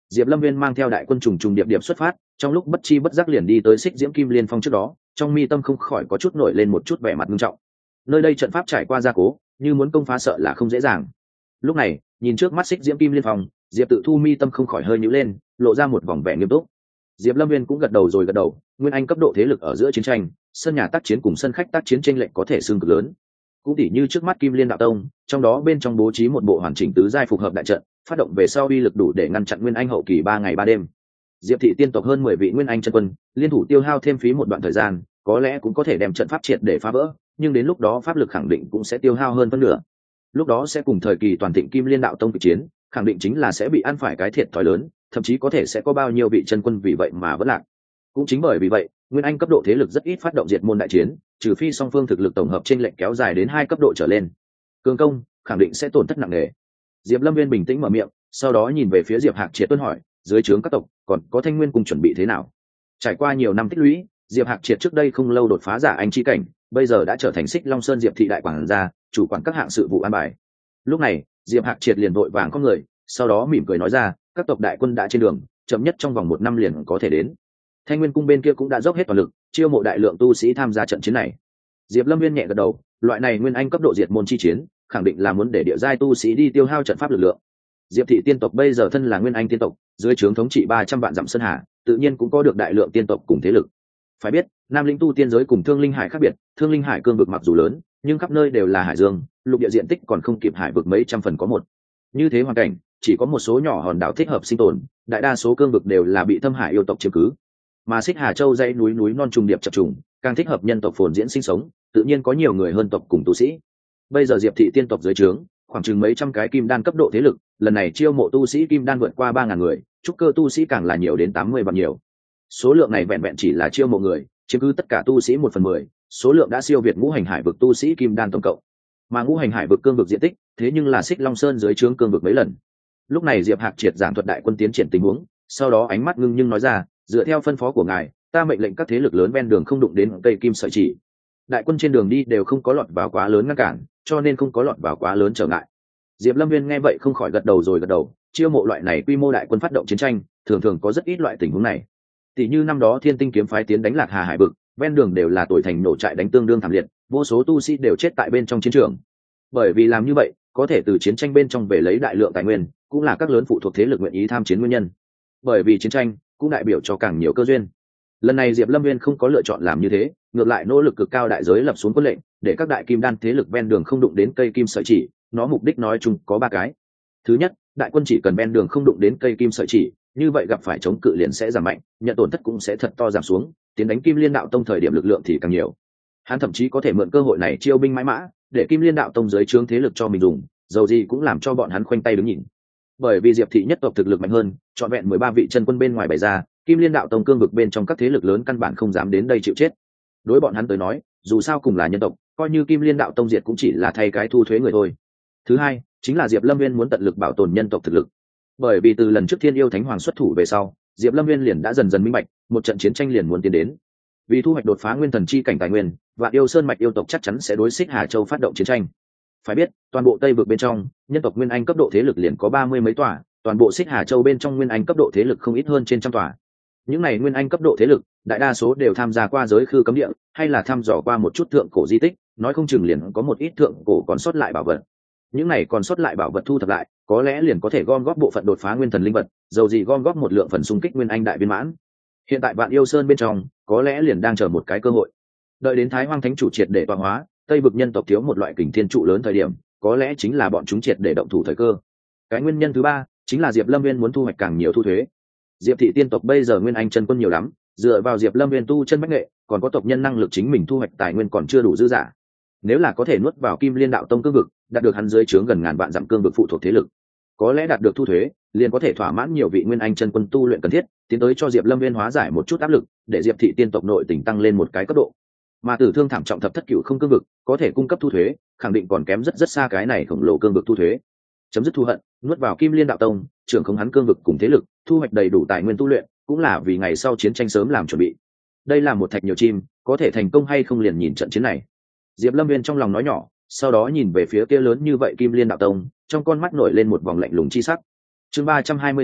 Diệp Lâm Viên mang theo đại quân trùng trùng điệp điệp xuất phát, trong lúc bất chi bất giác liền đi tới Xích Diễm Kim Liên Phong trước đó, trong mi tâm không khỏi có chút nổi lên một chút vẻ mặt nghiêm trọng. Nơi đây trận pháp trải qua gia cố, như muốn công phá sợ là không dễ dàng. Lúc này, nhìn trước mắt Xích Diễm Kim Liên Phong, Diệp Tự Thu mi tâm không khỏi hơi nhíu lên, lộ ra một vòng vẻ nghiêm túc. Diệp Lâm Viên cũng gật đầu rồi gật đầu, nguyên anh cấp độ thế lực ở giữa chiến tranh, sân nhà tác chiến cùng sân khách tác chiến chênh lệch có thể xương cực lớn. Cũng tỉ như trước mắt Kim Liên Đạo Tông, trong đó bên trong bố trí một bộ hoàn chỉnh tứ giai phục hợp đại trận, phát động về sau uy lực đủ để ngăn chặn nguyên anh hậu kỳ 3 ngày 3 đêm. Diệp thị tiên tộc hơn 10 vị nguyên anh chân quân, liên thủ tiêu hao thêm phí một đoạn thời gian, có lẽ cũng có thể đem trận pháp triệt để phá vỡ, nhưng đến lúc đó pháp lực khẳng định cũng sẽ tiêu hao hơn phân nửa. Lúc đó sẽ cùng thời kỳ toàn thịnh Kim Liên Đạo Tông kịch chiến, khẳng định chính là sẽ bị ăn phải cái thiệt thòi lớn, thậm chí có thể sẽ có bao nhiêu vị chân quân vì vậy mà vẫn lạc. Cũng chính bởi vì vậy, nguyên anh cấp độ thế lực rất ít phát động diệt môn đại chiến, trừ phi song phương thực lực tổng hợp trên lệnh kéo dài đến 2 cấp độ trở lên. Cường công, khẳng định sẽ tổn thất nặng nề. Diệp Lâm Viên bình tĩnh mở miệng, sau đó nhìn về phía Diệp Hạc Triệt tuân hỏi, dưới trướng các tộc còn có Thanh Nguyên cùng chuẩn bị thế nào? Trải qua nhiều năm tích lũy, Diệp Hạc Triệt trước đây không lâu đột phá giả anh chi cảnh, bây giờ đã trở thành Xích Long Sơn Diệp thị đại quản gia, chủ quản các hạng sự vụ an bài. Lúc này, Diệp Hạc Triệt liền vội vàng có người, sau đó mỉm cười nói ra, các tộc đại quân đã trên đường, chậm nhất trong vòng 1 năm liền có thể đến. Thanh Nguyên cung bên kia cũng đã dốc hết toàn lực, chiêu mộ đại lượng tu sĩ tham gia trận chiến này. Diệp Lâm Viên nhẹ gật đầu, loại này nguyên anh cấp độ diệt môn chi chiến, khẳng định là muốn để địa giai tu sĩ đi tiêu hao trận pháp lực lượng. Diệp thị tiên tộc bây giờ thân là nguyên anh tiên tộc, dưới trướng thống trị 300 vạn dặm sơn hà, tự nhiên cũng có được đại lượng tiên tộc cùng thế lực. Phải biết, Nam Linh tu tiên giới cùng Thương Linh Hải khác biệt, Thương Linh Hải cương vực mặc dù lớn, nhưng khắp nơi đều là hải dương, lục địa diện tích còn không kịp hải vực mấy trăm phần có một. Như thế hoàn cảnh, chỉ có một số nhỏ hòn đảo thích hợp sinh tồn, đại đa số cương vực đều là bị thâm hải yêu tộc chiếm cứ. Mà Xích Hà Châu dãy núi núi non trùng điệp chập trùng, càng thích hợp nhân tộc phồn diễn sinh sống, tự nhiên có nhiều người hơn tộc cùng tu sĩ. Bây giờ Diệp thị tiên tộc dưới trướng, khoảng chừng mấy trăm cái kim đan cấp độ thế lực, lần này chiêu mộ tu sĩ kim đan vượt qua 3000 người, trúc cơ tu sĩ càng là nhiều đến 80 vạn nhiều. Số lượng này vẹn vẹn chỉ là chiêu mộ người, chiếm cứ tất cả tu sĩ 1/10, số lượng đã siêu việt ngũ hành hải vực tu sĩ kim đan tổng cộng. Mà ngũ hành hải vực cương vực diện tích, thế nhưng là Xích Long Sơn dưới trướng cương vực mấy lần. Lúc này Diệp Hạc Triệt giảng thuật đại quân tiến triển tình huống, sau đó ánh mắt ngưng nhưng nói ra, dựa theo phân phó của ngài, ta mệnh lệnh các thế lực lớn ven đường không đụng đến cây kim sợi chỉ. Đại quân trên đường đi đều không có lọt vào quá lớn ngăn cản, cho nên không có lọt vào quá lớn trở ngại. Diệp Lâm Viên nghe vậy không khỏi gật đầu rồi gật đầu, chiêu mộ loại này quy mô đại quân phát động chiến tranh, thường thường có rất ít loại tình huống này. Tỷ như năm đó Thiên Tinh kiếm phái tiến đánh Lạc Hà hải vực, ven đường đều là tuổi thành nổ trại đánh tương đương thảm liệt, vô số tu sĩ đều chết tại bên trong chiến trường. Bởi vì làm như vậy, có thể từ chiến tranh bên trong về lấy đại lượng tài nguyên, cũng là các lớn phụ thuộc thế lực nguyện ý tham chiến nguyên nhân. Bởi vì chiến tranh cũng đại biểu cho càng nhiều cơ duyên. Lần này Diệp Lâm Viên không có lựa chọn làm như thế, ngược lại nỗ lực cực cao đại giới lập xuống quân lệnh, để các đại kim đan thế lực ven đường không đụng đến cây kim sợi chỉ. Nó mục đích nói chung có 3 cái. Thứ nhất, đại quân chỉ cần ven đường không đụng đến cây kim sợi chỉ, như vậy gặp phải chống cự liền sẽ giảm mạnh, nhận tổn thất cũng sẽ thật to giảm xuống, tiến đánh Kim Liên Đạo Tông thời điểm lực lượng thì càng nhiều. Hắn thậm chí có thể mượn cơ hội này chiêu binh mãi mã, để Kim Liên Đạo Tông dưới trướng thế lực cho mình dùng, dầu gì cũng làm cho bọn hắn khoanh tay đứng nhìn. Bởi vì Diệp thị nhất tộc thực lực mạnh hơn, trọn vẹn 13 vị chân quân bên ngoài bày ra, Kim Liên Đạo Tông cương vực bên trong các thế lực lớn căn bản không dám đến đây chịu chết. Đối bọn hắn tới nói, dù sao cùng là nhân tộc, coi như Kim Liên Đạo Tông diệt cũng chỉ là thay cái thu thuế người thôi. Thứ hai, chính là Diệp Lâm Viên muốn tận lực bảo tồn nhân tộc thực lực. Bởi vì từ lần trước Thiên Yêu Thánh Hoàng xuất thủ về sau, Diệp Lâm Viên liền đã dần dần minh bạch, một trận chiến tranh liền muốn tiến đến. Vì thu hoạch đột phá nguyên thần chi cảnh tài nguyên, Vạn Yêu Sơn mạch yêu tộc chắc chắn sẽ đối Xích Hà Châu phát động chiến tranh. Phải biết, toàn bộ Tây vực bên trong, nhân tộc nguyên anh cấp độ thế lực liền có 30 mấy tòa, toàn bộ Xích Hà Châu bên trong nguyên anh cấp độ thế lực không ít hơn trên trăm tòa. Những này nguyên anh cấp độ thế lực, đại đa số đều tham gia qua giới khư cấm địa, hay là thăm dò qua một chút thượng cổ di tích, nói không chừng liền có một ít thượng cổ còn sót lại bảo vật. Những này còn sót lại bảo vật thu thập lại, có lẽ liền có thể gom góp bộ phận đột phá nguyên thần linh vật, dầu gì gom góp một lượng phần xung kích nguyên anh đại viên mãn. Hiện tại Vạn Yêu Sơn bên trong, có lẽ liền đang chờ một cái cơ hội. Đợi đến Thái Hoang Thánh chủ triệt để tọa hóa, Tây vực nhân tộc thiếu một loại kình thiên trụ lớn thời điểm, có lẽ chính là bọn chúng triệt để động thủ thời cơ. Cái nguyên nhân thứ ba, chính là Diệp Lâm Viên muốn thu hoạch càng nhiều thu thuế. Diệp thị tiên tộc bây giờ nguyên anh chân quân nhiều lắm, dựa vào Diệp Lâm Viên tu chân bách nghệ, còn có tộc nhân năng lực chính mình thu hoạch tài nguyên còn chưa đủ dư dả. Nếu là có thể nuốt vào Kim Liên Đạo Tông cương vực, đạt được hắn dưới trướng gần ngàn vạn dặm cương vực phụ thuộc thế lực, có lẽ đạt được thu thuế, liền có thể thỏa mãn nhiều vị nguyên anh chân quân tu luyện cần thiết, tiến tới cho Diệp Lâm Viên hóa giải một chút áp lực, để Diệp thị tiên tộc nội tình tăng lên một cái cấp độ. Mà tử thương thảm trọng thập thất cửu không cương vực, có thể cung cấp thu thuế, khẳng định còn kém rất xa cái này khổng lồ cương vực thu thuế. Chấm dứt thù hận, nuốt vào Kim Liên Đạo Tông, trưởng không hắn cương vực cùng thế lực, thu hoạch đầy đủ tài nguyên tu luyện, cũng là vì ngày sau chiến tranh sớm làm chuẩn bị. Đây là một thạch nhiều chim, có thể thành công hay không liền nhìn trận chiến này. Diệp Lâm Viên trong lòng nói nhỏ, sau đó nhìn về phía kia lớn như vậy Kim Liên Đạo Tông, trong con mắt nổi lên một vòng lạnh lùng chi sắc. Chương 324,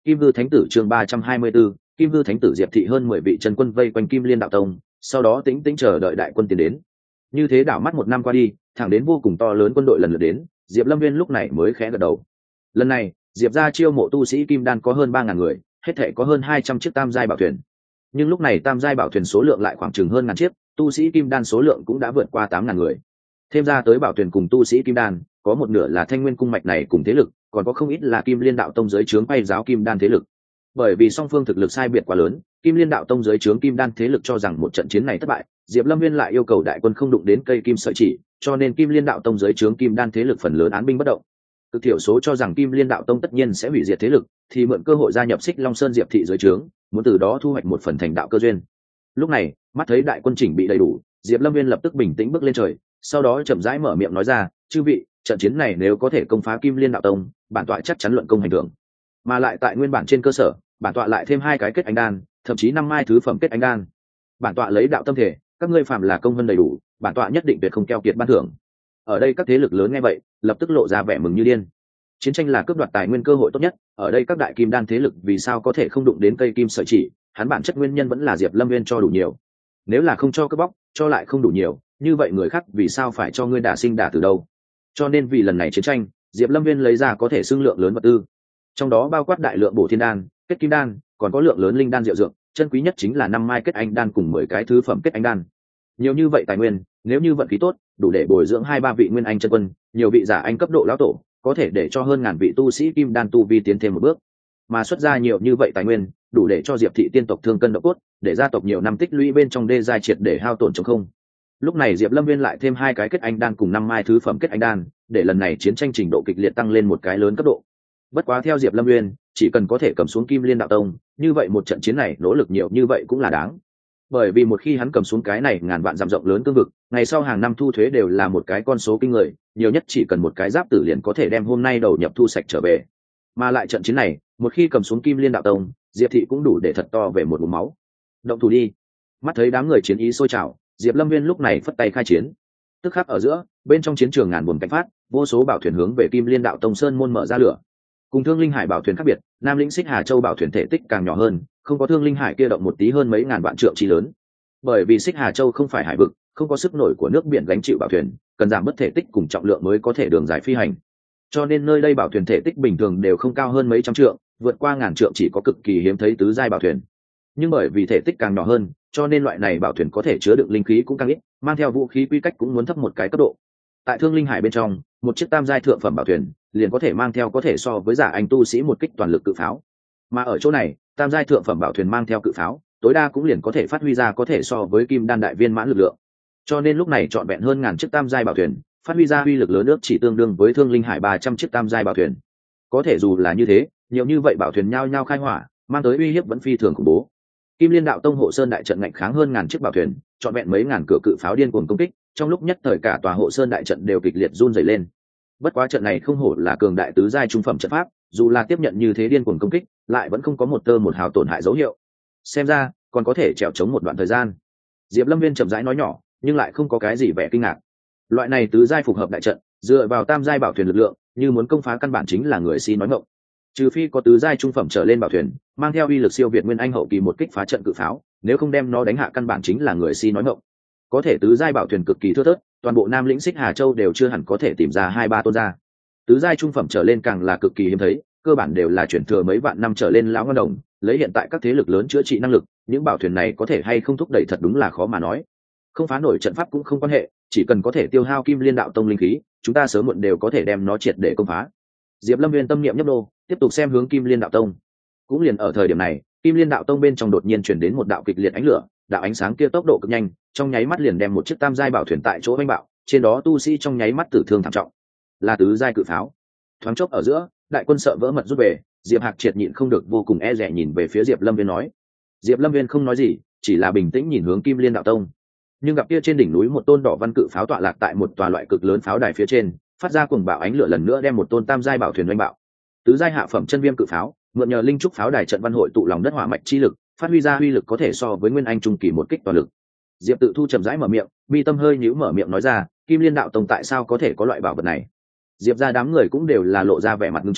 Kim Hư Thánh tử chương 324, Kim Hư Thánh tử Diệp thị hơn 10 vị chân quân vây quanh Kim Liên đạo tông, sau đó tĩnh tĩnh chờ đợi đại quân tiến đến. Như thế đảo mắt một năm qua đi, thẳng đến vô cùng to lớn quân đội lần lượt đến, Diệp Lâm Viên lúc này mới khẽ gật đầu. Lần này, Diệp gia chiêu mộ tu sĩ kim đan có hơn 3000 người, hết thảy có hơn 200 chiếc tam giai bảo thuyền. Nhưng lúc này tam giai bảo thuyền số lượng lại khoảng chừng hơn ngàn chiếc, tu sĩ kim đan số lượng cũng đã vượt qua 8000 người. Thêm ra tới bảo thuyền cùng tu sĩ kim đan, có một nửa là Thanh Nguyên cung mạch này cùng thế lực, còn có không ít là Kim Liên đạo tông dưới trướng bay giáo kim đan thế lực. Bởi vì song phương thực lực sai biệt quá lớn, Kim Liên đạo tông dưới trướng kim đan thế lực cho rằng một trận chiến này thất bại, Diệp Lâm Viên lại yêu cầu đại quân không đụng đến cây kim sợi chỉ, cho nên Kim Liên đạo tông dưới trướng kim đan thế lực phần lớn án binh bất động. Cực thiểu số cho rằng Kim Liên đạo tông tất nhiên sẽ hủy diệt thế lực, thì mượn cơ hội gia nhập Xích Long Sơn Diệp thị dưới trướng, muốn từ đó thu hoạch một phần thành đạo cơ duyên. Lúc này, mắt thấy đại quân chỉnh bị đầy đủ, Diệp Lâm Viên lập tức bình tĩnh bước lên trời, sau đó chậm rãi mở miệng nói ra, chư vị, trận chiến này nếu có thể công phá Kim Liên đạo tông, bản tọa chắc chắn luận công hành thưởng. Mà lại tại nguyên bản trên cơ sở, bản tọa lại thêm 2 cái kết anh đan, thậm chí 5 mai thứ phẩm kết anh đan. Bản tọa lấy đạo tâm thể, các ngươi phàm là công vân đầy đủ, bản tọa nhất định tuyệt không keo kiệt ban thưởng. Ở đây các thế lực lớn nghe vậy, lập tức lộ ra vẻ mừng như điên. Chiến tranh là cướp đoạt tài nguyên cơ hội tốt nhất, ở đây các đại kim đan thế lực vì sao có thể không đụng đến cây kim sợi chỉ, hắn bản chất nguyên nhân vẫn là Diệp Lâm Viên cho đủ nhiều. Nếu là không cho cướp bóc, cho lại không đủ nhiều, như vậy người khác vì sao phải cho ngươi đả sinh đả từ đâu? Cho nên vì lần này chiến tranh, Diệp Lâm Viên lấy ra có thể xưng lượng lớn vật tư, trong đó bao quát đại lượng bổ thiên đan, kết kim đan, còn có lượng lớn linh đan diệu dược, chân quý nhất chính là 5 mai kết anh đan cùng 10 cái thứ phẩm kết anh đan. Nhiều như vậy tài nguyên, nếu như vận khí tốt, đủ để bồi dưỡng 2-3 vị nguyên anh chân quân, nhiều vị giả anh cấp độ lão tổ, có thể để cho hơn ngàn vị tu sĩ kim đan tu vi tiến thêm một bước. Mà xuất ra nhiều như vậy tài nguyên, đủ để cho Diệp thị tiên tộc thương cân độ cốt, để gia tộc nhiều năm tích lũy bên trong đê giai triệt để hao tổn trống không. Lúc này Diệp Lâm Viên lại thêm 2 cái kết anh đan cùng 5 mai thứ phẩm kết anh đan, để lần này chiến tranh trình độ kịch liệt tăng lên một cái lớn cấp độ. Bất quá theo Diệp Lâm Viên, chỉ cần có thể cầm xuống Kim Liên đạo tông, như vậy một trận chiến này nỗ lực nhiều như vậy cũng là đáng. Bởi vì một khi hắn cầm xuống cái này ngàn vạn dặm rộng lớn cương vực, ngày sau hàng năm thu thuế đều là một cái con số kinh người, nhiều nhất chỉ cần một cái giáp tử liền có thể đem hôm nay đầu nhập thu sạch trở về. Mà lại trận chiến này, một khi cầm xuống Kim Liên đạo tông, Diệp thị cũng đủ để thật to về một bụng máu. Động thủ đi. Mắt thấy đám người chiến ý sôi trào, Diệp Lâm Viên lúc này phất tay khai chiến. Tức khắc ở giữa, bên trong chiến trường ngàn buồm cánh phát, vô số bảo thuyền hướng về Kim Liên đạo tông sơn môn mở ra lửa. Cùng Thương Linh Hải bảo thuyền khác biệt, Nam lĩnh Xích Hà Châu bảo thuyền thể tích càng nhỏ hơn, không có Thương Linh Hải kia động một tí hơn mấy ngàn vạn trượng chi lớn. Bởi vì Xích Hà Châu không phải hải vực, không có sức nổi của nước biển gánh chịu bảo thuyền, cần giảm bớt thể tích cùng trọng lượng mới có thể đường dài phi hành. Cho nên nơi đây bảo thuyền thể tích bình thường đều không cao hơn mấy trăm trượng, vượt qua ngàn trượng chỉ có cực kỳ hiếm thấy tứ giai bảo thuyền. Nhưng bởi vì thể tích càng nhỏ hơn, cho nên loại này bảo thuyền có thể chứa đựng linh khí cũng càng ít, mang theo vũ khí quy cách cũng muốn thấp một cái cấp độ. Tại Thương Linh Hải bên trong, một chiếc tam giai thượng phẩm bảo thuyền liền có thể mang theo có thể so với giả anh tu sĩ một kích toàn lực cự pháo. Mà ở chỗ này, tam giai thượng phẩm bảo thuyền mang theo cự pháo, tối đa cũng liền có thể phát huy ra có thể so với kim đan đại viên mãn lực lượng. Cho nên lúc này trọn vẹn hơn ngàn chiếc tam giai bảo thuyền, phát huy ra uy lực lớn ước chỉ tương đương với Thương Linh Hải 300 chiếc tam giai bảo thuyền. Có thể dù là như thế, nhiều như vậy bảo thuyền nhao nhao khai hỏa, mang tới uy hiếp vẫn phi thường khủng bố. Kim Liên đạo tông hộ sơn đại trận ngạnh kháng hơn ngàn chiếc bảo thuyền, trọn vẹn mấy ngàn cửa cự pháo điên cuồng công kích, trong lúc nhất thời cả tòa hộ sơn đại trận đều kịch liệt run rẩy lên. Bất quá trận này không hổ là cường đại tứ giai trung phẩm trận pháp, dù là tiếp nhận như thế điên cuồng công kích, lại vẫn không có một tơ một hào tổn hại dấu hiệu. Xem ra, còn có thể trèo chống một đoạn thời gian. Diệp Lâm Viên chậm rãi nói nhỏ, nhưng lại không có cái gì vẻ kinh ngạc. Loại này tứ giai phục hợp đại trận, dựa vào tam giai bảo thuyền lực lượng, như muốn công phá căn bản chính là người si nói ngọng. Trừ phi có tứ giai trung phẩm trở lên bảo thuyền, mang theo uy lực siêu việt nguyên anh hậu kỳ một kích phá trận cự pháo, nếu không đem nó đánh hạ căn bản chính là người si nói ngọng. Có thể tứ giai bảo thuyền cực kỳ thưa thớt, toàn bộ Nam lĩnh Xích Hà Châu đều chưa hẳn có thể tìm ra 2-3 tôn ra. Tứ giai trung phẩm trở lên càng là cực kỳ hiếm thấy, cơ bản đều là chuyển thừa mấy vạn năm trở lên lão ngân đồng, lấy hiện tại các thế lực lớn chữa trị năng lực, những bảo thuyền này có thể hay không thúc đẩy thật đúng là khó mà nói. Không phá nổi trận pháp cũng không quan hệ, chỉ cần có thể tiêu hao Kim Liên đạo tông linh khí, chúng ta sớm muộn đều có thể đem nó triệt để công phá. Diệp Lâm Viên tâm niệm nhấp đô, tiếp tục xem hướng Kim Liên đạo tông. Cũng liền ở thời điểm này, Kim Liên đạo tông bên trong đột nhiên chuyển đến một đạo kịch liệt ánh lửa, đạo ánh sáng kia tốc độ cực nhanh, trong nháy mắt liền đem một chiếc tam giai bảo thuyền tại chỗ vây bạo, trên đó tu sĩ trong nháy mắt tử thương thảm trọng. Là tứ giai cự pháo. Thoáng chốc ở giữa, đại quân sợ vỡ mật rút về, Diệp Hạc triệt nhịn không được vô cùng e dè nhìn về phía Diệp Lâm Viên nói. Diệp Lâm Viên không nói gì, chỉ là bình tĩnh nhìn hướng Kim Liên đạo tông. Nhưng gặp kia trên đỉnh núi một tôn đỏ văn cự pháo tọa lạc tại một tòa loại cực lớn pháo đài phía trên, phát ra cuồng bạo ánh lửa lần nữa đem một tôn tam giai bảo thuyền đánh bạo. Tứ giai hạ phẩm chân viêm cự pháo, mượn nhờ linh trúc pháo đài trận văn hội tụ lòng đất hỏa mạch chi lực, phát huy ra uy lực có thể so với nguyên anh trung kỳ một kích toàn lực. Diệp Tự Thu chậm rãi mở miệng, mi tâm hơi nhíu mở miệng nói ra, Kim Liên đạo tông tại sao có thể có loại bảo vật này? Diệp gia đám người cũng đều là lộ ra vẻ mặt nghiêm trọng,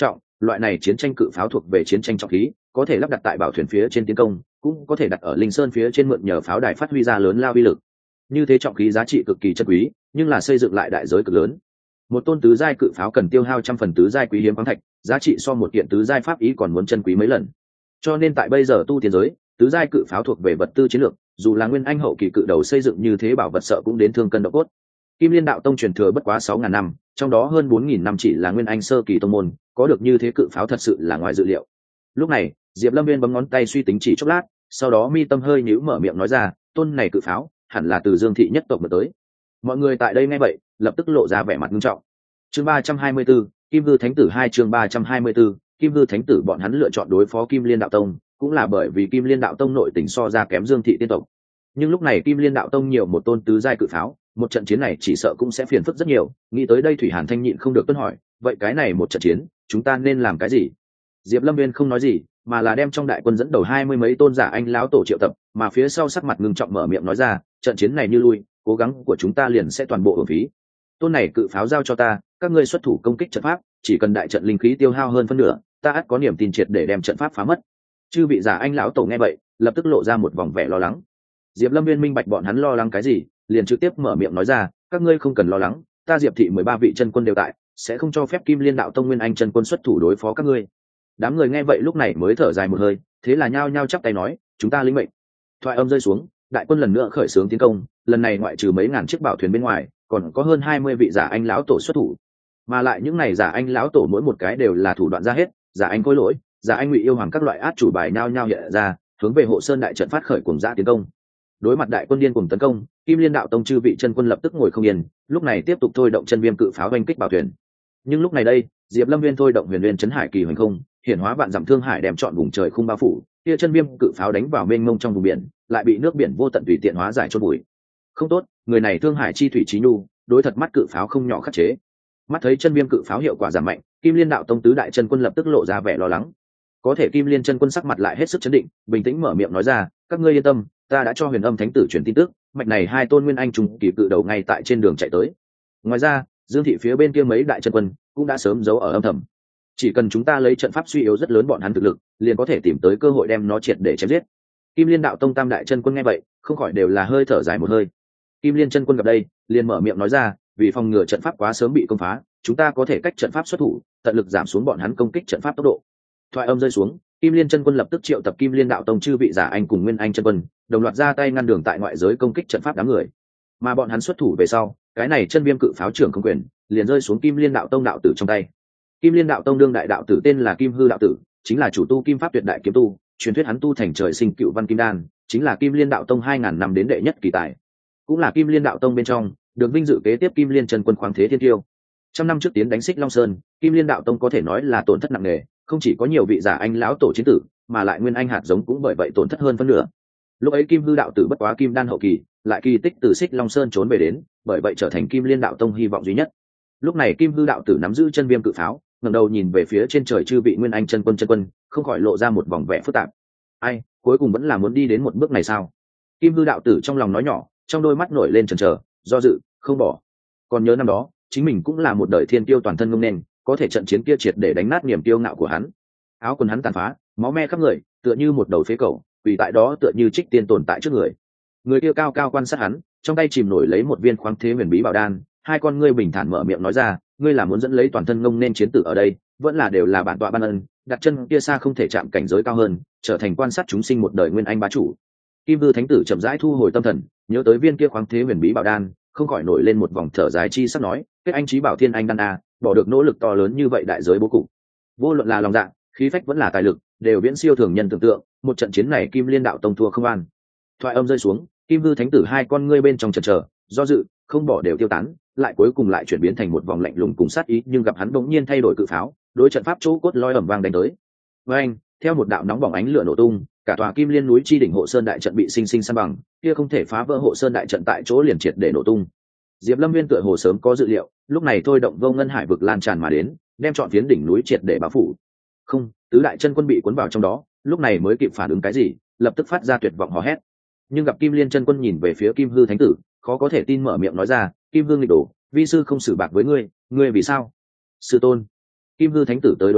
loại này chiến tranh cự pháo thuộc về chiến tranh trọng khí, có thể lắp đặt tại bảo thuyền phía trên tiến công, cũng có thể đặt ở linh sơn phía trên mượn nhờ pháo đài phát huy ra lớn lao uy lực. Như thế trọng khí giá trị cực kỳ chất quý, nhưng là xây dựng lại đại giới cực lớn. Một tôn tứ giai cự pháo cần tiêu hao trăm phần tứ giai quý hiếm khoáng thạch, giá trị so một kiện tứ giai pháp ý còn muốn chân quý mấy lần. Cho nên tại bây giờ tu tiên giới, tứ giai cự pháo thuộc về vật tư chiến lược, dù là nguyên anh hậu kỳ cự đầu xây dựng như thế bảo vật sợ cũng đến thương cân độ cốt. Kim Liên đạo tông truyền thừa bất quá 6.000 năm, trong đó hơn 4.000 năm chỉ là nguyên anh sơ kỳ tông môn, có được như thế cự pháo thật sự là ngoài dự liệu. Lúc này, Diệp Lâm Viên bấm ngón tay suy tính chỉ chốc lát, sau đó mi tâm hơi nhíu mở miệng nói ra, tôn này cự pháo hẳn là từ Dương thị nhất tộc mà tới. Mọi người tại đây nghe vậy, lập tức lộ ra vẻ mặt nghiêm trọng. Chương 324, Kim Vư Thánh tử 2 chương 324, Kim Vư Thánh tử bọn hắn lựa chọn đối phó Kim Liên đạo tông, cũng là bởi vì Kim Liên đạo tông nội tình so ra kém Dương thị tiên tộc. Nhưng lúc này Kim Liên đạo tông nhiều một tôn tứ giai cự pháo, một trận chiến này chỉ sợ cũng sẽ phiền phức rất nhiều. Nghĩ tới đây Thủy Hàn Thanh nhịn không được tuân hỏi, vậy cái này một trận chiến, chúng ta nên làm cái gì? Diệp Lâm Viên không nói gì, mà là đem trong đại quân dẫn đầu 20 mấy tôn giả anh lão tổ triệu tập, mà phía sau sắc mặt ngưng trọng mở miệng nói ra, trận chiến này như lui, cố gắng của chúng ta liền sẽ toàn bộ uổng phí. Tôn này cự pháo giao cho ta, các ngươi xuất thủ công kích trận pháp, chỉ cần đại trận linh khí tiêu hao hơn phân nửa, ta ắt có niềm tin triệt để đem trận pháp phá mất. Chư vị giả anh lão tổ nghe vậy, lập tức lộ ra một vòng vẻ lo lắng. Diệp Lâm Viên minh bạch bọn hắn lo lắng cái gì, liền trực tiếp mở miệng nói ra, các ngươi không cần lo lắng, ta Diệp thị 13 vị chân quân đều tại, sẽ không cho phép Kim Liên đạo tông nguyên anh chân quân xuất thủ đối phó các ngươi. Đám người nghe vậy lúc này mới thở dài một hơi, thế là nhao nhao chắp tay nói, chúng ta lĩnh mệnh. Thoại âm rơi xuống, đại quân lần nữa khởi xướng tiến công, lần này ngoại trừ mấy ngàn chiếc bảo thuyền bên ngoài, còn có hơn 20 vị giả anh lão tổ xuất thủ. Mà lại những này giả anh lão tổ mỗi một cái đều là thủ đoạn ra hết, giả anh khôi lỗi, giả anh ngụy yêu hoàng các loại át chủ bài nhao nhao hiện ra, hướng về hộ sơn đại trận phát khởi cùng dã tiến công. Đối mặt đại quân điên cùng tấn công, Kim Liên đạo tông chư vị chân quân lập tức ngồi không yên, lúc này tiếp tục thôi động chân viêm cự pháo oanh kích bảo thuyền. Nhưng lúc này đây, Diệp Lâm Viên thôi động huyền nguyên chấn hải kỳ hoành không, hiển hóa vạn dặm thương hải đem trọn vùng trời khung bao phủ, kia chân viêm cự pháo đánh vào mênh mông trong vùng biển, lại bị nước biển vô tận tùy tiện hóa giải chôn bụi. Không tốt, người này thương hải chi thủy chí nhu, đối thật mắt cự pháo không nhỏ khắc chế. Mắt thấy chân viêm cự pháo hiệu quả giảm mạnh, Kim Liên đạo tông tứ đại chân quân lập tức lộ ra vẻ lo lắng. Có thể Kim Liên chân quân sắc mặt lại hết sức chấn định, bình tĩnh mở miệng nói ra, các ngươi yên tâm, ta đã cho Huyền Âm Thánh tử truyền tin tức, mạch này hai tôn nguyên anh trùng kỳ cự đầu ngay tại trên đường chạy tới. Ngoài ra, Dương thị phía bên kia mấy đại chân quân cũng đã sớm giấu ở âm thầm. Chỉ cần chúng ta lấy trận pháp suy yếu rất lớn bọn hắn thực lực, liền có thể tìm tới cơ hội đem nó triệt để chém giết. Kim Liên đạo tông tam đại chân quân nghe vậy, không khỏi đều là hơi thở dài một hơi. Kim Liên chân quân gặp đây, liền mở miệng nói ra, vì phòng ngừa trận pháp quá sớm bị công phá, chúng ta có thể cách trận pháp xuất thủ, tận lực giảm xuống bọn hắn công kích trận pháp tốc độ. Thoại âm rơi xuống, Kim Liên chân quân lập tức triệu tập Kim Liên đạo tông chư vị giả anh cùng nguyên anh chân quân, đồng loạt ra tay ngăn đường tại ngoại giới công kích trận pháp đám người. Mà bọn hắn xuất thủ về sau, cái này chân viêm cự pháo trưởng không quyền, liền rơi xuống Kim Liên đạo tông đạo tử trong tay. Kim Liên đạo tông đương đại đạo tử tên là Kim Hư đạo tử, chính là chủ tu kim pháp tuyệt đại kiếm tu, truyền thuyết hắn tu thành trời sinh cựu văn kim đan, chính là Kim Liên đạo tông 2000 năm đến đệ nhất kỳ tài. Cũng là Kim Liên đạo tông bên trong, được vinh dự kế tiếp Kim Liên chân quân khoáng thế thiên tiêu. Trăm năm trước tiến đánh Xích Long Sơn, Kim Liên đạo tông có thể nói là tổn thất nặng nề, không chỉ có nhiều vị giả anh lão tổ chiến tử, mà lại nguyên anh hạt giống cũng bởi vậy tổn thất hơn phân nửa. Lúc ấy Kim Hư đạo tử bất quá kim đan hậu kỳ, lại kỳ tích từ Xích Long Sơn trốn về đến, bởi vậy trở thành Kim Liên đạo tông hy vọng duy nhất. Lúc này Kim Hư đạo tử nắm giữ chân viêm cự pháo, ngẩng đầu nhìn về phía trên trời chư vị nguyên anh chân quân, không khỏi lộ ra một vòng vẻ phức tạp. Ai, cuối cùng vẫn là muốn đi đến một bước này sao? Kim Hư đạo tử trong lòng nói nhỏ, trong đôi mắt nổi lên chần chờ, do dự, không bỏ. Còn nhớ năm đó, chính mình cũng là một đời thiên tiêu toàn thân ngông nên, có thể trận chiến kia triệt để đánh nát niềm kiêu ngạo của hắn. Áo quần hắn tàn phá, máu me khắp người, tựa như một đầu phế cẩu, quỳ tại đó tựa như trích tiên tồn tại trước người. Người kia cao cao quan sát hắn, trong tay chìm nổi lấy một viên khoáng thế huyền bí bảo đan, hai con ngươi bình thản mở miệng nói ra, ngươi là muốn dẫn lấy toàn thân ngông nên chiến tử ở đây, vẫn là đều là bản tọa ban ân, đặt chân kia xa không thể chạm cảnh giới cao hơn, trở thành quan sát chúng sinh một đời nguyên anh bá chủ. Kim Vư Thánh tử chậm rãi thu hồi tâm thần, nhớ tới viên kia khoáng thế huyền bí bảo đan, không khỏi nổi lên một vòng thở dài chi sắc nói, kết anh chí bảo thiên anh đan a, bỏ được nỗ lực to lớn như vậy đại giới bố cục. Vô luận là lòng dạ, khí phách vẫn là tài lực, đều viễn siêu thường nhân tưởng tượng, một trận chiến này Kim Liên đạo tông thua không an. Thoại âm rơi xuống, Kim Vư Thánh tử hai con ngươi bên trong chần chờ, do dự, không bỏ đều tiêu tán, lại cuối cùng lại chuyển biến thành một vòng lạnh lùng cùng sát ý, nhưng gặp hắn bỗng nhiên thay đổi cự pháo, đối trận pháp chỗ cốt loi ầm vang đánh tới. Với anh, theo một đạo nóng bỏng ánh lửa nổ tung, cả tòa Kim Liên núi chi đỉnh hộ sơn đại trận bị sinh sinh san bằng, kia không thể phá vỡ hộ sơn đại trận tại chỗ liền triệt để nổ tung. Diệp Lâm Viên tựa hồ sớm có dự liệu, lúc này thôi động vô ngân hải vực lan tràn mà đến, đem trọn phiến đỉnh núi triệt để bao phủ. Không, tứ đại chân quân bị cuốn vào trong đó, lúc này mới kịp phản ứng cái gì, lập tức phát ra tuyệt vọng hò hét. Nhưng gặp Kim Liên chân quân nhìn về phía Kim Hư Thánh tử, khó có thể tin mở miệng nói ra, Kim Vương nghịch đồ, vi sư không xử bạc với ngươi, ngươi vì sao? Sư tôn. Kim Hư Thánh tử tới đối mặt,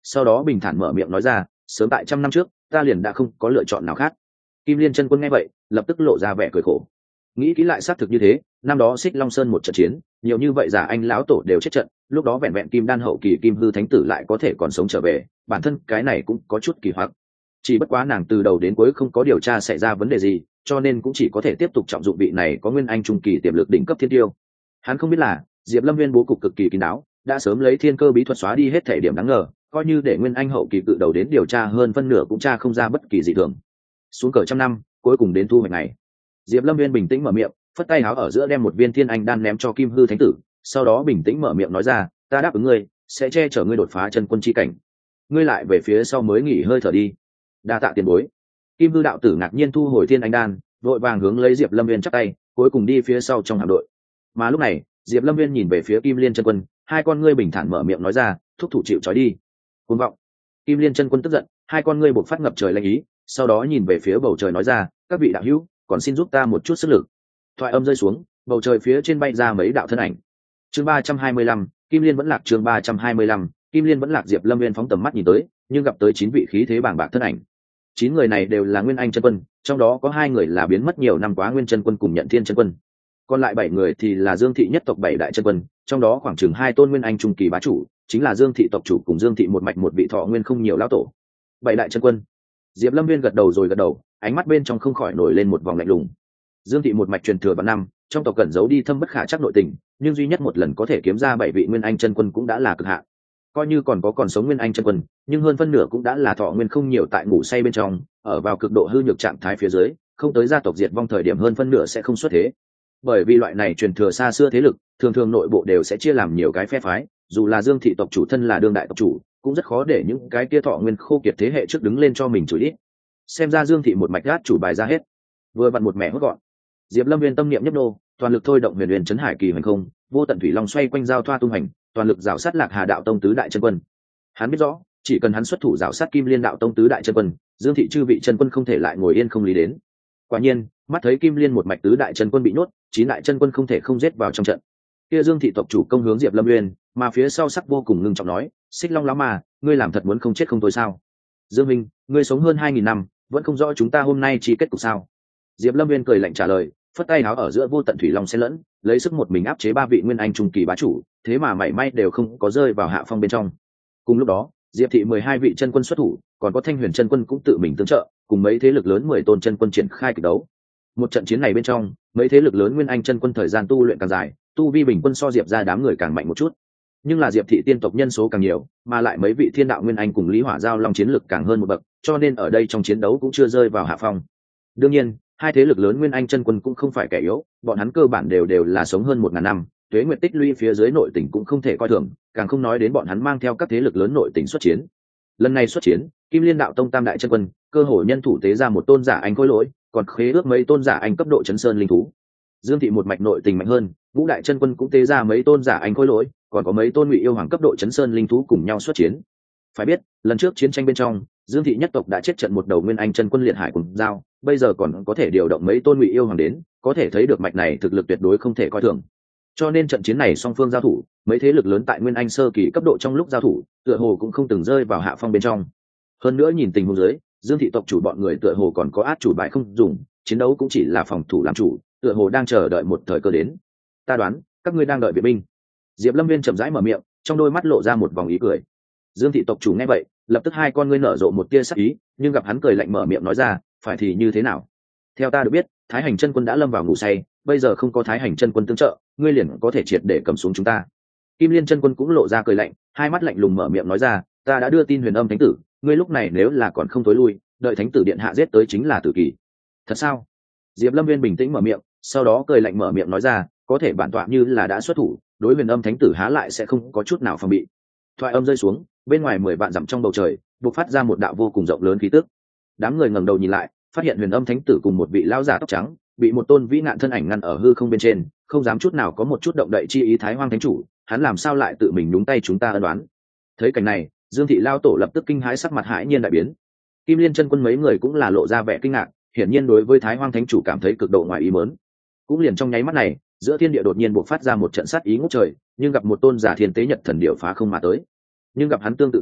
sau đó bình thản mở miệng nói ra, sớm tại 100 năm trước ta liền đã không có lựa chọn nào khác. Kim Liên chân quân nghe vậy lập tức lộ ra vẻ cười khổ. Nghĩ kỹ lại xác thực như thế, năm đó Xích Long Sơn một trận chiến, nhiều như vậy giả anh lão tổ đều chết trận, lúc đó vẹn vẹn kim đan hậu kỳ kim hư thánh tử lại có thể còn sống trở về, bản thân cái này cũng có chút kỳ hoặc. Chỉ bất quá nàng từ đầu đến cuối không có điều tra xảy ra vấn đề gì, cho nên cũng chỉ có thể tiếp tục trọng dụng vị này có nguyên anh trung kỳ tiềm lực đỉnh cấp thiên tiêu. Hắn không biết là Diệp Lâm Viên bố cục cực kỳ kín đáo, đã sớm lấy thiên cơ bí thuật xóa đi hết thể điểm đáng ngờ, coi như để nguyên anh hậu kỳ cự đầu đến điều tra hơn phân nửa cũng tra không ra bất kỳ gì thường. Xuống cờ 100 năm, cuối cùng đến thu hoạch này. Diệp Lâm Viên bình tĩnh mở miệng, phất tay áo ở giữa đem một viên thiên anh đan ném cho Kim Hư Thánh tử, sau đó bình tĩnh mở miệng nói ra, ta đáp ứng ngươi, sẽ che chở ngươi đột phá chân quân chi cảnh. Ngươi lại về phía sau mới nghỉ hơi thở đi. Đa tạ tiền bối. Kim Hư đạo tử ngạc nhiên thu hồi thiên anh đan, vội vàng hướng lấy Diệp Lâm Viên chắp tay, cuối cùng đi phía sau trong hạm đội. Mà lúc này, Diệp Lâm Viên nhìn về phía Kim Liên chân quân, hai con ngươi bình thản mở miệng nói ra, thúc thủ chịu trói đi. Cuồng vọng. Kim Liên chân quân tức giận, hai con ngươi bộc phát ngập trời lanh ý, sau đó nhìn về phía bầu trời nói ra, các vị đạo hữu, còn xin giúp ta một chút sức lực. Thoại âm rơi xuống, bầu trời phía trên bay ra mấy đạo thân ảnh. Chương 325, Kim Liên vẫn lạc. Chương 325, Kim Liên vẫn lạc. Diệp Lâm Viên phóng tầm mắt nhìn tới, nhưng gặp tới 9 vị khí thế bàng bạc thân ảnh. 9 người này đều là nguyên anh chân quân, trong đó có 2 người là biến mất nhiều năm quá nguyên chân quân cùng nhận thiên chân quân. Còn lại 7 người thì là Dương thị nhất tộc 7 đại chân quân, trong đó khoảng chừng 2 tôn nguyên anh trung kỳ bá chủ, chính là Dương thị tộc chủ cùng Dương thị một mạch một vị thọ nguyên không nhiều lão tổ. 7 đại chân quân. Diệp Lâm Viên gật đầu rồi gật đầu, ánh mắt bên trong không khỏi nổi lên một vòng lạnh lùng. Dương thị một mạch truyền thừa vạn năm, trong tộc cẩn giấu đi thâm bất khả chắc nội tình, nhưng duy nhất một lần có thể kiếm ra 7 vị nguyên anh chân quân cũng đã là cực hạn. Coi như còn sống nguyên anh chân quân, nhưng hơn phân nửa cũng đã là thọ nguyên không nhiều tại ngủ say bên trong, ở vào cực độ hư nhược trạng thái phía dưới, không tới gia tộc diệt vong thời điểm hơn phân nửa sẽ không xuất thế. Bởi vì loại này truyền thừa xa xưa thế lực, thường thường nội bộ đều sẽ chia làm nhiều cái phe phái, dù là Dương thị tộc chủ thân là đương đại tộc chủ, cũng rất khó để những cái kia thọ nguyên khô kiệt thế hệ trước đứng lên cho mình chửi đít. Xem ra Dương thị một mạch gác chủ bài ra hết, vừa vặn một mẻ hốt gọn. Diệp Lâm Viên tâm niệm nhấp nô, toàn lực thôi động huyền huyền chấn hải kỳ hoành không, vô tận thủy long xoay quanh giao thoa tung hành, toàn lực rào sát Lạc Hà đạo tông tứ đại chân quân. Hắn biết rõ, chỉ cần hắn xuất thủ rào sát Kim Liên đạo tông tứ đại chân quân, Dương thị chư vị chân quân không thể lại ngồi yên không lý đến. Quả nhiên, mắt thấy Kim Liên một mạch tứ đại chân quân bị nhốt, 9 đại chân quân không thể không giết vào trong trận. Kia Dương thị tộc chủ công hướng Diệp Lâm Nguyên, mà phía sau sắc vô cùng ngưng trọng nói, Xích Long lão mà, ngươi làm thật muốn không chết không thôi sao? Dương Minh, ngươi sống hơn 2000 năm, vẫn không rõ chúng ta hôm nay chỉ kết cục sao? Diệp Lâm Nguyên cười lạnh trả lời, phất tay áo ở giữa vô tận thủy long xen lẫn, lấy sức một mình áp chế 3 vị nguyên anh trung kỳ bá chủ, thế mà mảy may đều không có rơi vào hạ phong bên trong. Cùng lúc đó, Diệp thị 12 vị chân quân xuất thủ, còn có Thanh Huyền chân quân cũng tự mình tương trợ, cùng mấy thế lực lớn 10 tôn chân quân triển khai kịch đấu. Một trận chiến này bên trong, mấy thế lực lớn nguyên anh chân quân thời gian tu luyện càng dài, tu vi bình quân so Diệp ra đám người càng mạnh một chút. Nhưng là Diệp thị tiên tộc nhân số càng nhiều, mà lại mấy vị thiên đạo nguyên anh cùng Lý Hỏa giao long chiến lực càng hơn một bậc, cho nên ở đây trong chiến đấu cũng chưa rơi vào hạ phong. Đương nhiên, hai thế lực lớn nguyên anh chân quân cũng không phải kẻ yếu, bọn hắn cơ bản đều là sống hơn 1000 năm, tuế nguyệt tích lũy phía dưới nội tình cũng không thể coi thường, càng không nói đến bọn hắn mang theo các thế lực lớn nội tình xuất chiến. Lần này xuất chiến, Kim Liên đạo tông tam đại chân quân, cơ hội nhân thủ tế ra một tôn giả anh khối lỗi, còn khế ước mấy tôn giả anh cấp độ chấn sơn linh thú. Dương thị một mạch nội tình mạnh hơn, ngũ đại chân quân cũng tế ra mấy tôn giả anh khối lỗi, còn có mấy tôn ngụy yêu hoàng cấp độ chấn sơn linh thú cùng nhau xuất chiến. Phải biết, lần trước chiến tranh bên trong, Dương thị nhất tộc đã chết trận một đầu nguyên anh chân quân liệt hải cùng giao, bây giờ còn có thể điều động mấy tôn ngụy yêu hoàng đến, có thể thấy được mạch này thực lực tuyệt đối không thể coi thường. Cho nên trận chiến này song phương giao thủ, mấy thế lực lớn tại nguyên anh sơ kỳ cấp độ trong lúc giao thủ, tựa hồ cũng không từng rơi vào hạ phong bên trong. Hơn nữa nhìn tình huống dưới, Dương thị tộc chủ bọn người tựa hồ còn có át chủ bài không dùng, chiến đấu cũng chỉ là phòng thủ làm chủ, tựa hồ đang chờ đợi một thời cơ đến. Ta đoán, các ngươi đang đợi viện binh. Diệp Lâm Viên chậm rãi mở miệng, trong đôi mắt lộ ra một vòng ý cười. Dương thị tộc chủ nghe vậy, lập tức hai con ngươi nở rộ một tia sắc ý, nhưng gặp hắn cười lạnh mở miệng nói ra, phải thì như thế nào? Theo ta được biết, Thái Hành chân quân đã lâm vào ngủ say, bây giờ không có Thái Hành chân quân tương trợ, ngươi liền có thể triệt để cầm xuống chúng ta. Kim Liên chân quân cũng lộ ra cười lạnh, hai mắt lạnh lùng mở miệng nói ra, ta đã đưa tin Huyền Âm thánh tử, ngươi lúc này nếu là còn không tối lui, đợi thánh tử điện hạ giết tới chính là tử kỳ. Thật sao? Diệp Lâm Viên bình tĩnh mở miệng, sau đó cười lạnh mở miệng nói ra, có thể bản tọa như là đã xuất thủ, đối Huyền Âm thánh tử há lại sẽ không có chút nào phòng bị. Thoại âm rơi xuống, bên ngoài 10 vạn dặm trong bầu trời, bộc phát ra một đạo vô cùng rộng lớn khí tức. Đám người ngẩng đầu nhìn lại, phát hiện Huyền Âm thánh tử cùng một vị lão giả tóc trắng, bị một tôn vĩ nạn thân ảnh ngăn ở hư không bên trên, không dám chút nào có một chút động đậy chi ý. Thái Hoang thánh chủ, hắn làm sao lại tự mình nhúng tay chúng ta ân đoán? Thấy cảnh này, Dương thị lao tổ lập tức kinh hãi, sắc mặt hãi nhiên đại biến. Kim Liên chân quân mấy người cũng là lộ ra vẻ kinh ngạc, hiển nhiên đối với Thái Hoang thánh chủ cảm thấy cực độ ngoài ý muốn. Cũng liền trong nháy mắt này, giữa thiên địa đột nhiên bộc phát ra một trận sát ý ngút trời, nhưng gặp một tôn giả thiên tế nhật thần điệu phá không mà tới. Nhưng gặp hắn tương tự gà,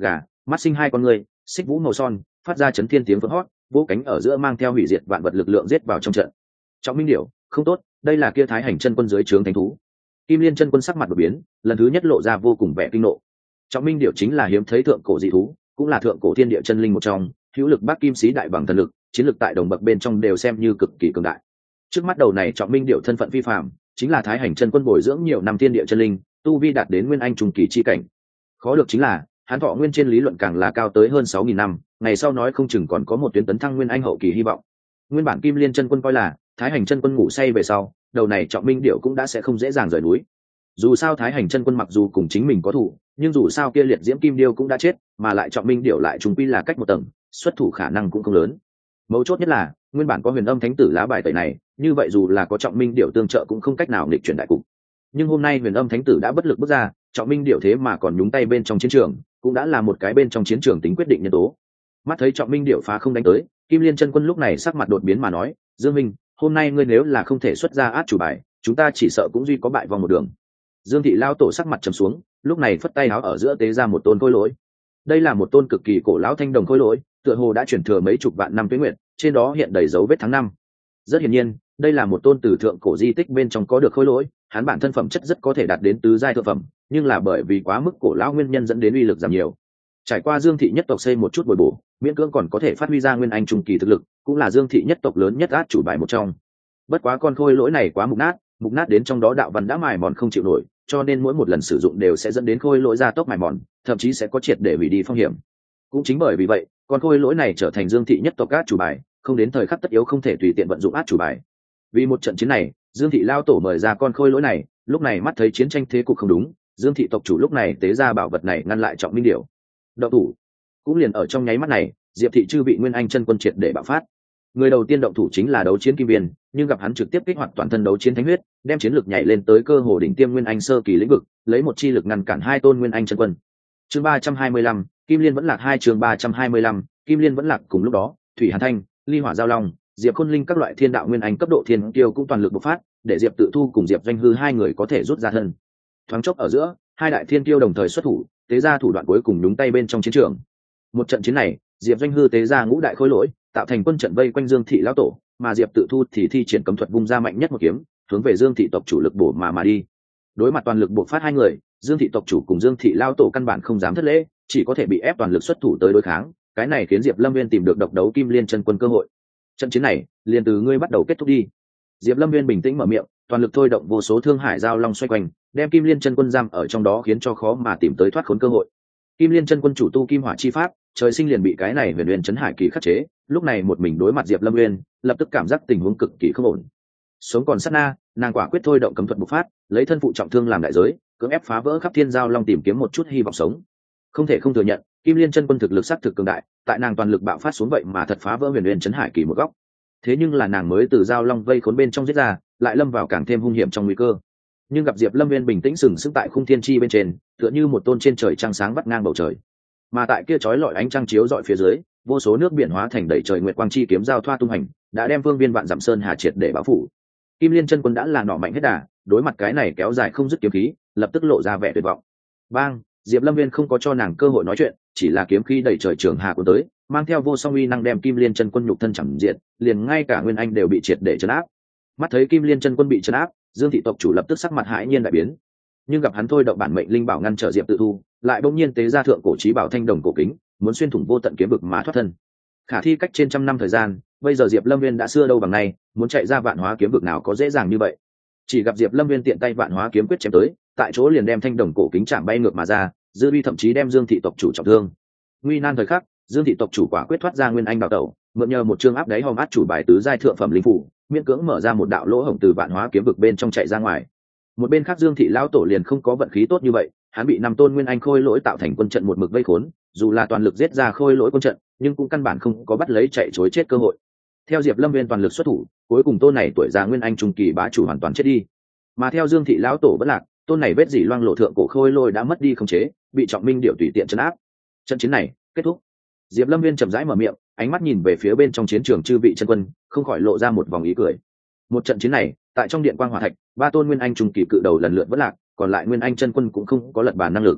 mắt sinh hai con người, xích vũ màu son, phát ra chấn thiên tiếng vỡ hót, vỗ cánh ở giữa mang theo hủy diệt vạn vật lực lượng giết vào trong trận. Trọng Minh Điểu, không tốt, đây là kia Thái Hành chân quân dưới trướng thánh thú. Kim Liên chân quân sắc mặt đột biến, lần thứ nhất lộ ra vô cùng vẻ kinh nộ. Trọng Minh Điểu chính là hiếm thấy thượng cổ dị thú, cũng là thượng cổ thiên địa chân linh một trong, hữu lực bác kim sĩ đại bằng thần lực, chiến lực tại đồng bậc bên trong đều xem như cực kỳ cường đại. Trước mắt đầu này Trọng Minh Điểu thân phận phi phàm, chính là Thái Hành chân quân bồi dưỡng nhiều năm thiên địa chân linh, tu vi đạt đến nguyên anh trung kỳ chi cảnh. Khó được chính là, hắn thọ nguyên trên lý luận càng là cao tới hơn 6000 năm, ngày sau nói không chừng còn có một tuyến tấn thăng nguyên anh hậu kỳ hy vọng. Nguyên bản Kim Liên chân quân coi là, Thái Hành chân quân ngủ say về sau, đầu này Trọng Minh Điểu cũng đã sẽ không dễ dàng rời núi. Dù sao Thái Hành chân quân mặc dù cùng chính mình có thủ, nhưng dù sao kia liệt diễm kim điêu cũng đã chết, mà lại Trọng Minh Điểu lại trùng quy là cách một tầng, xuất thủ khả năng cũng không lớn. Mấu chốt nhất là, nguyên bản có Huyền Âm Thánh Tử lá bài tẩy này, như vậy dù là có Trọng Minh Điểu tương trợ cũng không cách nào nghịch chuyển đại cục. Nhưng hôm nay Huyền Âm Thánh Tử đã bất lực bước ra, Trọng Minh Điểu thế mà còn nhúng tay bên trong chiến trường, cũng đã là một cái bên trong chiến trường tính quyết định nhân tố. Mắt thấy Trọng Minh Điểu phá không đánh tới, Kim Liên chân quân lúc này sắc mặt đột biến mà nói, Dương Minh, hôm nay ngươi nếu là không thể xuất ra át chủ bài, chúng ta chỉ sợ cũng duy có bại vòng một đường. Dương thị lao tổ sắc mặt trầm xuống, lúc này phất tay áo ở giữa tế ra một tôn khôi lỗi. Đây là một tôn cực kỳ cổ lão thanh đồng khôi lỗi, tựa hồ đã chuyển thừa mấy chục vạn năm tuế nguyệt, trên đó hiện đầy dấu vết tháng năm. Rất hiển nhiên, đây là một tôn từ thượng cổ di tích bên trong có được khôi lỗi, hắn bản thân phẩm chất rất có thể đạt đến tứ giai thượng phẩm, nhưng là bởi vì quá mức cổ lão nguyên nhân dẫn đến uy lực giảm nhiều. Trải qua Dương thị nhất tộc xây một chút bồi bổ, miễn cưỡng còn có thể phát huy ra nguyên anh trung kỳ thực lực, cũng là Dương thị nhất tộc lớn nhất át chủ bài một trong. Bất quá con khôi lỗi này quá mục nát đến trong đó đạo văn đã mài mòn không chịu nổi, cho nên mỗi một lần sử dụng đều sẽ dẫn đến khôi lỗi gia tốc mài mòn, thậm chí sẽ có triệt để hủy đi phong hiểm. Cũng chính bởi vì vậy, con khôi lỗi này trở thành Dương thị nhất tộc át chủ bài, không đến thời khắc tất yếu không thể tùy tiện vận dụng át chủ bài. Vì một trận chiến này, Dương thị lao tổ mời ra con khôi lỗi này, lúc này mắt thấy chiến tranh thế cục không đúng, Dương thị tộc chủ lúc này tế ra bảo vật này ngăn lại Trọng Minh Điểu. Động thủ. Cũng liền ở trong nháy mắt này, Diệp thị chư vị nguyên anh chân quân triệt để bạo phát. Người đầu tiên động thủ chính là Đấu Chiến Kim Viên, nhưng gặp hắn trực tiếp kích hoạt toàn thân đấu chiến thánh huyết, đem chiến lực nhảy lên tới cơ hồ đỉnh tiêm nguyên anh sơ kỳ lĩnh vực, lấy một chi lực ngăn cản hai tôn nguyên anh chân quân. Chương 325, Kim Liên vẫn lạc hai chương 325, Kim Liên vẫn lạc cùng lúc đó, Thủy Hàn Thanh, Ly Hỏa Giao Long, Diệp Khôn Linh các loại thiên đạo nguyên anh cấp độ thiên kiêu cũng toàn lực bộc phát, để Diệp Tự Thu cùng Diệp Doanh Hư hai người có thể rút ra thân. Thoáng chốc ở giữa, hai đại thiên kiêu đồng thời xuất thủ, tế ra thủ đoạn cuối cùng đúng tay bên trong chiến trường. Một trận chiến này, Diệp Doanh Hư tế ra ngũ đại khối lỗi, tạo thành quân trận vây quanh Dương thị lão tổ, mà Diệp Tự Thu thì thi triển cấm thuật vung ra mạnh nhất một kiếm, hướng về Dương thị tộc chủ lực bổ mà đi. Đối mặt toàn lực bộc phát hai người, Dương thị tộc chủ cùng Dương thị lão tổ căn bản không dám thất lễ, chỉ có thể bị ép toàn lực xuất thủ tới đối kháng, cái này khiến Diệp Lâm Nguyên tìm được độc đấu Kim Liên chân quân cơ hội. Trận chiến này, liền từ ngươi bắt đầu kết thúc đi. Diệp Lâm Nguyên bình tĩnh mở miệng, toàn lực thôi động vô số thương hải giao long xoay quanh, đem Kim Liên chân quân giam ở trong đó khiến cho khó mà tìm tới thoát khốn cơ hội. Kim Liên chân quân chủ tu kim hỏa chi pháp, trời sinh liền bị cái này huyền huyền chấn hải kỳ khắc chế, lúc này một mình đối mặt Diệp Lâm Nguyên, lập tức cảm giác tình huống cực kỳ không ổn. Sống còn sát na, nàng quả quyết thôi động cấm thuật bộc phát, lấy thân phụ trọng thương làm đại giới, cưỡng ép phá vỡ khắp thiên giao long tìm kiếm một chút hy vọng sống. Không thể không thừa nhận, Kim Liên chân quân thực lực sát thực cường đại, tại nàng toàn lực bạo phát xuống vậy mà thật phá vỡ huyền huyền chấn hải kỳ một góc. Thế nhưng là nàng mới từ giao long vây khốn bên trong giết ra, lại lâm vào càng thêm hung hiểm trong nguy cơ. Nhưng gặp Diệp Lâm Nguyên bình tĩnh sừng sững tại khung thiên chi bên trên, tựa như một tôn trên trời trăng sáng vắt ngang bầu trời. Mà tại kia chói lọi ánh trăng chiếu rọi phía dưới, vô số nước biển hóa thành đầy trời nguyệt quang chi kiếm giao thoa tung hành, đã đem phương viên vạn dặm sơn hà triệt để bao phủ. Kim Liên chân quân đã là nỏ mạnh hết đà, đối mặt cái này kéo dài không dứt kiếm khí, lập tức lộ ra vẻ tuyệt vọng. Bang, Diệp Lâm Nguyên không có cho nàng cơ hội nói chuyện, chỉ là kiếm khí đầy trời trường hà cuốn tới, mang theo vô song uy năng đem Kim Liên chân quân nhục thân chẳng diệt, liền ngay cả nguyên anh đều bị triệt để trấn áp. Mắt thấy Kim Liên chân quân bị trấn áp, Dương thị tộc chủ lập tức sắc mặt hãi nhiên đại biến. Nhưng gặp hắn thôi động bản mệnh linh bảo ngăn trở Diệp Tự Thu, lại bỗng nhiên tế ra thượng cổ chí bảo thanh đồng cổ kính, muốn xuyên thủng vô tận kiếm vực mà thoát thân. Khả thi cách trên trăm năm thời gian, bây giờ Diệp Lâm Nguyên đã xưa đâu bằng nay, muốn chạy ra vạn hóa kiếm vực nào có dễ dàng như vậy. Chỉ gặp Diệp Lâm Nguyên tiện tay vạn hóa kiếm quyết chém tới, tại chỗ liền đem thanh đồng cổ kính chạm bay ngược mà ra, dư uy thậm chí đem Dương thị tộc chủ trọng thương. Nguy nan thời khắc, Dương thị tộc chủ quả quyết thoát ra nguyên anh đào tẩu, mượn nhờ một chương áp đáy hòm át chủ bài tứ giai thượng phẩm linh phủ, miễn cưỡng mở ra một đạo lỗ hổng từ vạn hóa kiếm vực bên trong chạy ra ngoài. Một bên khác Dương thị lão tổ liền không có vận khí tốt như vậy, hắn bị năm tôn nguyên anh khôi lỗi tạo thành quân trận một mực vây khốn, dù là toàn lực giết ra khôi lỗi quân trận, nhưng cũng căn bản không có bắt lấy chạy trối chết cơ hội. Theo Diệp Lâm Nguyên toàn lực xuất thủ, cuối cùng tôn này tuổi già nguyên anh trung kỳ bá chủ hoàn toàn chết đi. Mà theo Dương thị lão tổ vẫn lạc, tôn này vết dỉ loang lộ thượng cổ khôi lỗi đã mất đi khống chế, bị Trọng Minh điệu tùy tiện trấn áp. Trận chiến này kết thúc. Diệp Lâm Nguyên chậm rãi mở miệng, ánh mắt nhìn về phía bên trong chiến trường chư vị chân quân, không khỏi lộ ra một vòng ý cười. Một trận chiến này, tại trong điện quang hỏa thạch, ba tôn nguyên anh trung kỳ cự đầu lần lượt vẫn lạc, còn lại nguyên anh chân quân cũng không có lật bàn năng lực.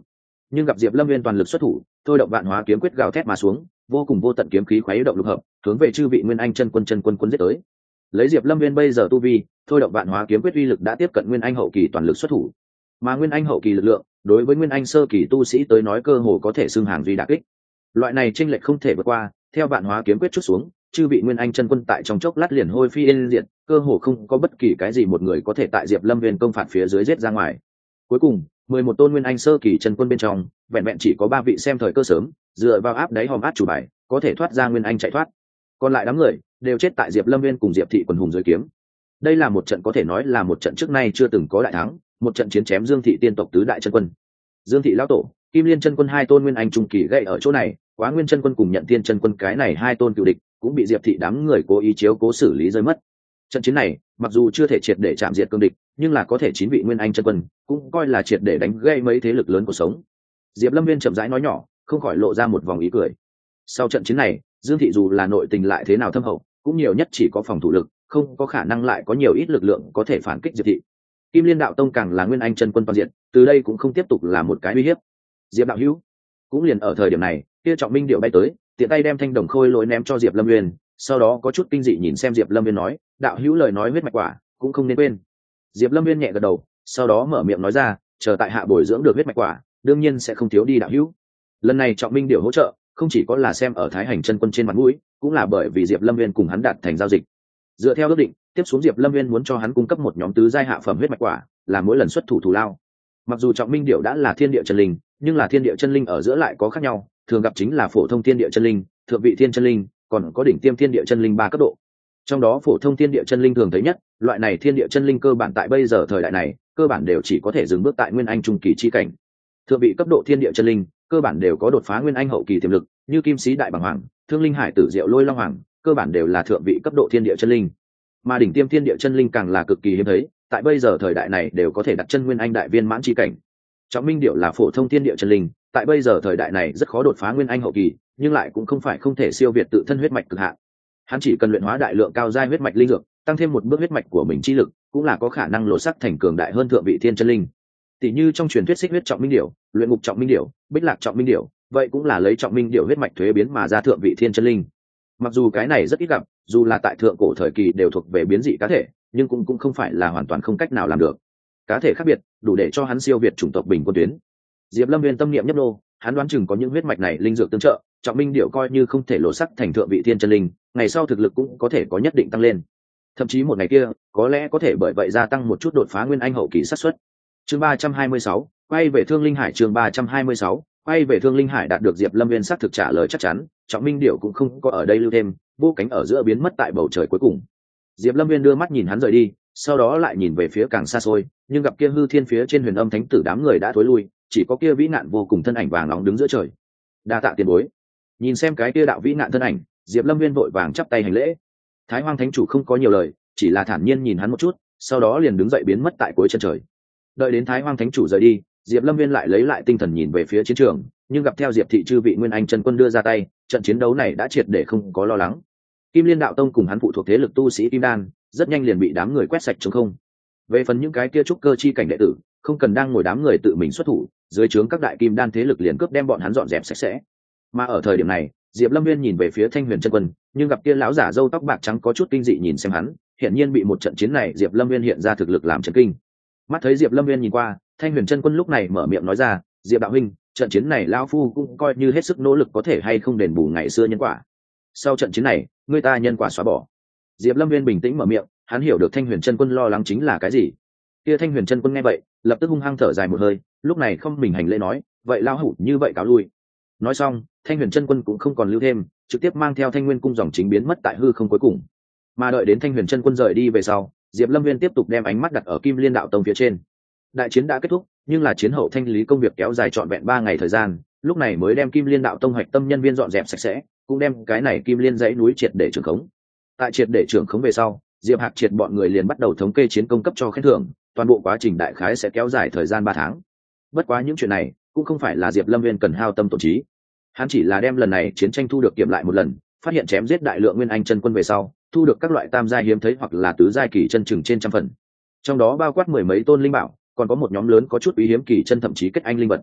nhưng gặp Diệp Lâm Viên toàn lực xuất thủ, thôi động vạn hóa kiếm quyết gào thét mà xuống, vô cùng vô tận kiếm khí khuấy động lục hợp, hướng về chư vị Nguyên Anh chân quân giết tới. Lấy Diệp Lâm Viên bây giờ tu vi, thôi động vạn hóa kiếm quyết uy lực đã tiếp cận Nguyên Anh hậu kỳ toàn lực xuất thủ. Mà Nguyên Anh hậu kỳ lực lượng, đối với Nguyên Anh sơ kỳ tu sĩ tới nói cơ hồ có thể xưng hàng duy đả kích. Loại này chênh lệch không thể vượt qua, theo vạn hóa kiếm quyết chút xuống, chư vị Nguyên Anh chân quân tại trong chốc lát liền hôi phi yên diệt, cơ hồ không có bất kỳ cái gì một người có thể tại Diệp Lâm Viên công phạt phía dưới giết ra ngoài. Cuối cùng, 11 tôn Nguyên Anh sơ kỳ chân quân bên trong, vẹn vẹn chỉ có 3 vị xem thời cơ sớm, dựa vào áp đáy hòm át chủ bài, có thể thoát ra Nguyên Anh chạy thoát. Còn lại đám người đều chết tại Diệp Lâm Viên cùng Diệp thị quần hùng dưới kiếm. Đây là một trận có thể nói là một trận trước nay chưa từng có đại thắng, một trận chiến chém Dương thị tiên tộc tứ đại chân quân. Dương thị lão tổ, Kim Liên chân quân hai tôn Nguyên Anh trung kỳ gậy ở chỗ này, Quá Nguyên chân quân cùng Nhận Tiên chân quân cái này hai tôn cựu địch, cũng bị Diệp thị đám người cố ý chiếu cố xử lý rơi mất. Trận chiến này, mặc dù chưa thể triệt để chạm diệt cương địch, nhưng là có thể 9 vị Nguyên Anh chân quân, cũng coi là triệt để đánh gây mấy thế lực lớn của sống. Diệp Lâm Viên chậm rãi nói nhỏ, không khỏi lộ ra một vòng ý cười. Sau trận chiến này, Dương thị dù là nội tình lại thế nào thâm hậu, cũng nhiều nhất chỉ có phòng thủ lực, không có khả năng lại có nhiều ít lực lượng có thể phản kích Diệp thị. Kim Liên đạo tông càng là Nguyên Anh chân quân toàn diện, từ đây cũng không tiếp tục là một cái uy hiếp. Diệp đạo hữu, cũng liền ở thời điểm này, kia Trọng Minh điệu bay tới, tiện tay đem thanh đồng khôi lỗi ném cho Diệp Lâm Viên, sau đó có chút kinh dị nhìn xem Diệp Lâm Viên nói, đạo hữu lời nói huyết mạch quả, cũng không nên quên. Diệp Lâm Viên nhẹ gật đầu, sau đó mở miệng nói ra, chờ tại hạ bồi dưỡng được huyết mạch quả, đương nhiên sẽ không thiếu đi đạo hữu. Lần này Trọng Minh điệu hỗ trợ, không chỉ có là xem ở Thái Hành chân quân trên mặt mũi, cũng là bởi vì Diệp Lâm Viên cùng hắn đạt thành giao dịch. Dựa theo ước định, tiếp xuống Diệp Lâm Viên muốn cho hắn cung cấp một nhóm tứ giai hạ phẩm huyết mạch quả, là mỗi lần xuất thủ thù lao. Mặc dù Trọng Minh điệu đã là thiên địa chân linh, nhưng là thiên địa chân linh ở giữa lại có khác nhau, thường gặp chính là phổ thông thiên địa chân linh, thượng vị thiên chân linh, còn có đỉnh tiêm thiên địa chân linh 3 cấp độ. Trong đó phổ thông thiên địa chân linh thường thấy nhất, loại này thiên địa chân linh cơ bản tại bây giờ thời đại này, cơ bản đều chỉ có thể dừng bước tại Nguyên Anh trung kỳ chi cảnh. Thượng vị cấp độ thiên địa chân linh, cơ bản đều có đột phá Nguyên Anh hậu kỳ tiềm lực, như Kim Sĩ Đại Bàng Hoàng, Thương Linh Hải Tử Diệu Lôi Long Hoàng, cơ bản đều là thượng vị cấp độ thiên địa chân linh. Mà đỉnh tiêm thiên địa chân linh càng là cực kỳ hiếm thấy, tại bây giờ thời đại này đều có thể đặt chân Nguyên Anh đại viên mãn chi cảnh. Trọng Minh điệu là phổ thông thiên địa chân linh, tại bây giờ thời đại này rất khó đột phá Nguyên Anh hậu kỳ, nhưng lại cũng không phải không thể siêu việt tự thân huyết mạch cực hạn. Hắn chỉ cần luyện hóa đại lượng cao giai huyết mạch linh dược, tăng thêm một bước huyết mạch của mình chi lực, cũng là có khả năng lộ sắc thành cường đại hơn thượng vị thiên chân linh. Tỷ như trong truyền thuyết Xích Huyết Trọng Minh điểu, Luyện Ngục Trọng Minh điểu, Bích Lạc Trọng Minh điểu, vậy cũng là lấy Trọng Minh điểu huyết mạch thuế biến mà ra thượng vị thiên chân linh. Mặc dù cái này rất ít gặp, dù là tại thượng cổ thời kỳ đều thuộc về biến dị cá thể, nhưng cũng không phải là hoàn toàn không cách nào làm được. Cá thể khác biệt, đủ để cho hắn siêu việt chủng tộc bình quân tuyến. Diệp Lâm Viên tâm niệm nhấp nô, hắn đoán chừng có những huyết mạch này linh dược tương trợ, Trọng Minh điểu coi như không thể lộ sắc thành thượng vị thiên chân linh, ngày sau thực lực cũng có thể có nhất định tăng lên. Thậm chí một ngày kia, có lẽ có thể bởi vậy gia tăng một chút đột phá Nguyên Anh hậu kỳ xác suất. Chương 326, quay về Thương Linh Hải. Chương 326, quay về Thương Linh Hải. Đạt được Diệp Lâm Viên xác thực trả lời chắc chắn, Trọng Minh điểu cũng không có ở đây lưu thêm, vô cánh ở giữa biến mất tại bầu trời cuối cùng. Diệp Lâm Viên đưa mắt nhìn hắn rời đi, sau đó lại nhìn về phía càng xa xôi, nhưng gặp kia hư thiên phía trên Huyền Âm Thánh tử đám người đã thối lui, chỉ có kia vĩ nạn vô cùng thân ảnh vàng nóng đứng giữa trời. Đa tạ tiền bối. Nhìn xem cái kia đạo vĩ nạn thân ảnh, Diệp Lâm Viên vội vàng chắp tay hành lễ. Thái Hoang Thánh chủ không có nhiều lời, chỉ là thản nhiên nhìn hắn một chút, sau đó liền đứng dậy biến mất tại cuối chân trời. Đợi đến Thái Hoang Thánh chủ rời đi, Diệp Lâm Viên lại lấy lại tinh thần nhìn về phía chiến trường, nhưng gặp theo Diệp thị chư vị Nguyên Anh chân quân đưa ra tay, trận chiến đấu này đã triệt để không có lo lắng. Kim Liên đạo tông cùng hắn phụ thuộc thế lực tu sĩ Kim Đan, rất nhanh liền bị đám người quét sạch trống không. Về phần những cái kia trúc cơ chi cảnh đệ tử, không cần đang ngồi đám người tự mình xuất thủ, dưới trướng các đại Kim Đan thế lực liền cướp đem bọn hắn dọn dẹp sạch sẽ. Mà ở thời điểm này, Diệp Lâm Viên nhìn về phía Thanh Huyền chân quân, nhưng gặp kia lão giả râu tóc bạc trắng có chút kinh dị nhìn xem hắn, hiển nhiên bị một trận chiến này Diệp Lâm Viên hiện ra thực lực làm chấn kinh. Mắt thấy Diệp Lâm Viên nhìn qua, Thanh Huyền chân quân lúc này mở miệng nói ra, Diệp đạo huynh, trận chiến này lão phu cũng coi như hết sức nỗ lực có thể hay không đền bù ngày xưa nhân quả. Sau trận chiến này, người ta nhân quả xóa bỏ. Diệp Lâm Viên bình tĩnh mở miệng, hắn hiểu được Thanh Huyền chân quân lo lắng chính là cái gì. Kia Thanh Huyền chân quân nghe vậy, lập tức hung hăng thở dài một hơi, lúc này không mình hành lễ nói, vậy lão hủ như vậy cáo lui. Nói xong, Thanh Huyền chân quân cũng không còn lưu thêm, trực tiếp mang theo Thanh Nguyên cung dòng chính biến mất tại hư không cuối cùng. Mà đợi đến Thanh Huyền chân quân rời đi về sau, Diệp Lâm Viên tiếp tục đem ánh mắt đặt ở Kim Liên đạo tông phía trên. Đại chiến đã kết thúc, nhưng là chiến hậu thanh lý công việc kéo dài trọn vẹn 3 ngày thời gian, lúc này mới đem Kim Liên đạo tông hoạch tâm nhân viên dọn dẹp sạch sẽ, cũng đem cái này Kim Liên dãy núi triệt để trưởng khống. Tại triệt để trưởng khống về sau, Diệp Hạc triệt bọn người liền bắt đầu thống kê chiến công cấp cho khen thưởng, toàn bộ quá trình đại khái sẽ kéo dài thời gian 3 tháng. Bất quá những chuyện này cũng không phải là Diệp Lâm Viên cần hao tâm tổn trí. Hắn chỉ là đem lần này chiến tranh thu được kiểm lại một lần, phát hiện chém giết đại lượng Nguyên Anh chân quân về sau, thu được các loại tam giai hiếm thấy hoặc là tứ giai kỳ chân chừng trên trăm phần. Trong đó bao quát 10 mấy tôn linh bảo, còn có một nhóm lớn có chút quý hiếm kỳ chân thậm chí kết anh linh vật.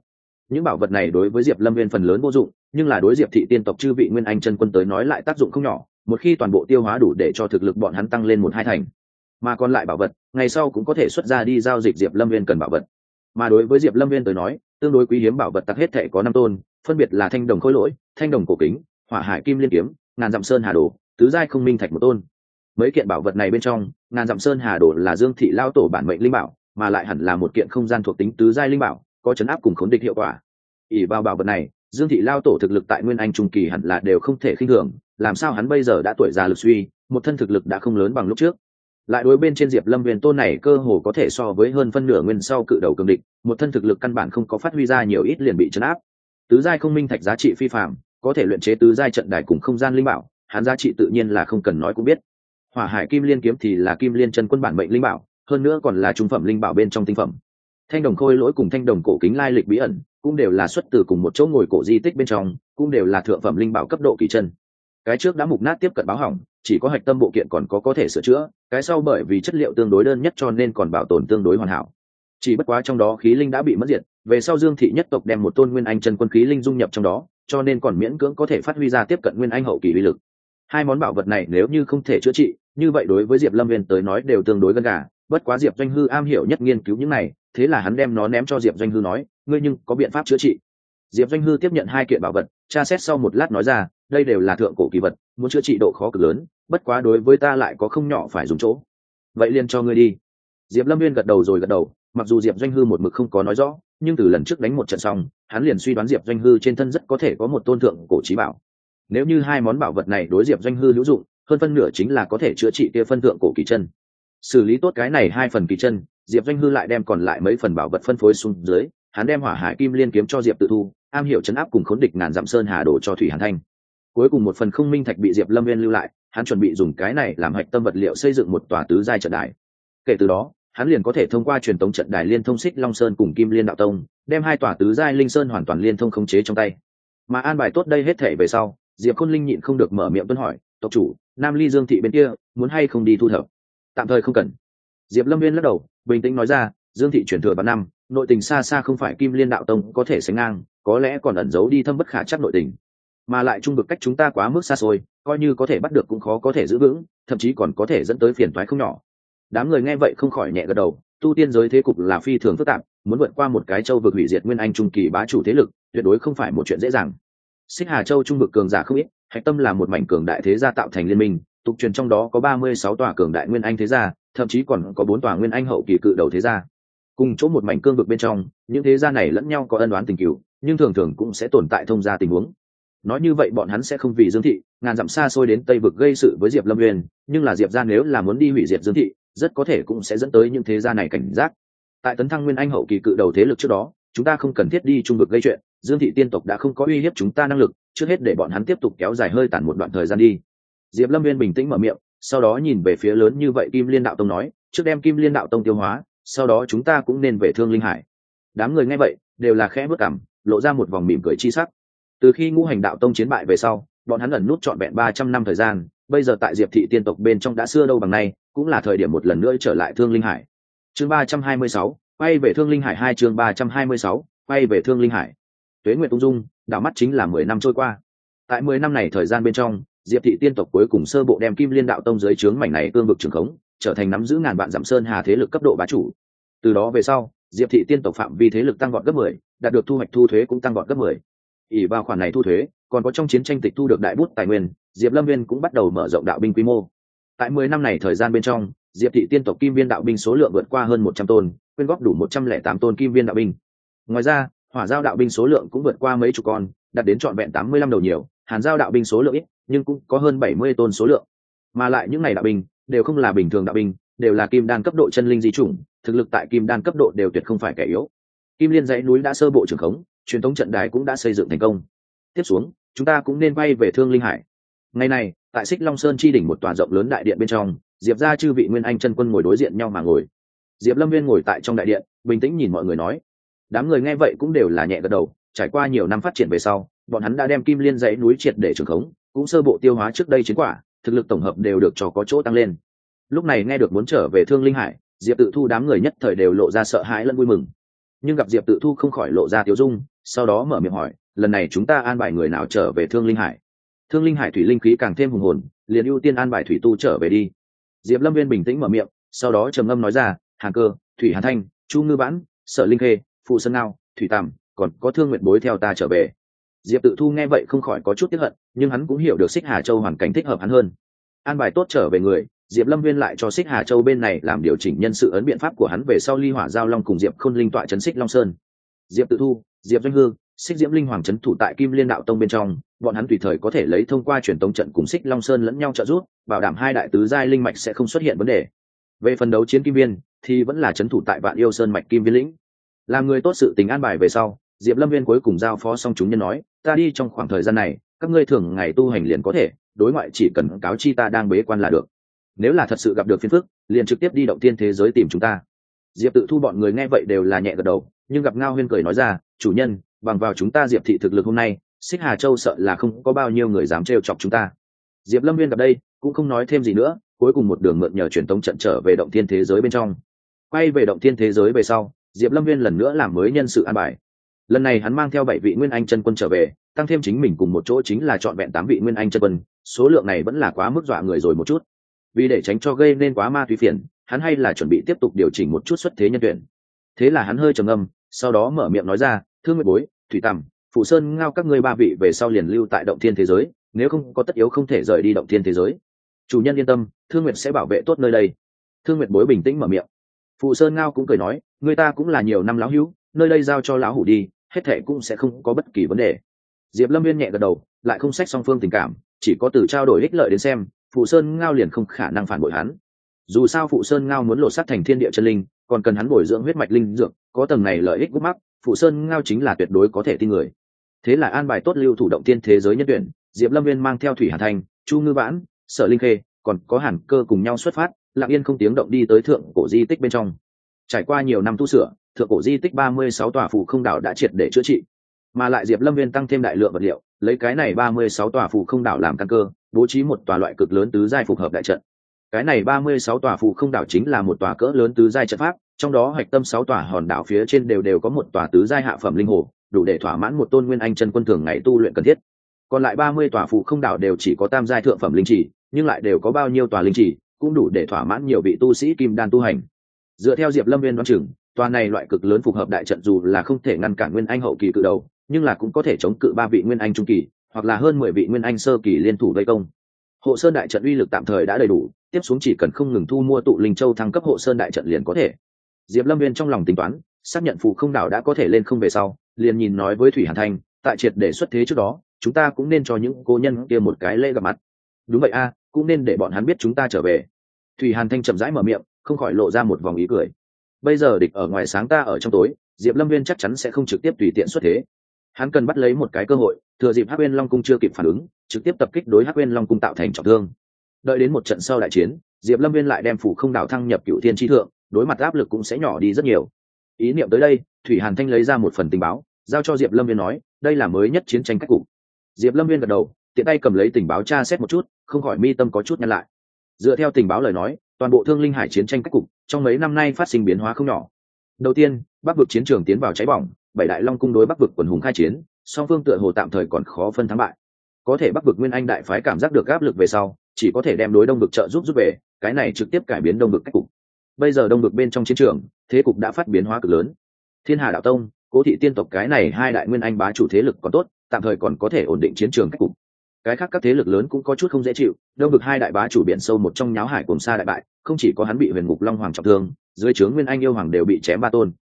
những bảo vật này đối với Diệp Lâm Viên phần lớn vô dụng, nhưng là đối Diệp thị tiên tộc chư vị nguyên anh chân quân tới nói lại tác dụng không nhỏ, một khi toàn bộ tiêu hóa đủ để cho thực lực bọn hắn tăng lên 1-2 thành, mà còn lại bảo vật ngày sau cũng có thể xuất ra đi giao dịch Diệp Lâm Viên cần bảo vật. Mà đối với Diệp Lâm Viên tới nói, tương đối quý hiếm bảo vật tặc hết thể có 5 tôn, phân biệt là thanh đồng khối lỗi, thanh đồng cổ kính, hỏa hải kim liên kiếm, ngàn dặm sơn hà đồ, tứ giai không minh thạch một tôn. Mấy kiện bảo vật này bên trong, ngàn dặm sơn hà đồ là Dương thị lao tổ bản mệnh linh bảo, mà lại hẳn là một kiện không gian thuộc tính tứ giai linh bảo, có chấn áp cùng khốn địch hiệu quả. ỷ vào bảo vật này, Dương thị lao tổ thực lực tại nguyên anh trung kỳ hẳn là đều không thể khinh thường, làm sao hắn bây giờ đã tuổi già lực suy, một thân thực lực đã không lớn bằng lúc trước. Lại đối bên trên Diệp Lâm Viên tôn này cơ hồ có thể so với hơn phân nửa nguyên sau cự đầu cường địch, một thân thực lực căn bản không có phát huy ra nhiều ít liền bị trấn áp. Tứ giai không minh thạch giá trị phi phàm, có thể luyện chế tứ giai trận đài cùng không gian linh bảo, hắn giá trị tự nhiên là không cần nói cũng biết. Hỏa hải kim liên kiếm thì là kim liên chân quân bản mệnh linh bảo, hơn nữa còn là trung phẩm linh bảo bên trong tinh phẩm. Thanh đồng khôi lỗi cùng thanh đồng cổ kính lai lịch bí ẩn, cũng đều là xuất từ cùng một chỗ ngồi cổ di tích bên trong, cũng đều là thượng phẩm linh bảo cấp độ kỳ chân. Cái trước đã mục nát tiếp cận báo hỏng, chỉ có hạch tâm bộ kiện còn có thể sửa chữa, cái sau bởi vì chất liệu tương đối đơn nhất cho nên còn bảo tồn tương đối hoàn hảo. Chỉ bất quá trong đó khí linh đã bị mất diệt, về sau Dương thị nhất tộc đem một tôn nguyên anh chân quân khí linh dung nhập trong đó, cho nên còn miễn cưỡng có thể phát huy ra tiếp cận nguyên anh hậu kỳ uy lực. Hai món bảo vật này nếu như không thể chữa trị, như vậy đối với Diệp Lâm Viên tới nói đều tương đối gần gà, bất quá Diệp Doanh Hư am hiểu nhất nghiên cứu những này, thế là hắn đem nó ném cho Diệp Doanh Hư nói, ngươi nhưng có biện pháp chữa trị. Diệp Doanh Hư tiếp nhận 2 kiện bảo vật, tra xét sau một lát nói ra, đây đều là thượng cổ kỳ vật, muốn chữa trị độ khó cực lớn, bất quá đối với ta lại có không nhỏ phải dùng chỗ. Vậy liền cho ngươi đi. Diệp Lâm Viên gật đầu rồi gật đầu, mặc dù Diệp Doanh Hư một mực không có nói rõ, nhưng từ lần trước đánh một trận xong, hắn liền suy đoán Diệp Doanh Hư trên thân rất có thể có một tôn thượng cổ chí bảo. Nếu như 2 món bảo vật này đối Diệp Doanh Hư hữu dụng, hơn phân nửa chính là có thể chữa trị kia phân thượng cổ kỳ chân. Xử lý tốt cái này 2 phần kỳ chân, Diệp Doanh Hư lại đem còn lại mấy phần bảo vật phân phối xuống dưới, hắn đem hỏa hải kim liên kiếm cho Diệp Tự Thu, am hiểu trấn áp cùng khốn địch ngàn dặm sơn hà đổ cho Thủy Hàn Thanh. Cuối cùng một phần không minh thạch bị Diệp Lâm Viên lưu lại, hắn chuẩn bị dùng cái này làm hạch tâm vật liệu xây dựng một tòa tứ giai trận đài. Kể từ đó, hắn liền có thể thông qua truyền tống trận đài liên thông Xích Long Sơn cùng Kim Liên Đạo Tông, đem 2 tòa tứ giai linh sơn hoàn toàn liên thông khống chế trong tay. Mà an bài tốt đây hết thể về sau, Diệp Khôn Linh nhịn không được mở miệng tuân hỏi, tộc chủ, Nam Ly Dương thị bên kia, muốn hay không đi thu thập? Tạm thời không cần. Diệp Lâm Viên lắc đầu, bình tĩnh nói ra, Dương thị chuyển thừa 3 năm, nội tình xa xa không phải Kim Liên Đạo Tông có thể sánh ngang, có lẽ còn ẩn giấu đi thâm bất khả trắc nội tình, mà lại trung vực cách chúng ta quá mức xa xôi, coi như có thể bắt được cũng khó có thể giữ vững, thậm chí còn có thể dẫn tới phiền toái không nhỏ. Đám người nghe vậy không khỏi nhẹ gật đầu, tu tiên giới thế cục là phi thường phức tạp, muốn vượt qua một cái châu vực hủy diệt nguyên anh trung kỳ bá chủ thế lực, tuyệt đối không phải một chuyện dễ dàng. Xích Hà Châu trung vực cường giả không ít, hạch tâm là một mảnh cường đại thế gia tạo thành liên minh, tục truyền trong đó có 36 tòa cường đại nguyên anh thế gia, thậm chí còn có 4 tòa nguyên anh hậu kỳ cự đầu thế gia. Cùng chỗ một mảnh cương vực bên trong, những thế gia này lẫn nhau có ân oán tình cừu, nhưng thường thường cũng sẽ tồn tại thông gia tình huống. Nói như vậy bọn hắn sẽ không vì Dương thị ngàn dặm xa xôi đến Tây vực gây sự với Diệp Lâm Nguyên, nhưng là Diệp gia nếu là muốn đi hủy diệt Dương thị, rất có thể cũng sẽ dẫn tới những thế gia này cảnh giác. Tại tấn thăng nguyên anh hậu kỳ cự đầu thế lực trước đó, chúng ta không cần thiết đi trung vực gây chuyện, Dương thị tiên tộc đã không có uy hiếp chúng ta năng lực, trước hết để bọn hắn tiếp tục kéo dài hơi tàn một đoạn thời gian đi. Diệp Lâm Nguyên bình tĩnh mở miệng, sau đó nhìn về phía lớn như vậy Kim Liên Đạo Tông nói, trước đem Kim Liên Đạo Tông tiêu hóa, sau đó chúng ta cũng nên về Thương Linh Hải. Đám người nghe vậy đều là khẽ bước cằm, lộ ra một vòng mỉm cười chi sắc. Từ khi Ngũ Hành Đạo Tông chiến bại về sau, bọn hắn ẩn nút trọn vẹn 300 năm thời gian, bây giờ tại Diệp thị tiên tộc bên trong đã xưa đâu bằng nay, cũng là thời điểm một lần nữa trở lại Thương Linh Hải. Chương 326, quay về Thương Linh Hải 2 chương 326, quay về Thương Linh Hải. Tuế nguyệt ung dung, đảo mắt chính là 10 năm trôi qua. Tại 10 năm này thời gian bên trong, Diệp thị tiên tộc cuối cùng sơ bộ đem Kim Liên Đạo Tông dưới trướng mảnh này cương vực trường khống, trở thành nắm giữ ngàn vạn dặm sơn hà thế lực cấp độ bá chủ. Từ đó về sau, Diệp thị tiên tộc phạm vi thế lực tăng vọt gấp 10, đạt được thu hoạch thu thuế cũng tăng vọt gấp 10. ỷ vào khoản này thu thuế, còn có trong chiến tranh tịch thu được đại bút tài nguyên, Diệp Lâm Viên cũng bắt đầu mở rộng đạo binh quy mô. Tại 10 năm này thời gian bên trong, Diệp thị tiên tộc kim viên đạo binh số lượng vượt qua hơn 100 tôn, quyên góp đủ 108 tôn kim viên đạo binh. Ngoài ra, hỏa giao đạo binh số lượng cũng vượt qua mấy chục con, đạt đến trọn vẹn 85 đầu nhiều, hàn giao đạo binh số lượng ít, nhưng cũng có hơn 70 tôn số lượng. Mà lại những này đạo binh đều không là bình thường đạo binh, đều là kim đan cấp độ chân linh di chủng, thực lực tại kim đan cấp độ đều tuyệt không phải kẻ yếu. Kim Liên dãy núi đã sơ bộ trưởng khống, truyền thống trận đài cũng đã xây dựng thành công. Tiếp xuống, chúng ta cũng nên bay về Thương Linh Hải. Ngày này, tại Xích Long Sơn chi đỉnh một tòa rộng lớn đại điện bên trong, Diệp gia chư vị nguyên anh chân quân ngồi đối diện nhau mà ngồi. Diệp Lâm Viên ngồi tại trong đại điện, bình tĩnh nhìn mọi người nói. Đám người nghe vậy cũng đều là nhẹ gật đầu, trải qua nhiều năm phát triển về sau, bọn hắn đã đem Kim Liên dãy núi triệt để trưởng khống, cũng sơ bộ tiêu hóa trước đây chiến quả, thực lực tổng hợp đều được cho có chỗ tăng lên. Lúc này nghe được muốn trở về Thương Linh Hải, Diệp Tự Thu đám người nhất thời đều lộ ra sợ hãi lẫn vui mừng. nhưng gặp Diệp Tự Thu không khỏi lộ ra tiếu dung, sau đó mở miệng hỏi, lần này chúng ta an bài người nào trở về Thương Linh Hải? Thương Linh Hải thủy linh khí càng thêm hùng hồn, liền ưu tiên an bài thủy tu trở về đi. Diệp Lâm Viên bình tĩnh mở miệng, sau đó trầm ngâm nói ra, Hàn Cơ, Thủy Hàn Thanh, Chu Ngư Vãn, Sở Linh Khê, Phụ Sơn Ngao, Thủy Tầm, còn có Thương Nguyện Bối theo ta trở về. Diệp Tự Thu nghe vậy không khỏi có chút tiếc hận, nhưng hắn cũng hiểu được Xích Hà Châu hoàn cảnh thích hợp hắn hơn. An bài tốt trở về người, Diệp Lâm Viên lại cho Xích Hà Châu bên này làm điều chỉnh nhân sự ấn biện pháp của hắn về sau Ly Hỏa Giao Long cùng Diệp Khôn Linh tọa trấn Xích Long Sơn. Diệp Tự Thu, Diệp Doanh Hương, Xích Diễm Linh Hoàng trấn thủ tại Kim Liên Đạo Tông bên trong, bọn hắn tùy thời có thể lấy thông qua truyền tống trận cùng Xích Long Sơn lẫn nhau trợ giúp, bảo đảm hai đại tứ giai linh mạch sẽ không xuất hiện vấn đề. Về phần đấu chiến Kim Viên thì vẫn là trấn thủ tại Vạn Yêu Sơn mạch Kim Viên lĩnh. Làm người tốt sự tình an bài về sau, Diệp Lâm Viên cuối cùng giao phó xong chúng nhân nói, ta đi trong khoảng thời gian này, các ngươi thường ngày tu hành liền có thể, đối ngoại chỉ cần cáo chi ta đang bế quan là được. Nếu là thật sự gặp được phiền phức, liền trực tiếp đi động tiên thế giới tìm chúng ta. Diệp Tự Thu bọn người nghe vậy đều là nhẹ gật đầu, nhưng gặp Ngao Huyên cười nói ra, chủ nhân, bằng vào chúng ta Diệp thị thực lực hôm nay, Xích Hà Châu sợ là không có bao nhiêu người dám trêu chọc chúng ta. Diệp Lâm Viên gặp đây cũng không nói thêm gì nữa, cuối cùng một đường mượn nhờ truyền tống trận trở về động thiên thế giới bên trong. Quay về động thiên thế giới về sau, Diệp Lâm Viên lần nữa làm mới nhân sự an bài. Lần này hắn mang theo 7 vị Nguyên Anh chân quân trở về, tăng thêm chính mình cùng một chỗ chính là trọn vẹn 8 vị Nguyên Anh chân quân, số lượng này vẫn là quá mức dọa người rồi một chút. Vì để tránh cho gây nên quá ma túy phiền, hắn hay là chuẩn bị tiếp tục điều chỉnh một chút xuất thế nhân tuyển. Thế là hắn hơi trầm ngâm, sau đó mở miệng nói ra, Thương Nguyệt Bối, Thủy Tầm, Phụ Sơn Ngao các ngươi 3 vị về sau liền lưu tại động thiên thế giới, nếu không có tất yếu không thể rời đi động thiên thế giới. Chủ nhân yên tâm, Thương Nguyệt sẽ bảo vệ tốt nơi đây. Thương Nguyệt Bối bình tĩnh mở miệng. Phụ Sơn Ngao cũng cười nói, người ta cũng là nhiều năm lão hữu, nơi đây giao cho lão hủ đi, hết thệ cũng sẽ không có bất kỳ vấn đề. Diệp Lâm Viên nhẹ gật đầu, lại không sách song phương tình cảm, chỉ có từ trao đổi ích lợi đến xem, Phụ Sơn Ngao liền không khả năng phản bội hắn. Dù sao Phụ Sơn Ngao muốn lột xác thành thiên địa chân linh, còn cần hắn bồi dưỡng huyết mạch linh dược, có tầng này lợi ích gút mắc, Phụ Sơn Ngao chính là tuyệt đối có thể tin người. Thế là an bài tốt lưu thủ động tiên thế giới nhân tuyển, Diệp Lâm Viên mang theo Thủy Hàn Thanh, Chu Ngư Vãn, Sở Linh Khê, còn có Hàn Cơ cùng nhau xuất phát, lặng yên không tiếng động đi tới thượng cổ di tích bên trong. Trải qua nhiều năm tu sửa, thượng cổ di tích 36 tòa phù không đảo đã triệt để chữa trị, mà lại Diệp Lâm Viên tăng thêm đại lượng vật liệu, lấy cái này 36 tòa phù không đảo làm căn cơ, bố trí một tòa loại cực lớn tứ giai phục hợp đại trận. Cái này 36 tòa phù không đảo chính là một tòa cỡ lớn tứ giai trận pháp, trong đó hạch tâm 6 tòa hòn đảo phía trên đều có một tòa tứ giai hạ phẩm linh hồ, đủ để thỏa mãn một tôn nguyên anh chân quân thường ngày tu luyện cần thiết. Còn lại 30 tòa phù không đảo đều chỉ có tam giai thượng phẩm linh chỉ, nhưng lại đều có bao nhiêu tòa linh chỉ, cũng đủ để thỏa mãn nhiều vị tu sĩ kim đan tu hành. Dựa theo Diệp Lâm Viên đoán chừng, tòa này loại cực lớn phục hợp đại trận dù là không thể ngăn cản nguyên anh hậu kỳ cự đầu, nhưng là cũng có thể chống cự 3 vị nguyên anh trung kỳ, hoặc là hơn 10 vị nguyên anh sơ kỳ liên thủ vây công. Hộ Sơn đại trận uy lực tạm thời đã đầy đủ, tiếp xuống chỉ cần không ngừng thu mua tụ linh châu thăng cấp Hộ Sơn đại trận liền có thể. Diệp Lâm Viên trong lòng tính toán, xác nhận phù không đảo đã có thể lên không về sau, liền nhìn nói với Thủy Hàn Thanh, tại triệt để xuất thế trước đó, chúng ta cũng nên cho những cô nhân kia một cái lễ gặp mặt. Đúng vậy a, cũng nên để bọn hắn biết chúng ta trở về. Thủy Hàn Thanh chậm rãi mở miệng, không khỏi lộ ra một vòng ý cười. Bây giờ địch ở ngoài sáng ta ở trong tối, Diệp Lâm Viên chắc chắn sẽ không trực tiếp tùy tiện xuất thế. Hắn cần bắt lấy một cái cơ hội, thừa dịp Hắc Uyên Long cung chưa kịp phản ứng, trực tiếp tập kích đối Hắc Uyên Long cung tạo thành trọng thương. Đợi đến một trận sau đại chiến, Diệp Lâm Viên lại đem phủ không đảo thăng nhập Cửu Thiên chi thượng, đối mặt áp lực cũng sẽ nhỏ đi rất nhiều. Ý niệm tới đây, Thủy Hàn Thanh lấy ra một phần tình báo, giao cho Diệp Lâm Viên nói, đây là mới nhất chiến tranh cách cục. Diệp Lâm Viên gật đầu, tiện tay cầm lấy tình báo tra xét một chút, không khỏi mi tâm có chút nhăn lại. Dựa theo tình báo lời nói, toàn bộ Thương Linh Hải chiến tranh cách cục trong mấy năm nay phát sinh biến hóa không nhỏ. Đầu tiên, Bắc vực chiến trường tiến vào cháy bỏng, 7 đại long cung đối Bắc vực quần hùng khai chiến, song phương tựa hồ tạm thời còn khó phân thắng bại. Có thể Bắc vực Nguyên Anh đại phái cảm giác được áp lực về sau, chỉ có thể đem đối Đông vực trợ giúp về, cái này trực tiếp cải biến Đông vực cách cục. Bây giờ Đông vực bên trong chiến trường, thế cục đã phát biến hóa cực lớn. Thiên Hà đạo tông, Cố thị tiên tộc cái này hai đại Nguyên Anh bá chủ thế lực còn tốt, tạm thời còn có thể ổn định chiến trường cách cục. Cái khác các thế lực lớn cũng có chút không dễ chịu, Đông vực hai đại bá chủ biển sâu một trong nháo hải cùng xa đại bại, không chỉ có hắn bị Huyền Ngục Long Hoàng trọng thương, dưới trướng Nguyên Anh yêu hoàng đều bị chém 3 tôn.